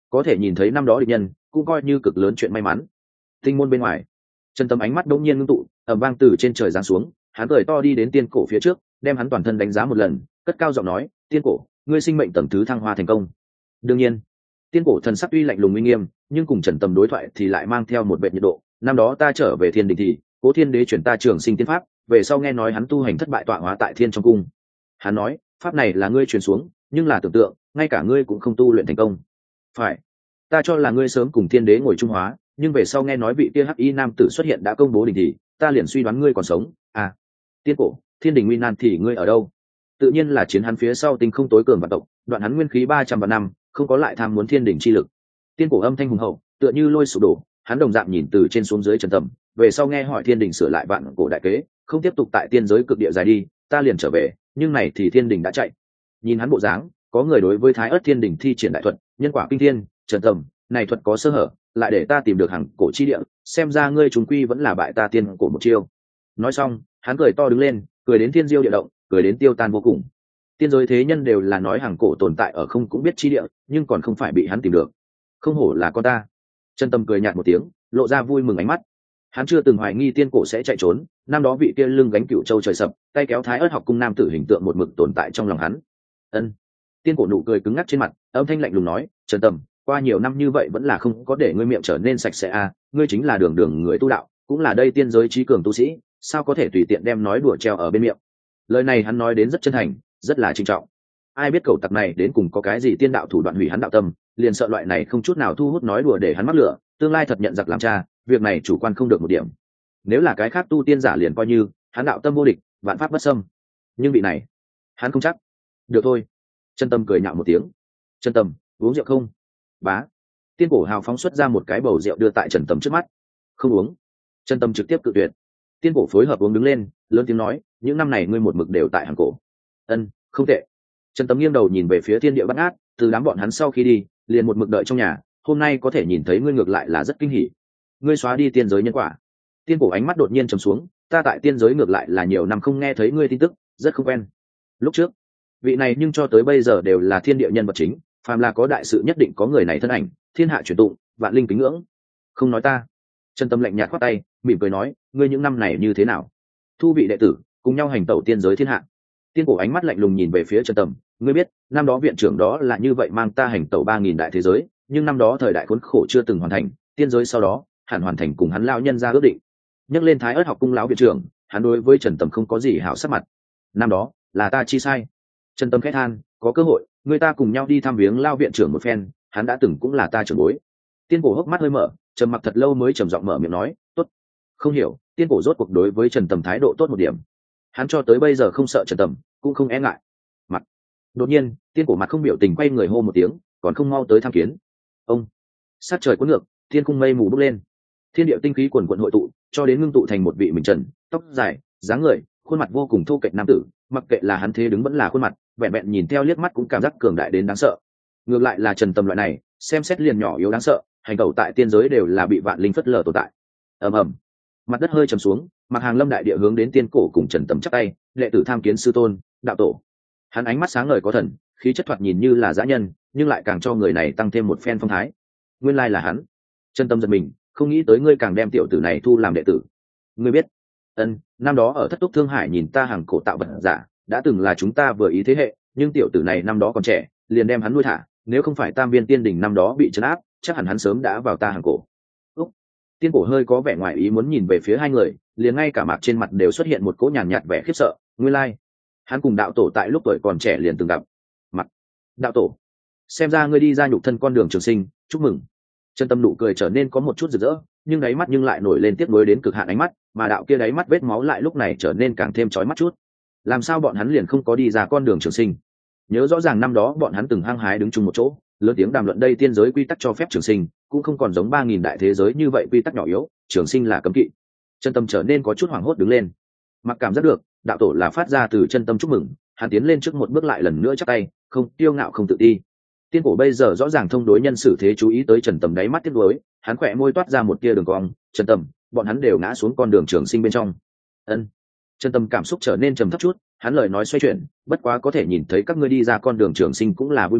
có thể nhìn thấy năm đó địch nhân cũng coi như cực lớn chuyện may mắn. Tinh môn bên ngoài, Trần Tâm ánh mắt đột nhiên ngưng tụ, ầm vang từ trên trời giáng xuống, hắn cười to đi đến tiên cổ phía trước, đem hắn toàn thân đánh giá một lần, cất cao giọng nói, tiên cổ, ngươi sinh mệnh tầng thứ thăng hoa thành công. Đương nhiên, tiên cổ thần sắc tuy lạnh lùng uy nghiêm, nhưng cùng Trần Tâm đối thoại thì lại mang theo một vẻ nhiệt độ. Năm đó ta trở về thiên đình thì Cố Thiên Đế chuyển ta trường sinh tiên pháp, về sau nghe nói hắn tu hành thất bại tọa hóa tại thiên trong cung. Hắn nói, pháp này là ngươi truyền xuống, nhưng là tưởng tượng, ngay cả ngươi cũng không tu luyện thành công. Phải, ta cho là ngươi sớm cùng thiên đế ngồi trung hóa, nhưng về sau nghe nói vị kia hắc y nam tử xuất hiện đã công bố đình thì ta liền suy đoán ngươi còn sống. À, tiên cổ, thiên đình nguy nan thì ngươi ở đâu? Tự nhiên là chiến hắn phía sau tinh không tối cường vạn tộc, đoạn hắn nguyên khí 300 vạn năm, không có lại tham muốn thiên đình chi lực. Tiên cổ âm thanh hùng hậu, tựa như lôi sụp đổ, hắn đồng dạng nhìn từ trên xuống dưới Trần Tâm, về sau nghe hỏi thiên đình sửa lại vạn cổ đại kế, không tiếp tục tại tiên giới cực địa dài đi, ta liền trở về, nhưng này thì thiên đình đã chạy. Nhìn hắn bộ dáng, có người đối với Thái Ức Thiên Đình thi triển đại thuật, nhân quả kinh thiên, Trần Tâm, này thuật có sơ hở, lại để ta tìm được hàng cổ chi địa, xem ra ngươi trùng quy vẫn là bại ta tiên cổ một chiêu. Nói xong, hắn cười to đứng lên, cười đến thiên diêu địa động, cười đến tiêu tan vô cùng. Tiên giới thế nhân đều là nói hàng cổ tồn tại ở không cũng biết chi địa, nhưng còn không phải bị hắn tìm được. Không hổ là con ta. Trần Tâm cười nhạt một tiếng, lộ ra vui mừng ánh mắt. Hắn chưa từng hoài nghi tiên cổ sẽ chạy trốn, năm đó vị kia lưng gánh cựu châu trời sập, tay kéo Thái Ức học cung nam tử hình tượng một mực tồn tại trong lòng hắn. Ân. Tiên cổ nụ cười cứng ngắc trên mặt, âm thanh lạnh lùng nói, Trần Tâm, qua nhiều năm như vậy vẫn là không có để ngươi miệng trở nên sạch sẽ à, ngươi chính là đường đường người tu đạo, cũng là đây tiên giới trí cường tu sĩ, sao có thể tùy tiện đem nói đùa treo ở bên miệng. Lời này hắn nói đến rất chân thành, rất là trinh trọng. Ai biết cẩu tặc này đến cùng có cái gì tiên đạo thủ đoạn hủy hắn đạo tâm, liền sợ loại này không chút nào thu hút nói đùa để hắn mắc lửa, tương lai thật nhận giặc làm cha, việc này chủ quan không được một điểm. Nếu là cái khác tu tiên giả liền coi như hắn đạo tâm vô địch, vạn pháp bất xâm, nhưng vị này hắn không chắc. Được thôi. Trần Tâm cười nhạo một tiếng. Trần Tâm, uống rượu không? Bá. Tiên cổ hào phóng xuất ra một cái bầu rượu đưa tại Trần Tâm trước mắt. Không uống. Trần Tâm trực tiếp cự tuyệt. Tiên cổ phối hợp uống đứng lên, lớn tiếng nói, những năm này ngươi một mực đều tại hàng cổ. Ân, không tệ. Trần Tâm nghiêng đầu nhìn về phía thiên địa bát ngát, từ đám bọn hắn sau khi đi, liền một mực đợi trong nhà, hôm nay có thể nhìn thấy ngươi ngược lại là rất kinh hỉ. Ngươi xóa đi tiên giới nhân quả. Tiên cổ ánh mắt đột nhiên trầm xuống, ta tại tiên giới ngược lại là nhiều năm không nghe thấy ngươi tin tức, rất không quen. Lúc trước, vị này nhưng cho tới bây giờ đều là thiên địa nhân vật chính, phàm là có đại sự nhất định có người này thân ảnh, thiên hạ truyền tụng, vạn linh kính ngưỡng. Không nói ta. Trần Tâm lạnh nhạt khoát tay, mỉm cười nói, ngươi những năm này như thế nào? Thu vị đệ tử, cùng nhau hành tẩu tiên giới thiên hạ. Tiên cổ ánh mắt lạnh lùng nhìn về phía Trần Tâm, ngươi biết, năm đó viện trưởng đó là như vậy mang ta hành tẩu 3000 đại thế giới, nhưng năm đó thời đại khốn khổ chưa từng hoàn thành, tiên giới sau đó, hẳn hoàn thành cùng hắn lao nhân ra ước định. Nhắc lên Thái Ức học cung lão viện trưởng, hắn đối với Trần Tâm không có gì hảo sắc mặt. Năm đó, là ta chi sai. Trần Tâm khẽ than, có cơ hội, người ta cùng nhau đi thăm viếng lao viện trưởng một phen, hắn đã từng cũng là ta trưởng bối. Tiên cổ hốc mắt hơi mở, trầm mặc thật lâu mới trầm giọng mở miệng nói, tốt. Không hiểu, tiên cổ rốt cuộc đối với Trần Tâm thái độ tốt một điểm. Hắn cho tới bây giờ không sợ Trần Tâm, cũng không e ngại. Mặt. Đột nhiên, tiên cổ mặt không biểu tình quay người hô một tiếng, còn không mau tới tham kiến. Ông. Sát trời cuốn ngược, thiên cung mây mù bốc lên. Thiên địa tinh khí quần quần hội tụ, cho đến ngưng tụ thành một vị mình trần, tóc dài, dáng người, khuôn mặt vô cùng thô kệch nam tử, mặc kệ là hắn thế đứng vẫn là khuôn mặt, vẹn vẹn nhìn theo liếc mắt cũng cảm giác cường đại đến đáng sợ. Ngược lại là Trần Tâm loại này, xem xét liền nhỏ yếu đáng sợ, hành tẩu tại tiên giới đều là bị vạn linh phất lờ tồn tại. Ầm ầm, mặt đất hơi trầm xuống, Mạc Hàng Lâm đại địa hướng đến tiên cổ cùng Trần Tâm chắp tay, đệ tử tham kiến sư tôn, đạo tổ. Hắn ánh mắt sáng ngời có thần, khí chất thoạt nhìn như là dã nhân, nhưng lại càng cho người này tăng thêm một phen phong thái. Nguyên lai là hắn. Trần Tâm giật mình, không nghĩ tới ngươi càng đem tiểu tử này thu làm đệ tử. Ngươi biết? Ân, năm đó ở Thất Túc Thương Hải nhìn ta hàng cổ tạo vật giả, đã từng là chúng ta vừa ý thế hệ, nhưng tiểu tử này năm đó còn trẻ, liền đem hắn nuôi thả, nếu không phải Tam Viên Tiên Đình năm đó bị trấn áp, chắc hẳn hắn sớm đã vào ta hàng cổ. Úc. Tiên cổ hơi có vẻ ngoài ý muốn nhìn về phía hai người, liền ngay cả mặt trên mặt đều xuất hiện một cỗ nhàn nhạt vẻ khiếp sợ. Nguyên lai, hắn cùng đạo tổ tại lúc tuổi còn trẻ liền từng gặp mặt. Đạo tổ, xem ra ngươi đi ra nhục thân con đường trường sinh, chúc mừng. Trần Tâm nụ cười trở nên có một chút rực rỡ, nhưng đáy mắt nhưng lại nổi lên tiếc nuối đến cực hạn ánh mắt, mà đạo kia đáy mắt vết máu lại lúc này trở nên càng thêm chói mắt chút. Làm sao bọn hắn liền không có đi ra con đường trường sinh? Nhớ rõ ràng năm đó bọn hắn từng hăng hái đứng chung một chỗ, lớn tiếng đàm luận đây tiên giới quy tắc cho phép trường sinh, cũng không còn giống 3000 đại thế giới như vậy quy tắc nhỏ yếu, trường sinh là cấm kỵ. Trần Tâm trở nên có chút hoảng hốt đứng lên. Mặc cảm giác được, đạo tổ là phát ra từ chân tâm chúc mừng, hắn tiến lên trước một bước lại lần nữa chắp tay, không kiêu ngạo không tự ti. Tiên cổ bây giờ rõ ràng thông đối nhân xử thế chú ý tới Trần Tâm đáy mắt tiếc nuối, hắn khỏe môi toát ra một tia đường cong. Trần Tâm, bọn hắn đều ngã xuống con đường trường sinh bên trong. Ân. Trần Tâm cảm xúc trở nên trầm thấp chút, hắn lời nói xoay chuyển, bất quá có thể nhìn thấy các ngươi đi ra con đường trường sinh cũng là vui mừng,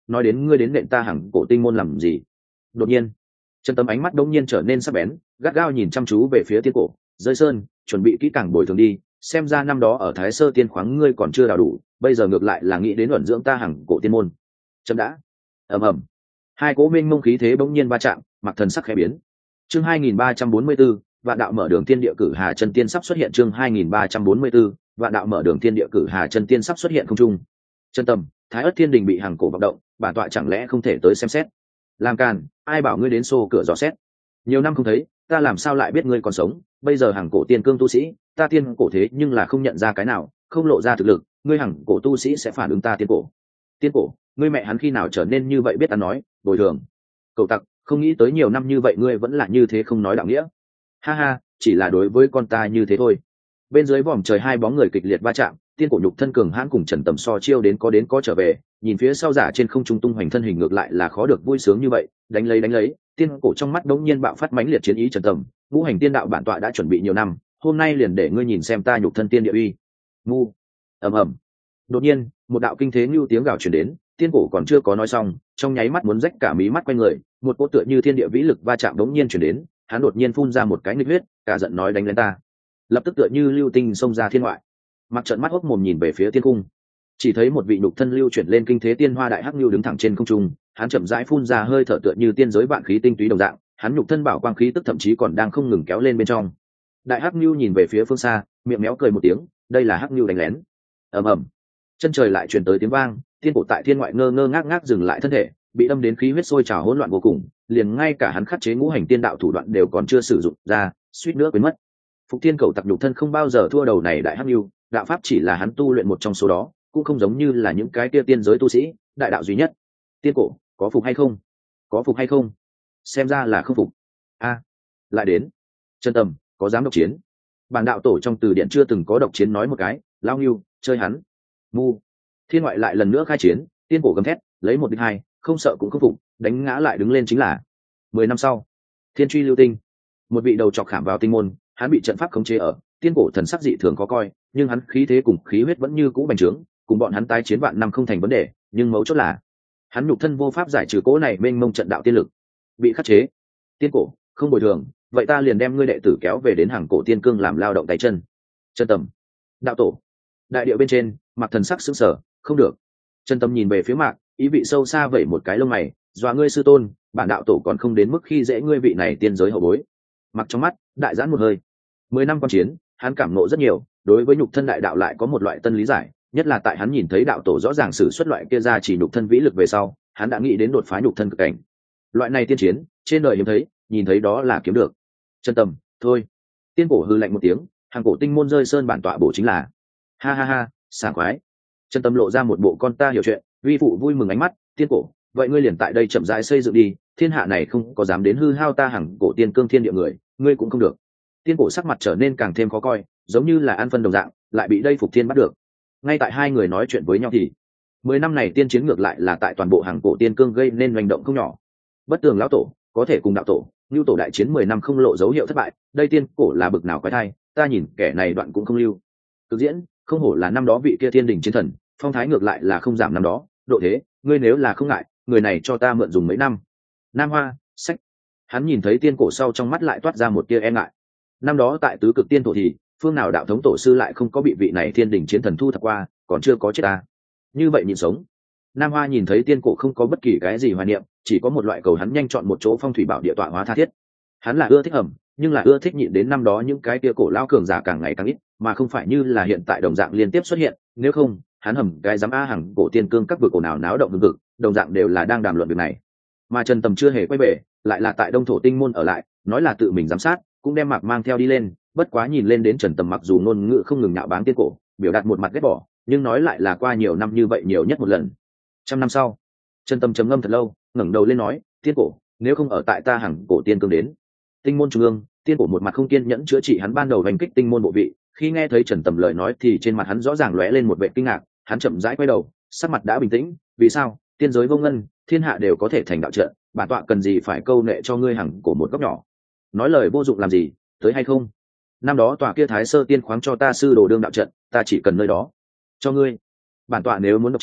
nói đến ngươi đến nện ta hằng cổ tinh môn làm gì? Đột nhiên Trần Tâm ánh mắt đông nhiên trở nên sắc bén, gắt gao nhìn chăm chú về phía tiên cổ. Rơi sơn, chuẩn bị kỹ càng bồi thường đi, xem ra năm đó ở Thái Sơ tiên khoáng ngươi còn chưa đào đủ, bây giờ ngược lại là nghĩ đến luận dưỡng ta hằng cổ tiên môn. Chấm đã. Ầm ầm. Hai cỗ minh mông khí thế bỗng nhiên va chạm, mặc thần sắc khẽ biến. Chương 2344, Vạn đạo mở đường thiên địa cử Hà Chân Tiên sắp xuất hiện. Chương 2344, Vạn đạo mở đường thiên địa cử Hà Chân Tiên sắp xuất hiện không trung. Chân Tâm, Thái Ức Thiên Đình bị hằng cổ vọng động, bản tọa chẳng lẽ không thể tới xem xét? Làm càn, ai bảo ngươi đến xô cửa dò xét? Nhiều năm không thấy, ta làm sao lại biết ngươi còn sống? Bây giờ hằng cổ tiên cương tu sĩ, ta tiên cổ thế nhưng là không nhận ra cái nào, không lộ ra thực lực, ngươi hằng cổ tu sĩ sẽ phản ứng ta tiên cổ. Tiên cổ, ngươi mẹ hắn khi nào trở nên như vậy biết ta nói, bồi thường. Cậu tặc, không nghĩ tới nhiều năm như vậy ngươi vẫn là như thế không nói đạo nghĩa. Ha ha, chỉ là đối với con ta như thế thôi. Bên dưới vòm trời hai bóng người kịch liệt va chạm, tiên cổ nhục thân cường hãn cùng Trần Tầm so chiêu đến có trở về, nhìn phía sau giả trên không trung tung hoành thân hình ngược lại là khó được vui sướng như vậy, đánh lấy, tiên cổ trong mắt đống nhiên bạo phát mãnh liệt chiến ý. Trần Tầm, ngũ hành tiên đạo bản tọa đã chuẩn bị nhiều năm, hôm nay liền để ngươi nhìn xem ta nhục thân tiên địa uy. Ngu. Ầm ầm. Đột nhiên, một đạo kinh thế như tiếng gào truyền đến, tiên cổ còn chưa có nói xong, trong nháy mắt muốn rách cả mí mắt quanh người, một cỗ tựa như thiên địa vĩ lực va chạm đống nhiên truyền đến, hắn đột nhiên phun ra một cái nghịch huyết, cả giận nói đánh lên ta. Lập tức tựa như lưu tinh xông ra thiên ngoại. Mặc trận mắt hốc mồm nhìn về phía tiên cung, chỉ thấy một vị nhục thân lưu chuyển lên kinh thế tiên hoa đại hắc lưu đứng thẳng trên không trung, hắn chậm rãi phun ra hơi thở tựa như tiên giới vạn khí tinh túy đồng dạng, hắn nhục thân bảo quang khí tức thậm chí còn đang không ngừng kéo lên bên trong. Đại hắc lưu nhìn về phía phương xa, miệng méo cười một tiếng, đây là hắc lưu đánh lén. Ầm ầm, chân trời lại truyền tới tiếng vang, tiên cổ tại thiên ngoại ngơ ngơ ngác ngác dừng lại thân thể, bị đâm đến khí huyết sôi trào hỗn loạn vô cùng, liền ngay cả hắn khắc chế ngũ hành tiên đạo thủ đoạn đều còn chưa sử dụng ra, suýt nữa quên mất. Phục Tiên cầu tặc nhục thân không bao giờ thua đầu này đại hắc lưu, đạo pháp chỉ là hắn tu luyện một trong số đó, cũng không giống như là những cái kia tiên giới tu sĩ, đại đạo duy nhất. Tiên cổ, có phục hay không? Có phục hay không? Xem ra là không phục. A, lại đến. Chân Tâm, có dám độc chiến? Bản đạo tổ trong từ điển chưa từng có độc chiến nói một cái, lao nghiêu, chơi hắn. Mu. Thiên ngoại lại lần nữa khai chiến, tiên cổ gầm thét, lấy một địch hai, không sợ cũng không phục, đánh ngã lại đứng lên chính là. 10 năm sau, Thiên truy lưu tinh, một vị đầu chọc khảm vào tinh môn, hắn bị trận pháp khống chế ở, tiên cổ thần sắc dị thường khó coi, nhưng hắn khí thế cùng khí huyết vẫn như cũ bành trướng, cùng bọn hắn tái chiến vạn năm không thành vấn đề, nhưng mấu chốt là hắn nhục thân vô pháp giải trừ cỗ này mênh mông trận đạo tiên lực, bị khắc chế. Tiên cổ, không bồi thường, vậy ta liền đem ngươi đệ tử kéo về đến hàng cổ tiên cương làm lao động tay chân. Chân Tầm, đạo tổ, đại điệu bên trên, Mặc thần sắc sững sờ, không được. Chân Tâm nhìn về phía Mạc, ý vị sâu xa vẩy một cái lông mày, dọa ngươi sư tôn, bản đạo tổ còn không đến mức khi dễ ngươi vị này tiên giới hậu bối. Mặc trong mắt đại giãn một hơi. 10 năm quan chiến, hắn cảm ngộ rất nhiều, đối với nhục thân đại đạo lại có một loại tân lý giải, nhất là tại hắn nhìn thấy đạo tổ rõ ràng sử xuất loại kia ra chỉ nhục thân vĩ lực về sau, hắn đã nghĩ đến đột phá nhục thân cực cảnh. Loại này tiên chiến, trên đời hiếm thấy, nhìn thấy đó là kiếm được. Chân Tâm, thôi. Tiên cổ hư lạnh một tiếng, hàng cổ tinh môn rơi sơn bản tọa bổ chính là. Ha ha ha, sảng khoái. Chân Tâm lộ ra một bộ con ta hiểu chuyện, vi phụ vui mừng ánh mắt. Tiên cổ, vậy ngươi liền tại đây chậm rãi xây dựng đi, thiên hạ này không có dám đến hư hao ta hàng cổ tiên cương thiên địa người, ngươi cũng không được. Tiên cổ sắc mặt trở nên càng thêm khó coi, giống như là an phân đồng dạng, lại bị đây Phục Thiên bắt được. Ngay tại hai người nói chuyện với nhau thì 10 năm này tiên chiến ngược lại là tại toàn bộ hàng cổ tiên cương gây nên hành động không nhỏ. Bất tường lão tổ có thể cùng đạo tổ, lưu tổ đại chiến 10 năm không lộ dấu hiệu thất bại, đây tiên cổ là bực nào quái thai, ta nhìn kẻ này đoạn cũng không lưu. Cực diễn, không hổ là năm đó vị kia thiên đình chiến thần, phong thái ngược lại là không giảm năm đó, độ thế, ngươi nếu là không ngại, người này cho ta mượn dùng mấy năm. Nam Hoa, sách. Hắn nhìn thấy tiên cổ sau trong mắt lại toát ra một tia e ngại. Năm đó tại tứ cực tiên thổ thì phương nào đạo thống tổ sư lại không có bị vị này thiên đình chiến thần thu thập qua, còn chưa có chết ta. Như vậy nhìn sống. Nam Hoa nhìn thấy tiên cổ không có bất kỳ cái gì hoài niệm, chỉ có một loại cầu hắn nhanh chọn một chỗ phong thủy bảo địa tọa hóa tha thiết. Hắn là ưa thích hầm, nhưng là ưa thích nhịn đến năm đó những cái tia cổ lao cường giả càng ngày càng ít, mà không phải như là hiện tại đồng dạng liên tiếp xuất hiện, nếu không, hắn hầm cái dám a hàng cổ tiên cương các vực cổ nào náo động vực, đồng dạng đều là đang đàm luận việc này. Mà Trần Tầm chưa hề quay về, lại là tại Đông Thổ Tinh môn ở lại, nói là tự mình giám sát, cũng đem Mạc mang theo đi lên, bất quá nhìn lên đến Trần Tầm mặc dù ngôn ngữ không ngừng nhạo báng tiên cổ, biểu đạt một mặt ghét bỏ, nhưng nói lại là qua nhiều năm như vậy nhiều nhất một lần. 100 năm sau, Trần Tầm trầm ngâm thật lâu, ngẩng đầu lên nói, tiên cổ, nếu không ở tại ta hàng cổ tiên cương đến. Tinh môn trung ương, tiên cổ một mặt không kiên nhẫn chữa trị hắn ban đầu hành kích tinh môn bộ vị, khi nghe thấy Trần Tầm lời nói thì trên mặt hắn rõ ràng lóe lên một vẻ kinh ngạc, hắn chậm rãi quay đầu, sắc mặt đã bình tĩnh, vì sao? Tiên giới vô ngân, thiên hạ đều có thể thành đạo trận, bản tọa cần gì phải câu nệ cho ngươi hàng cổ một góc nhỏ. Nói lời vô dụng làm gì, tới hay không? Năm đó tòa kia Thái Sơ tiên khoáng cho ta sư đồ đương đạo trận, ta chỉ cần nơi đó. Cho ngươi. Bản tọa nếu muốn độc chiến,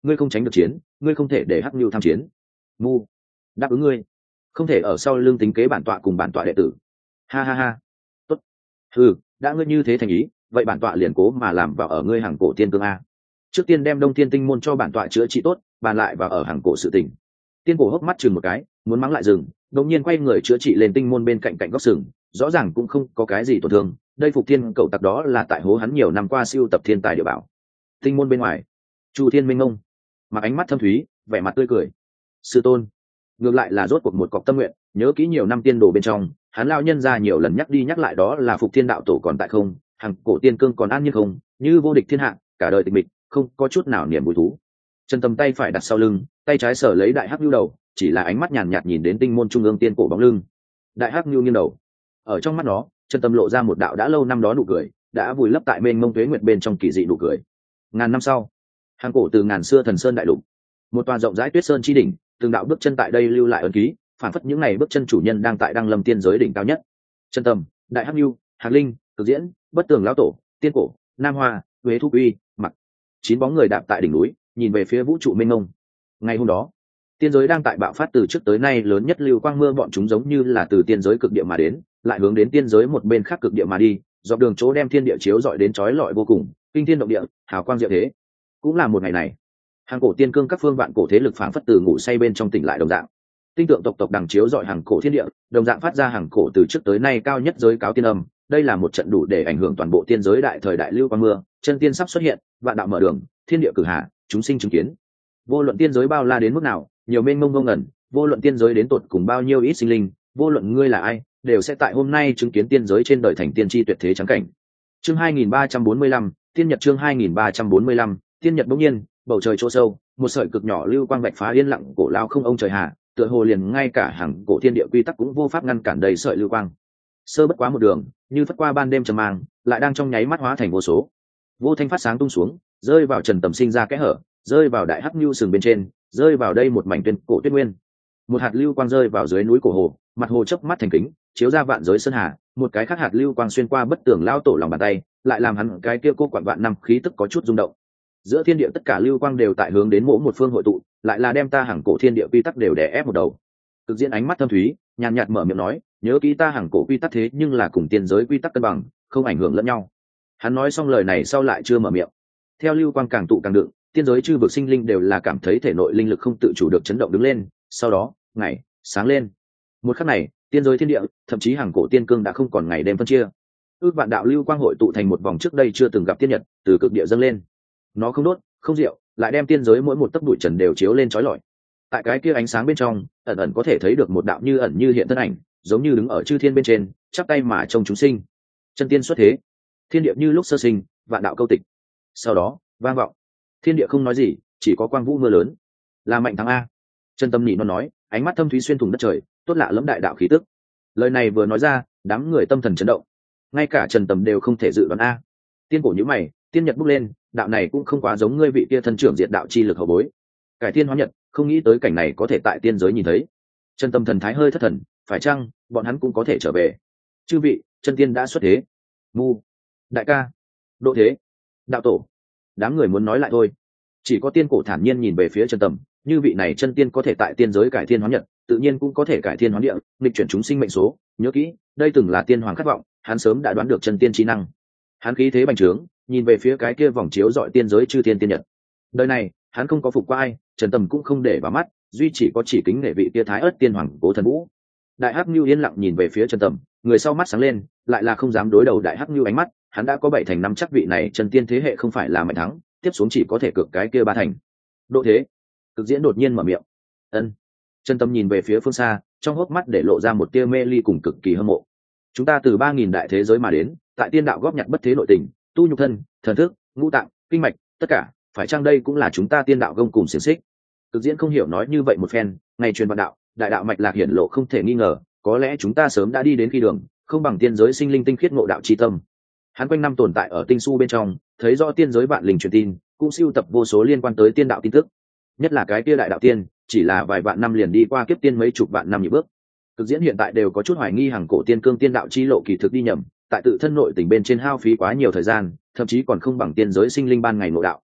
ngươi không tránh được chiến, ngươi không thể để hắc nhu tham chiến. Mu, đáp ứng ngươi, không thể ở sau lưng tính kế bản tọa cùng bản tọa đệ tử. Ha ha ha, tốt. Ừ, đã ngươi như thế thành ý, vậy bản tọa liền cố mà làm vào ở ngươi hàng cổ tiên cương a. Trước tiên đem Đông Thiên Tinh môn cho bản tọa chữa trị tốt, bàn lại vào ở hàng cổ sự tình. Tiên cổ hốc mắt chừng một cái, muốn mắng lại dừng, đột nhiên quay người chữa trị lên tinh môn bên cạnh cạnh góc sừng, rõ ràng cũng không có cái gì tổn thương. Đây Phục Thiên cậu tặc đó là tại hố hắn nhiều năm qua siêu tập thiên tài địa bảo. Tinh môn bên ngoài, Chu Thiên Minh Ngông, mặc ánh mắt thâm thúy, vẻ mặt tươi cười. Sư tôn, ngược lại là rốt cuộc một cọc tâm nguyện, nhớ kỹ nhiều năm tiên đồ bên trong, hắn lao nhân ra nhiều lần nhắc đi nhắc lại đó là Phục Thiên đạo tổ còn tại không, hàng cổ tiên cương còn an như không, như vô địch thiên hạ, cả đời tịch mịch, không có chút nào niềm vui thú. Chân Tâm tay phải đặt sau lưng, tay trái sở lấy đại hắc nhu đầu, chỉ là ánh mắt nhàn nhạt nhìn đến tinh môn trung ương tiên cổ bóng lưng. Đại hắc nhu nghiêng đầu, ở trong mắt nó, Chân Tâm lộ ra một đạo đã lâu năm đó nụ cười, đã vùi lấp tại mênh mông tuế nguyệt bên trong kỳ dị nụ cười. Ngàn năm sau, hàng cổ từ ngàn xưa thần sơn đại lục, một tòa rộng rãi tuyết sơn chi đỉnh, từng đạo bước chân tại đây lưu lại ấn ký, phản phất những ngày bước chân chủ nhân đang tại đăng lâm tiên giới đỉnh cao nhất. Chân Tâm, đại hắc nhu, hạc linh, cực diễn, bất tường lão tổ, tiên cổ, nam hoa, huế thu uy, mặc 9 bóng người đạp tại đỉnh núi, nhìn về phía vũ trụ mênh mông. Ngày hôm đó, tiên giới đang tại bạo phát từ trước tới nay lớn nhất lưu quang mưa, bọn chúng giống như là từ tiên giới cực địa mà đến, lại hướng đến tiên giới một bên khác cực địa mà đi, dọc đường chỗ đem thiên địa chiếu rọi đến chói lọi vô cùng, kinh thiên động địa, hào quang diệu thế. Cũng là một ngày này, hàng cổ tiên cương các phương vạn cổ thế lực phảng phất từ ngủ say bên trong tỉnh lại đồng dạng. Tinh tượng tộc đằng chiếu rọi hàng cổ thiên địa, đồng dạng phát ra hàng cổ từ trước tới nay cao nhất giới cáo tiên âm. Đây là một trận đủ để ảnh hưởng toàn bộ tiên giới đại thời đại lưu quang mưa, chân tiên sắp xuất hiện, vạn đạo mở đường, thiên địa cử hạ, chúng sinh chứng kiến. Vô luận tiên giới bao la đến mức nào, nhiều mênh mông ngông ngẩn, vô luận tiên giới đến tột cùng bao nhiêu ít sinh linh, vô luận ngươi là ai, đều sẽ tại hôm nay chứng kiến tiên giới trên đời thành tiên tri tuyệt thế trắng cảnh. Chương 2345, tiên nhật. Chương 2345, tiên nhật. Bỗng nhiên, bầu trời chỗ sâu, một sợi cực nhỏ lưu quang vạch phá yên lặng cổ lao không ông trời hạ, tựa hồ liền ngay cả hàng cổ thiên địa quy tắc cũng vô pháp ngăn cản đầy sợi lưu quang. Sơ bất quá một đường, như phất qua ban đêm trầm mang, lại đang trong nháy mắt hóa thành vô số. Vô thanh phát sáng tung xuống, rơi vào Trần Tầm sinh ra kẽ hở, rơi vào đại hắc nhu sừng bên trên, rơi vào đây một mảnh tuyên cổ tuyết nguyên. Một hạt lưu quang rơi vào dưới núi cổ hồ, mặt hồ chớp mắt thành kính, chiếu ra vạn giới sơn hà. Một cái khác hạt lưu quang xuyên qua bất tường lao tổ lòng bàn tay, lại làm hắn cái kia cô quản vạn năm khí tức có chút rung động. Giữa thiên địa tất cả lưu quang đều tại hướng đến mỗi một phương hội tụ, lại là đem ta hàng cổ thiên địa quy tắc đều đè ép một đầu. Cực diễn ánh mắt thâm thúy, nhàn nhạt mở miệng nói, nhớ kỹ ta hàng cổ quy tắc thế nhưng là cùng tiên giới quy tắc cân bằng, không ảnh hưởng lẫn nhau. Hắn nói xong lời này sau lại chưa mở miệng. Theo lưu quang càng tụ càng đựng, tiên giới chư vực sinh linh đều là cảm thấy thể nội linh lực không tự chủ được chấn động đứng lên, sau đó ngày sáng lên. Một khắc này, tiên giới thiên địa, thậm chí hàng cổ tiên cương đã không còn ngày đêm phân chia. Ước vạn đạo lưu quang hội tụ thành một vòng trước đây chưa từng gặp tiên nhật, từ cực địa dâng lên. Nó không đốt, không rượu, lại đem tiên giới mỗi một tấc bụi trần đều chiếu lên chói lọi. Tại cái kia ánh sáng bên trong, ẩn ẩn có thể thấy được một đạo như ẩn như hiện thân ảnh, giống như đứng ở chư thiên bên trên, chắp tay mà trông chúng sinh. Chân tiên xuất thế, thiên địa như lúc sơ sinh, vạn đạo câu tịch. Sau đó, vang vọng, thiên địa không nói gì, chỉ có quang vũ mưa lớn. Là mạnh thắng a. Chân Tâm nhị nó nói, ánh mắt thâm thúy xuyên thủng đất trời, tốt lạ lẫm đại đạo khí tức. Lời này vừa nói ra, đám người tâm thần chấn động. Ngay cả Trần Tầm đều không thể dự đoán a. Tiên cổ nhíu mày, tiên nhật bốc lên, đạo này cũng không quá giống ngươi vị kia thân trưởng diệt đạo chi lực hậu bối. Cải thiên hóa nhật, không nghĩ tới cảnh này có thể tại tiên giới nhìn thấy. Chân Tâm thần thái hơi thất thần, phải chăng bọn hắn cũng có thể trở về? Chư vị, chân tiên đã xuất thế. Ngu, đại ca, độ thế, đạo tổ. Đám người muốn nói lại thôi, chỉ có tiên cổ thản nhiên nhìn về phía Chân Tâm, như vị này chân tiên có thể tại tiên giới cải thiên hóa nhật, tự nhiên cũng có thể cải thiên hóa địa, nghịch chuyển chúng sinh mệnh số. Nhớ kỹ, đây từng là tiên hoàng khát vọng, hắn sớm đã đoán được chân tiên trí năng. Hắn khí thế bành trướng, nhìn về phía cái kia vòng chiếu dọi tiên giới chư thiên tiên nhật. Đời này, hắn không có phục qua ai, Trần Tầm cũng không để vào mắt, duy chỉ có chỉ kính nể vị kia thái ớt tiên hoàng Cố Thần Vũ. Đại hắc nhu yên lặng nhìn về phía Trần Tầm, người sau mắt sáng lên, lại là không dám đối đầu đại hắc nhu ánh mắt. Hắn đã có 7 thành 5 chắc vị này chân tiên thế hệ không phải là mạnh thắng, tiếp xuống chỉ có thể cược cái kia 3 thành. Độ thế, Cực diễn đột nhiên mở miệng. Ân. Trần Tầm nhìn về phía phương xa, trong hốc mắt để lộ ra một tia mê ly cùng cực kỳ hâm mộ. Chúng ta từ 3000 đại thế giới mà đến, tại tiên đạo góp nhặt bất thế nội tình, tu nhục thân, thần thức, ngũ tạng, kinh mạch, tất cả, phải chăng đây cũng là chúng ta tiên đạo gông cùng xiềng xích? Cực diễn không hiểu nói như vậy một phen, ngày truyền vạn đạo, đại đạo mạch lạc hiển lộ không thể nghi ngờ, có lẽ chúng ta sớm đã đi đến khi đường, không bằng tiên giới sinh linh tinh khiết ngộ đạo chi tâm. Hắn quanh năm tồn tại ở tinh su bên trong, thấy rõ tiên giới vạn linh truyền tin, cũng siêu tập vô số liên quan tới tiên đạo tin tức. Nhất là cái kia đại đạo tiên, chỉ là vài vạn năm liền đi qua kiếp tiên mấy chục vạn năm nhị bước. Cực diễn hiện tại đều có chút hoài nghi hàng cổ tiên cương tiên đạo chi lộ kỳ thực đi nhầm, tại tự thân nội tình bên trên hao phí quá nhiều thời gian, thậm chí còn không bằng tiên giới sinh linh ban ngày ngộ đạo.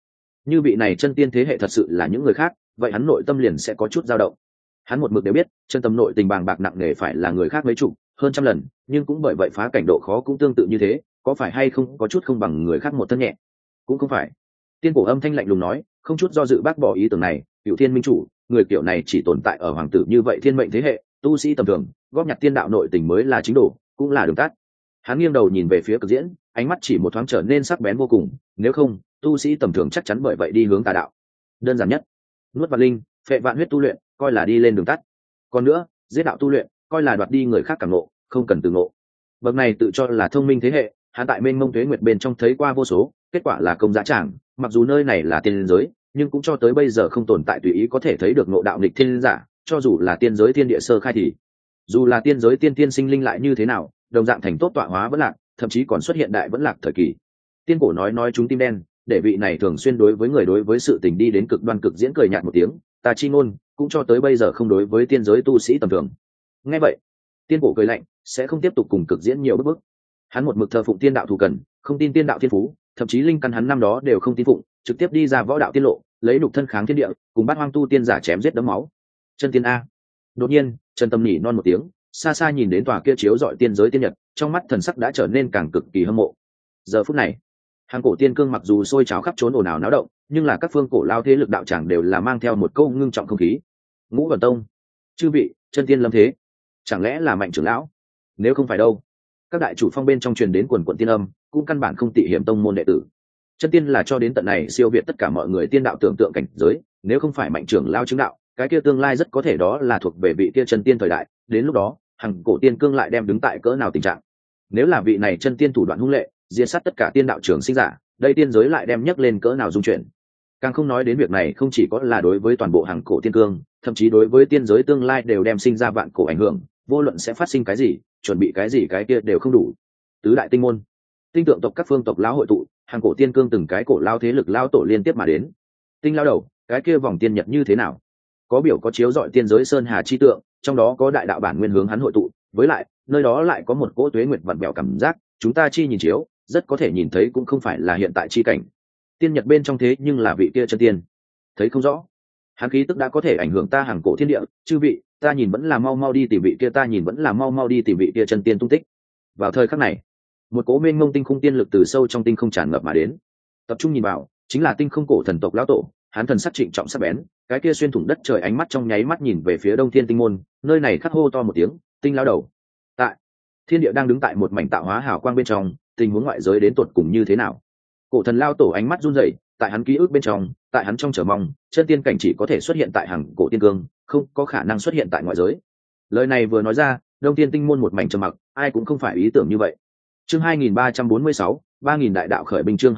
Như vị này chân tiên thế hệ thật sự là những người khác, vậy hắn nội tâm liền sẽ có chút dao động. Hắn một mực đều biết chân tâm nội tình bàng bạc nặng nề phải là người khác mấy chục hơn trăm lần, nhưng cũng bởi vậy phá cảnh độ khó cũng tương tự như thế, có phải hay không có chút không bằng người khác một thân nhẹ? Cũng không phải. Tiên cổ âm thanh lạnh lùng nói, không chút do dự bác bỏ ý tưởng này. Cửu Thiên Minh Chủ, người kiểu này chỉ tồn tại ở hoàng tử như vậy thiên mệnh thế hệ, tu sĩ tầm thường góp nhặt tiên đạo nội tình mới là chính đồ, cũng là đường tắt. Hắn nghiêng đầu nhìn về phía Cực Diễn, ánh mắt chỉ một thoáng trở nên sắc bén vô cùng. Nếu không, tu sĩ tầm thường chắc chắn bởi vậy đi hướng tà đạo. Đơn giản nhất, nuốt vạn linh, phệ vạn huyết tu luyện, coi là đi lên đường tắt. Còn nữa, giết đạo tu luyện, coi là đoạt đi người khác cảm ngộ, không cần tự ngộ. Bậc này tự cho là thông minh thế hệ, hắn tại mênh mông tuế nguyệt bên trong thấy qua vô số, kết quả là công giá tràng. Mặc dù nơi này là tiên giới, nhưng cũng cho tới bây giờ không tồn tại tùy ý có thể thấy được ngộ đạo nghịch thiên giả. Cho dù là tiên giới thiên địa sơ khai thì, dù là tiên giới tiên tiên sinh linh lại như thế nào, đồng dạng thành tốt tọa hóa vẫn lạc, thậm chí còn xuất hiện đại vẫn lạc thời kỳ. Tiên cổ nói chúng tim đen, để vị này thường xuyên đối với người đối với sự tình đi đến cực đoan Cực Diễn cười nhạt một tiếng, ta chi ngôn cũng cho tới bây giờ không đối với tiên giới tu sĩ tầm thường. Nghe vậy, tiên cổ cười lạnh, sẽ không tiếp tục cùng Cực Diễn nhiều bức. Hắn một mực thờ phụng tiên đạo thù cần, không tin tiên đạo thiên phú, thậm chí linh căn hắn năm đó đều không tin phụng, trực tiếp đi ra võ đạo tiên lộ, lấy nhục thân kháng thiên địa, cùng bát hoang tu tiên giả chém giết đấm máu. Chân tiên a. Đột nhiên, Trần Tâm nhỉ non một tiếng, xa xa nhìn đến tòa kia chiếu rọi tiên giới tiên nhật, trong mắt thần sắc đã trở nên càng cực kỳ hâm mộ. Giờ phút này, hàng cổ tiên cương mặc dù sôi trào khắp trốn ồn ào náo động, nhưng là các phương cổ lao thế lực đạo tràng đều là mang theo một câu ngưng trọng không khí. Ngũ Vân Tông, chư vị, chân tiên lâm thế, chẳng lẽ là Mạnh trưởng lão? Nếu không phải đâu. Các đại chủ phong bên trong truyền đến quần quận tiên âm, cũng căn bản không tị hiểm tông môn đệ tử. Chân tiên là cho đến tận này siêu việt tất cả mọi người tiên đạo tưởng tượng cảnh giới, nếu không phải Mạnh trưởng lão chứng đạo, cái kia tương lai rất có thể đó là thuộc về vị kia chân tiên thời đại, đến lúc đó, hàng cổ tiên cương lại đem đứng tại cỡ nào tình trạng. Nếu là vị này chân tiên thủ đoạn hung lệ, diệt sát tất cả tiên đạo trường sinh giả, đây tiên giới lại đem nhấc lên cỡ nào dung chuyển. Càng không nói đến việc này không chỉ có là đối với toàn bộ hàng cổ tiên cương, thậm chí đối với tiên giới tương lai đều đem sinh ra vạn cổ ảnh hưởng, vô luận sẽ phát sinh cái gì, chuẩn bị cái gì cái kia đều không đủ. Tứ đại tinh môn, tinh tượng tộc các phương tộc lão hội tụ, hàng cổ tiên cương từng cái cổ lao thế lực lao tổ liên tiếp mà đến. Tinh lao đầu, cái kia vòng tiên nhật như thế nào? Có biểu có chiếu dọi tiên giới sơn hà chi tượng, trong đó có đại đạo bản nguyên hướng hắn hội tụ, với lại nơi đó lại có một cỗ tuế nguyệt vặn bẹo cảm giác, chúng ta chi nhìn chiếu, rất có thể nhìn thấy cũng không phải là hiện tại chi cảnh. Tiên nhật bên trong thế nhưng là vị kia chân tiên, thấy không rõ. Hắn khí tức đã có thể ảnh hưởng ta hàng cổ thiên địa, chư vị, ta nhìn vẫn là mau mau đi tìm vị kia, ta nhìn vẫn là mau mau đi tìm vị kia chân tiên tung tích. Vào thời khắc này, một cỗ mênh mông tinh khung tiên lực từ sâu trong tinh không tràn ngập mà đến. Tập trung nhìn vào, chính là tinh không cổ thần tộc lão tổ, hắn thần sắc trịnh trọng sắc bén, cái kia xuyên thủng đất trời ánh mắt trong nháy mắt nhìn về phía Đông Thiên Tinh môn, nơi này khắc hô to một tiếng, tinh lão đầu. Tại thiên địa đang đứng tại một mảnh tạo hóa hào quang bên trong, tình huống ngoại giới đến tột cùng như thế nào? Cổ thần lao tổ ánh mắt run rẩy, tại hắn ký ức bên trong, tại hắn trong chờ mong, chân tiên cảnh chỉ có thể xuất hiện tại hàng cổ tiên cương, không có khả năng xuất hiện tại ngoại giới. Lời này vừa nói ra, Đông Thiên Tinh môn một mảnh trầm mặc, ai cũng không phải ý tưởng như vậy. Chương 2346, 3000 đại đạo khởi binh, chương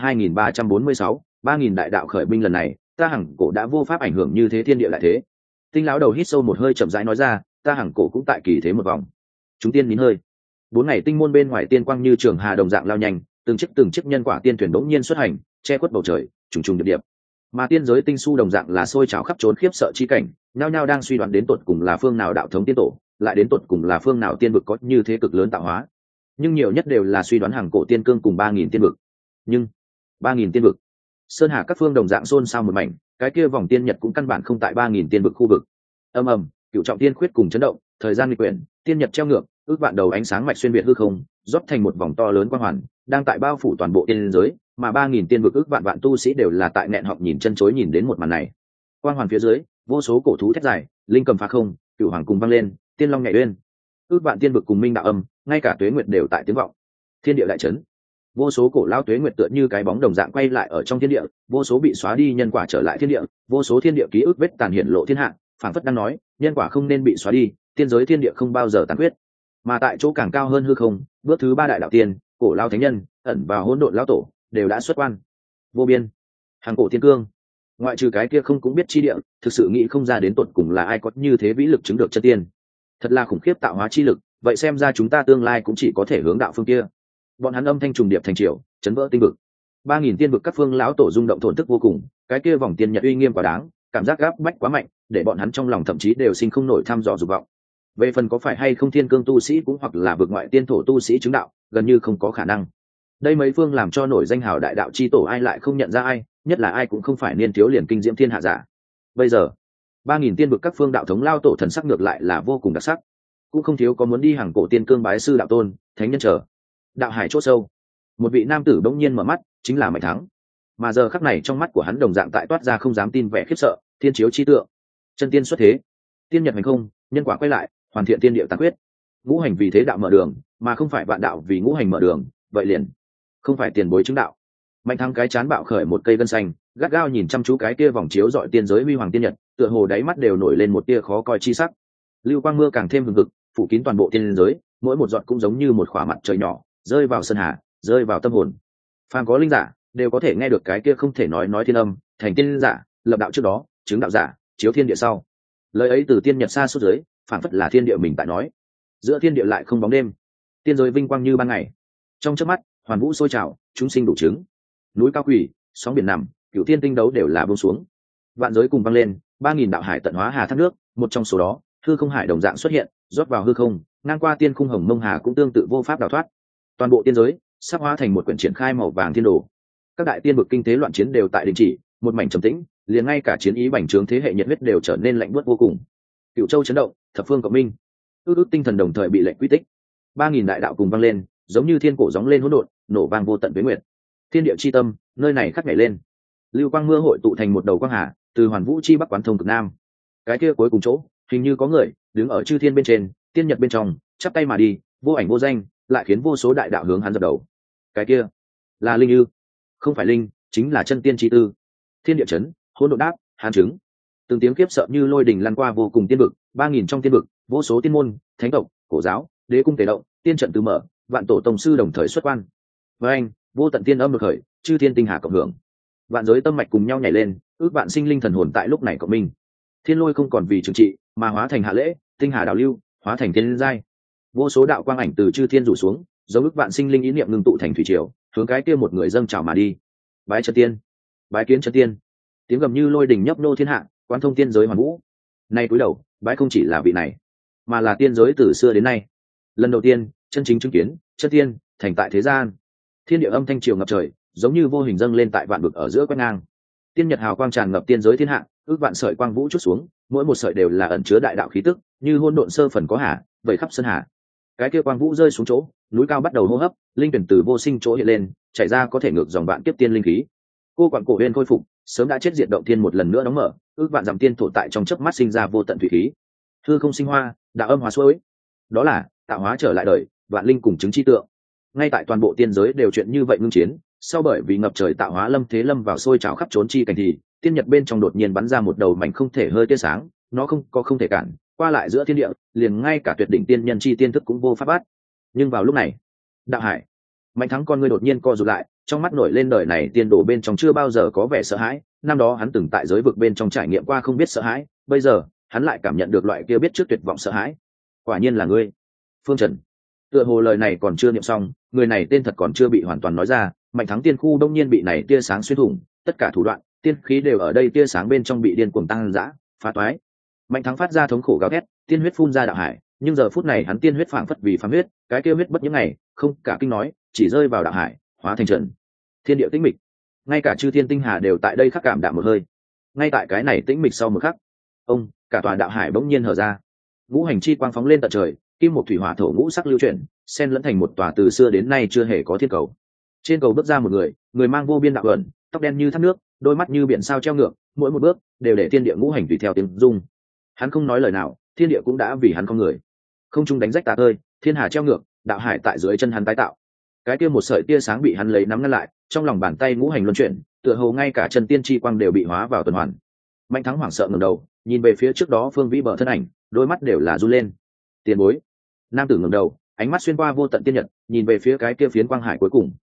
2346, 3000 đại đạo khởi binh lần này, ta hàng cổ đã vô pháp ảnh hưởng như thế thiên địa lại thế. Tinh lão đầu hít sâu một hơi chậm rãi nói ra, ta hàng cổ cũng tại kỳ thế một vòng. Chúng tiên nín hơi. 4 ngày tinh môn bên ngoài tiên quang như trường hà đồng dạng lao nhanh, từng chiếc nhân quả tiên thuyền đống nhiên xuất hành, che khuất bầu trời, trùng trùng điệp điệp. Mà tiên giới tinh su đồng dạng là sôi trào khắp trốn khiếp sợ chi cảnh, nhao nhao đang suy đoán đến tột cùng là phương nào đạo thống tiên tổ, lại đến tột cùng là phương nào tiên vực có như thế cực lớn tạo hóa. Nhưng nhiều nhất đều là suy đoán hàng cổ tiên cương cùng 3000 tiên vực. Nhưng 3000 tiên vực, sơn hà các phương đồng dạng xôn xao một mảnh, cái kia vòng tiên nhật cũng căn bản không tại 3000 tiên vực khu vực. Ầm ầm, cựu trọng tiên khuyết cùng chấn động, thời gian nghịch quyển, tiên nhật treo ngược, ước vạn đầu ánh sáng mạch xuyên việt hư không, rót thành một vòng to lớn quang hoàn, đang tại bao phủ toàn bộ tiên giới, mà 3000 tiên vực ước vạn vạn tu sĩ đều là tại nẹn họng nhìn chân chối nhìn đến một màn này. Quang hoàn phía dưới, vô số cổ thú thét dài, linh cầm phá không, cửu hoàng cùng vang lên, tiên long nhảy lên. Ước vạn tiên vực cùng minh đạo âm, ngay cả tuế nguyệt đều tại tiếng vọng. Thiên địa đại chấn. Vô số cổ lao tuế nguyệt tựa như cái bóng đồng dạng quay lại ở trong thiên địa, vô số bị xóa đi nhân quả trở lại thiên địa, vô số thiên địa ký ức vết tàn hiện lộ thiên hạ, phảng phất đang nói, nhân quả không nên bị xóa đi, tiên giới thiên địa không bao giờ tàn huyết. Mà tại chỗ càng cao hơn hư không, bước thứ 3 đại đạo tiên, cổ lao thánh nhân, ẩn vào hỗn độn lão tổ, đều đã xuất quan. Vô biên, hàng cổ tiên cương, ngoại trừ cái kia không cũng biết chi địa, thực sự nghĩ không ra đến tột cùng là ai có như thế vĩ lực chứng được chân tiên. Thật là khủng khiếp tạo hóa chi lực, vậy xem ra chúng ta tương lai cũng chỉ có thể hướng đạo phương kia. Bọn hắn âm thanh trùng điệp thành triều, chấn vỡ tinh vực. 3000 tiên vực các phương lão tổ rung động thổn thức vô cùng, cái kia vòng tiên nhật uy nghiêm quá đáng, cảm giác gáp bách quá mạnh, để bọn hắn trong lòng thậm chí đều sinh không nổi tham dò dục vọng. Về phần có phải hay không thiên cương tu sĩ cũng hoặc là vực ngoại tiên thổ tu sĩ chứng đạo, gần như không có khả năng. Đây mấy phương làm cho nổi danh hào đại đạo chi tổ ai lại không nhận ra ai, nhất là ai cũng không phải niên thiếu liền kinh diễm thiên hạ giả. Bây giờ 3.000 tiên vực các phương đạo thống lao tổ thần sắc ngược lại là vô cùng đặc sắc, cũng không thiếu có muốn đi hàng cổ tiên cương bái sư đạo tôn thánh nhân trở. Đạo hải chỗ sâu, một vị nam tử bỗng nhiên mở mắt, chính là Mạnh Thắng. Mà giờ khắc này trong mắt của hắn đồng dạng tại toát ra không dám tin vẻ khiếp sợ, thiên chiếu chi tượng, chân tiên xuất thế, tiên nhật hành không, nhân quả quay lại, hoàn thiện tiên địa tàn quyết. Ngũ hành vì thế đạo mở đường, mà không phải vạn đạo vì ngũ hành mở đường, vậy liền không phải tiền bối chứng đạo. Mạnh Thắng cái chán bạo khởi một cây gân xanh, gắt gao nhìn chăm chú cái kia vòng chiếu dọi tiên giới huy hoàng tiên nhật, tựa hồ đáy mắt đều nổi lên một tia khó coi chi sắc. Lưu quang mưa càng thêm hừng hực, phủ kín toàn bộ tiên giới, mỗi một giọt cũng giống như một khỏa mặt trời nhỏ, rơi vào sơn hà, rơi vào tâm hồn. Phàm có linh giả, đều có thể nghe được cái kia không thể nói thiên âm, thành tiên giả, lập đạo trước đó, chứng đạo giả, chiếu thiên địa sau. Lời ấy từ tiên nhật xa suốt dưới, phản phất là thiên địa mình tại nói. Giữa thiên địa lại không bóng đêm, tiên giới vinh quang như ban ngày. Trong chớp mắt, hoàn vũ sôi trào, chúng sinh đủ trứng. Núi cao quỷ, sóng biển nằm, cửu thiên tinh đấu đều là buông xuống. Vạn giới cùng vang lên, 3.000 đạo hải tận hóa hà thác nước, một trong số đó, hư không hải đồng dạng xuất hiện, rót vào hư không, ngang qua tiên khung hồng mông hà cũng tương tự vô pháp đào thoát. Toàn bộ tiên giới sắp hóa thành một quyển triển khai màu vàng thiên đồ. Các đại tiên vực kinh tế loạn chiến đều tại đình chỉ, một mảnh trầm tĩnh, liền ngay cả chiến ý bành trướng thế hệ nhiệt huyết đều trở nên lạnh buốt vô cùng. Cửu châu chấn động, thập phương cộng minh, ước tinh thần đồng thời bị lệnh quy tích. 3.000 đại đạo cùng vang lên, giống như thiên cổ gióng lên hỗn độn, nổ vang vô tận với nguyệt. Thiên địa chi tâm, nơi này khắc nhảy lên. Lưu quang mưa hội tụ thành một đầu quang hà, từ hoàn vũ chi bắc quán thông cực nam. Cái kia cuối cùng chỗ, hình như có người đứng ở chư thiên bên trên, tiên nhật bên trong, chắp tay mà đi, vô ảnh vô danh, lại khiến vô số đại đạo hướng hắn dập đầu. Cái kia là linh ư? Không phải linh, chính là chân tiên chi tư. Thiên địa chấn, hỗn độn đáp, hàn chứng. Từng tiếng kiếp sợ như lôi đình lăn qua vô cùng tiên vực, 3.000 trong tiên vực, vô số tiên môn, thánh tộc, cổ giáo, đế cung tề động, tiên trận tứ mở, vạn tổ tông sư đồng thời xuất quan. Với anh, vô tận tiên âm được khởi, chư thiên tinh hà cộng hưởng. Vạn giới tâm mạch cùng nhau nhảy lên, ước vạn sinh linh thần hồn tại lúc này cộng minh. Thiên lôi không còn vì trừng trị, mà hóa thành hạ lễ, tinh hà đào lưu, hóa thành thiên giai. Vô số đạo quang ảnh từ chư thiên rủ xuống, dấu ước vạn sinh linh ý niệm ngưng tụ thành thủy triều, hướng cái kia một người dâng trào mà đi. Bái chân tiên, bái kiến chân tiên. Tiếng gầm như lôi đình nhấp nô thiên hạ, quan thông tiên giới hoàn vũ. Nay cúi đầu, bái không chỉ là vị này, mà là tiên giới từ xưa đến nay. Lần đầu tiên, chân chính chứng kiến chân tiên thành tại thế gian. Thiên địa âm thanh triều ngập trời, giống như vô hình dâng lên tại vạn vực ở giữa quét ngang. Tiên nhật hào quang tràn ngập tiên giới thiên hạ, ước vạn sợi quang vũ chút xuống, mỗi một sợi đều là ẩn chứa đại đạo khí tức, như hôn độn sơ phần có hà, vẩy khắp sơn hà. Cái kia quang vũ rơi xuống chỗ, núi cao bắt đầu hô hấp, linh tuyển từ vô sinh chỗ hiện lên, chảy ra có thể ngược dòng vạn kiếp tiên linh khí. Cô quặng cổ huyền khôi phục, sớm đã chết diệt động thiên một lần nữa đóng mở, ước vạn dặm tiên thổ tại trong chớp mắt sinh ra vô tận thủy khí. Hư không sinh hoa, đạo âm hóa xuôi. Đó là tạo hóa trở lại đời, vạn linh cùng chứng chi tượng. Ngay tại toàn bộ tiên giới đều chuyện như vậy ngưng chiến, sau bởi vì ngập trời tạo hóa lâm thế lâm vào sôi trào khắp trốn chi cảnh thì tiên nhật bên trong đột nhiên bắn ra một đầu mảnh không thể hơi tia sáng, nó không thể cản qua lại giữa thiên địa, liền ngay cả tuyệt đỉnh tiên nhân chi tiên thức cũng vô pháp bắt. Nhưng vào lúc này, đạo hải, Mạnh Thắng con ngươi đột nhiên co rụt lại, trong mắt nổi lên đời này tiên đồ bên trong chưa bao giờ có vẻ sợ hãi. Năm đó hắn từng tại giới vực bên trong trải nghiệm qua không biết sợ hãi, bây giờ hắn lại cảm nhận được loại kia biết trước tuyệt vọng sợ hãi. Quả nhiên là ngươi, Phương Trần. Tựa hồ lời này còn chưa niệm xong, người này tên thật còn chưa bị hoàn toàn nói ra, Mạnh Thắng tiên khu đông nhiên bị này tia sáng xuyên thủng, tất cả thủ đoạn, tiên khí đều ở đây tia sáng bên trong bị điên cuồng tăng dã, phá toái. Mạnh Thắng phát ra thống khổ gào thét, tiên huyết phun ra đạo hải, nhưng giờ phút này hắn tiên huyết phảng phất vì phàm huyết, cái kia huyết bất những ngày, không cả kinh nói, chỉ rơi vào đạo hải, hóa thành trận. Thiên địa tĩnh mịch, ngay cả chư thiên tinh hà đều tại đây khắc cảm đạm một hơi. Ngay tại cái này tĩnh mịch sau một khắc, cả tòa đạo hải bỗng nhiên hở ra. Ngũ hành chi quang phóng lên tận trời, kim một thủy hỏa thổ ngũ sắc lưu chuyển, xen lẫn thành một tòa từ xưa đến nay chưa hề có thiên cầu. Trên cầu bước ra một người mang vô biên đạo ẩn, tóc đen như thác nước, đôi mắt như biển sao treo ngược, mỗi một bước đều để thiên địa ngũ hành tùy theo tiếng rung. Hắn không nói lời nào, thiên địa cũng đã vì hắn con người. Không trung đánh rách tà tơi, thiên hà treo ngược, đạo hải tại dưới chân hắn tái tạo. Cái kia một sợi tia sáng bị hắn lấy nắm ngăn lại, trong lòng bàn tay ngũ hành luân chuyển, tựa hồ ngay cả chân tiên chi quang đều bị hóa vào tuần hoàn. Mạnh Thắng hoảng sợ ngẩng đầu, nhìn về phía trước đó Phương Vĩ bờ thân ảnh, đôi mắt đều là run lên. Tiền bối. Nam tử ngẩng đầu, ánh mắt xuyên qua vô tận tiên nhật, nhìn về phía cái kia phiến quang hải cuối cùng.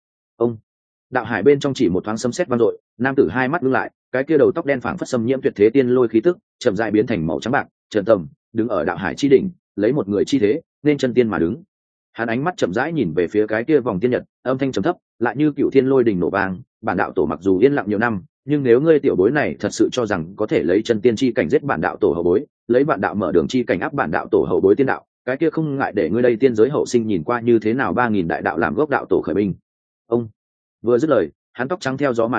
Đạo hải bên trong chỉ một thoáng sấm sét vang dội, nam tử hai mắt ngưng lại, cái kia đầu tóc đen phảng phất xâm nhiễm tuyệt thế tiên lôi khí tức, chậm rãi biến thành màu trắng bạc, trần tầm, đứng ở đạo hải chi đỉnh, lấy một người chi thế, nên chân tiên mà đứng. Hắn ánh mắt chậm rãi nhìn về phía cái kia vòng tiên nhật, âm thanh trầm thấp, lại như cựu thiên lôi đình nổ vang. Bản đạo tổ mặc dù yên lặng nhiều năm, nhưng nếu ngươi tiểu bối này thật sự cho rằng có thể lấy chân tiên chi cảnh giết bản đạo tổ hậu bối, lấy bản đạo mở đường chi cảnh áp bản đạo tổ hậu bối tiên đạo, cái kia không ngại để ngươi đây tiên giới hậu sinh nhìn qua như thế nào 3.000 đại đạo làm gốc đạo tổ khởi binh. Ông vừa dứt lời, hắn tóc trắng theo gió mà động,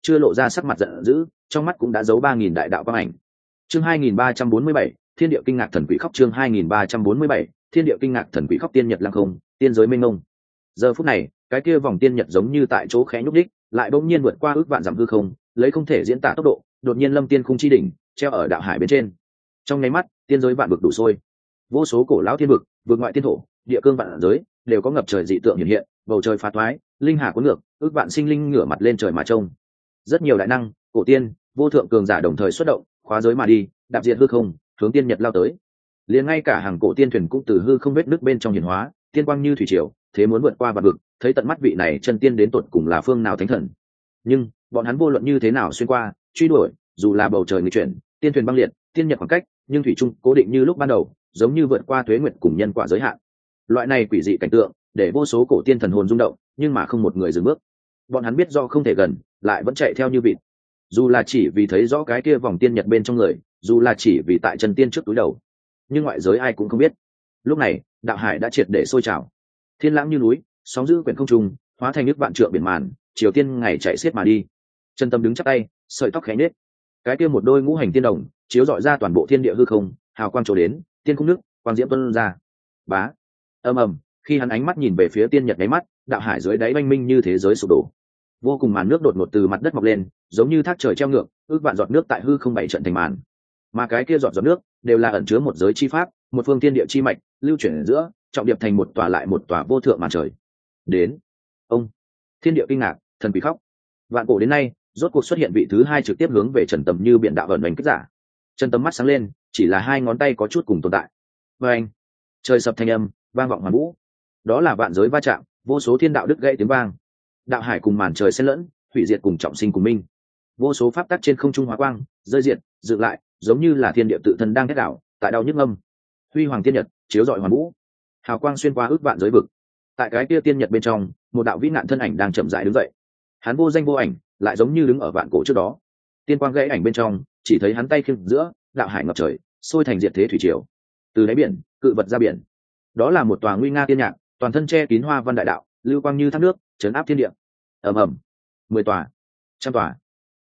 chưa lộ ra sắc mặt giận dữ, trong mắt cũng đã giấu 3.000 đại đạo quang ảnh. Chương 2347, thiên địa kinh ngạc thần quỷ khóc. Chương 2347, thiên địa kinh ngạc thần quỷ khóc. Tiên nhật lăng không, tiên giới mênh mông. Giờ phút này, cái kia vòng tiên nhật giống như tại chỗ khẽ nhúc đích, lại bỗng nhiên vượt qua ước vạn dặm hư không, lấy không thể diễn tả tốc độ, đột nhiên lâm tiên khung chi đỉnh, treo ở đạo hải bên trên. Trong nháy mắt, tiên giới vạn vực đủ sôi, vô số cổ lão thiên vực, vượt ngoại tiên thổ, địa cương vạn giới, đều có ngập trời dị tượng hiện hiện, bầu trời phá thoái, linh hà cuốn ngược, ước vạn sinh linh ngửa mặt lên trời mà trông. Rất nhiều đại năng, cổ tiên, vô thượng cường giả đồng thời xuất động, khóa giới mà đi, đạp diệt hư không, hướng tiên nhật lao tới. Liền ngay cả hàng cổ tiên thuyền cũng từ hư không vết nước bên trong hiển hóa, tiên quang như thủy triều, thế muốn vượt qua vạn vực, thấy tận mắt vị này chân tiên đến tột cùng là phương nào thánh thần. Nhưng bọn hắn vô luận như thế nào xuyên qua, truy đuổi, dù là bầu trời nghịch chuyển, tiên thuyền băng liệt, tiên nhật khoảng cách, nhưng thủy trung cố định như lúc ban đầu, giống như vượt qua tuế nguyệt cùng nhân quả giới hạn. Loại này quỷ dị cảnh tượng, để vô số cổ tiên thần hồn rung động, nhưng mà không một người dừng bước. Bọn hắn biết do không thể gần, lại vẫn chạy theo như vịt. Dù là chỉ vì thấy rõ cái kia vòng tiên nhật bên trong người, dù là chỉ vì tại chân tiên trước túi đầu, nhưng ngoại giới ai cũng không biết. Lúc này, đạo hải đã triệt để sôi trào, thiên lãng như núi, sóng dữ quyển không trùng, hóa thành nước vạn trượng biển màn, triều tiên ngày chạy xiết mà đi. Chân tâm đứng chắp tay, sợi tóc khẽ nết, cái kia một đôi ngũ hành tiên đồng chiếu rọi ra toàn bộ thiên địa hư không, hào quang trổ đến, tiên cung nước quang diễm tuôn ra. Bá, ầm ầm, khi hắn ánh mắt nhìn về phía tiên nhật nháy mắt, đạo hải dưới đáy oanh minh như thế giới sụp đổ, vô cùng màn nước đột ngột từ mặt đất mọc lên, giống như thác trời treo ngược, ước vạn giọt nước tại hư không bảy trận thành màn. Mà cái kia giọt nước đều là ẩn chứa một giới chi pháp, một phương thiên địa chi mạch, lưu chuyển ở giữa, trọng điệp thành một tòa lại một tòa vô thượng màn trời. Đến, ông, thiên địa kinh ngạc, thần quỷ khóc. Vạn cổ đến nay, rốt cuộc xuất hiện vị thứ hai trực tiếp hướng về Trần Tầm như biển đạo ẩn đánh kích giả. Trần Tầm mắt sáng lên, chỉ là hai ngón tay có chút cùng tồn tại. Và anh, trời sập thanh âm, vang vọng hoàn vũ. Đó là vạn giới va chạm, vô số thiên đạo đứt gãy tiếng vang. Đạo hải cùng màn trời xen lẫn, hủy diệt cùng trọng sinh cùng minh. Vô số pháp tắc trên không trung hóa quang, rơi diệt, dựng lại, giống như là thiên địa tự thân đang thét đảo, tại đau nhức âm. Huy hoàng tiên nhật, chiếu rọi hoàn vũ. Hào quang xuyên qua ước vạn giới vực. Tại cái kia tiên nhật bên trong, một đạo vĩ nạn thân ảnh đang chậm rãi đứng dậy. Hắn vô danh vô ảnh, lại giống như đứng ở vạn cổ trước đó. Tiên quang gãy ảnh bên trong, chỉ thấy hắn tay khiêng giữa, đạo hải ngập trời, sôi thành diệt thế thủy triều. Từ đáy biển, cự vật ra biển. Đó là một tòa nguy nga tiên nhạc, toàn thân che kín hoa văn đại đạo, lưu quang như thác nước, chấn áp thiên địa. Ầm ầm, 10 tòa, trăm tòa,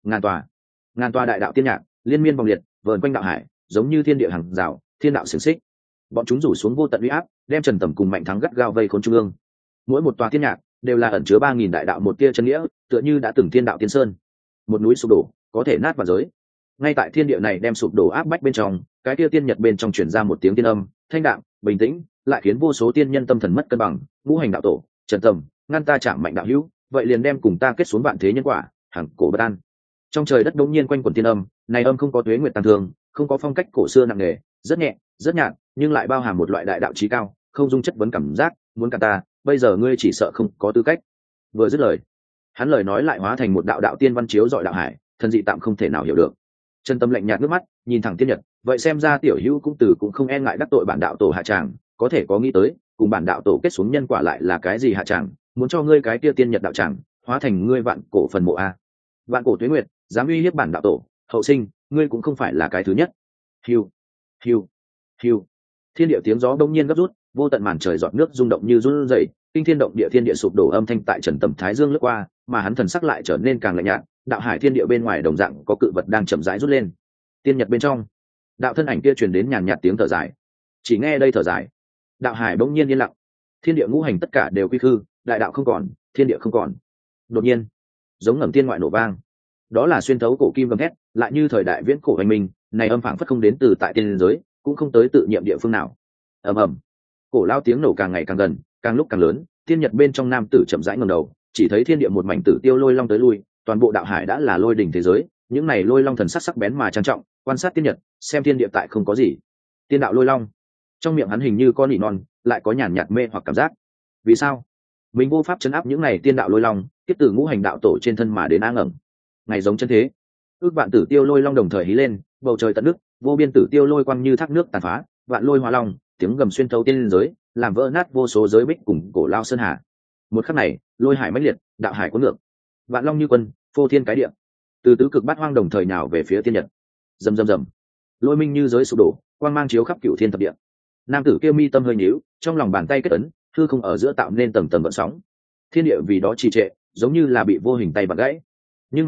ngàn tòa đại đạo tiên nhạc, liên miên vòng liệt, vờn quanh đạo hải, giống như thiên địa hàng rào, thiên đạo xiềng xích. Bọn chúng rủ xuống vô tận uy áp, đem Trần Tầm cùng Mạnh Thắng gắt gao vây khốn trung ương. Mỗi một tòa tiên nhạc đều là ẩn chứa 3.000 đại đạo một tia chân nghĩa, tựa như đã từng thiên đạo tiên sơn. Một núi sụp đổ, có thể nát vạn giới. Ngay tại thiên địa này đem sụp đổ áp bách bên trong, cái tia tiên nhật bên trong truyền ra một tiếng tiên âm, thanh đạm, bình tĩnh, lại khiến vô số tiên nhân tâm thần mất cân bằng. Ngũ hành đạo tổ, Trần Tầm, ngăn ta chạm Mạnh đạo hữu, vậy liền đem cùng ta kết xuống vạn thế nhân quả, hằng cổ bất an. Trong trời đất đống nhiên quanh quẩn tiên âm, này âm không có tuế nguyệt tàn thương, không có phong cách cổ xưa nặng nề, rất nhẹ, rất nhạt, nhưng lại bao hàm một loại đại đạo trí cao, không dung chất vấn cảm giác, muốn cả ta, bây giờ ngươi chỉ sợ không có tư cách. Vừa dứt lời, hắn lời nói lại hóa thành một đạo đạo tiên văn chiếu dọi đạo hải, thân dị tạm không thể nào hiểu được. Chân tâm lạnh nhạt nước mắt, nhìn thẳng tiên nhật, vậy xem ra tiểu hữu cũng không e ngại đắc tội bản đạo tổ hạ tràng, có thể có nghĩ tới, cùng bản đạo tổ kết xuống nhân quả lại là cái gì hạ tràng, muốn cho ngươi cái kia tiên nhật đạo tràng, hóa thành ngươi vạn cổ phần mộ a. Vạn cổ tuế nguyệt, dám uy hiếp bản đạo tổ, hậu sinh, ngươi cũng không phải là cái thứ nhất. Hiu, hiu, hiu. Thiên địa tiếng gió đông nhiên gấp rút, vô tận màn trời giọt nước rung động như run rẩy, kinh thiên động địa thiên địa sụp đổ âm thanh tại Trần Tầm Thái Dương lướt qua, mà hắn thần sắc lại trở nên càng lạnh nhạt, đạo hải thiên địa bên ngoài đồng dạng có cự vật đang chậm rãi rút lên. Tiên nhật bên trong, đạo thân ảnh kia truyền đến nhàn nhạt tiếng thở dài. Chỉ nghe đây thở dài, đạo hải bỗng nhiên yên lặng, thiên địa ngũ hành tất cả đều quy khư, đại đạo không còn, thiên địa không còn. Đột nhiên, giống ngầm tiên ngoại nổ vang, đó là xuyên thấu cổ kim gầm thét, lại như thời đại viễn cổ hành minh, này âm phảng phất không đến từ tại tiên giới, cũng không tới tự nhiệm địa phương nào. Ầm ầm, cổ lao tiếng nổ càng ngày càng gần, càng lúc càng lớn. Tiên nhật bên trong nam tử chậm rãi ngẩng đầu, chỉ thấy thiên địa một mảnh tử tiêu lôi long tới lui, toàn bộ đạo hải đã là lôi đỉnh thế giới. Những này lôi long thần sắc sắc bén mà trang trọng, quan sát tiên nhật, xem thiên địa tại không có gì. Tiên đạo lôi long, trong miệng hắn hình như có nỉ non, lại có nhàn nhạt mê hoặc cảm giác. Vì sao mình vô pháp chấn áp những này tiên đạo lôi long, tiếp từ ngũ hành đạo tổ trên thân mà đến a ngẩng. Ngày giống chân thế, ước vạn tử tiêu lôi long đồng thời hí lên, bầu trời tận nước, vô biên tử tiêu lôi quang như thác nước tàn phá, vạn lôi hóa long, tiếng gầm xuyên thấu tiên giới, làm vỡ nát vô số giới bích cùng cổ lao sơn hà. Một khắc này, lôi hải mãnh liệt, đạo hải cuốn ngược, vạn long như quân, phô thiên cái địa, từ tứ cực bát hoang đồng thời nào về phía tiên nhật. Rầm rầm rầm, lôi minh như giới sụp đổ, quang mang chiếu khắp cửu thiên thập địa. Nam tử kia mi tâm hơi nhíu, trong lòng bàn tay kết ấn, hư không ở giữa tạo nên tầng tầng gợn sóng. Thiên địa vì đó trì trệ, giống như là bị vô hình tay bật gãy. Nhưng mà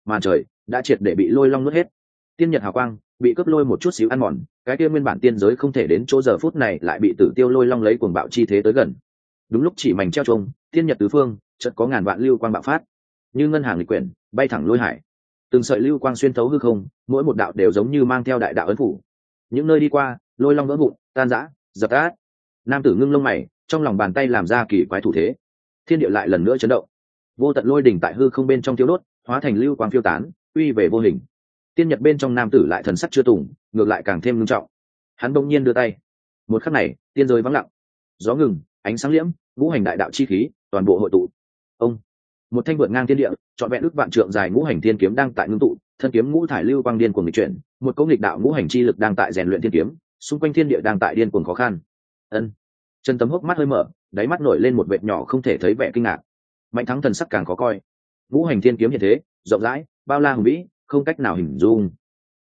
màn trời đã triệt để bị lôi long nuốt hết. Tiên nhật hào quang bị cướp lôi một chút xíu ăn mòn, cái kia nguyên bản tiên giới không thể đến chỗ giờ phút này lại bị Tử Tiêu lôi long lấy cuồng bạo chi thế tới gần. Đúng lúc chỉ mảnh treo chuông, tiên nhật tứ phương chợt có ngàn vạn lưu quang bạo phát, như ngân hàng lịch quyển bay thẳng lôi hải. Từng sợi lưu quang xuyên thấu hư không, mỗi một đạo đều giống như mang theo đại đạo ấn phủ. Những nơi đi qua, lôi long vỡ vụn, tan rã, dập tắt. Nam tử ngưng lông mày, trong lòng bàn tay làm ra kỳ quái thủ thế. Thiên địa lại lần nữa chấn động. Vô tận lôi đỉnh tại hư không bên trong tiêu đốt, hóa thành lưu quang phiêu tán, uy về vô hình. Tiên nhật bên trong nam tử lại thần sắc chưa tùng, ngược lại càng thêm nghiêm trọng. Hắn bỗng nhiên đưa tay. Một khắc này, tiên giới vắng lặng. Gió ngừng, ánh sáng liễm, ngũ hành đại đạo chi khí, toàn bộ hội tụ. Ông, một thanh vượt ngang thiên địa, trọn vẹn ước vạn trượng dài ngũ hành thiên kiếm đang tại ngưng tụ, thân kiếm ngũ thải lưu quang điên cuồng nghịch chuyển, một cỗ nghịch đạo ngũ hành chi lực đang tại rèn luyện thiên kiếm, xung quanh thiên địa đang tại điên cuồng khó khăn. Ân. Chân tấm hốc mắt hơi mở, đáy mắt nổi lên một vệt nhỏ không thể thấy vẻ kinh ngạc. Mạnh thắng thần sắc càng khó coi. Ngũ hành thiên kiếm hiện thế, rộng rãi, bao la hùng vĩ, không cách nào hình dung.